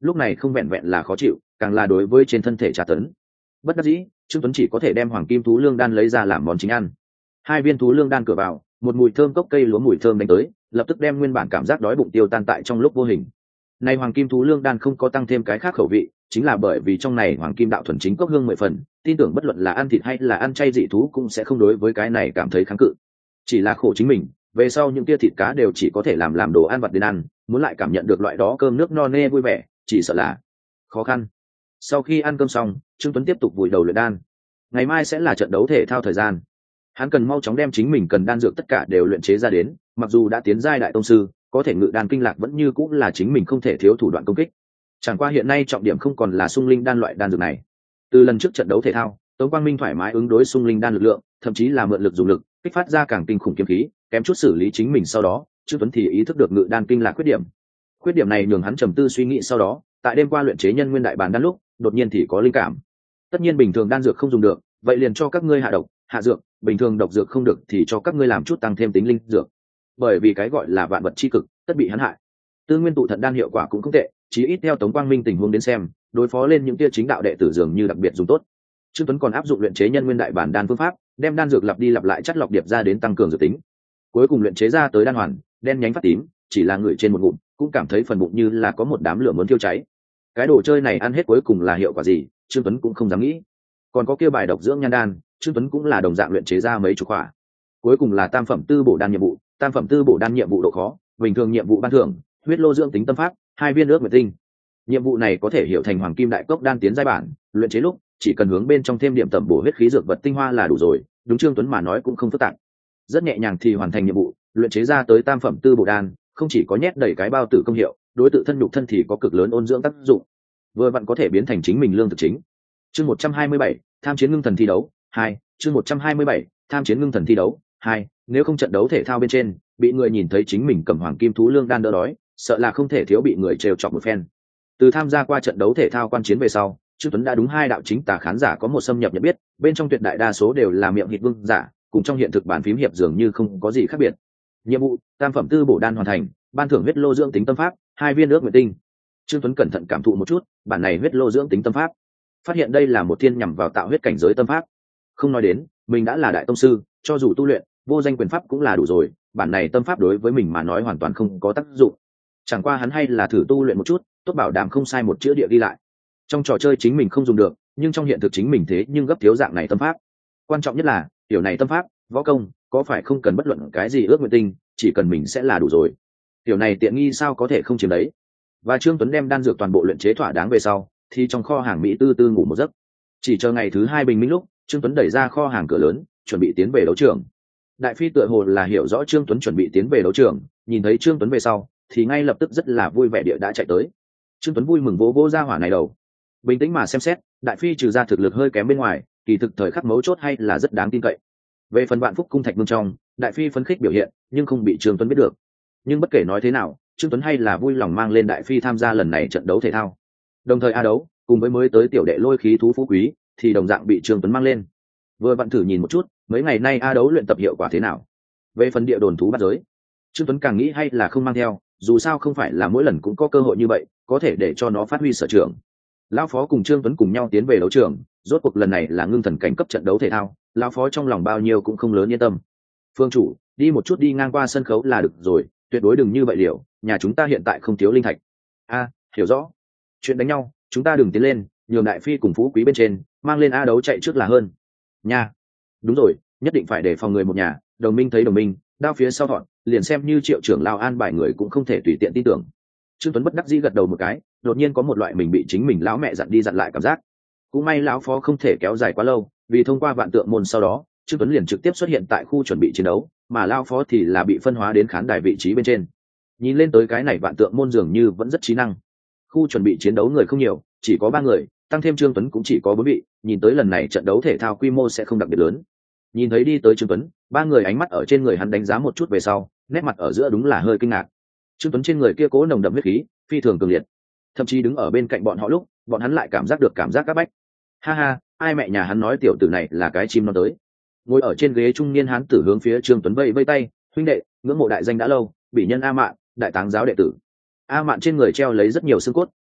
A: lúc này không vẹn vẹn là khó chịu, càng là đối với trên thân thể tra tấn. Bất đắc dĩ, Trương Tuấn chỉ có thể đem hoàng kim thú lương đan lấy ra làm món chính ăn. Hai viên thú lương đan cửa vào, một mùi thơm cốc cây lúa mùi thơm đánh tới, lập tức đem nguyên bản cảm giác đói bụng tiêu tan tại trong lúc vô hình. Này hoàng kim thú lương đan không có tăng thêm cái khác khẩu vị, chính là bởi vì trong này hoàng kim đạo thuần chính cốc hương 10 phần, tin tưởng bất luận là ăn thịt hay là ăn chay dị thú cũng sẽ không đối với cái này cảm thấy kháng cự. Chỉ là khổ chính mình, về sau những tia thịt cá đều chỉ có thể làm đồ ăn vặt đến ăn, muốn lại cảm nhận được loại đó cơm nước no nê vui vẻ, chỉ sợ là khó khăn. Sau khi ăn cơm xong, Trương Tuấn tiếp tục vùi đầu luyện đan. Ngày mai sẽ là trận đấu thể thao thời gian, hắn cần mau chóng đem chính mình cần đan dược tất cả đều luyện chế ra đến, mặc dù đã tiến giai đại tông sư, có thể ngự đan kinh lạc vẫn như cũng là chính mình không thể thiếu thủ đoạn công kích. Chẳng qua hiện nay trọng điểm không còn là xung linh đan loại đan dược này. Từ lần trước trận đấu thể thao, Tống Quang Minh thoải mái ứng đối xung linh đan lực lượng, thậm chí là mượn lực dùng lực, kích phát ra càng kinh khủng kiếm khí, kém chút xử lý chính mình sau đó, Trương Tuấn thì ý thức được ngự đan kinh lạc khuyết điểm. Khuyết điểm này nhường hắn trầm tư suy nghĩ sau đó, tại đêm qua luyện chế nhân nguyên đại bàn đan lúc, đột nhiên thì có linh cảm. Tất nhiên bình thường đan dược không dùng được, vậy liền cho các ngươi hạ độc, hạ dược, bình thường độc dược không được thì cho các ngươi làm chút tăng thêm tính linh dược. Bởi vì cái gọi là vạn vật chi cực, tất bị hắn hại. Tư nguyên tụ thận đan hiệu quả cũng không tệ, chí ít theo Tống Quang Minh tình huống đến xem, đối phó lên những tia chính đạo đệ tử dường như đặc biệt dùng tốt. Trương Tuấn còn áp dụng luyện chế nhân nguyên đại bản đan phương pháp, đem đan dược lặp đi lặp lại chất lọc điệp ra đến tăng cường dược tính. Cuối cùng luyện chế ra tới đan hoàn, đen nhánh phát tím, chỉ là người trên một ngụm, cũng cảm thấy phần bụng như là có một đám lửa muốn thiêu cháy. Cái đồ chơi này ăn hết cuối cùng là hiệu quả gì, Trương Tuấn cũng không dám nghĩ. Còn có kia bài độc dưỡng nhan đan, Trương Tuấn cũng là đồng dạng luyện chế ra mấy chục quả. Cuối cùng là tam phẩm tư bổ đan nhiệm vụ, tam phẩm tư bổ đan nhiệm vụ độ khó, bình thường nhiệm vụ ban thưởng, huyết lô dưỡng tính tâm pháp, 2 viên ước nguyệt tinh. Nhiệm vụ này có thể hiểu thành hoàng kim đại cốc đan tiến giai bản, luyện chế lúc chỉ cần hướng bên trong thêm điểm tẩm bổ huyết khí dược vật tinh hoa là đủ rồi, đúng Trương Tuấn mà nói cũng không phức tạp. Rất nhẹ nhàng thì hoàn thành nhiệm vụ, luyện chế ra tới tam phẩm tư bổ đan, không chỉ có nhét đầy cái bao tử công hiệu, đối tự thân nhục thân thì có cực lớn ôn dưỡng tác dụng. Vừa vặn có thể biến thành chính mình lương thực chính. Chương 127, tham chiến ngưng thần thi đấu 2, chương 127, tham chiến ngưng thần thi đấu 2, nếu không trận đấu thể thao bên trên, bị người nhìn thấy chính mình cầm hoàng kim thú lương đan đỡ đói, sợ là không thể thiếu bị người trêu chọc một phen. Từ tham gia qua trận đấu thể thao quan chiến về sau, Trương Tuấn đã đúng hai đạo chính tà khán giả có một xâm nhập nhận biết, bên trong tuyệt đại đa số đều là miệng hịt vương giả, cùng trong hiện thực bàn phím hiệp dường như không có gì khác biệt. Nhiệm vụ, tam phẩm tư bổ đan hoàn thành, ban thưởng huyết lô dưỡng tính tâm pháp, 2 viên ước nguyệt tinh. Trương Tuấn cẩn thận cảm thụ một chút, bản này huyết lô dưỡng tính tâm pháp, phát hiện đây là một thiên nhằm vào tạo huyết cảnh giới tâm pháp. Không nói đến, mình đã là đại tông sư, cho dù tu luyện vô danh quyền pháp cũng là đủ rồi, bản này tâm pháp đối với mình mà nói hoàn toàn không có tác dụng. Chẳng qua hắn hay là thử tu luyện một chút, tốt bảo đảm không sai một chữ địa đi lại. Trong trò chơi chính mình không dùng được, nhưng trong hiện thực chính mình thế nhưng gấp thiếu dạng này tâm pháp. Quan trọng nhất là tiểu này tâm pháp, võ công có phải không cần bất luận cái gì ước nguyện tinh, chỉ cần mình sẽ là đủ rồi. Tiểu này tiện nghi sao có thể không chiếm đấy. Và Trương Tuấn đem đan dược toàn bộ luyện chế thỏa đáng về sau, thì trong kho hàng mỹ tư tư ngủ một giấc. Chỉ chờ ngày thứ 2 bình minh lúc, Trương Tuấn đẩy ra kho hàng cửa lớn, chuẩn bị tiến về đấu trường. Đại phi tựa hồ là hiểu rõ Trương Tuấn chuẩn bị tiến về đấu trường, nhìn thấy Trương Tuấn về sau, thì ngay lập tức rất là vui vẻ địa đã chạy tới. Trương Tuấn vui mừng vỗ vỗ ra hỏa này đầu. Bình tĩnh mà xem xét, đại phi trừ ra thực lực hơi kém bên ngoài, kỳ thực thời khắc mấu chốt hay là rất đáng tin cậy. Về phần Vạn Phúc cung thạch mương trong, đại phi phấn khích biểu hiện, nhưng không bị Trương Tuấn biết được. Nhưng bất kể nói thế nào, Trương Tuấn hay là vui lòng mang lên đại phi tham gia lần này trận đấu thể thao. Đồng thời a đấu, cùng với mới tới tiểu đệ lôi khí thú phú quý, thì đồng dạng bị Trương Tuấn mang lên. Vừa vặn thử nhìn một chút, mấy ngày nay a đấu luyện tập hiệu quả thế nào. Về phần địa đồn thú bắt giới, Trương Tuấn càng nghĩ hay là không mang theo, dù sao không phải là mỗi lần cũng có cơ hội như vậy, có thể để cho nó phát huy sở trường. Lão phó cùng Trương Tuấn cùng nhau tiến về đấu trường, rốt cuộc lần này là ngưng thần cảnh cấp trận đấu thể thao, lão phó trong lòng bao nhiêu cũng không lớn yên tâm. Phương chủ, đi một chút đi ngang qua sân khấu là được rồi, tuyệt đối đừng như vậy liệu, nhà chúng ta hiện tại không thiếu linh thạch. Hiểu rõ. Chuyện đánh nhau, chúng ta đừng tiến lên, nhường đại phi cùng phú quý bên trên, mang lên a đấu chạy trước là hơn. Nha. Đúng rồi, nhất định phải đề phòng người một nhà, đồng minh thấy đồng minh, đao phía sau thọn, liền xem như Triệu trưởng lao an bài người cũng không thể tùy tiện tin tưởng. Trương Tuấn bất đắc dĩ gật đầu một cái, đột nhiên có một loại mình bị chính mình lão mẹ dặn đi dặn lại cảm giác. Cũng may lão phó không thể kéo dài quá lâu, vì thông qua vạn tượng môn sau đó, Trương Tuấn liền trực tiếp xuất hiện tại khu chuẩn bị chiến đấu, mà lão phó thì là bị phân hóa đến khán đài vị trí bên trên. Nhìn lên tới cái này vạn tượng môn dường như vẫn rất trí năng. Khu chuẩn bị chiến đấu người không nhiều, chỉ có 3 người, tăng thêm Trương Tuấn cũng chỉ có 4 vị, nhìn tới lần này trận đấu thể thao quy mô sẽ không đặc biệt lớn. Nhìn thấy đi tới Trương Tuấn, 3 người ánh mắt ở trên người hắn đánh giá một chút về sau, nét mặt ở giữa đúng là hơi kinh ngạc. Trương Tuấn trên người kia cố nồng đậm huyết khí, phi thường cường liệt. Thậm chí đứng ở bên cạnh bọn họ lúc, bọn hắn lại cảm giác được cảm giác các bách. Ha ha, ai mẹ nhà hắn nói tiểu tử này là cái chim non tới. Ngồi ở trên ghế trung niên hán tử hướng phía Trương Tuấn vẫy vẫy tay, huynh đệ, ngưỡng mộ đại danh đã lâu, bị nhân A Mạn, đại táng giáo đệ tử. A Mạn trên người treo lấy rất nhiều xương cốt,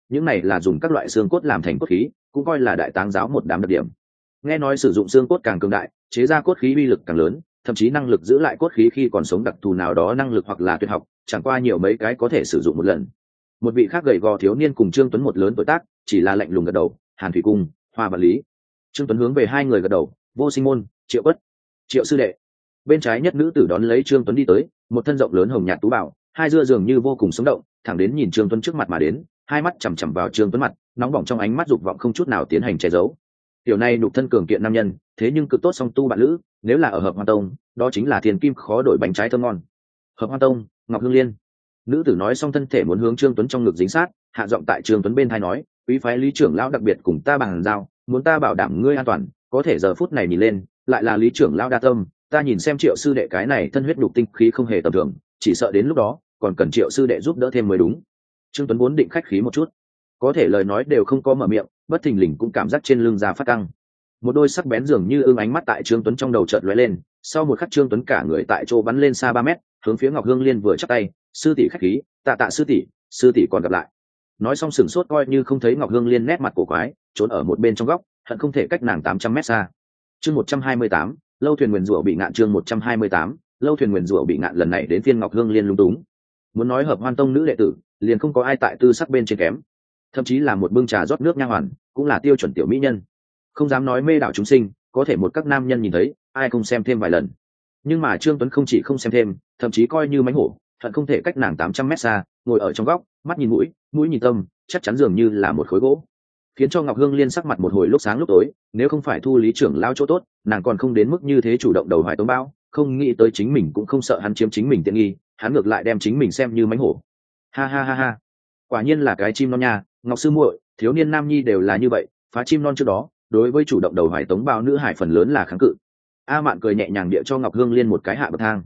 A: những này là dùng các loại xương cốt làm thành cốt khí, cũng coi là đại táng giáo một đám đặc điểm. Nghe nói sử dụng xương cốt càng cường đại, chế ra cốt khí uy lực càng lớn, thậm chí năng lực giữ lại cốt khí khi còn sống đặc thù nào đó năng lực hoặc là tuyệt học, chẳng qua nhiều mấy cái có thể sử dụng một lần. Một vị khác gầy gò thiếu niên cùng Trương Tuấn một lớn tuổi tác, chỉ là lạnh lùng gật đầu. Hàn Thủy Cung, Hoa Văn Lý. Trương Tuấn hướng về hai người gật đầu. Vô Sinh Môn, Triệu Bất, Triệu sư đệ. Bên trái nhất nữ tử đón lấy Trương Tuấn đi tới, một thân rộng lớn hồng nhạt tú bảo, hai dưa dường như vô cùng sống động, thẳng đến nhìn Trương Tuấn trước mặt mà đến, hai mắt chằm chằm vào Trương Tuấn mặt, nóng bỏng trong ánh mắt dục vọng không chút nào tiến hành che giấu. Tiểu này nhục thân cường kiện nam nhân, thế nhưng cực tốt song tu bạn lữ, nếu là ở Hợp Hoan Tông, đó chính là thiên kim khó đổi bánh trái thơm ngon. Hợp Hoan Tông, Ngọc Hương Liên. Nữ tử nói xong thân thể muốn hướng Trương Tuấn trong ngực dính sát, hạ giọng tại Trương Tuấn bên tai nói, quý phái Lý trưởng lão đặc biệt cùng ta bàn giao, muốn ta bảo đảm ngươi an toàn, có thể giờ phút này nhìn lên, lại là Lý trưởng lão đa tâm, ta nhìn xem Triệu sư đệ cái này thân huyết đục tinh khí không hề tầm thường, chỉ sợ đến lúc đó còn cần Triệu sư đệ giúp đỡ thêm mới đúng. Trương Tuấn vốn định khách khí một chút, có thể lời nói đều không có mở miệng, bất thình lình cũng cảm giác trên lưng da phát căng. Một đôi sắc bén dường như ương ánh mắt tại Trương Tuấn trong đầu chợt lóe lên, sau một khắc Trương Tuấn cả người tại chỗ bắn lên xa 3 mét, hướng phía Ngọc Hương Liên vừa chắp tay, sư tỷ khách khí, tạ tạ sư tỷ còn gặp lại. Nói xong sửng sốt coi như không thấy Ngọc Hương Liên nét mặt cổ quái, trốn ở một bên trong góc, hận không thể cách nàng 800 mét xa. Chương 128, lâu thuyền nguyền rủa bị ngạn. Chương 128, lâu thuyền nguyền rủa bị ngạn. Lần này đến phiên Ngọc Hương Liên lung túng. Muốn nói Hợp Hoan Tông nữ đệ tử, liền không có ai tại tư sắc bên trên kém, thậm chí là một bưng trà rót nước nha hoàn, cũng là tiêu chuẩn tiểu mỹ nhân. Không dám nói mê đảo chúng sinh, có thể một các nam nhân nhìn thấy, ai không xem thêm vài lần. Nhưng mà Trương Tuấn không chỉ không xem thêm, thậm chí coi như mánh hổ, hận không thể cách nàng 800 mét xa, ngồi ở trong góc, mắt nhìn mũi, mũi nhìn tâm, chắc chắn dường như là một khối gỗ, khiến cho Ngọc Hương Liên sắc mặt một hồi lúc sáng lúc tối. Nếu không phải thu Lý trưởng lao chỗ tốt, nàng còn không đến mức như thế chủ động đầu hoài tống bao, không nghĩ tới chính mình cũng không sợ hắn chiếm chính mình tiện nghi, hắn ngược lại đem chính mình xem như mánh hổ. Ha ha ha ha, quả nhiên là cái chim non nha, Ngọc sư muội, thiếu niên nam nhi đều là như vậy, phá chim non trước đó, đối với chủ động đầu hoài tống bao nữ hải phần lớn là kháng cự. A Mạn cười nhẹ nhàng địa cho Ngọc Hương Liên một cái hạ bậc thang.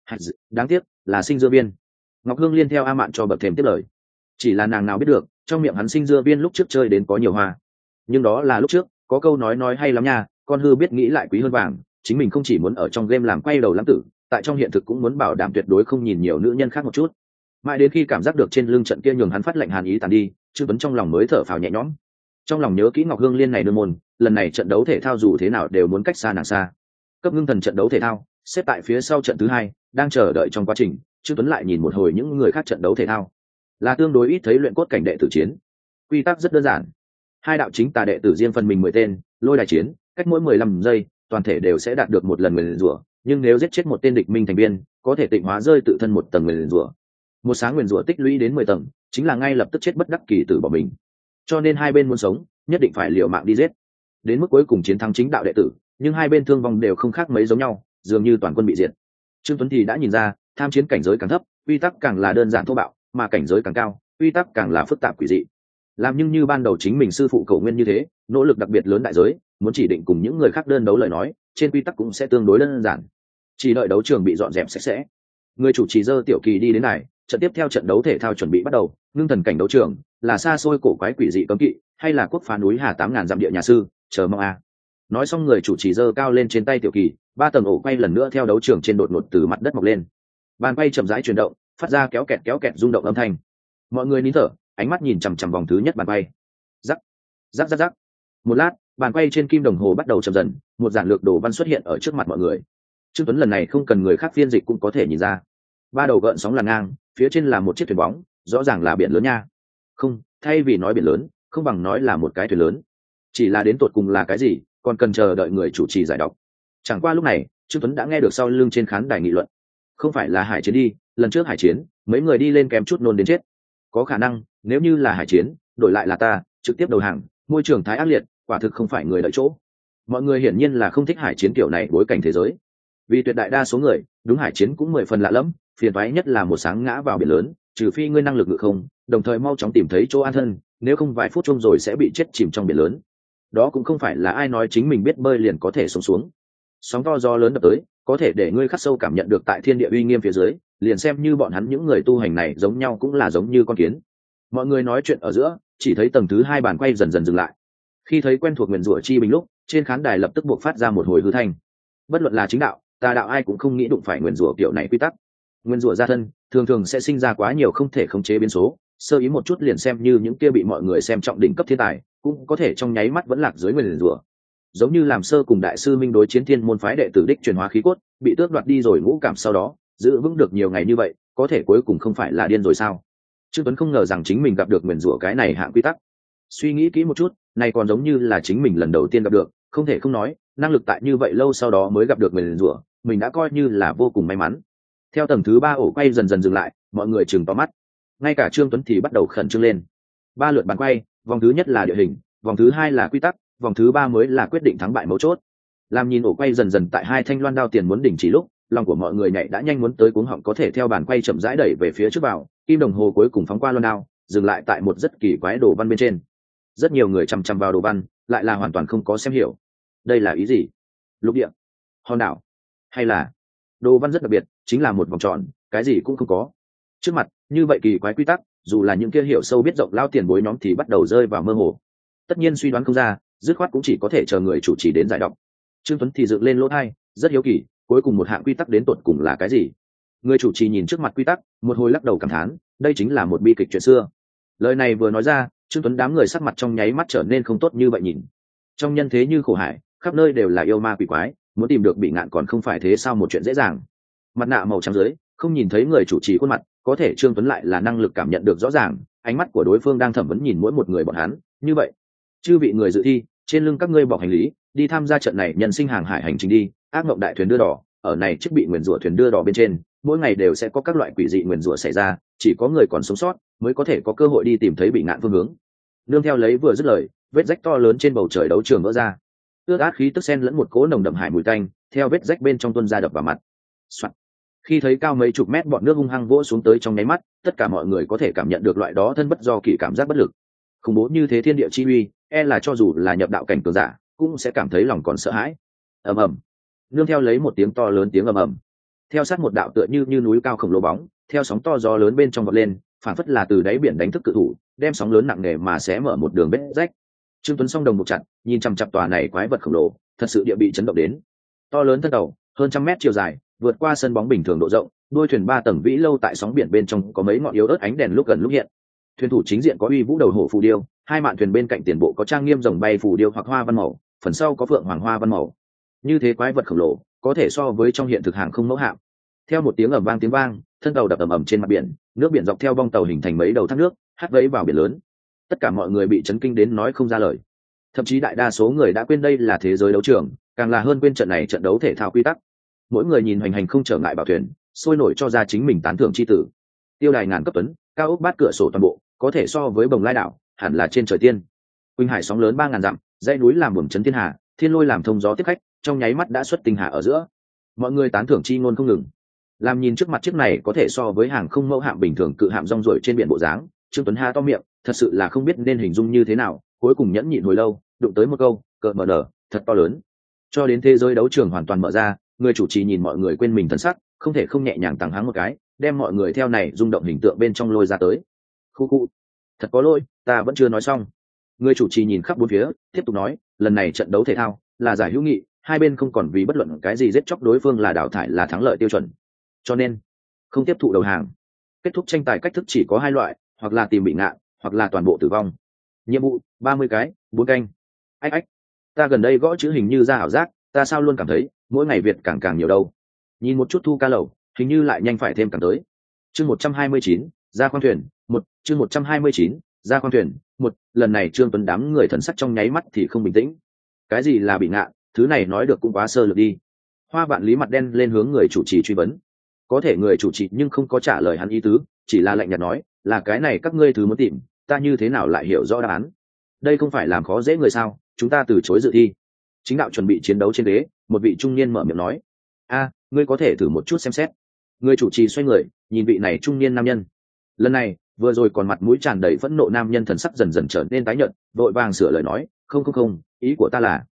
A: Đáng tiếc là sinh dưa viên. Ngọc Hương Liên theo A Mạn cho bậc thềm tiếp lời. Chỉ là nàng nào biết được, trong miệng hắn sinh dưa viên lúc trước chơi đến có nhiều hoa, nhưng đó là lúc trước, có câu nói hay lắm nha, con hư biết nghĩ lại quý hơn vàng. Chính mình không chỉ muốn ở trong game làm quay đầu lãng tử, tại trong hiện thực cũng muốn bảo đảm tuyệt đối không nhìn nhiều nữ nhân khác một chút. Mãi đến khi cảm giác được trên lưng trận kia nhường hắn phát lệnh hàn ý tàn đi, Trương Tuấn trong lòng mới thở phào nhẹ nhõm. Trong lòng nhớ kỹ Ngọc Hương Liên này đơn môn, lần này trận đấu thể thao dù thế nào đều muốn cách xa nàng xa. Cấp ngưng thần trận đấu thể thao xếp tại phía sau trận thứ 2, đang chờ đợi trong quá trình. Trương Tuấn lại nhìn một hồi những người khác trận đấu thể thao, là tương đối ít thấy luyện cốt cảnh đệ tử chiến. Quy tắc rất đơn giản, hai đạo chính tà đệ tử riêng phần mình 10 tên, lôi đài chiến, cách mỗi 15 giây, toàn thể đều sẽ đạt được một lần nguyền rủa, nhưng nếu giết chết một tên địch minh thành viên, có thể tịnh hóa rơi tự thân một tầng nguyền rủa. Một sáng nguyền rủa tích lũy đến 10 tầng, chính là ngay lập tức chết bất đắc kỳ tử bỏ mình. Cho nên hai bên muốn sống, nhất định phải liều mạng đi giết. Đến mức cuối cùng chiến thắng chính đạo đệ tử, nhưng hai bên thương vong đều không khác mấy giống nhau, dường như toàn quân bị diệt. Trương Tuấn thì đã nhìn ra, tham chiến cảnh giới càng thấp, quy tắc càng là đơn giản thô bạo, mà cảnh giới càng cao, quy tắc càng là phức tạp quỷ dị. Làm nhưng như ban đầu chính mình sư phụ Cầu Nguyên như thế, nỗ lực đặc biệt lớn đại giới, muốn chỉ định cùng những người khác đơn đấu lời nói, trên quy tắc cũng sẽ tương đối đơn giản. Chỉ đợi đấu trường bị dọn dẹp sạch sẽ, người chủ trì Dơ Tiểu Kỳ đi đến này, trận tiếp theo trận đấu thể thao chuẩn bị bắt đầu. Ngưng thần cảnh đấu trường, là xa xôi cổ quái quỷ dị cấm kỵ, hay là quốc phá núi Hà 8000 dặm địa nhà sư, chờ mong a. Nói xong người chủ trì giơ cao lên trên tay Tiểu Kỳ, 3 tầng ổ quay lần nữa theo đấu trường trên đột ngột từ mặt đất mọc lên. Bàn quay chậm rãi chuyển động, phát ra kéo kẹt rung động âm thanh. Mọi người nín thở, ánh mắt nhìn chằm chằm vòng thứ nhất bàn quay. Rắc, rắc rắc rắc. Một lát, bàn quay trên kim đồng hồ bắt đầu chậm dần, một giản lược đồ văn xuất hiện ở trước mặt mọi người. Trương Tuấn lần này không cần người khác phiên dịch cũng có thể nhìn ra. 3 đầu gợn sóng là ngang, phía trên là một chiếc thuyền bóng, rõ ràng là biển lớn nha. Không, thay vì nói biển lớn, không bằng nói là một cái thuyền lớn. Chỉ là đến tột cùng là cái gì, còn cần chờ đợi người chủ trì giải đọc. Chẳng qua lúc này, Trương Tuấn đã nghe được sau lưng trên khán đài nghị luận. Không phải là hải chiến đi, lần trước hải chiến, mấy người đi lên kém chút nôn đến chết. Có khả năng, nếu như là hải chiến, đổi lại là ta, trực tiếp đầu hàng, môi trường thái ác liệt, quả thực không phải người đợi chỗ. Mọi người hiển nhiên là không thích hải chiến kiểu này bối cảnh thế giới. Vì tuyệt đại đa số người, đúng hải chiến cũng 10 phần lạ lẫm, phiền toái nhất là một sáng ngã vào biển lớn, trừ phi ngươi năng lực ngự không, đồng thời mau chóng tìm thấy chỗ an thân, nếu không vài phút chung rồi sẽ bị chết chìm trong biển lớn. Đó cũng không phải là ai nói chính mình biết bơi liền có thể sống xuống. Sóng to gió lớn đập tới, có thể để ngươi khắc sâu cảm nhận được tại thiên địa uy nghiêm phía dưới, liền xem như bọn hắn những người tu hành này giống nhau cũng là giống như con kiến. Mọi người nói chuyện ở giữa, chỉ thấy tầng thứ 2 bàn quay dần dần dừng lại. Khi thấy quen thuộc nguyền rủa chi bình lúc, trên khán đài lập tức buộc phát ra một hồi hư thanh. Bất luận là chính đạo, tà đạo ai cũng không nghĩ đụng phải nguyền rủa kiểu này quy tắc. Nguyên rủa gia thân thường thường sẽ sinh ra quá nhiều không thể khống chế biến số, sơ ý một chút liền xem như những kia bị mọi người xem trọng đỉnh cấp thiên tài cũng có thể trong nháy mắt vẫn lạc dưới nguyền rủa. Giống như làm sơ cùng đại sư minh đối chiến thiên môn phái đệ tử đích truyền hóa khí cốt bị tước đoạt đi rồi ngũ cảm sau đó giữ vững được nhiều ngày như vậy, có thể cuối cùng không phải là điên rồi sao? Trương Tuấn không ngờ rằng chính mình gặp được nguyền rủa cái này hạng quy tắc. Suy nghĩ kỹ một chút, này còn giống như là chính mình lần đầu tiên gặp được, không thể không nói, năng lực tại như vậy lâu sau đó mới gặp được nguyền rủa, mình đã coi như là vô cùng may mắn. Theo tầng thứ 3 ổ quay dần dần dừng lại, mọi người chừng to mắt. Ngay cả Trương Tuấn thì bắt đầu khẩn trương lên. 3 lượt bàn quay, vòng thứ nhất là địa hình, vòng thứ 2 là quy tắc, vòng thứ 3 mới là quyết định thắng bại mấu chốt. Làm nhìn ổ quay dần dần tại hai thanh loan đao tiền muốn đỉnh chỉ lúc, lòng của mọi người nhảy đã nhanh muốn tới cuống họng có thể theo bàn quay chậm rãi đẩy về phía trước vào, kim đồng hồ cuối cùng phóng qua loan đao, dừng lại tại một rất kỳ quái đồ văn bên trên. Rất nhiều người chằm chằm vào đồ văn, lại là hoàn toàn không có xem hiểu. Đây là ý gì? Lục địa, hòn đảo, hay là đồ văn rất đặc biệt, chính là một vòng tròn, cái gì cũng không có. Trước mặt, như vậy kỳ quái quy tắc, dù là những kia hiểu sâu biết rộng lao tiền bối nhóm thì bắt đầu rơi vào mơ hồ. Tất nhiên suy đoán không ra, dứt khoát cũng chỉ có thể chờ người chủ trì đến giải đọc. Trương Tuấn thì dựng lên lỗ tai, rất hiếu kỳ, cuối cùng một hạng quy tắc đến tột cùng là cái gì? Người chủ trì nhìn trước mặt quy tắc, một hồi lắc đầu cảm thán, đây chính là một bi kịch chuyện xưa. Lời này vừa nói ra, Trương Tuấn đám người sắc mặt trong nháy mắt trở nên không tốt như vậy nhìn. Trong nhân thế như khổ hải, khắp nơi đều là yêu ma quỷ quái, muốn tìm được bị ngạn còn không phải thế sao một chuyện dễ dàng. Mặt nạ màu trắng dưới, không nhìn thấy người chủ trì khuôn mặt, có thể Trương Tuấn lại là năng lực cảm nhận được rõ ràng, ánh mắt của đối phương đang thẩm vấn nhìn mỗi một người bọn hắn, như vậy, chư vị người dự thi, trên lưng các ngươi bọc hành lý, đi tham gia trận này nhân sinh hàng hải hành trình đi, ác mộng đại thuyền đưa đỏ, ở này chiếc bị nguyền rủa thuyền đưa đỏ bên trên, mỗi ngày đều sẽ có các loại quỷ dị nguyền rủa xảy ra, chỉ có người còn sống sót mới có thể có cơ hội đi tìm thấy bị ngạn phương hướng. Nương theo lấy vừa dứt lời, vết rách to lớn trên bầu trời đấu trường vỡ ra, ướt át khí tức xen lẫn một cỗ nồng đậm hải mùi tanh, theo vết rách bên trong tuôn ra đập vào mặt. Soạn. Khi thấy cao mấy chục mét bọn nước hung hăng vỗ xuống tới trong nháy mắt, tất cả mọi người có thể cảm nhận được loại đó thân bất do kỳ cảm giác bất lực. Khủng bố như thế thiên địa chi uy, e là cho dù là nhập đạo cảnh cường giả, cũng sẽ cảm thấy lòng còn sợ hãi. Ầm ầm. Nương theo lấy một tiếng to lớn tiếng ầm ầm, theo sát một đạo tựa như núi cao khổng lồ bóng, theo sóng to gió lớn bên trong vọt lên, phản phất là từ đáy biển đánh thức cự thủ, đem sóng lớn nặng nề mà xé mở một đường vết rách. Trương Tuấn song đồng một chặt, nhìn chằm chằm tòa này quái vật khổng lồ, thật sự địa bị chấn động đến. To lớn thân tàu, hơn trăm mét chiều dài, vượt qua sân bóng bình thường độ rộng, đuôi thuyền 3 tầng vĩ lâu tại sóng biển bên trong có mấy ngọn yếu ớt ánh đèn lúc gần lúc hiện. Thuyền thủ chính diện có uy vũ đầu hổ phù điêu, hai mạn thuyền bên cạnh tiền bộ có trang nghiêm rồng bay phù điêu hoặc hoa văn màu, phần sau có phượng hoàng hoa văn màu. Như thế quái vật khổng lồ, có thể so với trong hiện thực hàng không mẫu hạm. Theo một tiếng ầm vang tiếng vang, thân tàu đập ầm ầm trên mặt biển, nước biển dọc theo bong tàu hình thành mấy đầu thác nước, hắt vẫy vào biển lớn. Tất cả mọi người bị chấn kinh đến nói không ra lời. Thậm chí đại đa số người đã quên đây là thế giới đấu trường, càng là hơn quên trận này trận đấu thể thao quy tắc. Mỗi người nhìn hoành hành không trở ngại bảo thuyền, sôi nổi cho ra chính mình tán thưởng chi tử. Tiêu đài ngàn cấp tuấn, cao ốc bát cửa sổ toàn bộ, có thể so với bồng lai đảo, hẳn là trên trời tiên. Quỳnh hải sóng lớn 3000 dặm, dãy núi làm buồm chấn thiên hà, thiên lôi làm thông gió tiếp khách, trong nháy mắt đã xuất tinh hà ở giữa. Mọi người tán thưởng chi ngôn không ngừng. Làm nhìn trước mặt chiếc này có thể so với hàng không mẫu hạm bình thường cự hạm rong ruổi trên biển bộ dáng, Trương Tuấn ha to miệng, thật sự là không biết nên hình dung như thế nào, cuối cùng nhẫn nhịn hồi lâu, đụng tới một câu, cợt mở nở, thật to lớn. Cho đến thế giới đấu trường hoàn toàn mở ra, người chủ trì nhìn mọi người quên mình thần sắc, không thể không nhẹ nhàng tằng hắng một cái, đem mọi người theo này rung động hình tượng bên trong lôi ra tới. Khu khu, thật có lỗi, ta vẫn chưa nói xong. Người chủ trì nhìn khắp bốn phía, tiếp tục nói, lần này trận đấu thể thao là giải hữu nghị, hai bên không còn vì bất luận cái gì giết chóc đối phương là đào thải là thắng lợi tiêu chuẩn, cho nên không tiếp thụ đầu hàng. Kết thúc tranh tài cách thức chỉ có hai loại, hoặc là tìm bị ngạn, hoặc là toàn bộ tử vong. Nhiệm vụ 30 cái, 4 canh. Ách ách, ta gần đây gõ chữ hình như ra ảo giác, ta sao luôn cảm thấy mỗi ngày Việt càng càng nhiều đâu. Nhìn một chút thu ca lầu, hình như lại nhanh phải thêm càng tới. Chương 129, ra khoang thuyền, chương 129, ra khoang thuyền, lần này Trương Tuấn đám người thần sắc trong nháy mắt thì không bình tĩnh. Cái gì là bị ngạn, thứ này nói được cũng quá sơ lược đi. Hoa Vạn Lý mặt đen lên hướng người chủ trì truy vấn. Có thể người chủ trì nhưng không có trả lời hắn ý tứ, chỉ là lạnh nhạt nói, là cái này các ngươi thứ muốn tìm, ta như thế nào lại hiểu rõ đáp án. Đây không phải làm khó dễ người sao, chúng ta từ chối dự thi. Chính đạo chuẩn bị chiến đấu trên ghế, một vị trung niên mở miệng nói, ngươi có thể thử một chút xem xét. Người chủ trì xoay người, nhìn vị này trung niên nam nhân. Lần này, vừa rồi còn mặt mũi tràn đầy phẫn nộ nam nhân thần sắc dần dần trở nên tái nhợt, vội vàng sửa lời nói, không, ý của ta là,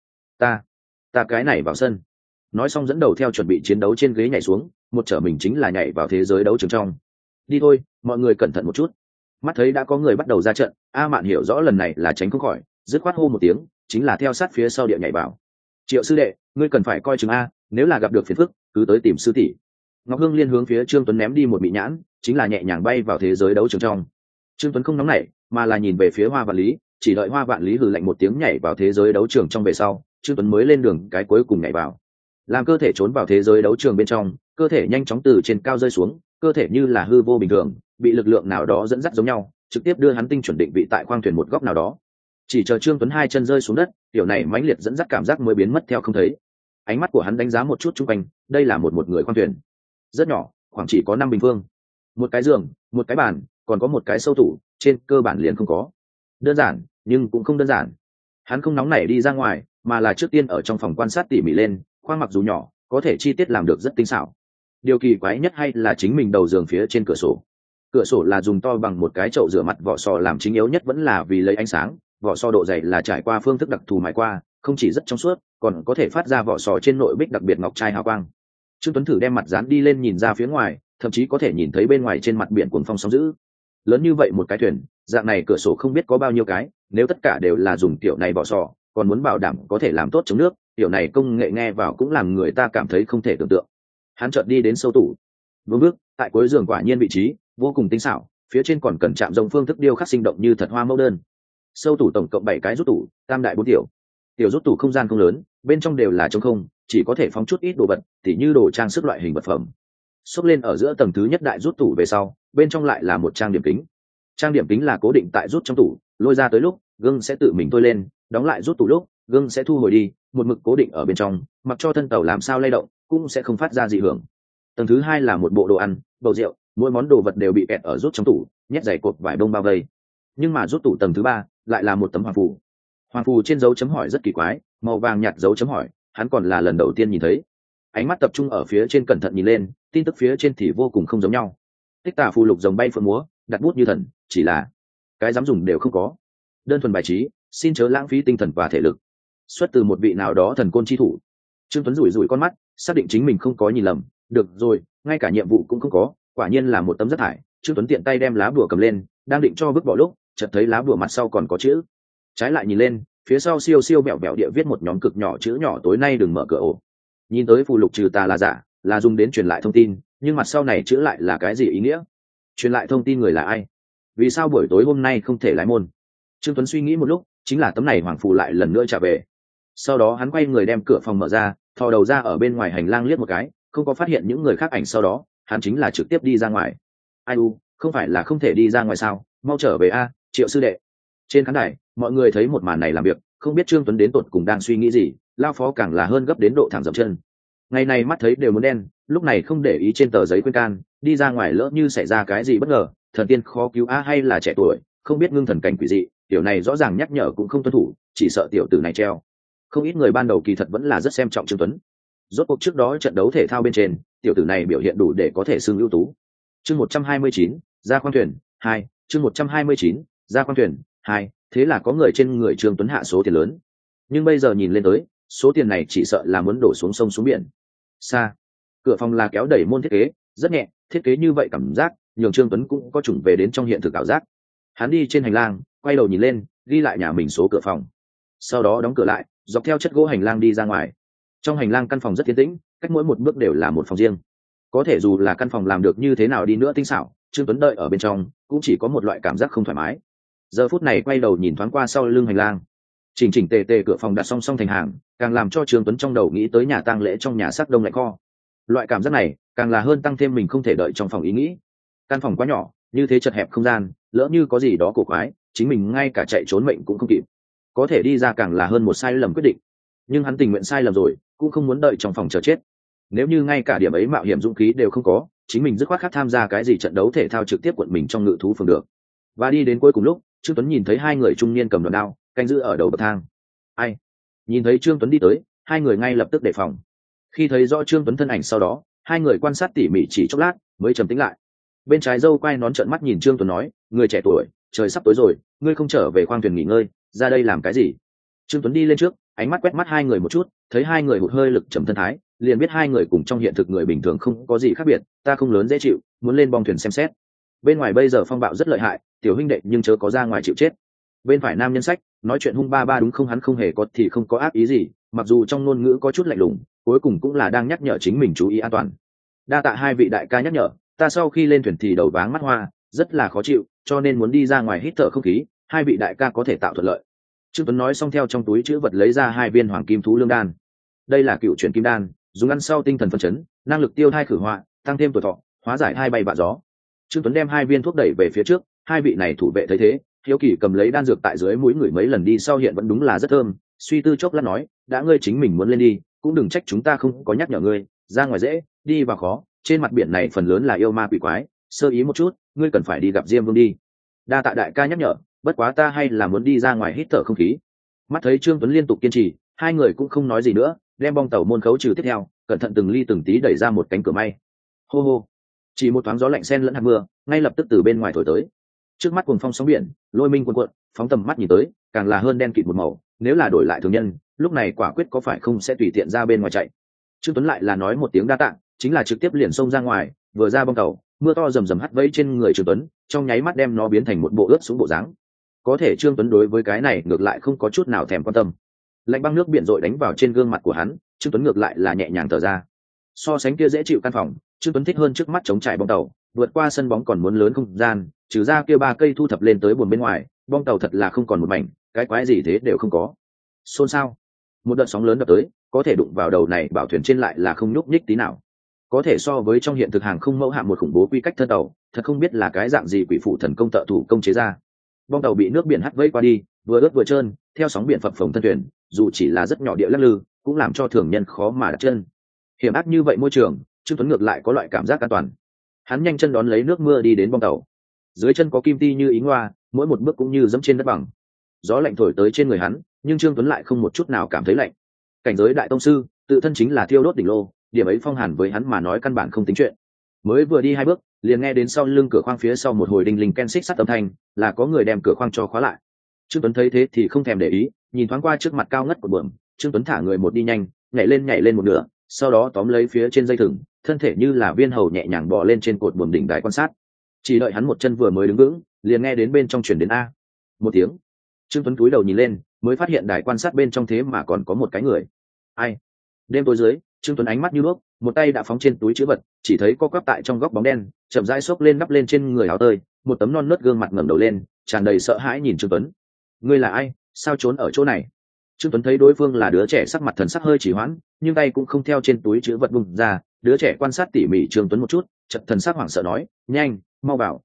A: ta cái này vào sân. Nói xong dẫn đầu theo chuẩn bị chiến đấu trên ghế nhảy xuống, một trở mình chính là nhảy vào thế giới đấu trường trong. Đi thôi, mọi người cẩn thận một chút. Mắt thấy đã có người bắt đầu ra trận, A Mạn hiểu rõ lần này là tránh không khỏi, dứt khoát hô một tiếng, chính là theo sát phía sau địa nhảy vào. Triệu sư đệ, ngươi cần phải coi chừng a, nếu là gặp được phiền phức, cứ tới tìm sư tỷ. Ngọc Hương Liên hướng phía Trương Tuấn ném đi một mị nhãn, chính là nhẹ nhàng bay vào thế giới đấu trường trong. Trương Tuấn không nóng nảy, mà là nhìn về phía Hoa Vạn Lý, chỉ đợi Hoa Vạn Lý hừ lạnh một tiếng nhảy vào thế giới đấu trường trong về sau, Trương Tuấn mới lên đường cái cuối cùng nhảy vào. Làm cơ thể trốn vào thế giới đấu trường bên trong, cơ thể nhanh chóng từ trên cao rơi xuống, cơ thể như là hư vô bình thường, bị lực lượng nào đó dẫn dắt giống nhau, trực tiếp đưa hắn tinh chuẩn định vị tại khoang thuyền một góc nào đó. Chỉ chờ Trương Tuấn hai chân rơi xuống đất, điều này mãnh liệt dẫn dắt cảm giác mới biến mất theo không thấy. Ánh mắt của hắn đánh giá một chút xung quanh, đây là một người khoang thuyền, rất nhỏ, khoảng chỉ có 5 bình phương. Một cái giường, một cái bàn, còn có một cái sâu tủ, trên cơ bản liền không có. Đơn giản, nhưng cũng không đơn giản. Hắn không nóng nảy đi ra ngoài, mà là trước tiên ở trong phòng quan sát tỉ mỉ lên, khoang mặc dù nhỏ, có thể chi tiết làm được rất tinh xảo. Điều kỳ quái nhất hay là chính mình đầu giường phía trên cửa sổ. Cửa sổ là dùng to bằng một cái chậu rửa mặt vỏ sò làm, chính yếu nhất vẫn là vì lấy ánh sáng. Vỏ sò độ dày là trải qua phương thức đặc thù mài qua, không chỉ rất trong suốt, còn có thể phát ra vỏ sò trên nội bích đặc biệt ngọc trai hào quang. Trương Tuấn thử đem mặt dán đi lên nhìn ra phía ngoài, thậm chí có thể nhìn thấy bên ngoài trên mặt biển cuồng phong sóng dữ. Lớn như vậy một cái thuyền, dạng này cửa sổ không biết có bao nhiêu cái, nếu tất cả đều là dùng kiểu này vỏ sò, còn muốn bảo đảm có thể làm tốt chống nước, kiểu này công nghệ nghe vào cũng làm người ta cảm thấy không thể tưởng tượng. Hắn chợt đi đến sâu tủ, vương bước tại cuối giường, quả nhiên vị trí vô cùng tinh xảo, phía trên còn cần chạm rông phương thức điêu khắc sinh động như thật hoa mẫu đơn. Sâu tủ tổng cộng 7 cái rút tủ, tam đại 4 tiểu. Tiểu rút tủ không gian không lớn, bên trong đều là trống không, chỉ có thể phóng chút ít đồ vật, tỉ như đồ trang sức loại hình vật phẩm. Xốc lên ở giữa tầng thứ nhất đại rút tủ về sau, bên trong lại là một trang điểm kính. Trang điểm kính là cố định tại rút trong tủ, lôi ra tới lúc gương sẽ tự mình tôi lên, đóng lại rút tủ lúc gương sẽ thu hồi đi, một mực cố định ở bên trong, mặc cho thân tàu làm sao lay động cũng sẽ không phát ra dị hưởng. Tầng thứ hai là một bộ đồ ăn, bầu rượu, mỗi món đồ vật đều bị kẹt ở rút trong tủ, nhét dày cột vải bông bao vây. Nhưng mà rút tủ tầng thứ ba lại là một tấm hoàng phù. Hoàng phù trên dấu chấm hỏi rất kỳ quái, màu vàng nhạt dấu chấm hỏi, hắn còn là lần đầu tiên nhìn thấy. Ánh mắt tập trung ở phía trên cẩn thận nhìn lên, tin tức phía trên thì vô cùng không giống nhau. Tích tả phù lục rồng bay phượng múa, đặt bút như thần, chỉ là cái dám dùng đều không có. Đơn thuần bài trí, xin chớ lãng phí tinh thần và thể lực. Xuất từ một vị nào đó thần côn chi thủ. Trương Tuấn rủi rủi con mắt, xác định chính mình không có nhìn lầm. Được rồi, ngay cả nhiệm vụ cũng không có, quả nhiên là một tấm rác thải. Trương Tuấn tiện tay đem lá bùa cầm lên, đang định cho vứt bỏ lúc, chợt thấy lá bùa mặt sau còn có chữ. Trái lại nhìn lên, phía sau siêu siêu bẹo bẹo địa viết một nhóm cực nhỏ chữ nhỏ, tối nay đừng mở cửa ổ. Nhìn tới phù lục trừ tà là giả, là dùng đến truyền lại thông tin, nhưng mặt sau này chữ lại là cái gì ý nghĩa? Truyền lại thông tin người là ai? Vì sao buổi tối hôm nay không thể lái môn? Trương Tuấn suy nghĩ một lúc, chính là tấm này hoàng phù lại lần nữa trả về. Sau đó hắn quay người đem cửa phòng mở ra, thò đầu ra ở bên ngoài hành lang liếc một cái, không có phát hiện những người khác ảnh. Sau đó hắn chính là trực tiếp đi ra ngoài. Ai u, không phải là không thể đi ra ngoài sao? Mau trở về a, Triệu sư đệ. Trên khán đài, mọi người thấy một màn này làm việc, không biết Trương Tuấn đến tột cùng đang suy nghĩ gì, lao phó càng là hơn gấp đến độ thẳng dậm chân. Ngày này mắt thấy đều muốn đen, lúc này không để ý trên tờ giấy khuyên can, đi ra ngoài lỡ như xảy ra cái gì bất ngờ, thần tiên khó cứu a, hay là trẻ tuổi không biết ngưng thần cảnh quỷ dị, tiểu này rõ ràng nhắc nhở cũng không tuân thủ, chỉ sợ tiểu tử này treo. Không ít người ban đầu kỳ thật vẫn là rất xem trọng Trương Tuấn. Rốt cuộc trước đó trận đấu thể thao bên trên, tiểu tử này biểu hiện đủ để có thể xưng ưu tú. Chương 129, ra khoang thuyền 2, chương 129, ra khoang thuyền 2, thế là có người trên người Trương Tuấn hạ số tiền lớn. Nhưng bây giờ nhìn lên tới, số tiền này chỉ sợ là muốn đổ xuống sông xuống biển. Xa, cửa phòng là kéo đẩy môn thiết kế, rất nhẹ, thiết kế như vậy cảm giác nhường Trương Tuấn cũng có chủng về đến trong hiện thực ảo giác. Hắn đi trên hành lang, quay đầu nhìn lên, ghi lại nhà mình số cửa phòng, sau đó đóng cửa lại, dọc theo chất gỗ hành lang đi ra ngoài. Trong hành lang căn phòng rất yên tĩnh, cách mỗi một bước đều là một phòng riêng. Có thể dù là căn phòng làm được như thế nào đi nữa tinh xảo, Trương Tuấn đợi ở bên trong cũng chỉ có một loại cảm giác không thoải mái. Giờ phút này quay đầu nhìn thoáng qua sau lưng hành lang, chỉnh chỉnh tề tề cửa phòng đặt song song thành hàng, càng làm cho Trương Tuấn trong đầu nghĩ tới nhà tang lễ trong nhà xác đông lạnh kho. Loại cảm giác này càng là hơn tăng thêm mình không thể đợi trong phòng ý nghĩ. Căn phòng quá nhỏ, như thế chật hẹp không gian, lỡ như có gì đó cổ quái, chính mình ngay cả chạy trốn mệnh cũng không kịp. Có thể đi ra càng là hơn một sai lầm quyết định. Nhưng hắn tình nguyện sai lầm rồi, cũng không muốn đợi trong phòng chờ chết. Nếu như ngay cả điểm ấy mạo hiểm dũng khí đều không có, chính mình dứt khoát khác tham gia cái gì trận đấu thể thao trực tiếp quận mình trong ngự thú phường được. Và đi đến cuối cùng lúc, Trương Tuấn nhìn thấy hai người trung niên cầm đòn đao, canh giữ ở đầu bậc thang. Ai? Nhìn thấy Trương Tuấn đi tới, hai người ngay lập tức đề phòng. Khi thấy rõ Trương Tuấn thân ảnh sau đó, hai người quan sát tỉ mỉ chỉ chốc lát, mới trầm tĩnh lại. Bên trái dâu quay nón trợn mắt nhìn Trương Tuấn nói, người trẻ tuổi, trời sắp tối rồi, ngươi không trở về khoang thuyền nghỉ ngơi, ra đây làm cái gì? Trương Tuấn đi lên trước, ánh mắt quét mắt hai người một chút, thấy hai người hụt hơi lực trầm thân thái, liền biết hai người cùng trong hiện thực người bình thường không có gì khác biệt. Ta không lớn dễ chịu, muốn lên bong thuyền xem xét. Bên ngoài bây giờ phong bạo rất lợi hại, tiểu huynh đệ nhưng chớ có ra ngoài chịu chết. Bên phải nam nhân sách nói chuyện hung ba ba đúng không, hắn không hề có thì không có ác ý gì, mặc dù trong ngôn ngữ có chút lạnh lùng, cuối cùng cũng là đang nhắc nhở chính mình chú ý an toàn. Đa tạ hai vị đại ca nhắc nhở, ta sau khi lên thuyền thì đầu váng mắt hoa, rất là khó chịu, cho nên muốn đi ra ngoài hít thở không khí, hai vị đại ca có thể tạo thuận lợi. Trương Tuấn nói xong theo trong túi chữ vật lấy ra hai viên hoàng kim thú lương đan. Đây là cựu chuyển kim đan, dùng ăn sau tinh thần phấn chấn, năng lực tiêu thai khử họa, tăng thêm tuổi thọ, hóa giải hai bay vạ gió. Trương Tuấn đem hai viên thuốc đẩy về phía trước, hai vị này thủ vệ thấy thế, hiếu kỳ cầm lấy đan dược tại dưới mũi người mấy lần đi sau hiện vẫn đúng là rất thơm, suy tư chốc lát nói, đã ngươi chính mình muốn lên đi, cũng đừng trách chúng ta không có nhắc nhở ngươi, ra ngoài dễ, đi vào khó, trên mặt biển này phần lớn là yêu ma quỷ quái, sơ ý một chút, ngươi cần phải đi gặp Diêm Vương đi. Đa tạ đại ca nhắc nhở, bất quá ta hay là muốn đi ra ngoài hít thở không khí. Mắt thấy Trương Tuấn liên tục kiên trì, hai người cũng không nói gì nữa, đem bong tàu môn khấu trừ tiếp theo, cẩn thận từng ly từng tí đẩy ra một cánh cửa may. Hô hô, chỉ một thoáng gió lạnh xen lẫn hạt mưa, ngay lập tức từ bên ngoài thổi tới. Trước mắt cuồng phong sóng biển, lôi minh cuồn cuộn, phóng tầm mắt nhìn tới, càng là hơn đen kịt một màu, nếu là đổi lại thường nhân, lúc này quả quyết có phải không sẽ tùy tiện ra bên ngoài chạy. Trương Tuấn lại là nói một tiếng đa tạ, chính là trực tiếp liền xông ra ngoài, vừa ra bong tàu, mưa to rầm rầm hắt vẫy trên người Trương Tuấn, trong nháy mắt đem nó biến thành một bộ ướt xuống bộ dáng. Có thể Trương Tuấn đối với cái này ngược lại không có chút nào thèm quan tâm. Lạnh băng nước biển rội đánh vào trên gương mặt của hắn, Trương Tuấn ngược lại là nhẹ nhàng thở ra. So sánh kia dễ chịu căn phòng, Trương Tuấn thích hơn trước mắt chống trải bong tàu, vượt qua sân bóng còn muốn lớn không gian, trừ ra kia ba cây thu thập lên tới buồn bên ngoài, bong tàu thật là không còn một mảnh, cái quái gì thế đều không có. Xôn xao, một đợt sóng lớn đập tới, có thể đụng vào đầu này bảo thuyền trên lại là không nhúc nhích tí nào. Có thể so với trong hiện thực hàng không mẫu hạm một khủng bố quy cách thân tàu, thật không biết là cái dạng gì quỷ phụ thần công tợ thủ công chế ra. Bong tàu bị nước biển hắt vây qua đi, vừa ướt vừa trơn, theo sóng biển phập phồng thân thuyền, dù chỉ là rất nhỏ địa lắc lư, cũng làm cho thường nhân khó mà đặt chân. Hiểm ác như vậy môi trường, Trương Tuấn ngược lại có loại cảm giác an toàn. Hắn nhanh chân đón lấy nước mưa đi đến bong tàu. Dưới chân có kim ti như ý ngoa, mỗi một bước cũng như dẫm trên đất bằng. Gió lạnh thổi tới trên người hắn, nhưng Trương Tuấn lại không một chút nào cảm thấy lạnh. Cảnh giới đại tông sư, tự thân chính là thiêu đốt đỉnh lô, điểm ấy phong hàn với hắn mà nói căn bản không tính chuyện. Mới vừa đi hai bước, liền nghe đến sau lưng cửa khoang phía sau một hồi đinh linh ken xích sắt âm thanh, là có người đem cửa khoang cho khóa lại. Trương Tuấn thấy thế thì không thèm để ý, nhìn thoáng qua trước mặt cao ngất của buồm, Trương Tuấn thả người một đi nhanh, nhảy lên một nửa, sau đó tóm lấy phía trên dây thừng, thân thể như là viên hầu nhẹ nhàng bò lên trên cột buồm đỉnh đài quan sát. Chỉ đợi hắn một chân vừa mới đứng vững, liền nghe đến bên trong truyền đến a một tiếng. Trương Tuấn cúi đầu nhìn lên, mới phát hiện đài quan sát bên trong thế mà còn có một cái người. Ai? Đêm tối dưới, Trương Tuấn ánh mắt như đuốc, một tay đã phóng trên túi chứa vật, chỉ thấy co quắp tại trong góc bóng đen, chậm rãi xốc lên đắp lên trên người áo tơi, một tấm non nớt gương mặt ngẩng đầu lên, tràn đầy sợ hãi nhìn Trương Tuấn. Ngươi là ai? Sao trốn ở chỗ này? Trương Tuấn thấy đối phương là đứa trẻ, sắc mặt thần sắc hơi chỉ hoãn, nhưng tay cũng không theo trên túi chứa vật bung ra. Đứa trẻ quan sát tỉ mỉ Trương Tuấn một chút, chợt thần sắc hoảng sợ nói: "Nhanh, mau vào,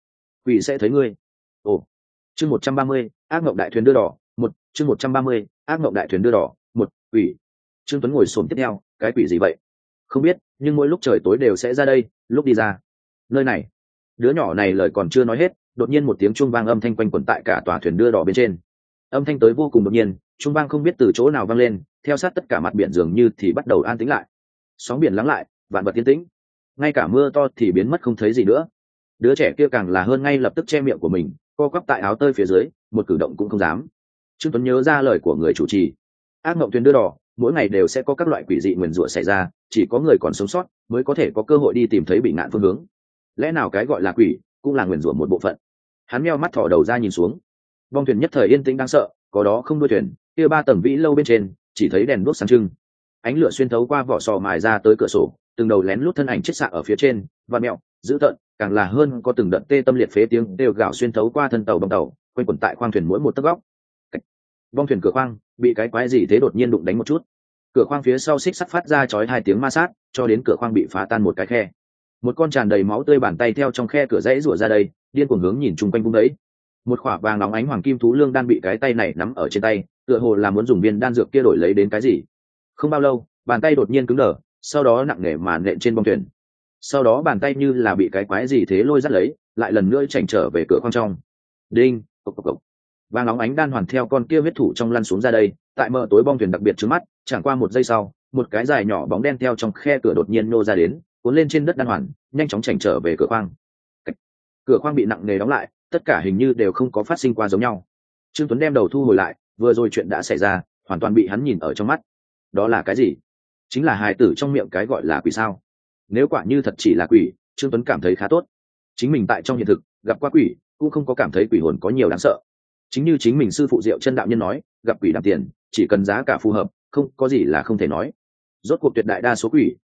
A: quỷ sẽ thấy ngươi." Ồ. Chương 130, ác ngộng đại thuyền đưa đỏ, chương 130, ác ngộng đại thuyền đưa đỏ, quỷ. Trương Tuấn ngồi xổm tiếp theo, cái quỷ gì vậy? Không biết, nhưng mỗi lúc trời tối đều sẽ ra đây, lúc đi ra. Nơi này. Đứa nhỏ này lời còn chưa nói hết, đột nhiên một tiếng chuông vang âm thanh quanh quẩn tại cả tòa thuyền đưa đỏ bên trên. Âm thanh tới vô cùng đột nhiên, chuông vang không biết từ chỗ nào vang lên, theo sát tất cả mặt biển dường như thì bắt đầu an tĩnh lại. Sóng biển lắng lại, vạn vật yên tĩnh. Ngay cả mưa to thì biến mất không thấy gì nữa. Đứa trẻ kia càng là hơn ngay lập tức che miệng của mình, co quắp tại áo tơi phía dưới, một cử động cũng không dám. Trương Tuấn nhớ ra lời của người chủ trì. Ác mộng thuyền đưa đỏ, mỗi ngày đều sẽ có các loại quỷ dị nguyền rủa xảy ra, chỉ có người còn sống sót mới có thể có cơ hội đi tìm thấy bị ngạn phương hướng. Lẽ nào cái gọi là quỷ cũng là nguyền rủa một bộ phận? Hắn meo mắt thò đầu ra nhìn xuống. Bong thuyền nhất thời yên tĩnh đáng sợ, có đó không đuôi thuyền, kia ba tầng vĩ lâu bên trên chỉ thấy đèn đuốc sáng trưng. Ánh lửa xuyên thấu qua vỏ sò mài ra tới cửa sổ, từng đầu lén lút thân ảnh chết xạ ở phía trên, và mẹo, dữ tợn, càng là hơn có từng đợt tê tâm liệt phế tiếng đều gào xuyên thấu qua thân tàu bong tàu, quanh quẩn tại khoang thuyền mỗi một tấc góc. Bong thuyền cửa khoang bị cái quái gì thế đột nhiên đụng đánh một chút, cửa khoang phía sau xích sắt phát ra chói hai tiếng ma sát, cho đến cửa khoang bị phá tan một cái khe. Một con tràn đầy máu tươi bàn tay theo trong khe cửa rãy rủa ra đây, điên cuồng hướng nhìn chung quanh vung đấy. Một khỏa vàng nóng ánh hoàng kim thú lương đan bị cái tay này nắm ở trên tay, tựa hồ là muốn dùng viên đan dược kia đổi lấy đến cái gì. Không bao lâu, bàn tay đột nhiên cứng đờ, sau đó nặng nề mà nện trên bong thuyền. Sau đó bàn tay như là bị cái quái gì thế lôi dắt lấy, lại lần nữa chảnh trở về cửa khoang trong. Đinh, cộc cộc cộc. Vàng nóng ánh đan hoàn theo con kia huyết thủ trong lăn xuống ra đây, tại mờ tối bong thuyền đặc biệt trước mắt, chẳng qua một giây sau, một cái dài nhỏ bóng đen theo trong khe cửa đột nhiên nô ra đến, cuốn lên trên đất đan hoàn, nhanh chóng chảnh trở về cửa khoang. Cửa khoang bị nặng nề đóng lại, tất cả hình như đều không có phát sinh qua giống nhau. Trương Tuấn đem đầu thu hồi lại, vừa rồi chuyện đã xảy ra, hoàn toàn bị hắn nhìn ở trong mắt. Đó là cái gì? Chính là hài tử trong miệng cái gọi là quỷ sao? Nếu quả như thật chỉ là quỷ, Trương Tuấn cảm thấy khá tốt. Chính mình tại trong hiện thực gặp qua quỷ, cũng không có cảm thấy quỷ hồn có nhiều đáng sợ. Chính như chính mình sư phụ Diệu Chân đạo nhân nói, gặp quỷ đàm tiền, chỉ cần giá cả phù hợp, không có gì là không thể nói. Rốt cuộc tuyệt đại đa số quỷ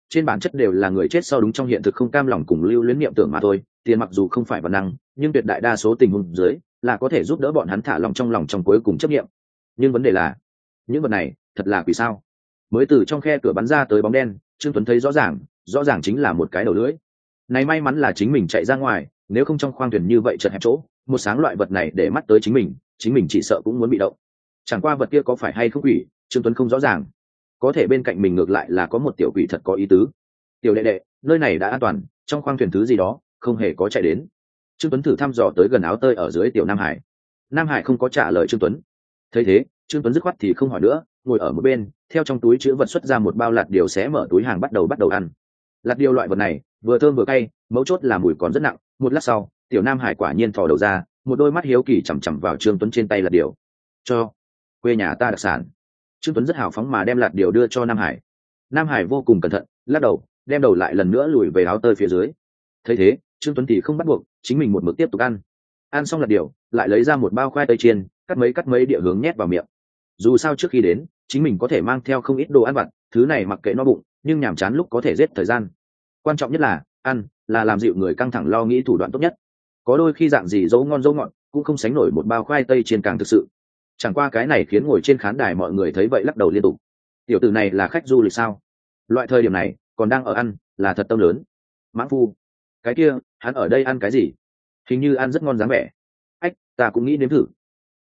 A: trên bản chất đều là người chết sau đúng trong hiện thực không cam lòng cùng lưu luyến niệm tưởng mà thôi. Tiền mặc dù không phải văn năng, nhưng tuyệt đại đa số tình huống dưới là có thể giúp đỡ bọn hắn thả lòng trong cuối cùng chấp nghiệm. Nhưng vấn đề là những vật này thật là quỷ sao? Mới từ trong khe cửa bắn ra tới bóng đen, Trương Tuấn thấy rõ ràng chính là một cái đầu lưỡi. Này may mắn là chính mình chạy ra ngoài, nếu không trong khoang thuyền như vậy chật hẹp chỗ, một sáng loại vật này để mắt tới chính mình chỉ sợ cũng muốn bị động. Chẳng qua vật kia có phải hay không quỷ, Trương Tuấn không rõ ràng. Có thể bên cạnh mình ngược lại là có một tiểu quỷ thật có ý tứ. Tiểu đệ đệ, nơi này đã an toàn, trong khoang thuyền thứ gì đó không hề có chạy đến. Trương Tuấn thử thăm dò tới gần áo tơi ở dưới tiểu Nam Hải. Nam Hải không có trả lời Trương Tuấn. Thấy thế, Trương Tuấn dứt khoát thì không hỏi nữa, ngồi ở một bên, theo trong túi chứa vật xuất ra một bao lạt điều, xé mở túi hàng bắt đầu ăn. Lạt điều loại vật này vừa thơm vừa cay, mấu chốt là mùi còn rất nặng. Một lát sau, tiểu Nam Hải quả nhiên thò đầu ra, một đôi mắt hiếu kỳ chằm vào Trương Tuấn trên tay lạt điều. Cho quê nhà ta đặc sản. Trương Tuấn rất hào phóng mà đem lạt điều đưa cho Nam Hải. Nam Hải vô cùng cẩn thận, lắc đầu, đem đầu lại lần nữa lùi về áo tơi phía dưới. Thấy thế, Trương Tuấn thì không bắt buộc, chính mình một mực tiếp tục ăn. Ăn xong lạt điều, lại lấy ra một bao khoai tây chiên, cắt mấy địa hướng nhét vào miệng. Dù sao trước khi đến, chính mình có thể mang theo không ít đồ ăn vặt, thứ này mặc kệ no bụng, nhưng nhàm chán lúc có thể giết thời gian. Quan trọng nhất là ăn là làm dịu người căng thẳng lo nghĩ thủ đoạn tốt nhất. Có đôi khi dạng gì dấu ngon dấu ngọt cũng không sánh nổi một bao khoai tây chiên càng thực sự. Chẳng qua cái này khiến ngồi trên khán đài mọi người thấy vậy lắc đầu liên tục. Tiểu tử này là khách du lịch sao? Loại thời điểm này còn đang ở ăn, là thật tâm lớn. Mãng phu, cái kia hắn ở đây ăn cái gì? Hình như ăn rất ngon dáng vẻ. Ách, ta cũng nghĩ nếm thử.